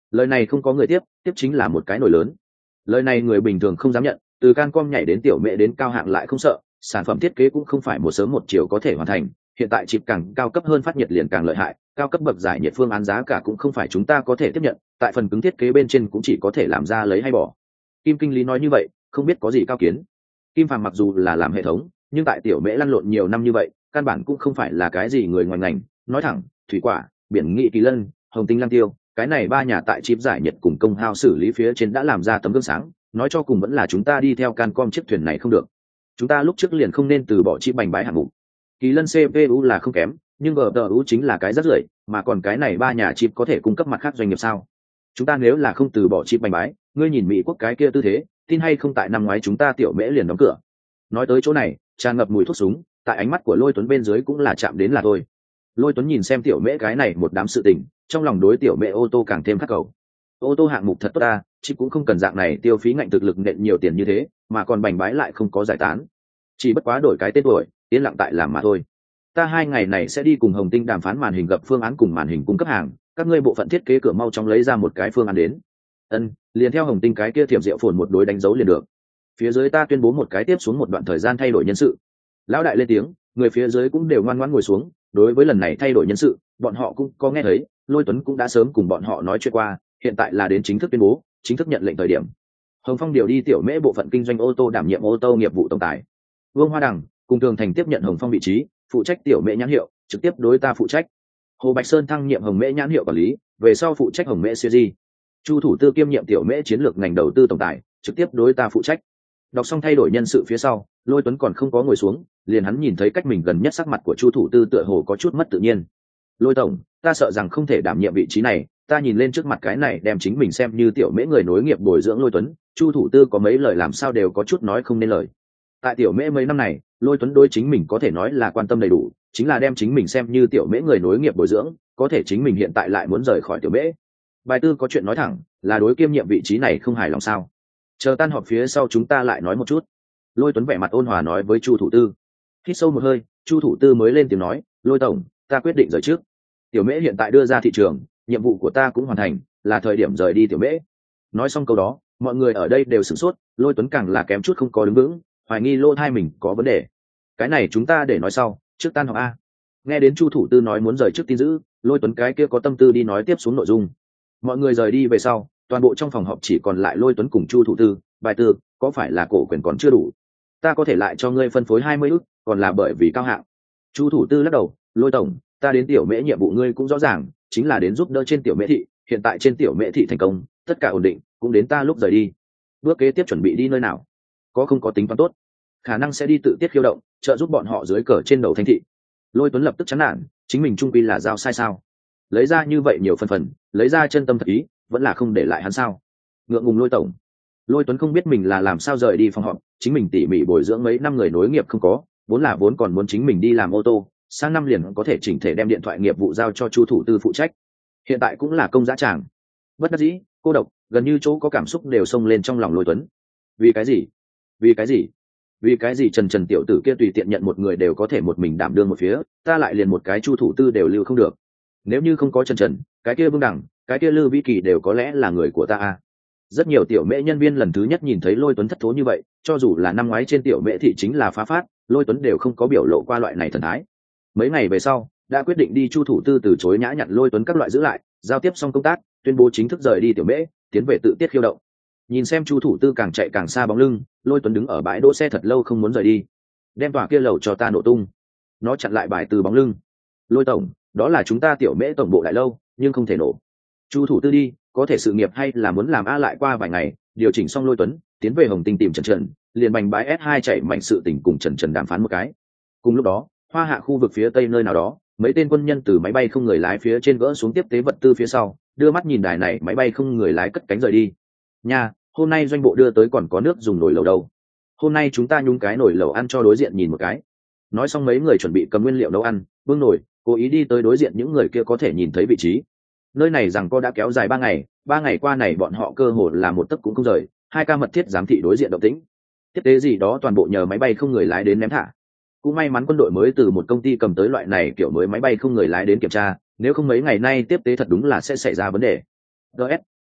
Lời này không có người tiếp, tiếp chính là một cái nổi lớn. Lời này người bình thường không dám nhận, từ Cancom nhảy đến tiểu mẹ đến cao hạng lại không sợ, sản phẩm thiết kế cũng không phải một sớm một chiều có thể hoàn thành. Hiện tại chip càng cao cấp hơn phát nhiệt liền càng lợi hại, cao cấp bậc giải nhiệt phương án giá cả cũng không phải chúng ta có thể tiếp nhận, tại phần cứng thiết kế bên trên cũng chỉ có thể làm ra lấy hay bỏ. Kim kinh lý nói như vậy, không biết có gì cao kiến. Kim Phàm mặc dù là làm hệ thống, nhưng tại tiểu mễ lăn lộn nhiều năm như vậy, căn bản cũng không phải là cái gì người ngoài ngành. Nói thẳng, thủy quả, biển nghị kỳ lân, hồng tinh lăng tiêu, cái này ba nhà tại chip giải nhiệt cùng công hao xử lý phía trên đã làm ra tấm gương sáng, nói cho cùng vẫn là chúng ta đi theo Cancom chiếc thuyền này không được. Chúng ta lúc trước liền không nên từ bỏ chip bành bái hạng mục. Kỳ lân xê pê u là không kém, nhưng giê pê u chính là cái rất rưởi, mà còn cái này ba nhà chip có thể cung cấp mặt khác doanh nghiệp sao? Chúng ta nếu là không từ bỏ chip bành bái, ngươi nhìn Mỹ quốc cái kia tư thế, tin hay không tại năm ngoái chúng ta tiểu mễ liền đóng cửa. Nói tới chỗ này, tràn ngập mùi thuốc súng, tại ánh mắt của Lôi Tuấn bên dưới cũng là chạm đến là thôi. Lôi Tuấn nhìn xem tiểu mễ cái này một đám sự tình, trong lòng đối tiểu mễ ô tô càng thêm khắc cầu. Ô tô hạng mục thật tốt ta, chip cũng không cần dạng này tiêu phí ngạnh thực lực nện nhiều tiền như thế, mà còn bành bái lại không có giải tán. Chỉ bất quá đổi cái tên tuổi, yên lặng tại làm mà thôi. Ta hai ngày này sẽ đi cùng Hồng Tinh đàm phán màn hình gập phương án cùng màn hình cung cấp hàng, các ngươi bộ phận thiết kế cửa mau chóng lấy ra một cái phương án đến. Ân, liền theo Hồng Tinh cái kia thiệp diệu phồn một đối đánh dấu liền được. Phía dưới ta tuyên bố một cái tiếp xuống một đoạn thời gian thay đổi nhân sự. Lão đại lên tiếng, người phía dưới cũng đều ngoan ngoãn ngồi xuống. Đối với lần này thay đổi nhân sự, bọn họ cũng có nghe thấy, Lôi Tuấn cũng đã sớm cùng bọn họ nói chuyện qua, hiện tại là đến chính thức tuyên bố, chính thức nhận lệnh thời điểm. Hồng Phong điều đi tiểu mễ bộ phận kinh doanh ô tô đảm nhiệm ô tô nghiệp vụ tổng tài. Vương Hoa Đằng cùng Tường Thành tiếp nhận Hồng Phong vị trí, phụ trách tiểu mễ nhãn hiệu, trực tiếp đối ta phụ trách. Hồ Bạch Sơn thăng nhiệm Hồng Mễ nhãn hiệu quản lý, về sau phụ trách Hồng Mễ series. Chu thủ tư kiêm nhiệm tiểu mễ chiến lược ngành đầu tư tổng tài, trực tiếp đối ta phụ trách. Đọc xong thay đổi nhân sự phía sau, Lôi Tuấn còn không có ngồi xuống, liền hắn nhìn thấy cách mình gần nhất sắc mặt của Chu thủ tư tựa hồ có chút mất tự nhiên. Lôi tổng, ta sợ rằng không thể đảm nhiệm vị trí này, ta nhìn lên trước mặt cái này đem chính mình xem như tiểu mễ người nối nghiệp bồi dưỡng Lôi Tuấn, Chu thủ tư có mấy lời làm sao đều có chút nói không nên lời. Tại tiểu mễ mấy năm này, Lôi Tuấn đối chính mình có thể nói là quan tâm đầy đủ, chính là đem chính mình xem như tiểu mễ người nối nghiệp bồi dưỡng, có thể chính mình hiện tại lại muốn rời khỏi tiểu mễ. Bài tư có chuyện nói thẳng, là đối kiêm nhiệm vị trí này không hài lòng sao? Chờ tan họp phía sau chúng ta lại nói một chút. Lôi Tuấn vẻ mặt ôn hòa nói với Chu thủ tư. Hít sâu một hơi, Chu thủ tư mới lên tiếng nói, Lôi tổng, ta quyết định rời trước. Tiểu mễ hiện tại đưa ra thị trường, nhiệm vụ của ta cũng hoàn thành, là thời điểm rời đi tiểu mễ. Nói xong câu đó, mọi người ở đây đều sửng sốt, Lôi Tuấn càng là kém chút không có đứng vững, hoài nghi lô thai mình có vấn đề. Cái này chúng ta để nói sau, trước tan họp a. Nghe đến Chu thủ tư nói muốn rời trước tin dữ, Lôi Tuấn cái kia có tâm tư đi nói tiếp xuống nội dung. Mọi người rời đi về sau, toàn bộ trong phòng họp chỉ còn lại Lôi Tuấn cùng Chu thủ tư. Bài tư, có phải là cổ quyền còn chưa đủ? Ta có thể lại cho ngươi phân phối hai mươi ức, còn là bởi vì cao hạng. Chu thủ tư lắc đầu, Lôi tổng, ta đến tiểu mễ nhiệm vụ ngươi cũng rõ ràng, chính là đến giúp đỡ trên tiểu mễ thị, hiện tại trên tiểu mễ thị thành công, tất cả ổn định, cũng đến ta lúc rời đi. Bước kế tiếp chuẩn bị đi nơi nào? Có không có tính toán tốt? Khả năng sẽ đi tự tiết khiêu động, trợ giúp bọn họ dưới cờ trên đầu thành thị. Lôi Tuấn lập tức chán nản, chính mình trung quy là giao sai sao? Lấy ra như vậy nhiều phần phần, lấy ra chân tâm thật ý, vẫn là không để lại hắn sao? Ngượng ngùng Lôi tổng. Lôi Tuấn không biết mình là làm sao rời đi phòng họp, chính mình tỉ mỉ bồi dưỡng mấy năm người nối nghiệp không có, vốn là vốn còn muốn chính mình đi làm ô tô, sang năm liền có thể chỉnh thể đem điện thoại nghiệp vụ giao cho Chu thủ tư phụ trách. Hiện tại cũng là công giá tràng. Bất đắc dĩ, cô độc, gần như chỗ có cảm xúc đều xông lên trong lòng Lôi Tuấn. Vì cái gì? Vì cái gì? Vì cái gì Trần Trần tiểu tử kia tùy tiện nhận một người đều có thể một mình đảm đương một phía, ta lại liền một cái Chu thủ tư đều lưu không được. Nếu như không có Trần Trần, cái kia Vương Đẳng, cái kia Lư Vĩ Kỳ đều có lẽ là người của ta à? Rất nhiều tiểu mễ nhân viên lần thứ nhất nhìn thấy Lôi Tuấn thất thố như vậy, cho dù là năm ngoái trên tiểu mễ thị chính là phá phát, Lôi Tuấn đều không có biểu lộ qua loại này thần thái. Mấy ngày về sau, đã quyết định đi Chu thủ tư từ chối nhã nhặn Lôi Tuấn các loại giữ lại, giao tiếp xong công tác, tuyên bố chính thức rời đi tiểu mễ, tiến về tự tiết khiêu động. Nhìn xem Chu thủ tư càng chạy càng xa bóng lưng, Lôi Tuấn đứng ở bãi đỗ xe thật lâu không muốn rời đi. Đem tòa kia lầu cho ta nổ tung. Nó chặn lại bài từ bóng lưng. Lôi tổng, đó là chúng ta tiểu mễ tổng bộ đại lâu, nhưng không thể nổ. Chu thủ tư đi, có thể sự nghiệp hay là muốn làm a lại qua vài ngày, điều chỉnh xong Lôi Tuấn, tiến về Hồng Tinh tìm Trần Trần, liền bành bãi S hai chạy mạnh sự tình cùng Trần Trần đàm phán một cái. Cùng lúc đó, Hoa Hạ khu vực phía tây nơi nào đó, mấy tên quân nhân từ máy bay không người lái phía trên gỡ xuống tiếp tế vật tư phía sau, đưa mắt nhìn đài này máy bay không người lái cất cánh rời đi. Nha, hôm nay doanh bộ đưa tới còn có nước dùng nồi lẩu đâu. Hôm nay chúng ta nhúng cái nồi lẩu ăn cho đối diện nhìn một cái. Nói xong mấy người chuẩn bị cầm nguyên liệu nấu ăn, bưng nồi, cố ý đi tới đối diện những người kia có thể nhìn thấy vị trí. Nơi này rằng co đã kéo dài ba ngày, ba ngày qua này bọn họ cơ hồ là một tấc cũng không rời, hai ca mật thiết giám thị đối diện động tĩnh. Tiếp tế gì đó toàn bộ nhờ máy bay không người lái đến ném thả. Cũng may mắn quân đội mới từ một công ty cầm tới loại này kiểu mới máy bay không người lái đến kiểm tra, nếu không mấy ngày nay tiếp tế thật đúng là sẽ xảy ra vấn đề. ds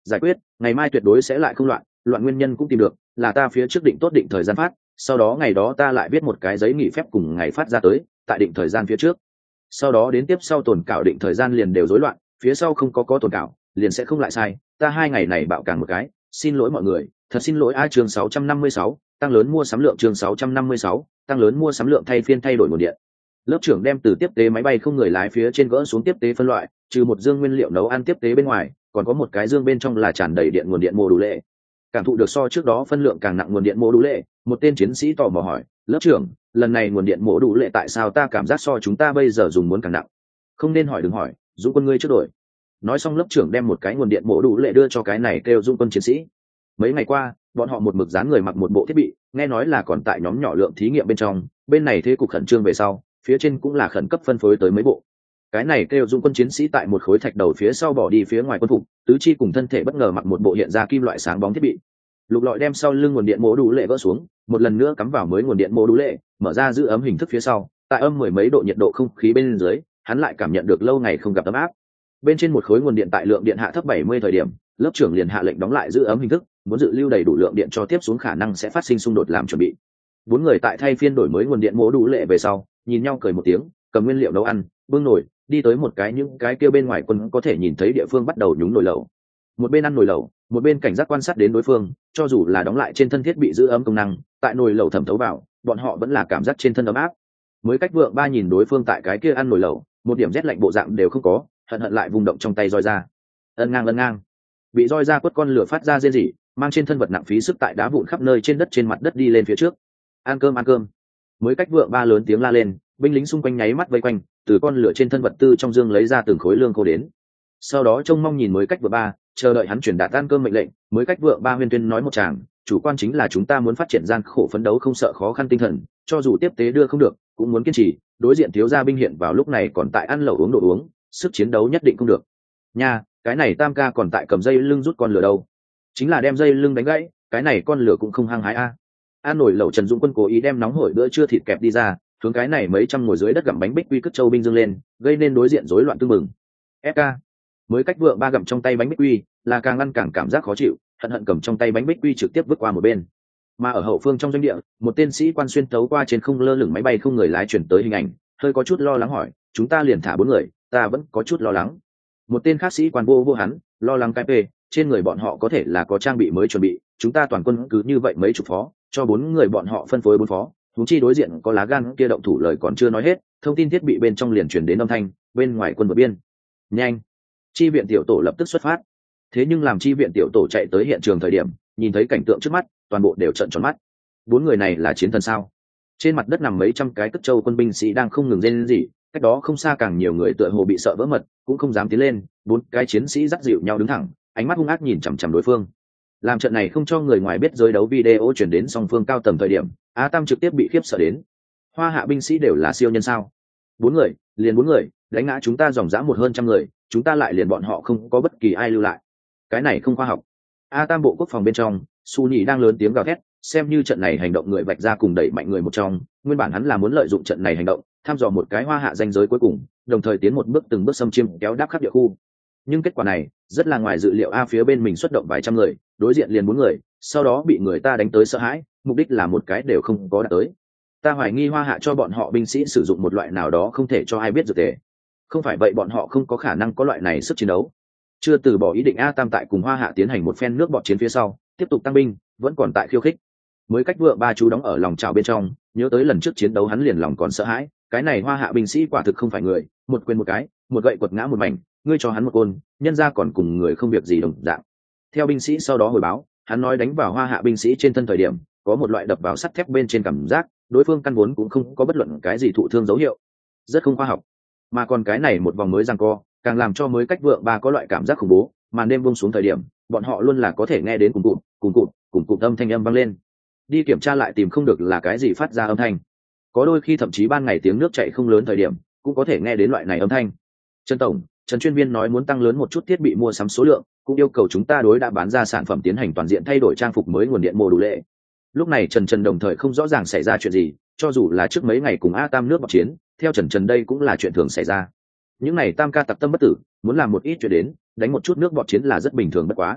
giải quyết, ngày mai tuyệt đối sẽ lại không loạn, loạn nguyên nhân cũng tìm được, là ta phía trước định tốt định thời gian phát, sau đó ngày đó ta lại viết một cái giấy nghỉ phép cùng ngày phát ra tới, tại định thời gian phía trước. Sau đó đến tiếp sau tồn cảo định thời gian liền đều rối loạn, phía sau không có có tồn cảo, liền sẽ không lại sai, ta hai ngày này bạo càng một cái, xin lỗi mọi người, thật xin lỗi. A chương sáu trăm năm mươi sáu, tăng lớn mua sắm lượng. Chương sáu trăm năm mươi sáu, tăng lớn mua sắm lượng thay phiên thay đổi nguồn điện. Lớp trưởng đem từ tiếp tế máy bay không người lái phía trên gỡ xuống tiếp tế phân loại, trừ một dương nguyên liệu nấu ăn tiếp tế bên ngoài, còn có một cái dương bên trong là tràn đầy điện nguồn điện mô đủ lệ. Cảm thụ được so trước đó phân lượng càng nặng nguồn điện mô đủ lệ, một tên chiến sĩ tò mò hỏi, lớp trưởng, lần này nguồn điện mô đủ lệ tại sao ta cảm giác so chúng ta bây giờ dùng muốn càng nặng? Không nên hỏi đừng hỏi, Dũng quân ngươi trước đổi. Nói xong lớp trưởng đem một cái nguồn điện mô đủ lệ đưa cho cái này kêu Dũng quân chiến sĩ. Mấy ngày qua, bọn họ một mực dán người mặc một bộ thiết bị, nghe nói là còn tại nhóm nhỏ lượng thí nghiệm bên trong, bên này thế cục khẩn trương về sau, phía trên cũng là khẩn cấp phân phối tới mấy bộ. Cái này kêu Dũng quân chiến sĩ tại một khối thạch đầu phía sau bỏ đi phía ngoài quân phục, tứ chi cùng thân thể bất ngờ mặc một bộ hiện ra kim loại sáng bóng thiết bị. Lục lọi đem sau lưng nguồn điện mô đủ lệ vỡ xuống, một lần nữa cắm vào mới nguồn điện mô đủ lệ, mở ra giữ ấm hình thức phía sau, tại âm mười mấy độ nhiệt độ không khí bên dưới, hắn lại cảm nhận được lâu ngày không gặp ấm áp. Bên trên một khối nguồn điện tại lượng điện hạ thấp bảy mươi thời điểm, lớp trưởng liền hạ lệnh đóng lại giữ ấm hình thức, muốn dự lưu đầy đủ lượng điện cho tiếp xuống khả năng sẽ phát sinh xung đột làm chuẩn bị. Bốn người tại thay phiên đổi mới nguồn điện mô đủ lệ về sau, nhìn nhau cười một tiếng, cầm nguyên liệu nấu ăn, bưng nồi, đi tới một cái những cái kia bên ngoài quân có thể nhìn thấy địa phương bắt đầu nhúng nồi lẩu. Một bên ăn nồi lẩu, một bên cảnh giác quan sát đến đối phương, cho dù là đóng lại trên thân thiết bị giữ ấm công năng, tại nồi lẩu thẩm thấu vào, bọn họ vẫn là cảm giác trên thân ấm áp. Mới cách vượng ba nhìn đối phương tại cái kia ăn nồi lẩu, một điểm rét lạnh bộ dạng đều không có, hận hận lại vùng động trong tay roi ra. Ân ngang ân ngang, bị roi ra quất con lửa phát ra rên rỉ, mang trên thân vật nặng phí sức tại đá vụn khắp nơi trên đất trên mặt đất đi lên phía trước. Ăn cơm ăn cơm. Mới cách vượng ba lớn tiếng la lên, binh lính xung quanh nháy mắt vây quanh, từ con lửa trên thân vật tư trong dương lấy ra từng khối lương khô đến. Sau đó trông mong nhìn mới cách vượng ba, chờ đợi hắn chuyển đạt ăn cơm mệnh lệnh. Mới cách vượng ba huyên tuyên nói một tràng, chủ quan chính là chúng ta muốn phát triển gian khổ phấn đấu không sợ khó khăn tinh thần, cho dù tiếp tế đưa không được cũng muốn kiên trì. Đối diện thiếu gia binh hiện vào lúc này còn tại ăn lẩu uống đồ uống, sức chiến đấu nhất định không được nha. Cái này tam ca còn tại cầm dây lưng rút con lửa đâu, chính là đem dây lưng đánh gãy, cái này con lửa cũng không hăng hái a. À. An nổi lẩu Trần Dũng Quân cố ý đem nóng hổi bữa trưa thịt kẹp đi ra, hướng cái này mấy trăm ngồi dưới đất gặm bánh bích quy cất châu binh dương lên, gây nên đối diện rối loạn tương mừng. ép ca mới cách vượng ba gặm trong tay bánh bích quy, là càng ăn càng cảm giác khó chịu, hận hận cầm trong tay bánh bích quy trực tiếp vứt qua một bên. Mà ở hậu phương trong doanh địa, một tên sĩ quan xuyên tấu qua trên không lơ lửng máy bay không người lái chuyển tới hình ảnh, hơi có chút lo lắng hỏi, chúng ta liền thả bốn người, ta vẫn có chút lo lắng. Một tên khác sĩ quan vô vô hắn, lo lắng cái p, trên người bọn họ có thể là có trang bị mới chuẩn bị, chúng ta toàn quân cứ như vậy mấy chục phó, cho bốn người bọn họ phân phối bốn phó, huống chi đối diện có lá gan kia động thủ lời còn chưa nói hết, thông tin thiết bị bên trong liền truyền đến âm thanh, bên ngoài quân vượt biên. Nhanh! Chi viện tiểu tổ lập tức xuất phát. Thế nhưng làm chi viện tiểu tổ chạy tới hiện trường thời điểm, nhìn thấy cảnh tượng trước mắt, toàn bộ đều trợn tròn mắt. Bốn người này là chiến thần sao? Trên mặt đất nằm mấy trăm cái cất châu quân binh sĩ đang không ngừng rên rỉ, cách đó không xa càng nhiều người tựa hồ bị sợ vỡ mật, cũng không dám tiến lên. Bốn cái chiến sĩ dắt dịu nhau đứng thẳng, ánh mắt hung ác nhìn chằm chằm đối phương. Làm trận này không cho người ngoài biết giới đấu video chuyển đến song phương cao tầm thời điểm, Á Tam trực tiếp bị khiếp sợ đến. Hoa hạ binh sĩ đều là siêu nhân sao? Bốn người, liền bốn người, đánh ngã chúng ta dòng dã một hơn trăm người, chúng ta lại liền bọn họ không có bất kỳ ai lưu lại. Cái này không khoa học. A Tam bộ quốc phòng bên trong, Su Nhị đang lớn tiếng gào thét, xem như trận này hành động người vạch ra cùng đẩy mạnh người một trong, nguyên bản hắn là muốn lợi dụng trận này hành động, thăm dò một cái hoa hạ danh giới cuối cùng, đồng thời tiến một bước từng bước xâm chiếm kéo đáp khắp địa khu. Nhưng kết quả này rất là ngoài dự liệu, A phía bên mình xuất động vài trăm người, đối diện liền bốn người, sau đó bị người ta đánh tới sợ hãi, mục đích là một cái đều không có đạt tới. Ta hoài nghi hoa hạ cho bọn họ binh sĩ sử dụng một loại nào đó không thể cho ai biết dược tề, không phải vậy bọn họ không có khả năng có loại này sức chiến đấu. Chưa từ bỏ ý định, A Tam tại cùng hoa hạ tiến hành một phen nước bọt chiến phía sau, tiếp tục tăng binh, vẫn còn tại khiêu khích. Mới cách vượng ba chú đóng ở lòng trào bên trong, nhớ tới lần trước chiến đấu hắn liền lòng còn sợ hãi, cái này hoa hạ binh sĩ quả thực không phải người, một quyền một cái, một gậy quật ngã một mảnh, ngươi cho hắn một côn, nhân ra còn cùng người không việc gì đồng dạng. Theo binh sĩ sau đó hồi báo, hắn nói đánh vào hoa hạ binh sĩ trên thân thời điểm, có một loại đập vào sắt thép bên trên cảm giác, đối phương căn vốn cũng không có bất luận cái gì thụ thương dấu hiệu, rất không khoa học. Mà còn cái này một vòng mới giằng co, càng làm cho mới cách vượng ba có loại cảm giác khủng bố. Màn đêm buông xuống thời điểm, bọn họ luôn là có thể nghe đến cùng cụt cùng cụt cùng cụt âm thanh âm vang lên. Đi kiểm tra lại tìm không được là cái gì phát ra âm thanh, có đôi khi thậm chí ban ngày tiếng nước chảy không lớn thời điểm cũng có thể nghe đến loại này âm thanh. Trần tổng, Trần chuyên viên nói muốn tăng lớn một chút thiết bị mua sắm số lượng, cũng yêu cầu chúng ta đối đã bán ra sản phẩm tiến hành toàn diện thay đổi trang phục mới nguồn điện mô đủ lệ. Lúc này Trần Trần đồng thời không rõ ràng xảy ra chuyện gì, cho dù là trước mấy ngày cùng A Tam nước bọt chiến, theo Trần Trần đây cũng là chuyện thường xảy ra. Những này Tam ca tặc tâm bất tử, muốn làm một ít chuyện đến, đánh một chút nước bọt chiến là rất bình thường bất quá.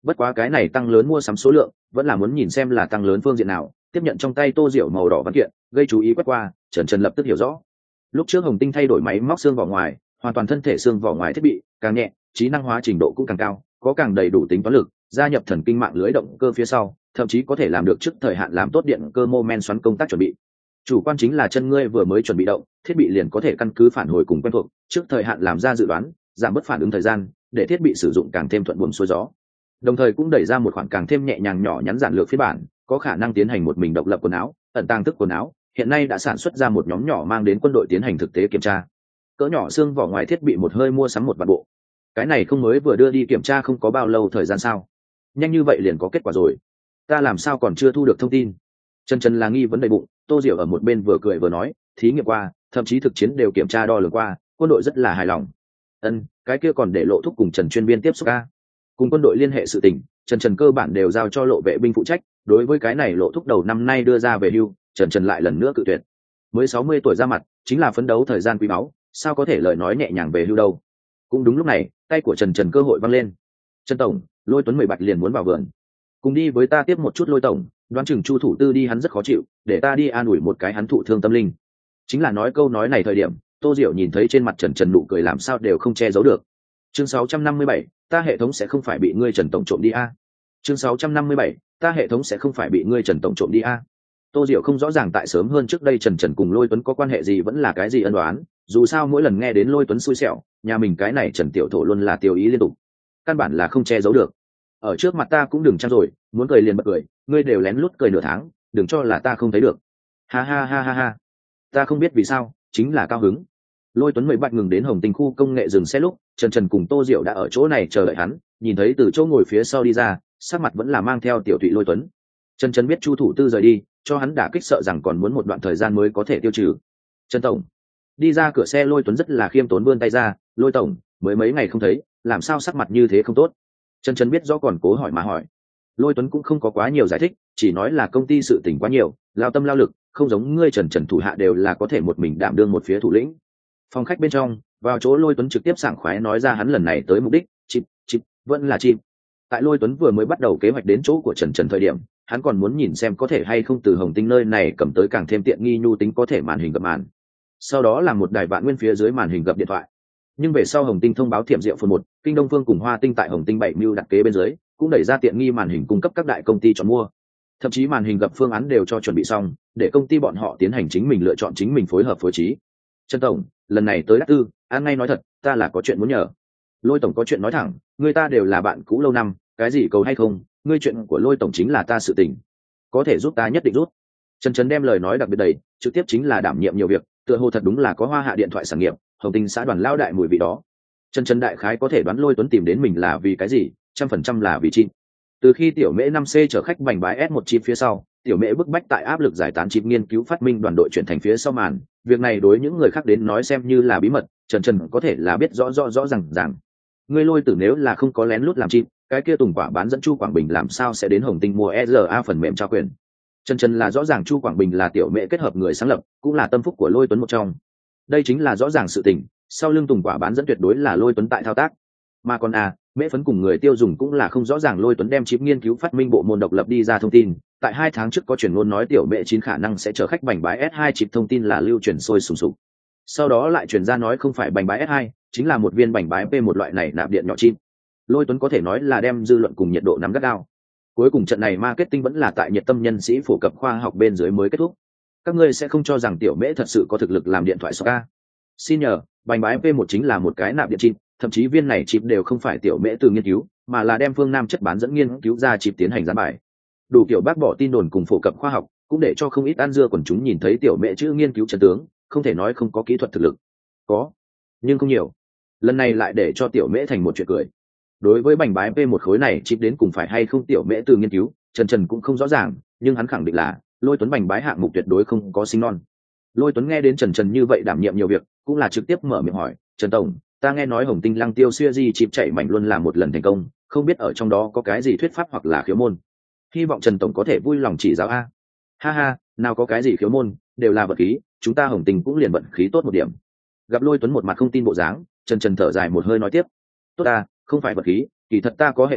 Bất quá cái này tăng lớn mua sắm số lượng vẫn là muốn nhìn xem là tăng lớn phương diện nào. Tiếp nhận trong tay tô diệu màu đỏ văn kiện gây chú ý quét qua, trần trần lập tức hiểu rõ. Lúc trước Hồng Tinh thay đổi máy móc xương vỏ ngoài, hoàn toàn thân thể xương vỏ ngoài thiết bị càng nhẹ, trí năng hóa trình độ cũng càng cao, có càng đầy đủ tính toán lực, gia nhập thần kinh mạng lưới động cơ phía sau, thậm chí có thể làm được trước thời hạn làm tốt điện cơ mô men xoắn công tác chuẩn bị. Chủ quan chính là chân ngươi vừa mới chuẩn bị động, thiết bị liền có thể căn cứ phản hồi cùng quen thuộc, trước thời hạn làm ra dự đoán, giảm bớt phản ứng thời gian, để thiết bị sử dụng càng thêm thuận buồm xuôi gió. Đồng thời cũng đẩy ra một khoản càng thêm nhẹ nhàng nhỏ nhắn giản lược phiên bản, có khả năng tiến hành một mình độc lập quần áo, ẩn tàng thức quần áo, hiện nay đã sản xuất ra một nhóm nhỏ mang đến quân đội tiến hành thực tế kiểm tra. Cỡ nhỏ xương vỏ ngoài thiết bị một hơi mua sắm một vạn bộ. Cái này không mới vừa đưa đi kiểm tra không có bao lâu thời gian sao? Nhanh như vậy liền có kết quả rồi. Ta làm sao còn chưa thu được thông tin? Chân chân là nghi vấn đầy bụng, Tô Diệu ở một bên vừa cười vừa nói, thí nghiệm qua, thậm chí thực chiến đều kiểm tra đo lường qua, quân đội rất là hài lòng. Ân, cái kia còn để Lộ Thúc cùng Trần chuyên viên tiếp xúc a. Cùng quân đội liên hệ sự tình, Trần Trần cơ bản đều giao cho Lộ vệ binh phụ trách, đối với cái này Lộ Thúc đầu năm nay đưa ra về hưu, Trần Trần lại lần nữa cự tuyệt. Mới sáu mươi tuổi ra mặt, chính là phấn đấu thời gian quý báu, sao có thể lời nói nhẹ nhàng về hưu đâu. Cũng đúng lúc này, tay của Trần Trần cơ hội văng lên. Trần tổng, Lôi Tuấn mười bạch liền muốn vào vườn, cùng đi với ta tiếp một chút. Lôi tổng, đoán chừng Chu thủ tư đi hắn rất khó chịu, để ta đi an ủi một cái hắn thụ thương tâm linh. Chính là nói câu nói này thời điểm, Tô Diệu nhìn thấy trên mặt Trần Trần nụ cười làm sao đều không che giấu được. Chương sáu trăm năm mươi bảy, ta hệ thống sẽ không phải bị ngươi Trần tổng trộm đi a. Chương sáu trăm năm mươi bảy, ta hệ thống sẽ không phải bị ngươi Trần tổng trộm đi a. Tô Diệu không rõ ràng tại sớm hơn trước đây Trần Trần cùng Lôi Tuấn có quan hệ gì, vẫn là cái gì ân oán, dù sao mỗi lần nghe đến Lôi Tuấn xui xẻo, nhà mình cái này Trần tiểu thổ luôn là tiêu ý liên tục, căn bản là không che giấu được. Ở trước mặt ta cũng đừng trang rồi, muốn cười liền bật cười, ngươi đều lén lút cười nửa tháng, đừng cho là ta không thấy được. Ha ha ha ha ha. Ta không biết vì sao, chính là cao hứng. Lôi Tuấn mười bạch ngừng đến Hồng Tinh khu công nghệ dừng xe lúc, Trần Trần cùng Tô Diệu đã ở chỗ này chờ đợi hắn, nhìn thấy từ chỗ ngồi phía sau đi ra, sắc mặt vẫn là mang theo tiểu tụy Lôi Tuấn. Trần Trần biết Chu thủ tư rời đi, cho hắn đả kích, sợ rằng còn muốn một đoạn thời gian mới có thể tiêu trừ. Trần tổng. Đi ra cửa xe Lôi Tuấn rất là khiêm tốn vươn tay ra, Lôi tổng, mới mấy ngày không thấy, làm sao sắc mặt như thế không tốt? Trần Trần biết rõ còn cố hỏi mà hỏi. Lôi Tuấn cũng không có quá nhiều giải thích, chỉ nói là công ty sự tình quá nhiều, lao tâm lao lực, không giống ngươi Trần Trần thủ hạ đều là có thể một mình đảm đương một phía thủ lĩnh. Phòng khách bên trong, vào chỗ Lôi Tuấn trực tiếp sảng khoái nói ra hắn lần này tới mục đích, chip, chip, vẫn là chip. Tại Lôi Tuấn vừa mới bắt đầu kế hoạch đến chỗ của Trần Trần thời điểm, hắn còn muốn nhìn xem có thể hay không từ Hồng Tinh nơi này cầm tới càng thêm tiện nghi nhu tính có thể màn hình gập màn. Sau đó là một đài vạn nguyên phía dưới màn hình gập điện thoại. Nhưng về sau Hồng Tinh thông báo thiệm rượu phồn một, Kinh Đông Phương cùng Hoa Tinh tại Hồng Tinh bảy mưu đặt kế bên dưới, cũng đẩy ra tiện nghi màn hình cung cấp các đại công ty chọn mua. Thậm chí màn hình gập phương án đều cho chuẩn bị xong, để công ty bọn họ tiến hành chính mình lựa chọn, chính mình phối hợp phối trí. Trần tổng, lần này tới Đắc Tư, an ngay nói thật, ta là có chuyện muốn nhờ. Lôi tổng có chuyện nói thẳng, người ta đều là bạn cũ lâu năm, cái gì cầu hay không, ngươi chuyện của Lôi tổng chính là ta sự tình, có thể giúp ta nhất định rút. Trần Trần đem lời nói đặc biệt đầy, trực tiếp chính là đảm nhiệm nhiều việc, tựa hồ thật đúng là có Hoa Hạ điện thoại sản nghiệp, Hồng Tinh xã đoàn lao đại mùi vị đó. Trần Trần đại khái có thể đoán Lôi Tuấn tìm đến mình là vì cái gì, trăm phần trăm là vì chip. Từ khi tiểu mễ năm C chở khách bành bái S một chip phía sau, tiểu mễ bức bách tại áp lực giải tán chip nghiên cứu phát minh đoàn đội chuyển thành phía sau màn, việc này đối những người khác đến nói xem như là bí mật, Trần Trần có thể là biết rõ rõ rõ ràng ràng. Ngươi Lôi Tử nếu là không có lén lút làm chip, cái kia Tùng Quả bán dẫn Chu Quảng Bình làm sao sẽ đến Hồng Tinh mua e rờ a phần mềm trao quyền. Trần Trần là rõ ràng Chu Quảng Bình là tiểu mễ kết hợp người sáng lập, cũng là tâm phúc của Lôi Tuấn một trong. Đây chính là rõ ràng sự tình, sau lưng Tùng Quả bán dẫn tuyệt đối là Lôi Tuấn tại thao tác. Mà còn à, mễ phấn cùng người tiêu dùng cũng là không rõ ràng Lôi Tuấn đem chip nghiên cứu phát minh bộ môn độc lập đi ra thông tin. Tại hai tháng trước có truyền ngôn nói tiểu mễ chín khả năng sẽ chở khách bành bái S hai chip, thông tin là lưu truyền sôi sùng sục. Sau đó lại truyền ra nói không phải bành bái S hai, chính là một viên bành bái P một loại này nạp điện nhỏ chip. Lôi Tuấn có thể nói là đem dư luận cùng nhiệt độ nắm gắt gao. Cuối cùng trận này marketing vẫn là tại nhiệt tâm nhân sĩ phổ cập khoa học bên dưới mới kết thúc. Các ngươi sẽ không cho rằng tiểu mễ thật sự có thực lực làm điện thoại số ca. Xin nhờ, bành bái P một chính là một cái nạp điện chip, thậm chí viên này chip đều không phải tiểu mễ từ nghiên cứu, mà là đem phương Nam chất bán dẫn nghiên cứu ra chip tiến hành gián bài. Đủ kiểu bác bỏ tin đồn cùng phổ cập khoa học, cũng để cho không ít ăn dưa quần chúng nhìn thấy tiểu mễ chữ nghiên cứu chân tướng, không thể nói không có kỹ thuật thực lực. Có, nhưng không nhiều. Lần này lại để cho tiểu mễ thành một chuyện cười. Đối với bành bái P một khối này chip đến cùng phải hay không tiểu mễ từ nghiên cứu, Trần Trần cũng không rõ ràng, nhưng hắn khẳng định là Lôi Tuấn bành bái hạng mục tuyệt đối không có sinh non. Lôi Tuấn nghe đến Trần Trần như vậy đảm nhiệm nhiều việc, cũng là trực tiếp mở miệng hỏi, Trần tổng, ta nghe nói Hồng Tinh Lăng Tiêu Xuya Di chip chạy mảnh luôn là một lần thành công, không biết ở trong đó có cái gì thuyết pháp hoặc là khiếu môn. Hy vọng Trần tổng có thể vui lòng chỉ giáo a. Ha ha, nào có cái gì khiếu môn, đều là vận khí, chúng ta Hồng Tinh cũng liền vận khí tốt một điểm. Gặp Lôi Tuấn một mặt không tin bộ dáng, Trần Trần thở dài một hơi nói tiếp, tốt ta, không phải vận khí, kỳ thật ta có hệ thống,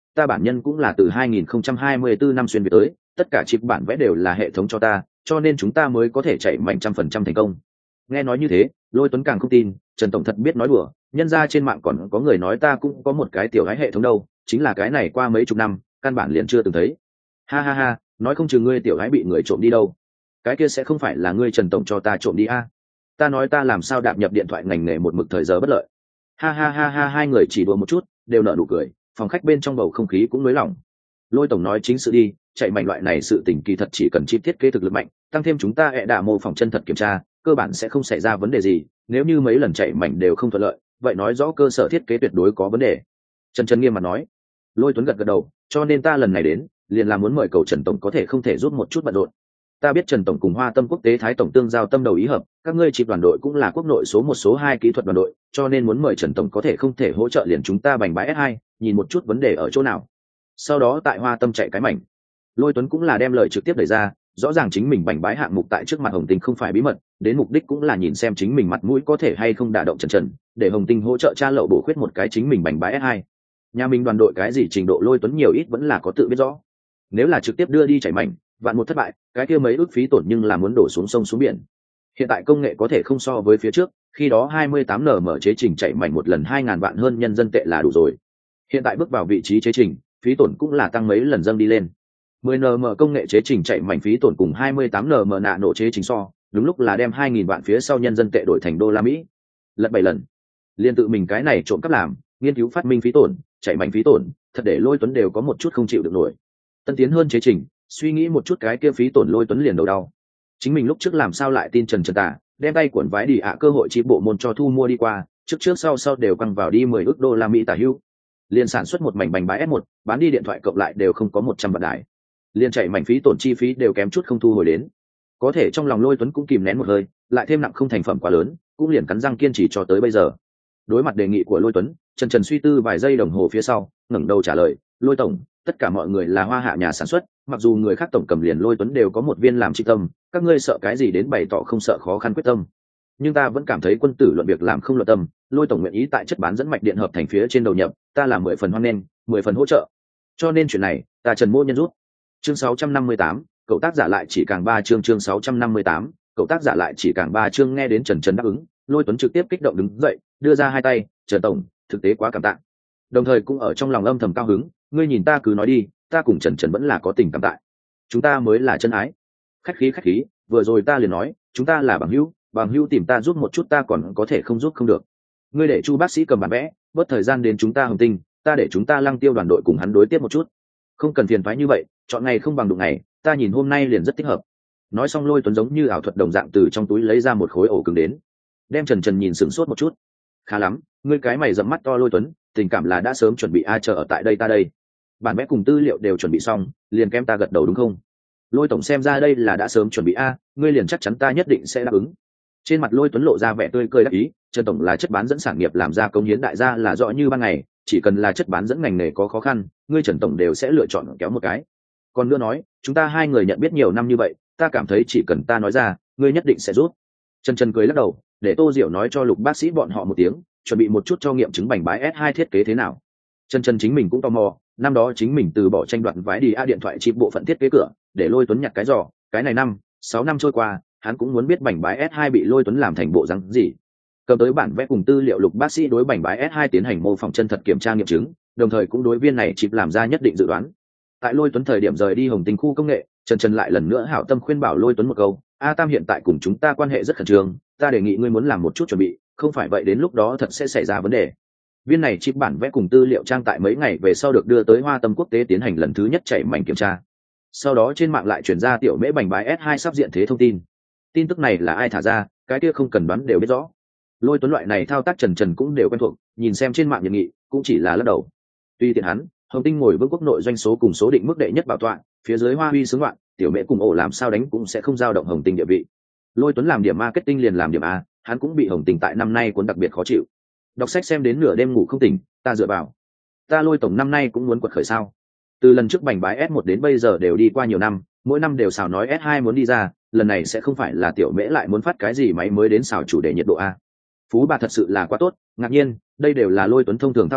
ta bản nhân cũng là từ hai nghìn không trăm hai mươi bốn năm xuyên việt tới, tất cả chip bản vẽ đều là hệ thống cho ta, cho nên chúng ta mới có thể chạy mạnh trăm phần trăm thành công. Nghe nói như thế, Lôi Tuấn càng không tin, Trần tổng thật biết nói đùa, nhân ra trên mạng còn có người nói ta cũng có một cái tiểu gái hệ thống đâu, chính là cái này qua mấy chục năm căn bản liền chưa từng thấy. Ha ha ha, nói không chừng ngươi tiểu gái bị người trộm đi đâu, cái kia sẽ không phải là ngươi Trần tổng cho ta trộm đi a? Ta nói ta làm sao đạp nhập điện thoại ngành nghề một mực thời giờ bất lợi. Ha ha ha ha, hai người chỉ đùa một chút đều nở nụ cười, phòng khách bên trong bầu không khí cũng nới lỏng. Lôi tổng nói chính sự đi, chạy mạnh loại này sự tình kỳ thật chỉ cần chip thiết kế thực lực mạnh, tăng thêm chúng ta hệ đả mô phỏng chân thật kiểm tra, cơ bản sẽ không xảy ra vấn đề gì. Nếu như mấy lần chạy mạnh đều không thuận lợi, vậy nói rõ cơ sở thiết kế tuyệt đối có vấn đề. Trần Trần nghiêm mặt nói. Lôi Tuấn gật gật đầu, cho nên ta lần này đến liền là muốn mời cầu Trần tổng có thể không thể giúp một chút bận rộn. Ta biết Trần tổng cùng Hoa Tâm Quốc tế Thái tổng tương giao tâm đầu ý hợp, các ngươi chip đoàn đội cũng là quốc nội số một số hai kỹ thuật đoàn đội, cho nên muốn mời Trần tổng có thể không thể hỗ trợ liền chúng ta bành bãi ét hai, nhìn một chút vấn đề ở chỗ nào. Sau đó tại Hoa Tâm chạy cái mảnh. Lôi Tuấn cũng là đem lời trực tiếp đẩy ra, rõ ràng chính mình bành bãi hạng mục tại trước mặt Hồng Tinh không phải bí mật, đến mục đích cũng là nhìn xem chính mình mặt mũi có thể hay không đả động Trần Trần, để Hồng Tinh hỗ trợ tra lậu bổ khuyết một cái chính mình bành bãi ét hai. Nhà mình đoàn đội cái gì trình độ Lôi Tuấn nhiều ít vẫn là có tự biết rõ. Nếu là trực tiếp đưa đi chảy mảnh, vạn một thất bại, cái kia mấy ước phí tổn nhưng là muốn đổ xuống sông xuống biển. Hiện tại công nghệ có thể không so với phía trước, khi đó hai mươi tám nm chế trình chạy mảnh một lần hai ngàn vạn hơn nhân dân tệ là đủ rồi. Hiện tại bước vào vị trí chế trình, phí tổn cũng là tăng mấy lần dâng đi lên. mười nm công nghệ chế trình chạy mảnh phí tổn cùng hai mươi tám nm nạ nổ chế trình so, đúng lúc là đem hai nghìn vạn phía sau nhân dân tệ đổi thành đô la Mỹ. Lật bảy lần. Liên tự mình cái này trộm cắp làm, nghiên cứu phát minh phí tổn, chạy mảnh phí tổn, thật để Lôi Tuấn đều có một chút không chịu được nổi. Tân tiến hơn chế trình, suy nghĩ một chút cái kia phí tổn Lôi Tuấn liền đầu đau. Chính mình lúc trước làm sao lại tin Trần Trần Tả, đem tay cuộn vái đi ạ cơ hội chi bộ môn cho thu mua đi qua, trước trước sau sau đều quăng vào đi mười ức đô la Mỹ tả hữu. Liên sản xuất một mảnh bành bãi ét một, bán đi điện thoại cộng lại đều không có một trăm vạn đại. Liên chạy mảnh phí tổn chi phí đều kém chút không thu hồi đến. Có thể trong lòng Lôi Tuấn cũng kìm nén một hơi, lại thêm nặng không thành phẩm quá lớn, cũng liền cắn răng kiên trì cho tới bây giờ. Đối mặt đề nghị của Lôi Tuấn, Trần Trần suy tư vài giây đồng hồ phía sau, ngẩng đầu trả lời, Lôi tổng, tất cả mọi người là Hoa Hạ nhà sản xuất, mặc dù người khác tổng cầm liền Lôi Tuấn đều có một viên làm tri tâm, các ngươi sợ cái gì đến bày tỏ không sợ khó khăn quyết tâm. Nhưng ta vẫn cảm thấy quân tử luận việc làm không luận tâm, Lôi tổng nguyện ý tại chất bán dẫn mạch điện hợp thành phía trên đầu nhập, ta là mười phần hoan nghênh, mười phần hỗ trợ. Cho nên chuyện này, ta Trần Mô nhân rút. Chương sáu trăm năm mươi tám, cậu tác giả lại chỉ càng ba chương chương sáu trăm năm mươi tám, cậu tác giả lại chỉ càng ba chương nghe đến Trần Trần đáp ứng, Lôi Tuấn trực tiếp kích động đứng dậy, đưa ra hai tay, Trần tổng, thực tế quá cảm tạ. Đồng thời cũng ở trong lòng âm thầm cao hứng, ngươi nhìn ta cứ nói đi, ta cùng Trần Trần vẫn là có tình cảm tại, chúng ta mới là chân ái. Khách khí khách khí, vừa rồi ta liền nói, chúng ta là bằng hữu, bằng hữu tìm ta giúp một chút ta còn có thể không giúp không được. Ngươi để Chu bác sĩ cầm bản vẽ, bớt thời gian đến chúng ta Hồng Tinh, ta để chúng ta Lăng Tiêu đoàn đội cùng hắn đối tiếp một chút. Không cần phiền phái như vậy, chọn ngày không bằng đụng ngày, ta nhìn hôm nay liền rất thích hợp. Nói xong Lôi Tuấn giống như ảo thuật đồng dạng từ trong túi lấy ra một khối ổ cứng đến, đem Trần Trần nhìn sửng sốt một chút. Khá lắm, ngươi cái mày rậm mắt to Lôi Tuấn, tình cảm là đã sớm chuẩn bị ai chờ ở tại đây ta đây. Bản vẽ cùng tư liệu đều chuẩn bị xong, liền kém ta gật đầu đúng không? Lôi tổng xem ra đây là đã sớm chuẩn bị a, ngươi liền chắc chắn ta nhất định sẽ đáp ứng. Trên mặt Lôi Tuấn lộ ra vẻ tươi cười đắc ý, Trần tổng là chất bán dẫn sản nghiệp làm ra công hiến đại gia là rõ như ban ngày, chỉ cần là chất bán dẫn ngành nghề có khó khăn, ngươi Trần tổng đều sẽ lựa chọn kéo một cái. Còn nữa nói, chúng ta hai người nhận biết nhiều năm như vậy, ta cảm thấy chỉ cần ta nói ra, ngươi nhất định sẽ giúp. Trần Trần cười lắc đầu, để Tô Diệu nói cho Lục bác sĩ bọn họ một tiếng, chuẩn bị một chút cho nghiệm chứng bành bái ét hai thiết kế thế nào. Trần Trần chính mình cũng tò mò, năm đó chính mình từ bỏ tranh đoạt vái đi a điện thoại chip bộ phận thiết kế cửa, để Lôi Tuấn nhặt cái giỏ, cái này năm, sáu năm trôi qua, hắn cũng muốn biết bành bái ét hai bị Lôi Tuấn làm thành bộ dáng gì. Cầm tới bản vẽ cùng tư liệu Lục bác sĩ đối bành bái ét hai tiến hành mô phỏng chân thật kiểm tra nghiệm chứng, đồng thời cũng đối viên này chip làm ra nhất định dự đoán. Tại Lôi Tuấn thời điểm rời đi Hồng Tinh khu công nghệ, Trần Trần lại lần nữa hảo tâm khuyên bảo Lôi Tuấn một câu, A Tam hiện tại cùng chúng ta quan hệ rất khẩn trương, ta đề nghị ngươi muốn làm một chút chuẩn bị, không phải vậy đến lúc đó thật sẽ xảy ra vấn đề. Viên này chip bản vẽ cùng tư liệu trang tại mấy ngày về sau được đưa tới Hoa Tâm Quốc tế tiến hành lần thứ nhất chạy mảnh kiểm tra. Sau đó trên mạng lại truyền ra tiểu mễ bành bái ét hai sắp diện thế thông tin. Tin tức này là ai thả ra, cái kia không cần đoán đều biết rõ. Lôi Tuấn loại này thao tác Trần Trần cũng đều quen thuộc, nhìn xem trên mạng nhận nghị, cũng chỉ là lắc đầu. Tuy tiện hắn, Hồng Tinh ngồi vững quốc nội doanh số cùng số định mức đệ nhất bảo tọa, phía dưới Hoa Huy sướng loạn, tiểu mễ cùng ổ làm sao đánh cũng sẽ không dao động Hồng Tinh địa vị. Lôi Tuấn làm điểm marketing liền làm điểm A, hắn cũng bị Hồng Tinh tại năm nay cuốn đặc biệt khó chịu. Đọc sách xem đến nửa đêm ngủ không tỉnh, ta dựa vào. Ta Lôi tổng năm nay cũng muốn quật khởi sao? Từ lần trước bành bái ét một đến bây giờ đều đi qua nhiều năm, mỗi năm đều xào nói ét hai muốn đi ra, lần này sẽ không phải là tiểu mễ lại muốn phát cái gì máy mới đến xào chủ đề nhiệt độ A. Phú bà thật sự là quá tốt, ngạc nhiên, đây đều là Lôi Tuấn thông thường thao tác,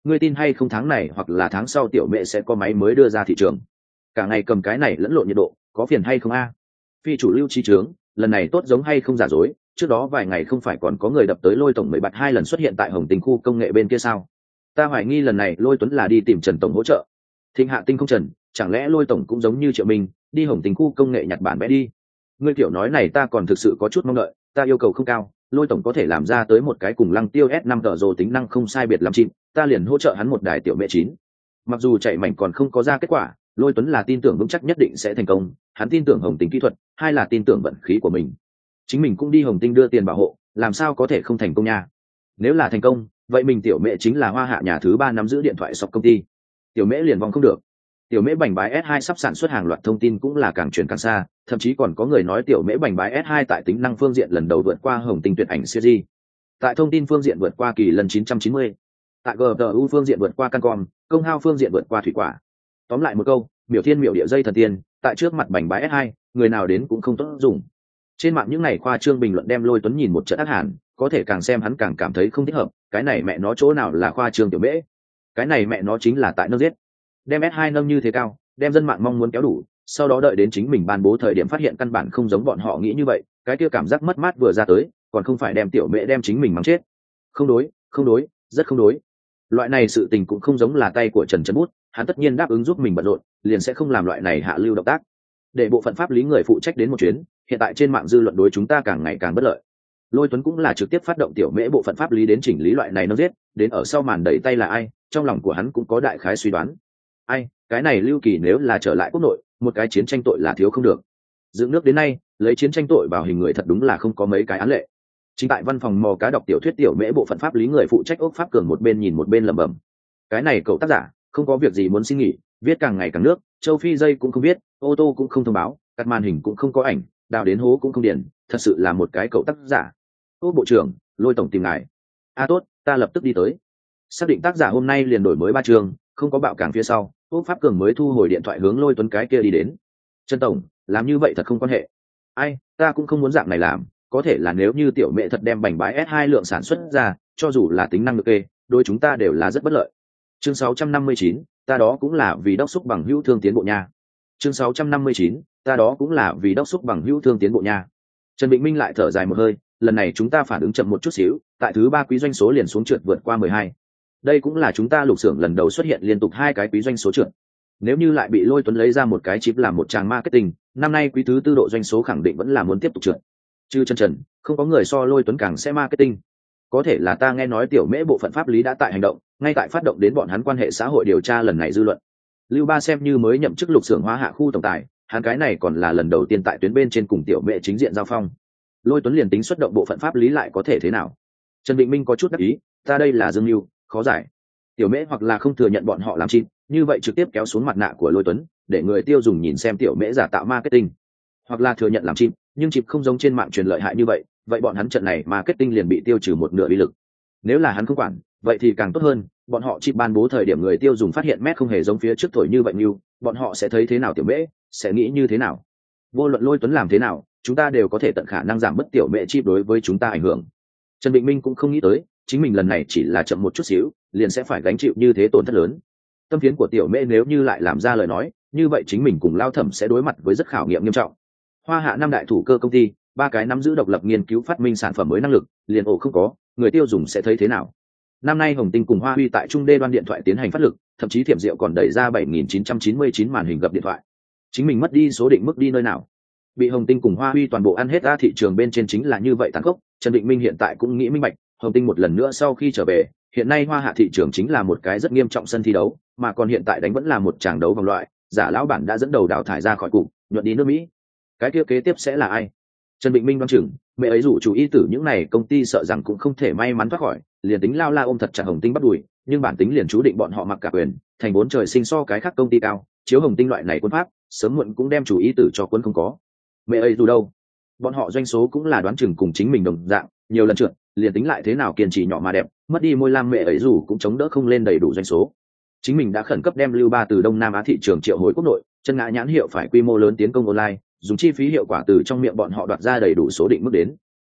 ngươi tin hay không tháng này hoặc là tháng sau tiểu mẹ sẽ có máy mới đưa ra thị trường. Cả ngày cầm cái này lẫn lộn nhiệt độ, có phiền hay không a? Phi chủ lưu chi trướng, lần này tốt giống hay không giả dối, trước đó vài ngày không phải còn có người đập tới Lôi tổng mười bạt hai lần xuất hiện tại Hồng Tình khu công nghệ bên kia sao? Ta hoài nghi lần này Lôi Tuấn là đi tìm Trần tổng hỗ trợ. Thịnh Hạ Tinh không Trần, chẳng lẽ Lôi tổng cũng giống như Triệu Minh, đi Hồng Tình khu công nghệ nhặt bản vẽ đi? Ngươi kiểu nói này ta còn thực sự có chút mong đợi, ta yêu cầu không cao, Lôi tổng có thể làm ra tới một cái cùng Lăng Tiêu S năm tờ rồ tính năng không sai biệt lắm chim, ta liền hỗ trợ hắn một đài tiểu mẹ chín. Mặc dù chạy mảnh còn không có ra kết quả, Lôi Tuấn là tin tưởng vững chắc nhất định sẽ thành công, hắn tin tưởng Hồng Tình kỹ thuật, hay là tin tưởng vận khí của mình. Chính mình cũng đi Hồng Tinh đưa tiền bảo hộ, làm sao có thể không thành công nha? Nếu là thành công, vậy mình tiểu mẹ chính là Hoa Hạ nhà thứ ba nắm giữ điện thoại sọc công ty. Tiểu mẹ liền vong không được. Tiểu mễ bành bái S hai sắp sản xuất hàng loạt thông tin cũng là càng truyền càng xa, thậm chí còn có người nói tiểu mễ bành bái S hai tại tính năng phương diện lần đầu vượt qua Hồng Tinh tuyệt ảnh series. Tại thông tin phương diện vượt qua Kỳ Lân chín trăm chín mươi. Tại giê pê u phương diện vượt qua Cancom, công hao phương diện vượt qua Thủy Quả. Tóm lại một câu, miểu thiên miểu địa dây thần tiên, tại trước mặt bành bái S hai, người nào đến cũng không tốt dùng. Trên mạng những ngày khoa trương bình luận đem Lôi Tuấn nhìn một trận ác hàn, có thể càng xem hắn càng cảm thấy không thích hợp, cái này mẹ nó chỗ nào là khoa trương tiểu mễ, cái này mẹ nó chính là tại nâng giết. Đem S hai nâng như thế cao, đem dân mạng mong muốn kéo đủ, sau đó đợi đến chính mình ban bố thời điểm phát hiện căn bản không giống bọn họ nghĩ như vậy, cái kia cảm giác mất mát vừa ra tới, còn không phải đem tiểu mẹ đem chính mình mắng chết. Không đối, không đối, rất không đối. Loại này sự tình cũng không giống là tay của Trần Trấn Bút, hắn tất nhiên đáp ứng giúp mình bận rộn, liền sẽ không làm loại này hạ lưu động tác. Để bộ phận pháp lý người phụ trách đến một chuyến, hiện tại trên mạng dư luận đối chúng ta càng ngày càng bất lợi. Lôi Tuấn cũng là trực tiếp phát động tiểu mễ bộ phận pháp lý đến chỉnh lý loại này nó giết, đến ở sau màn đẩy tay là ai, trong lòng của hắn cũng có đại khái suy đoán. Ai, cái này Lưu Kỳ nếu là trở lại quốc nội, một cái chiến tranh tội là thiếu không được. Dựng nước đến nay, lấy chiến tranh tội vào hình người thật đúng là không có mấy cái án lệ. Chính tại văn phòng mò cá đọc tiểu thuyết tiểu mễ bộ phận pháp lý người phụ trách ốc pháp cường một bên nhìn một bên lẩm bẩm. Cái này cậu tác giả, không có việc gì muốn xin nghỉ, viết càng ngày càng nước, châu Phi dây cũng không biết, ô tô cũng không thông báo, cắt màn hình cũng không có ảnh, đào đến hố cũng không điền, thật sự là một cái cậu tác giả. Ô bộ trưởng, Lôi tổng tìm ngài. A tốt, ta lập tức đi tới. Xác định tác giả hôm nay liền đổi mới ba chương, không có bạo cảng phía sau, ốc pháp cường mới thu hồi điện thoại hướng Lôi Tuấn cái kia đi đến. Trần tổng, làm như vậy thật không quan hệ. Ai, ta cũng không muốn dạng này làm, có thể là nếu như tiểu mẹ thật đem bành bái S hai lượng sản xuất ra, cho dù là tính năng được kê, đôi chúng ta đều là rất bất lợi. Chương sáu trăm năm mươi chín, ta đó cũng là vì đốc xúc bằng hữu thương tiến bộ nha. Chương sáu trăm năm mươi chín, ta đó cũng là vì đốc xúc bằng hữu thương tiến bộ nha. Trần Bình Minh lại thở dài một hơi, lần này chúng ta phản ứng chậm một chút xíu, tại thứ ba quý doanh số liền xuống trượt vượt qua mười hai. Đây cũng là chúng ta lục xưởng lần đầu xuất hiện liên tục hai cái quý doanh số trượt. Nếu như lại bị Lôi Tuấn lấy ra một cái chip làm một tràng marketing, năm nay quý thứ tư độ doanh số khẳng định vẫn là muốn tiếp tục trượt. Chứ chân trần, không có người so Lôi Tuấn càng sẽ marketing. Có thể là ta nghe nói tiểu mễ bộ phận pháp lý đã tại hành động, ngay tại phát động đến bọn hắn quan hệ xã hội điều tra lần này dư luận. Lưu Ba xem như mới nhậm chức lục xưởng Hoa Hạ khu tổng tài, hắn cái này còn là lần đầu tiên tại tuyến bên trên cùng tiểu mễ chính diện giao phong. Lôi Tuấn liền tính xuất động bộ phận pháp lý lại có thể thế nào? Trần Định Minh có chút đắc ý, ta đây là dương mưu, khó giải. Tiểu mễ hoặc là không thừa nhận bọn họ làm chi, như vậy trực tiếp kéo xuống mặt nạ của Lôi Tuấn, để người tiêu dùng nhìn xem tiểu mễ giả tạo marketing. Hoặc là thừa nhận làm chi, nhưng chịp không giống trên mạng truyền lợi hại như vậy, vậy bọn hắn trận này marketing liền bị tiêu trừ một nửa uy lực. Nếu là hắn không quản, vậy thì càng tốt hơn, bọn họ chỉ ban bố thời điểm người tiêu dùng phát hiện mét không hề giống phía trước thổi như vậy như, bọn họ sẽ thấy thế nào tiểu mễ, sẽ nghĩ như thế nào. Vô luận Lôi Tuấn làm thế nào, chúng ta đều có thể tận khả năng giảm bớt tiểu mễ chip đối với chúng ta ảnh hưởng. Trần Bình Minh cũng không nghĩ tới, chính mình lần này chỉ là chậm một chút xíu, liền sẽ phải gánh chịu như thế tổn thất lớn. Tâm phiến của tiểu mễ nếu như lại làm ra lời nói, như vậy chính mình cùng Lao Thẩm sẽ đối mặt với rất khảo nghiệm nghiêm trọng. Hoa Hạ năm đại thủ cơ công ty, ba cái nắm giữ độc lập nghiên cứu phát minh sản phẩm mới năng lực, liền ổ không có, người tiêu dùng sẽ thấy thế nào? Năm nay Hồng Tinh cùng Hoa Huy tại Trung Đê đoan điện thoại tiến hành phát lực, thậm chí Thiểm Diệu còn đẩy ra bảy nghìn chín trăm chín mươi chín màn hình gập điện thoại. Chính mình mất đi số định mức đi nơi nào? Bị Hồng Tinh cùng Hoa Huy toàn bộ ăn hết ra thị trường bên trên chính là như vậy tàn khốc. Trần Định Minh hiện tại cũng nghĩ minh bạch, Hồng Tinh một lần nữa sau khi trở về, hiện nay Hoa Hạ thị trường chính là một cái rất nghiêm trọng sân thi đấu, mà còn hiện tại đánh vẫn là một tràng đấu vòng loại, giả lão bản đã dẫn đầu đào thải ra khỏi cục, nhuận đi nước Mỹ. Cái kia kế tiếp sẽ là ai? Trần Định Minh đoán chừng, mẹ ấy rủ chủ ý tử những này công ty sợ rằng cũng không thể may mắn thoát khỏi, liền tính lao la ôm thật chặt Hồng Tinh bắt đuổi, nhưng bản tính liền chú định bọn họ mặc cả quyền, thành bốn trời sinh so cái khác công ty cao, chiếu Hồng Tinh loại này quân pháp, sớm muộn cũng đem chủ ý tử cho quân không có. Mẹ ấy dù đâu, bọn họ doanh số cũng là đoán chừng cùng chính mình đồng dạng, nhiều lần trượt, liền tính lại thế nào kiên trì nhỏ mà đẹp, mất đi môi lam mẹ ấy dù cũng chống đỡ không lên đầy đủ doanh số. Chính mình đã khẩn cấp đem Lưu Ba từ Đông Nam Á thị trường triệu hồi quốc nội, chân ngã nhãn hiệu phải quy mô lớn tiến công online, dùng chi phí hiệu quả từ trong miệng bọn họ đoạt ra đầy đủ số định mức đến.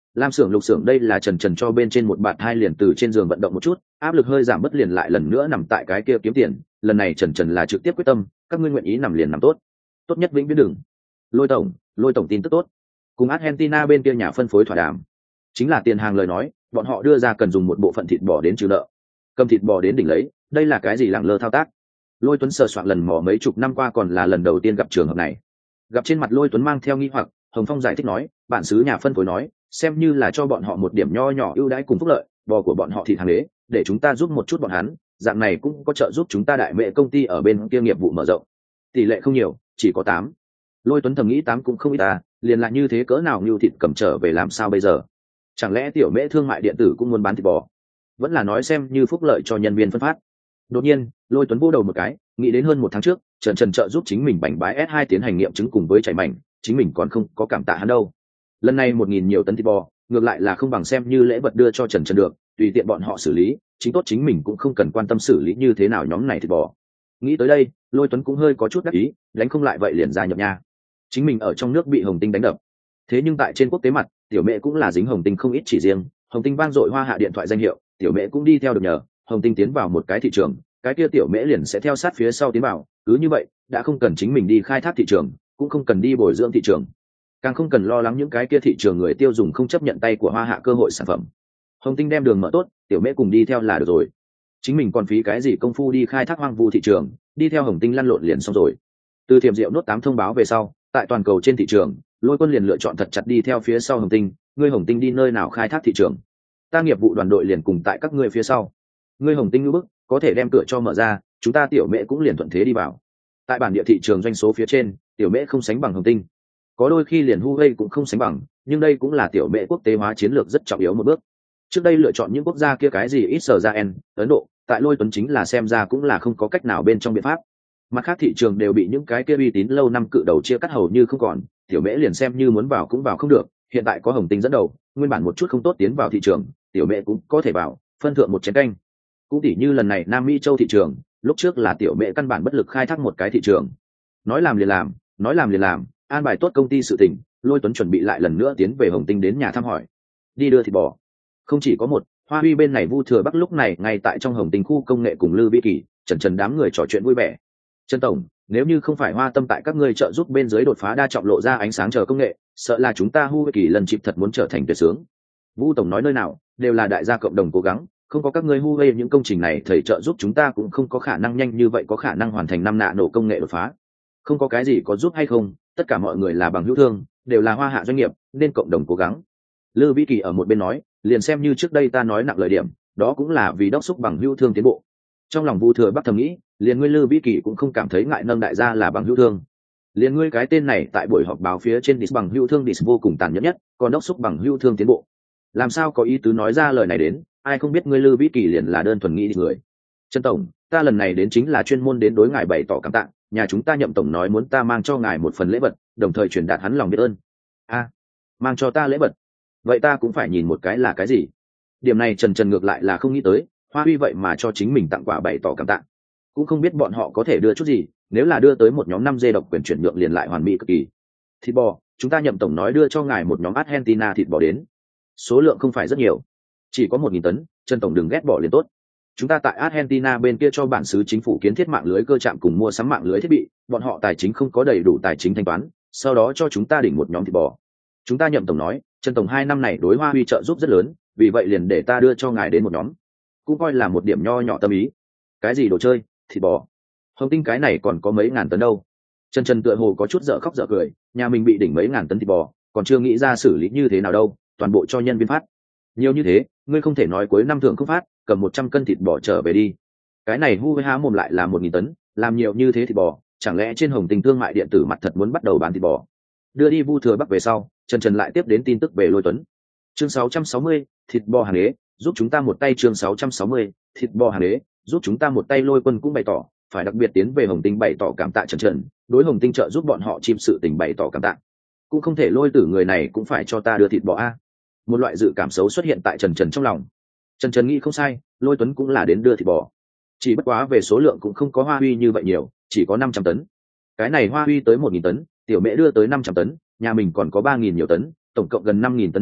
Lam xưởng lục xưởng đây là trần trần cho bên trên một bạt hai liền từ trên giường vận động một chút, áp lực hơi giảm bất liền lại lần nữa nằm tại cái kia kiếm tiền. Lần này trần trần là trực tiếp quyết tâm, các ngươi nguyện ý nằm liền nằm tốt, tốt nhất vĩnh viễn đừng. Lôi tổng, lôi tổng tin tức tốt, cùng Argentina bên kia nhà phân phối thỏa đàm, chính là tiền hàng lời nói, bọn họ đưa ra cần dùng một bộ phận thịt bò đến trừ nợ, cầm thịt bò đến đỉnh lấy, đây là cái gì lẳng lơ thao tác. Lôi Tuấn sờ soạn lần mò mấy chục năm qua còn là lần đầu tiên gặp trường hợp này. Gặp trên mặt Lôi Tuấn mang theo nghi hoặc, Hồng Phong giải thích nói, bản xứ nhà phân phối nói, xem như là cho bọn họ một điểm nho nhỏ ưu đãi cùng phúc lợi, bò của bọn họ thịt hàng đế, để chúng ta giúp một chút bọn hắn, dạng này cũng có trợ giúp chúng ta đại mẹ công ty ở bên kia nghiệp vụ mở rộng. Tỷ lệ không nhiều, chỉ có tám. Lôi Tuấn thầm nghĩ tám cũng không ít ta, liền là như thế cỡ nào như thịt cầm trở về làm sao bây giờ? Chẳng lẽ tiểu mễ thương mại điện tử cũng muốn bán thịt bò? Vẫn là nói xem như phúc lợi cho nhân viên phân phát. Đột nhiên, Lôi Tuấn vô đầu một cái, nghĩ đến hơn một tháng trước, Trần Trần trợ giúp chính mình bành bái S hai tiến hành nghiệm chứng cùng với chảy mảnh, chính mình còn không có cảm tạ hắn đâu. Lần này một nghìn nhiều tấn thịt bò, ngược lại là không bằng xem như lễ vật đưa cho Trần Trần được, tùy tiện bọn họ xử lý, chính tốt chính mình cũng không cần quan tâm xử lý như thế nào nhóm này thịt bò. Nghĩ tới đây, Lôi Tuấn cũng hơi có chút đắc ý, đánh không lại vậy liền gia nhập nha. Chính mình ở trong nước bị Hồng Tinh đánh đập, thế nhưng tại trên quốc tế mặt, tiểu mẹ cũng là dính Hồng Tinh không ít chỉ riêng, Hồng Tinh vang dội hoa hạ điện thoại danh hiệu, tiểu mẹ cũng đi theo được nhờ, Hồng Tinh tiến vào một cái thị trường, cái kia tiểu mễ liền sẽ theo sát phía sau tiến vào, cứ như vậy đã không cần chính mình đi khai thác thị trường, cũng không cần đi bồi dưỡng thị trường, càng không cần lo lắng những cái kia thị trường người tiêu dùng không chấp nhận tay của hoa hạ cơ hội sản phẩm. Hồng Tinh đem đường mở tốt, tiểu mễ cùng đi theo là được rồi, chính mình còn phí cái gì công phu đi khai thác hoang vu thị trường, đi theo Hồng Tinh lăn lộn liền xong rồi. Từ Thiểm Diệu nốt tám thông báo về sau, tại toàn cầu trên thị trường, Lôi Quân liền lựa chọn thật chặt đi theo phía sau Hồng Tinh. Ngươi Hồng Tinh đi nơi nào khai thác thị trường, ta nghiệp vụ đoàn đội liền cùng tại các ngươi phía sau. Ngươi Hồng Tinh ngữ bức, có thể đem cửa cho mở ra, chúng ta tiểu mễ cũng liền thuận thế đi vào. Tại bản địa thị trường doanh số phía trên, tiểu mễ không sánh bằng Hồng Tinh, có đôi khi liền Huawei cũng không sánh bằng, nhưng đây cũng là tiểu mễ quốc tế hóa chiến lược rất trọng yếu một bước. Trước đây lựa chọn những quốc gia kia cái gì Israel, Ấn Độ, tại Lôi Tuấn chính là xem ra cũng là không có cách nào bên trong biện pháp. Mặt khác thị trường đều bị những cái kia uy tín lâu năm cự đầu chia cắt hầu như không còn, tiểu mễ liền xem như muốn vào cũng vào không được. Hiện tại có Hồng Tinh dẫn đầu, nguyên bản một chút không tốt tiến vào thị trường, tiểu mễ cũng có thể vào, phân thượng một chén canh. Cũng tỉ như lần này Nam Mỹ châu thị trường, lúc trước là tiểu mễ căn bản bất lực khai thác một cái thị trường, nói làm liền làm, nói làm liền làm, an bài tốt công ty sự tình, Lôi Tuấn chuẩn bị lại lần nữa tiến về Hồng Tinh đến nhà thăm hỏi, đi đưa thịt bò. Không chỉ có một, Hoa Huy bên này Vu Thừa Bắc lúc này ngay tại trong Hồng Tinh khu công nghệ cùng Lư Vĩ Kỳ, Trần Trần đám người trò chuyện vui vẻ. Trần tổng, nếu như không phải Hoa Tâm tại các ngươi trợ giúp bên dưới đột phá đa trọng lộ ra ánh sáng chờ công nghệ, sợ là chúng ta Hu Kỳ lần chịp thật muốn trở thành tuyệt sướng. Vu tổng nói nơi nào, đều là đại gia cộng đồng cố gắng, không có các ngươi Huawei những công trình này thầy trợ giúp chúng ta cũng không có khả năng nhanh như vậy có khả năng hoàn thành năm nạ nổ công nghệ đột phá. Không có cái gì có giúp hay không, tất cả mọi người là bằng hữu thương, đều là hoa hạ doanh nghiệp, nên cộng đồng cố gắng. Lư Vĩ Kỳ ở một bên nói, liền xem như trước đây ta nói nặng lời điểm, đó cũng là vì đốc xúc bằng hữu thương tiến bộ. Trong lòng Vu Thừa Bắc thầm nghĩ, liền ngươi Lư Vĩ Kỳ cũng không cảm thấy ngại nâng đại gia là bằng hữu thương. Liền ngươi cái tên này tại buổi họp báo phía trên dis bằng hữu thương dis vô cùng tàn nhẫn nhất, còn đốc xúc bằng hữu thương tiến bộ, làm sao có ý tứ nói ra lời này đến, ai không biết ngươi Lư Vĩ Kỳ liền là đơn thuần nghĩ người. Trần tổng, ta lần này đến chính là chuyên môn đến đối ngài bày tỏ cảm tạ, nhà chúng ta Nhậm tổng nói muốn ta mang cho ngài một phần lễ vật, đồng thời truyền đạt hắn lòng biết ơn. A, à, mang cho ta lễ vật, vậy ta cũng phải nhìn một cái là cái gì. Điểm này Trần Trần ngược lại là không nghĩ tới, Hoa Huy vậy mà cho chính mình tặng quà bày tỏ cảm tạ, cũng không biết bọn họ có thể đưa chút gì, nếu là đưa tới một nhóm năm dê độc quyền chuyển nhượng liền lại hoàn mỹ cực kỳ. Thịt bò, chúng ta Nhậm tổng nói đưa cho ngài một nhóm Argentina thịt bò đến, số lượng không phải rất nhiều, chỉ có một nghìn tấn, Trần tổng đừng ghét bỏ liền tốt. Chúng ta tại Argentina bên kia cho bản xứ chính phủ kiến thiết mạng lưới cơ trạm cùng mua sắm mạng lưới thiết bị, bọn họ tài chính không có đầy đủ tài chính thanh toán, sau đó cho chúng ta đỉnh một nhóm thịt bò. Chúng ta Nhậm tổng nói, Trần tổng hai năm này đối Hoa Huy trợ giúp rất lớn, vì vậy liền để ta đưa cho ngài đến một nhóm, cũng coi là một điểm nho nhỏ tâm ý. Cái gì đồ chơi, thịt bò? Hồng Tinh cái này còn có mấy ngàn tấn đâu. Trần Trần tựa hồ có chút dở khóc dở cười, nhà mình bị đỉnh mấy ngàn tấn thịt bò, còn chưa nghĩ ra xử lý như thế nào đâu, toàn bộ cho nhân viên phát. Nhiều như thế, ngươi không thể nói cuối năm thường không phát, cầm một trăm cân thịt bò trở về đi. Cái này hu với há mồm lại là một nghìn tấn, làm nhiều như thế thịt bò, chẳng lẽ trên Hồng Tinh thương mại điện tử mặt thật muốn bắt đầu bán thịt bò? Đưa đi Vu Thừa Bắc về sau, Trần Trần lại tiếp đến tin tức về Lôi Tuấn. Chương sáu trăm sáu mươi, thịt bò hàng đế, giúp chúng ta một tay. Chương sáu trăm sáu mươi, thịt bò hàng đế, giúp chúng ta một tay. Lôi Quân cũng bày tỏ, phải đặc biệt tiến về Hồng Tinh bày tỏ cảm tạ Trần Trần, đối Hồng Tinh trợ giúp bọn họ chim sự tình bày tỏ cảm tạ. Cũng không thể Lôi Tử người này cũng phải cho ta đưa thịt bò a. Một loại dự cảm xấu xuất hiện tại Trần Trần trong lòng. Trần Trần nghĩ không sai, Lôi Tuấn cũng là đến đưa thịt bò, chỉ bất quá về số lượng cũng không có Hoa Huy như vậy nhiều, chỉ có năm trăm tấn. Cái này Hoa Huy tới một nghìn tấn, tiểu mễ đưa tới năm trăm tấn, nhà mình còn có ba nghìn nhiều tấn, tổng cộng gần năm nghìn tấn thịt bò,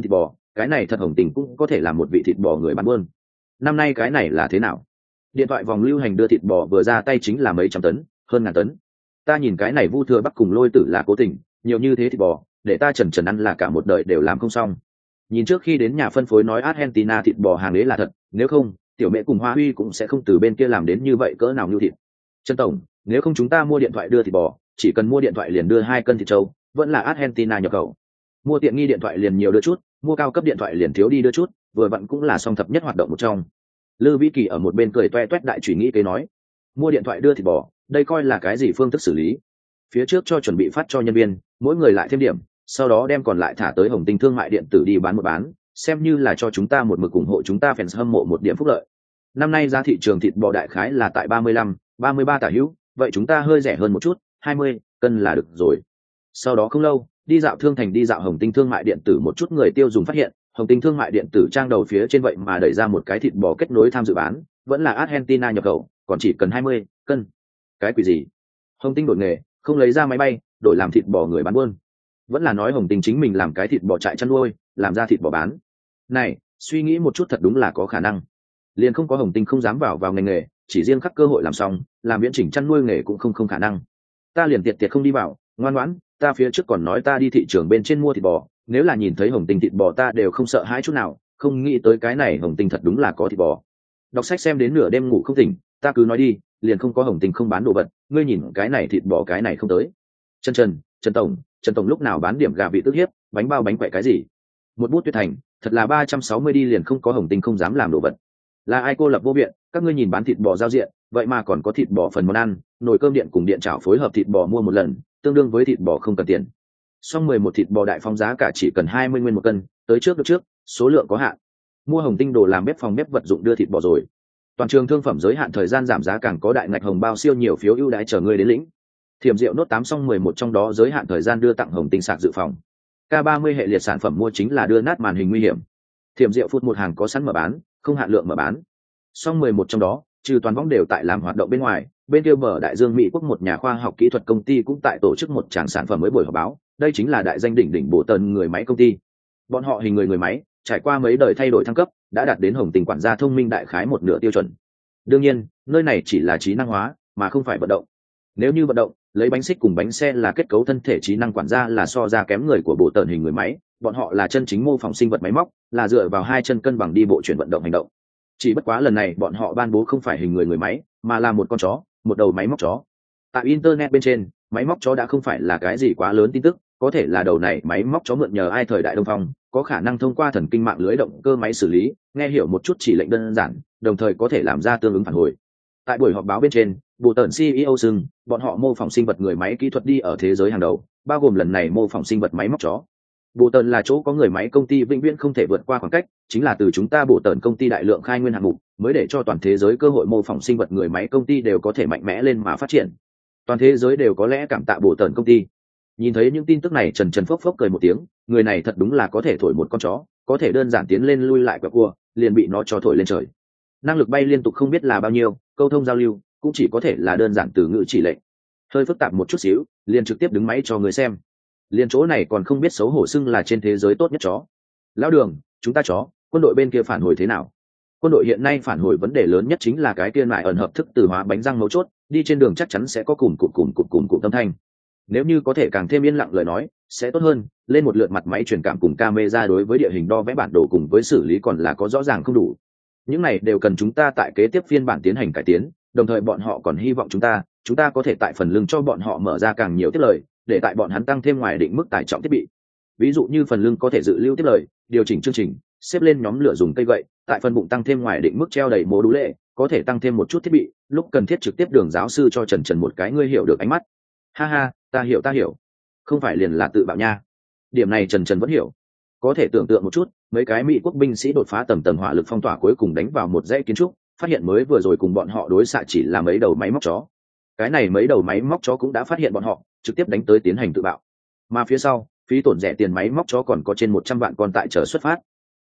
cái này thật hồng tình cũng có thể là một vị thịt bò người bán buôn. Năm nay cái này là thế nào? Điện thoại vòng lưu hành đưa thịt bò vừa ra tay chính là mấy trăm tấn, hơn ngàn tấn. Ta nhìn cái này Vu Thừa Bắc cùng Lôi Tử là cố tình, nhiều như thế thịt bò, để ta trần trần ăn là cả một đời đều làm không xong. Nhìn trước khi đến nhà phân phối nói Argentina thịt bò hàng đế là thật, nếu không, tiểu mẹ cùng Hoa Huy cũng sẽ không từ bên kia làm đến như vậy cỡ nào như thịt. Trần tổng, nếu không chúng ta mua điện thoại đưa thịt bò, chỉ cần mua điện thoại liền đưa hai cân thịt trâu, vẫn là Argentina nhập khẩu. Mua tiện nghi điện thoại liền nhiều đưa chút, mua cao cấp điện thoại liền thiếu đi đưa chút, vừa vặn cũng là song thập nhất hoạt động một trong. Lư Vĩ Kỳ ở một bên cười toe toét đại chủy nghĩ kế nói, mua điện thoại đưa thịt bò, đây coi là cái gì phương thức xử lý? Phía trước cho chuẩn bị phát cho nhân viên, mỗi người lại thêm điểm, sau đó đem còn lại thả tới Hồng Tinh thương mại điện tử đi bán một bán, xem như là cho chúng ta một mực ủng hộ chúng ta fans hâm mộ một điểm phúc lợi. Năm nay giá thị trường thịt bò đại khái là tại ba mươi lăm, ba mươi ba tả hữu, vậy chúng ta hơi rẻ hơn một chút, hai mươi cân là được rồi. Sau đó không lâu, đi dạo thương thành đi dạo Hồng Tinh thương mại điện tử một chút người tiêu dùng phát hiện, Hồng Tinh thương mại điện tử trang đầu phía trên vậy mà đẩy ra một cái thịt bò kết nối tham dự bán, vẫn là Argentina nhập khẩu, còn chỉ cần hai mươi cân. Cái quỷ gì? Hồng Tinh đổi nghề, không lấy ra máy bay, đổi làm thịt bò người bán buôn. Vẫn là nói Hồng Tinh chính mình làm cái thịt bò trại chăn nuôi, làm ra thịt bò bán. Này, suy nghĩ một chút thật đúng là có khả năng. Liền không có Hồng Tinh không dám vào vào ngành nghề, chỉ riêng khắc cơ hội làm xong, làm viễn chỉnh chăn nuôi nghề cũng không không khả năng. Ta liền tiệt tiệt không đi vào, ngoan ngoãn, ta phía trước còn nói ta đi thị trường bên trên mua thịt bò, nếu là nhìn thấy Hồng Tinh thịt bò ta đều không sợ hãi chút nào, không nghĩ tới cái này Hồng Tinh thật đúng là có thịt bò. Đọc sách xem đến nửa đêm ngủ không tỉnh, ta cứ nói đi, liền không có Hồng Tinh không bán đồ vật, ngươi nhìn cái này thịt bò cái này không tới. Trần Trần, Trần tổng, Trần tổng lúc nào bán điểm gà vị tức hiếp, bánh bao bánh quậy cái gì? Một bút tuyệt thành, thật là ba trăm sáu mươi đi liền không có Hồng Tinh không dám làm đồ vật. Là ai cô lập vô viện, các ngươi nhìn bán thịt bò giao diện, vậy mà còn có thịt bò phần món ăn, nồi cơm điện cùng điện chảo phối hợp thịt bò mua một lần, tương đương với thịt bò không cần tiền. Xong mười một thịt bò đại phong giá cả chỉ cần hai mươi nguyên một cân, tới trước được trước, số lượng có hạn. Mua Hồng Tinh đồ làm bếp phòng bếp vật dụng đưa thịt bò rồi. Toàn trường thương phẩm giới hạn thời gian giảm giá càng có đại ngạch hồng bao siêu nhiều phiếu ưu đãi chờ người đến lĩnh. Thiểm rượu nốt tám xong mười một trong đó giới hạn thời gian đưa tặng Hồng Tinh sạc dự phòng. K ba mươi hệ liệt sản phẩm mua chính là đưa nát màn hình nguy hiểm. Thiểm rượu phút một hàng có sẵn mở bán, không hạn lượng mở bán. Xong mười một trong đó, trừ toàn võng đều tại làm hoạt động bên ngoài, bên kia bờ đại dương Mỹ quốc một nhà khoa học kỹ thuật công ty cũng tại tổ chức một tràng sản phẩm mới buổi họp báo, đây chính là đại danh đỉnh đỉnh bộ tần người máy công ty. Bọn họ hình người người máy, trải qua mấy đời thay đổi thăng cấp, đã đạt đến Hồng Tinh quản gia thông minh đại khái một nửa tiêu chuẩn. Đương nhiên, nơi này chỉ là trí năng hóa, mà không phải vận động. Nếu như vận động, lấy bánh xích cùng bánh xe là kết cấu thân thể trí năng quản gia là so ra kém người của bộ tần hình người máy, bọn họ là chân chính mô phỏng sinh vật máy móc, là dựa vào hai chân cân bằng đi bộ chuyển vận động hành động. Chỉ bất quá lần này bọn họ ban bố không phải hình người người máy, mà là một con chó, một đầu máy móc chó. Tại internet bên trên, máy móc chó đã không phải là cái gì quá lớn tin tức, có thể là đầu này máy móc chó mượn nhờ ai thời đại Đông Phong, có khả năng thông qua thần kinh mạng lưới động cơ máy xử lý, nghe hiểu một chút chỉ lệnh đơn giản, đồng thời có thể làm ra tương ứng phản hồi. Tại buổi họp báo bên trên, bộ tần xê e ô xưng, bọn họ mô phỏng sinh vật người máy kỹ thuật đi ở thế giới hàng đầu, bao gồm lần này mô phỏng sinh vật máy móc chó. Bộ tần là chỗ có người máy công ty vĩnh viễn không thể vượt qua khoảng cách, chính là từ chúng ta bộ tần công ty đại lượng khai nguyên hạng mục, mới để cho toàn thế giới cơ hội mô phỏng sinh vật người máy công ty đều có thể mạnh mẽ lên mà phát triển. Toàn thế giới đều có lẽ cảm tạ bộ tần công ty. Nhìn thấy những tin tức này Trần Trần phốc phốc cười một tiếng, người này thật đúng là có thể thổi một con chó, có thể đơn giản tiến lên lui lại quẹo cua, liền bị nó cho thổi lên trời. Năng lực bay liên tục không biết là bao nhiêu, câu thông giao lưu cũng chỉ có thể là đơn giản từ ngữ chỉ lệnh. Hơi phức tạp một chút xíu, liền trực tiếp đứng máy cho người xem. Liên chỗ này còn không biết xấu hổ xưng là trên thế giới tốt nhất chó. Lão Đường, chúng ta chó, quân đội bên kia phản hồi thế nào? Quân đội hiện nay phản hồi vấn đề lớn nhất chính là cái kia lại ẩn hợp thức từ hóa bánh răng mấu chốt, đi trên đường chắc chắn sẽ có cùm cụm cùm cụm cùm cụm âm thanh. Nếu như có thể càng thêm yên lặng lời nói, sẽ tốt hơn. Lên một lượt mặt máy truyền cảm cùng camera đối với địa hình đo vẽ bản đồ cùng với xử lý còn là có rõ ràng không đủ. Những này đều cần chúng ta tại kế tiếp phiên bản tiến hành cải tiến, đồng thời bọn họ còn hy vọng chúng ta, chúng ta có thể tại phần lưng cho bọn họ mở ra càng nhiều tiết lời, để tại bọn hắn tăng thêm ngoài định mức tải trọng thiết bị. Ví dụ như phần lưng có thể dự lưu tiết lời, điều chỉnh chương trình, xếp lên nhóm lửa dùng cây gậy, tại phần bụng tăng thêm ngoài định mức treo đầy mô đũ lệ, có thể tăng thêm một chút thiết bị, lúc cần thiết trực tiếp đường giáo sư cho Trần Trần một cái ngươi hiểu được ánh mắt. Ha ha, ta hiểu ta hiểu. Không phải liền là tự bạo nha. Điểm này Trần Trần vẫn hiểu. Có thể tưởng tượng một chút, mấy cái Mỹ quốc binh sĩ đột phá tầng tầng hỏa lực phong tỏa cuối cùng đánh vào một dãy kiến trúc, phát hiện mới vừa rồi cùng bọn họ đối xạ chỉ là mấy đầu máy móc chó. Cái này mấy đầu máy móc chó cũng đã phát hiện bọn họ, trực tiếp đánh tới tiến hành tự bạo. Mà phía sau, phí tổn rẻ tiền máy móc chó còn có trên một trăm vạn con tại chờ xuất phát.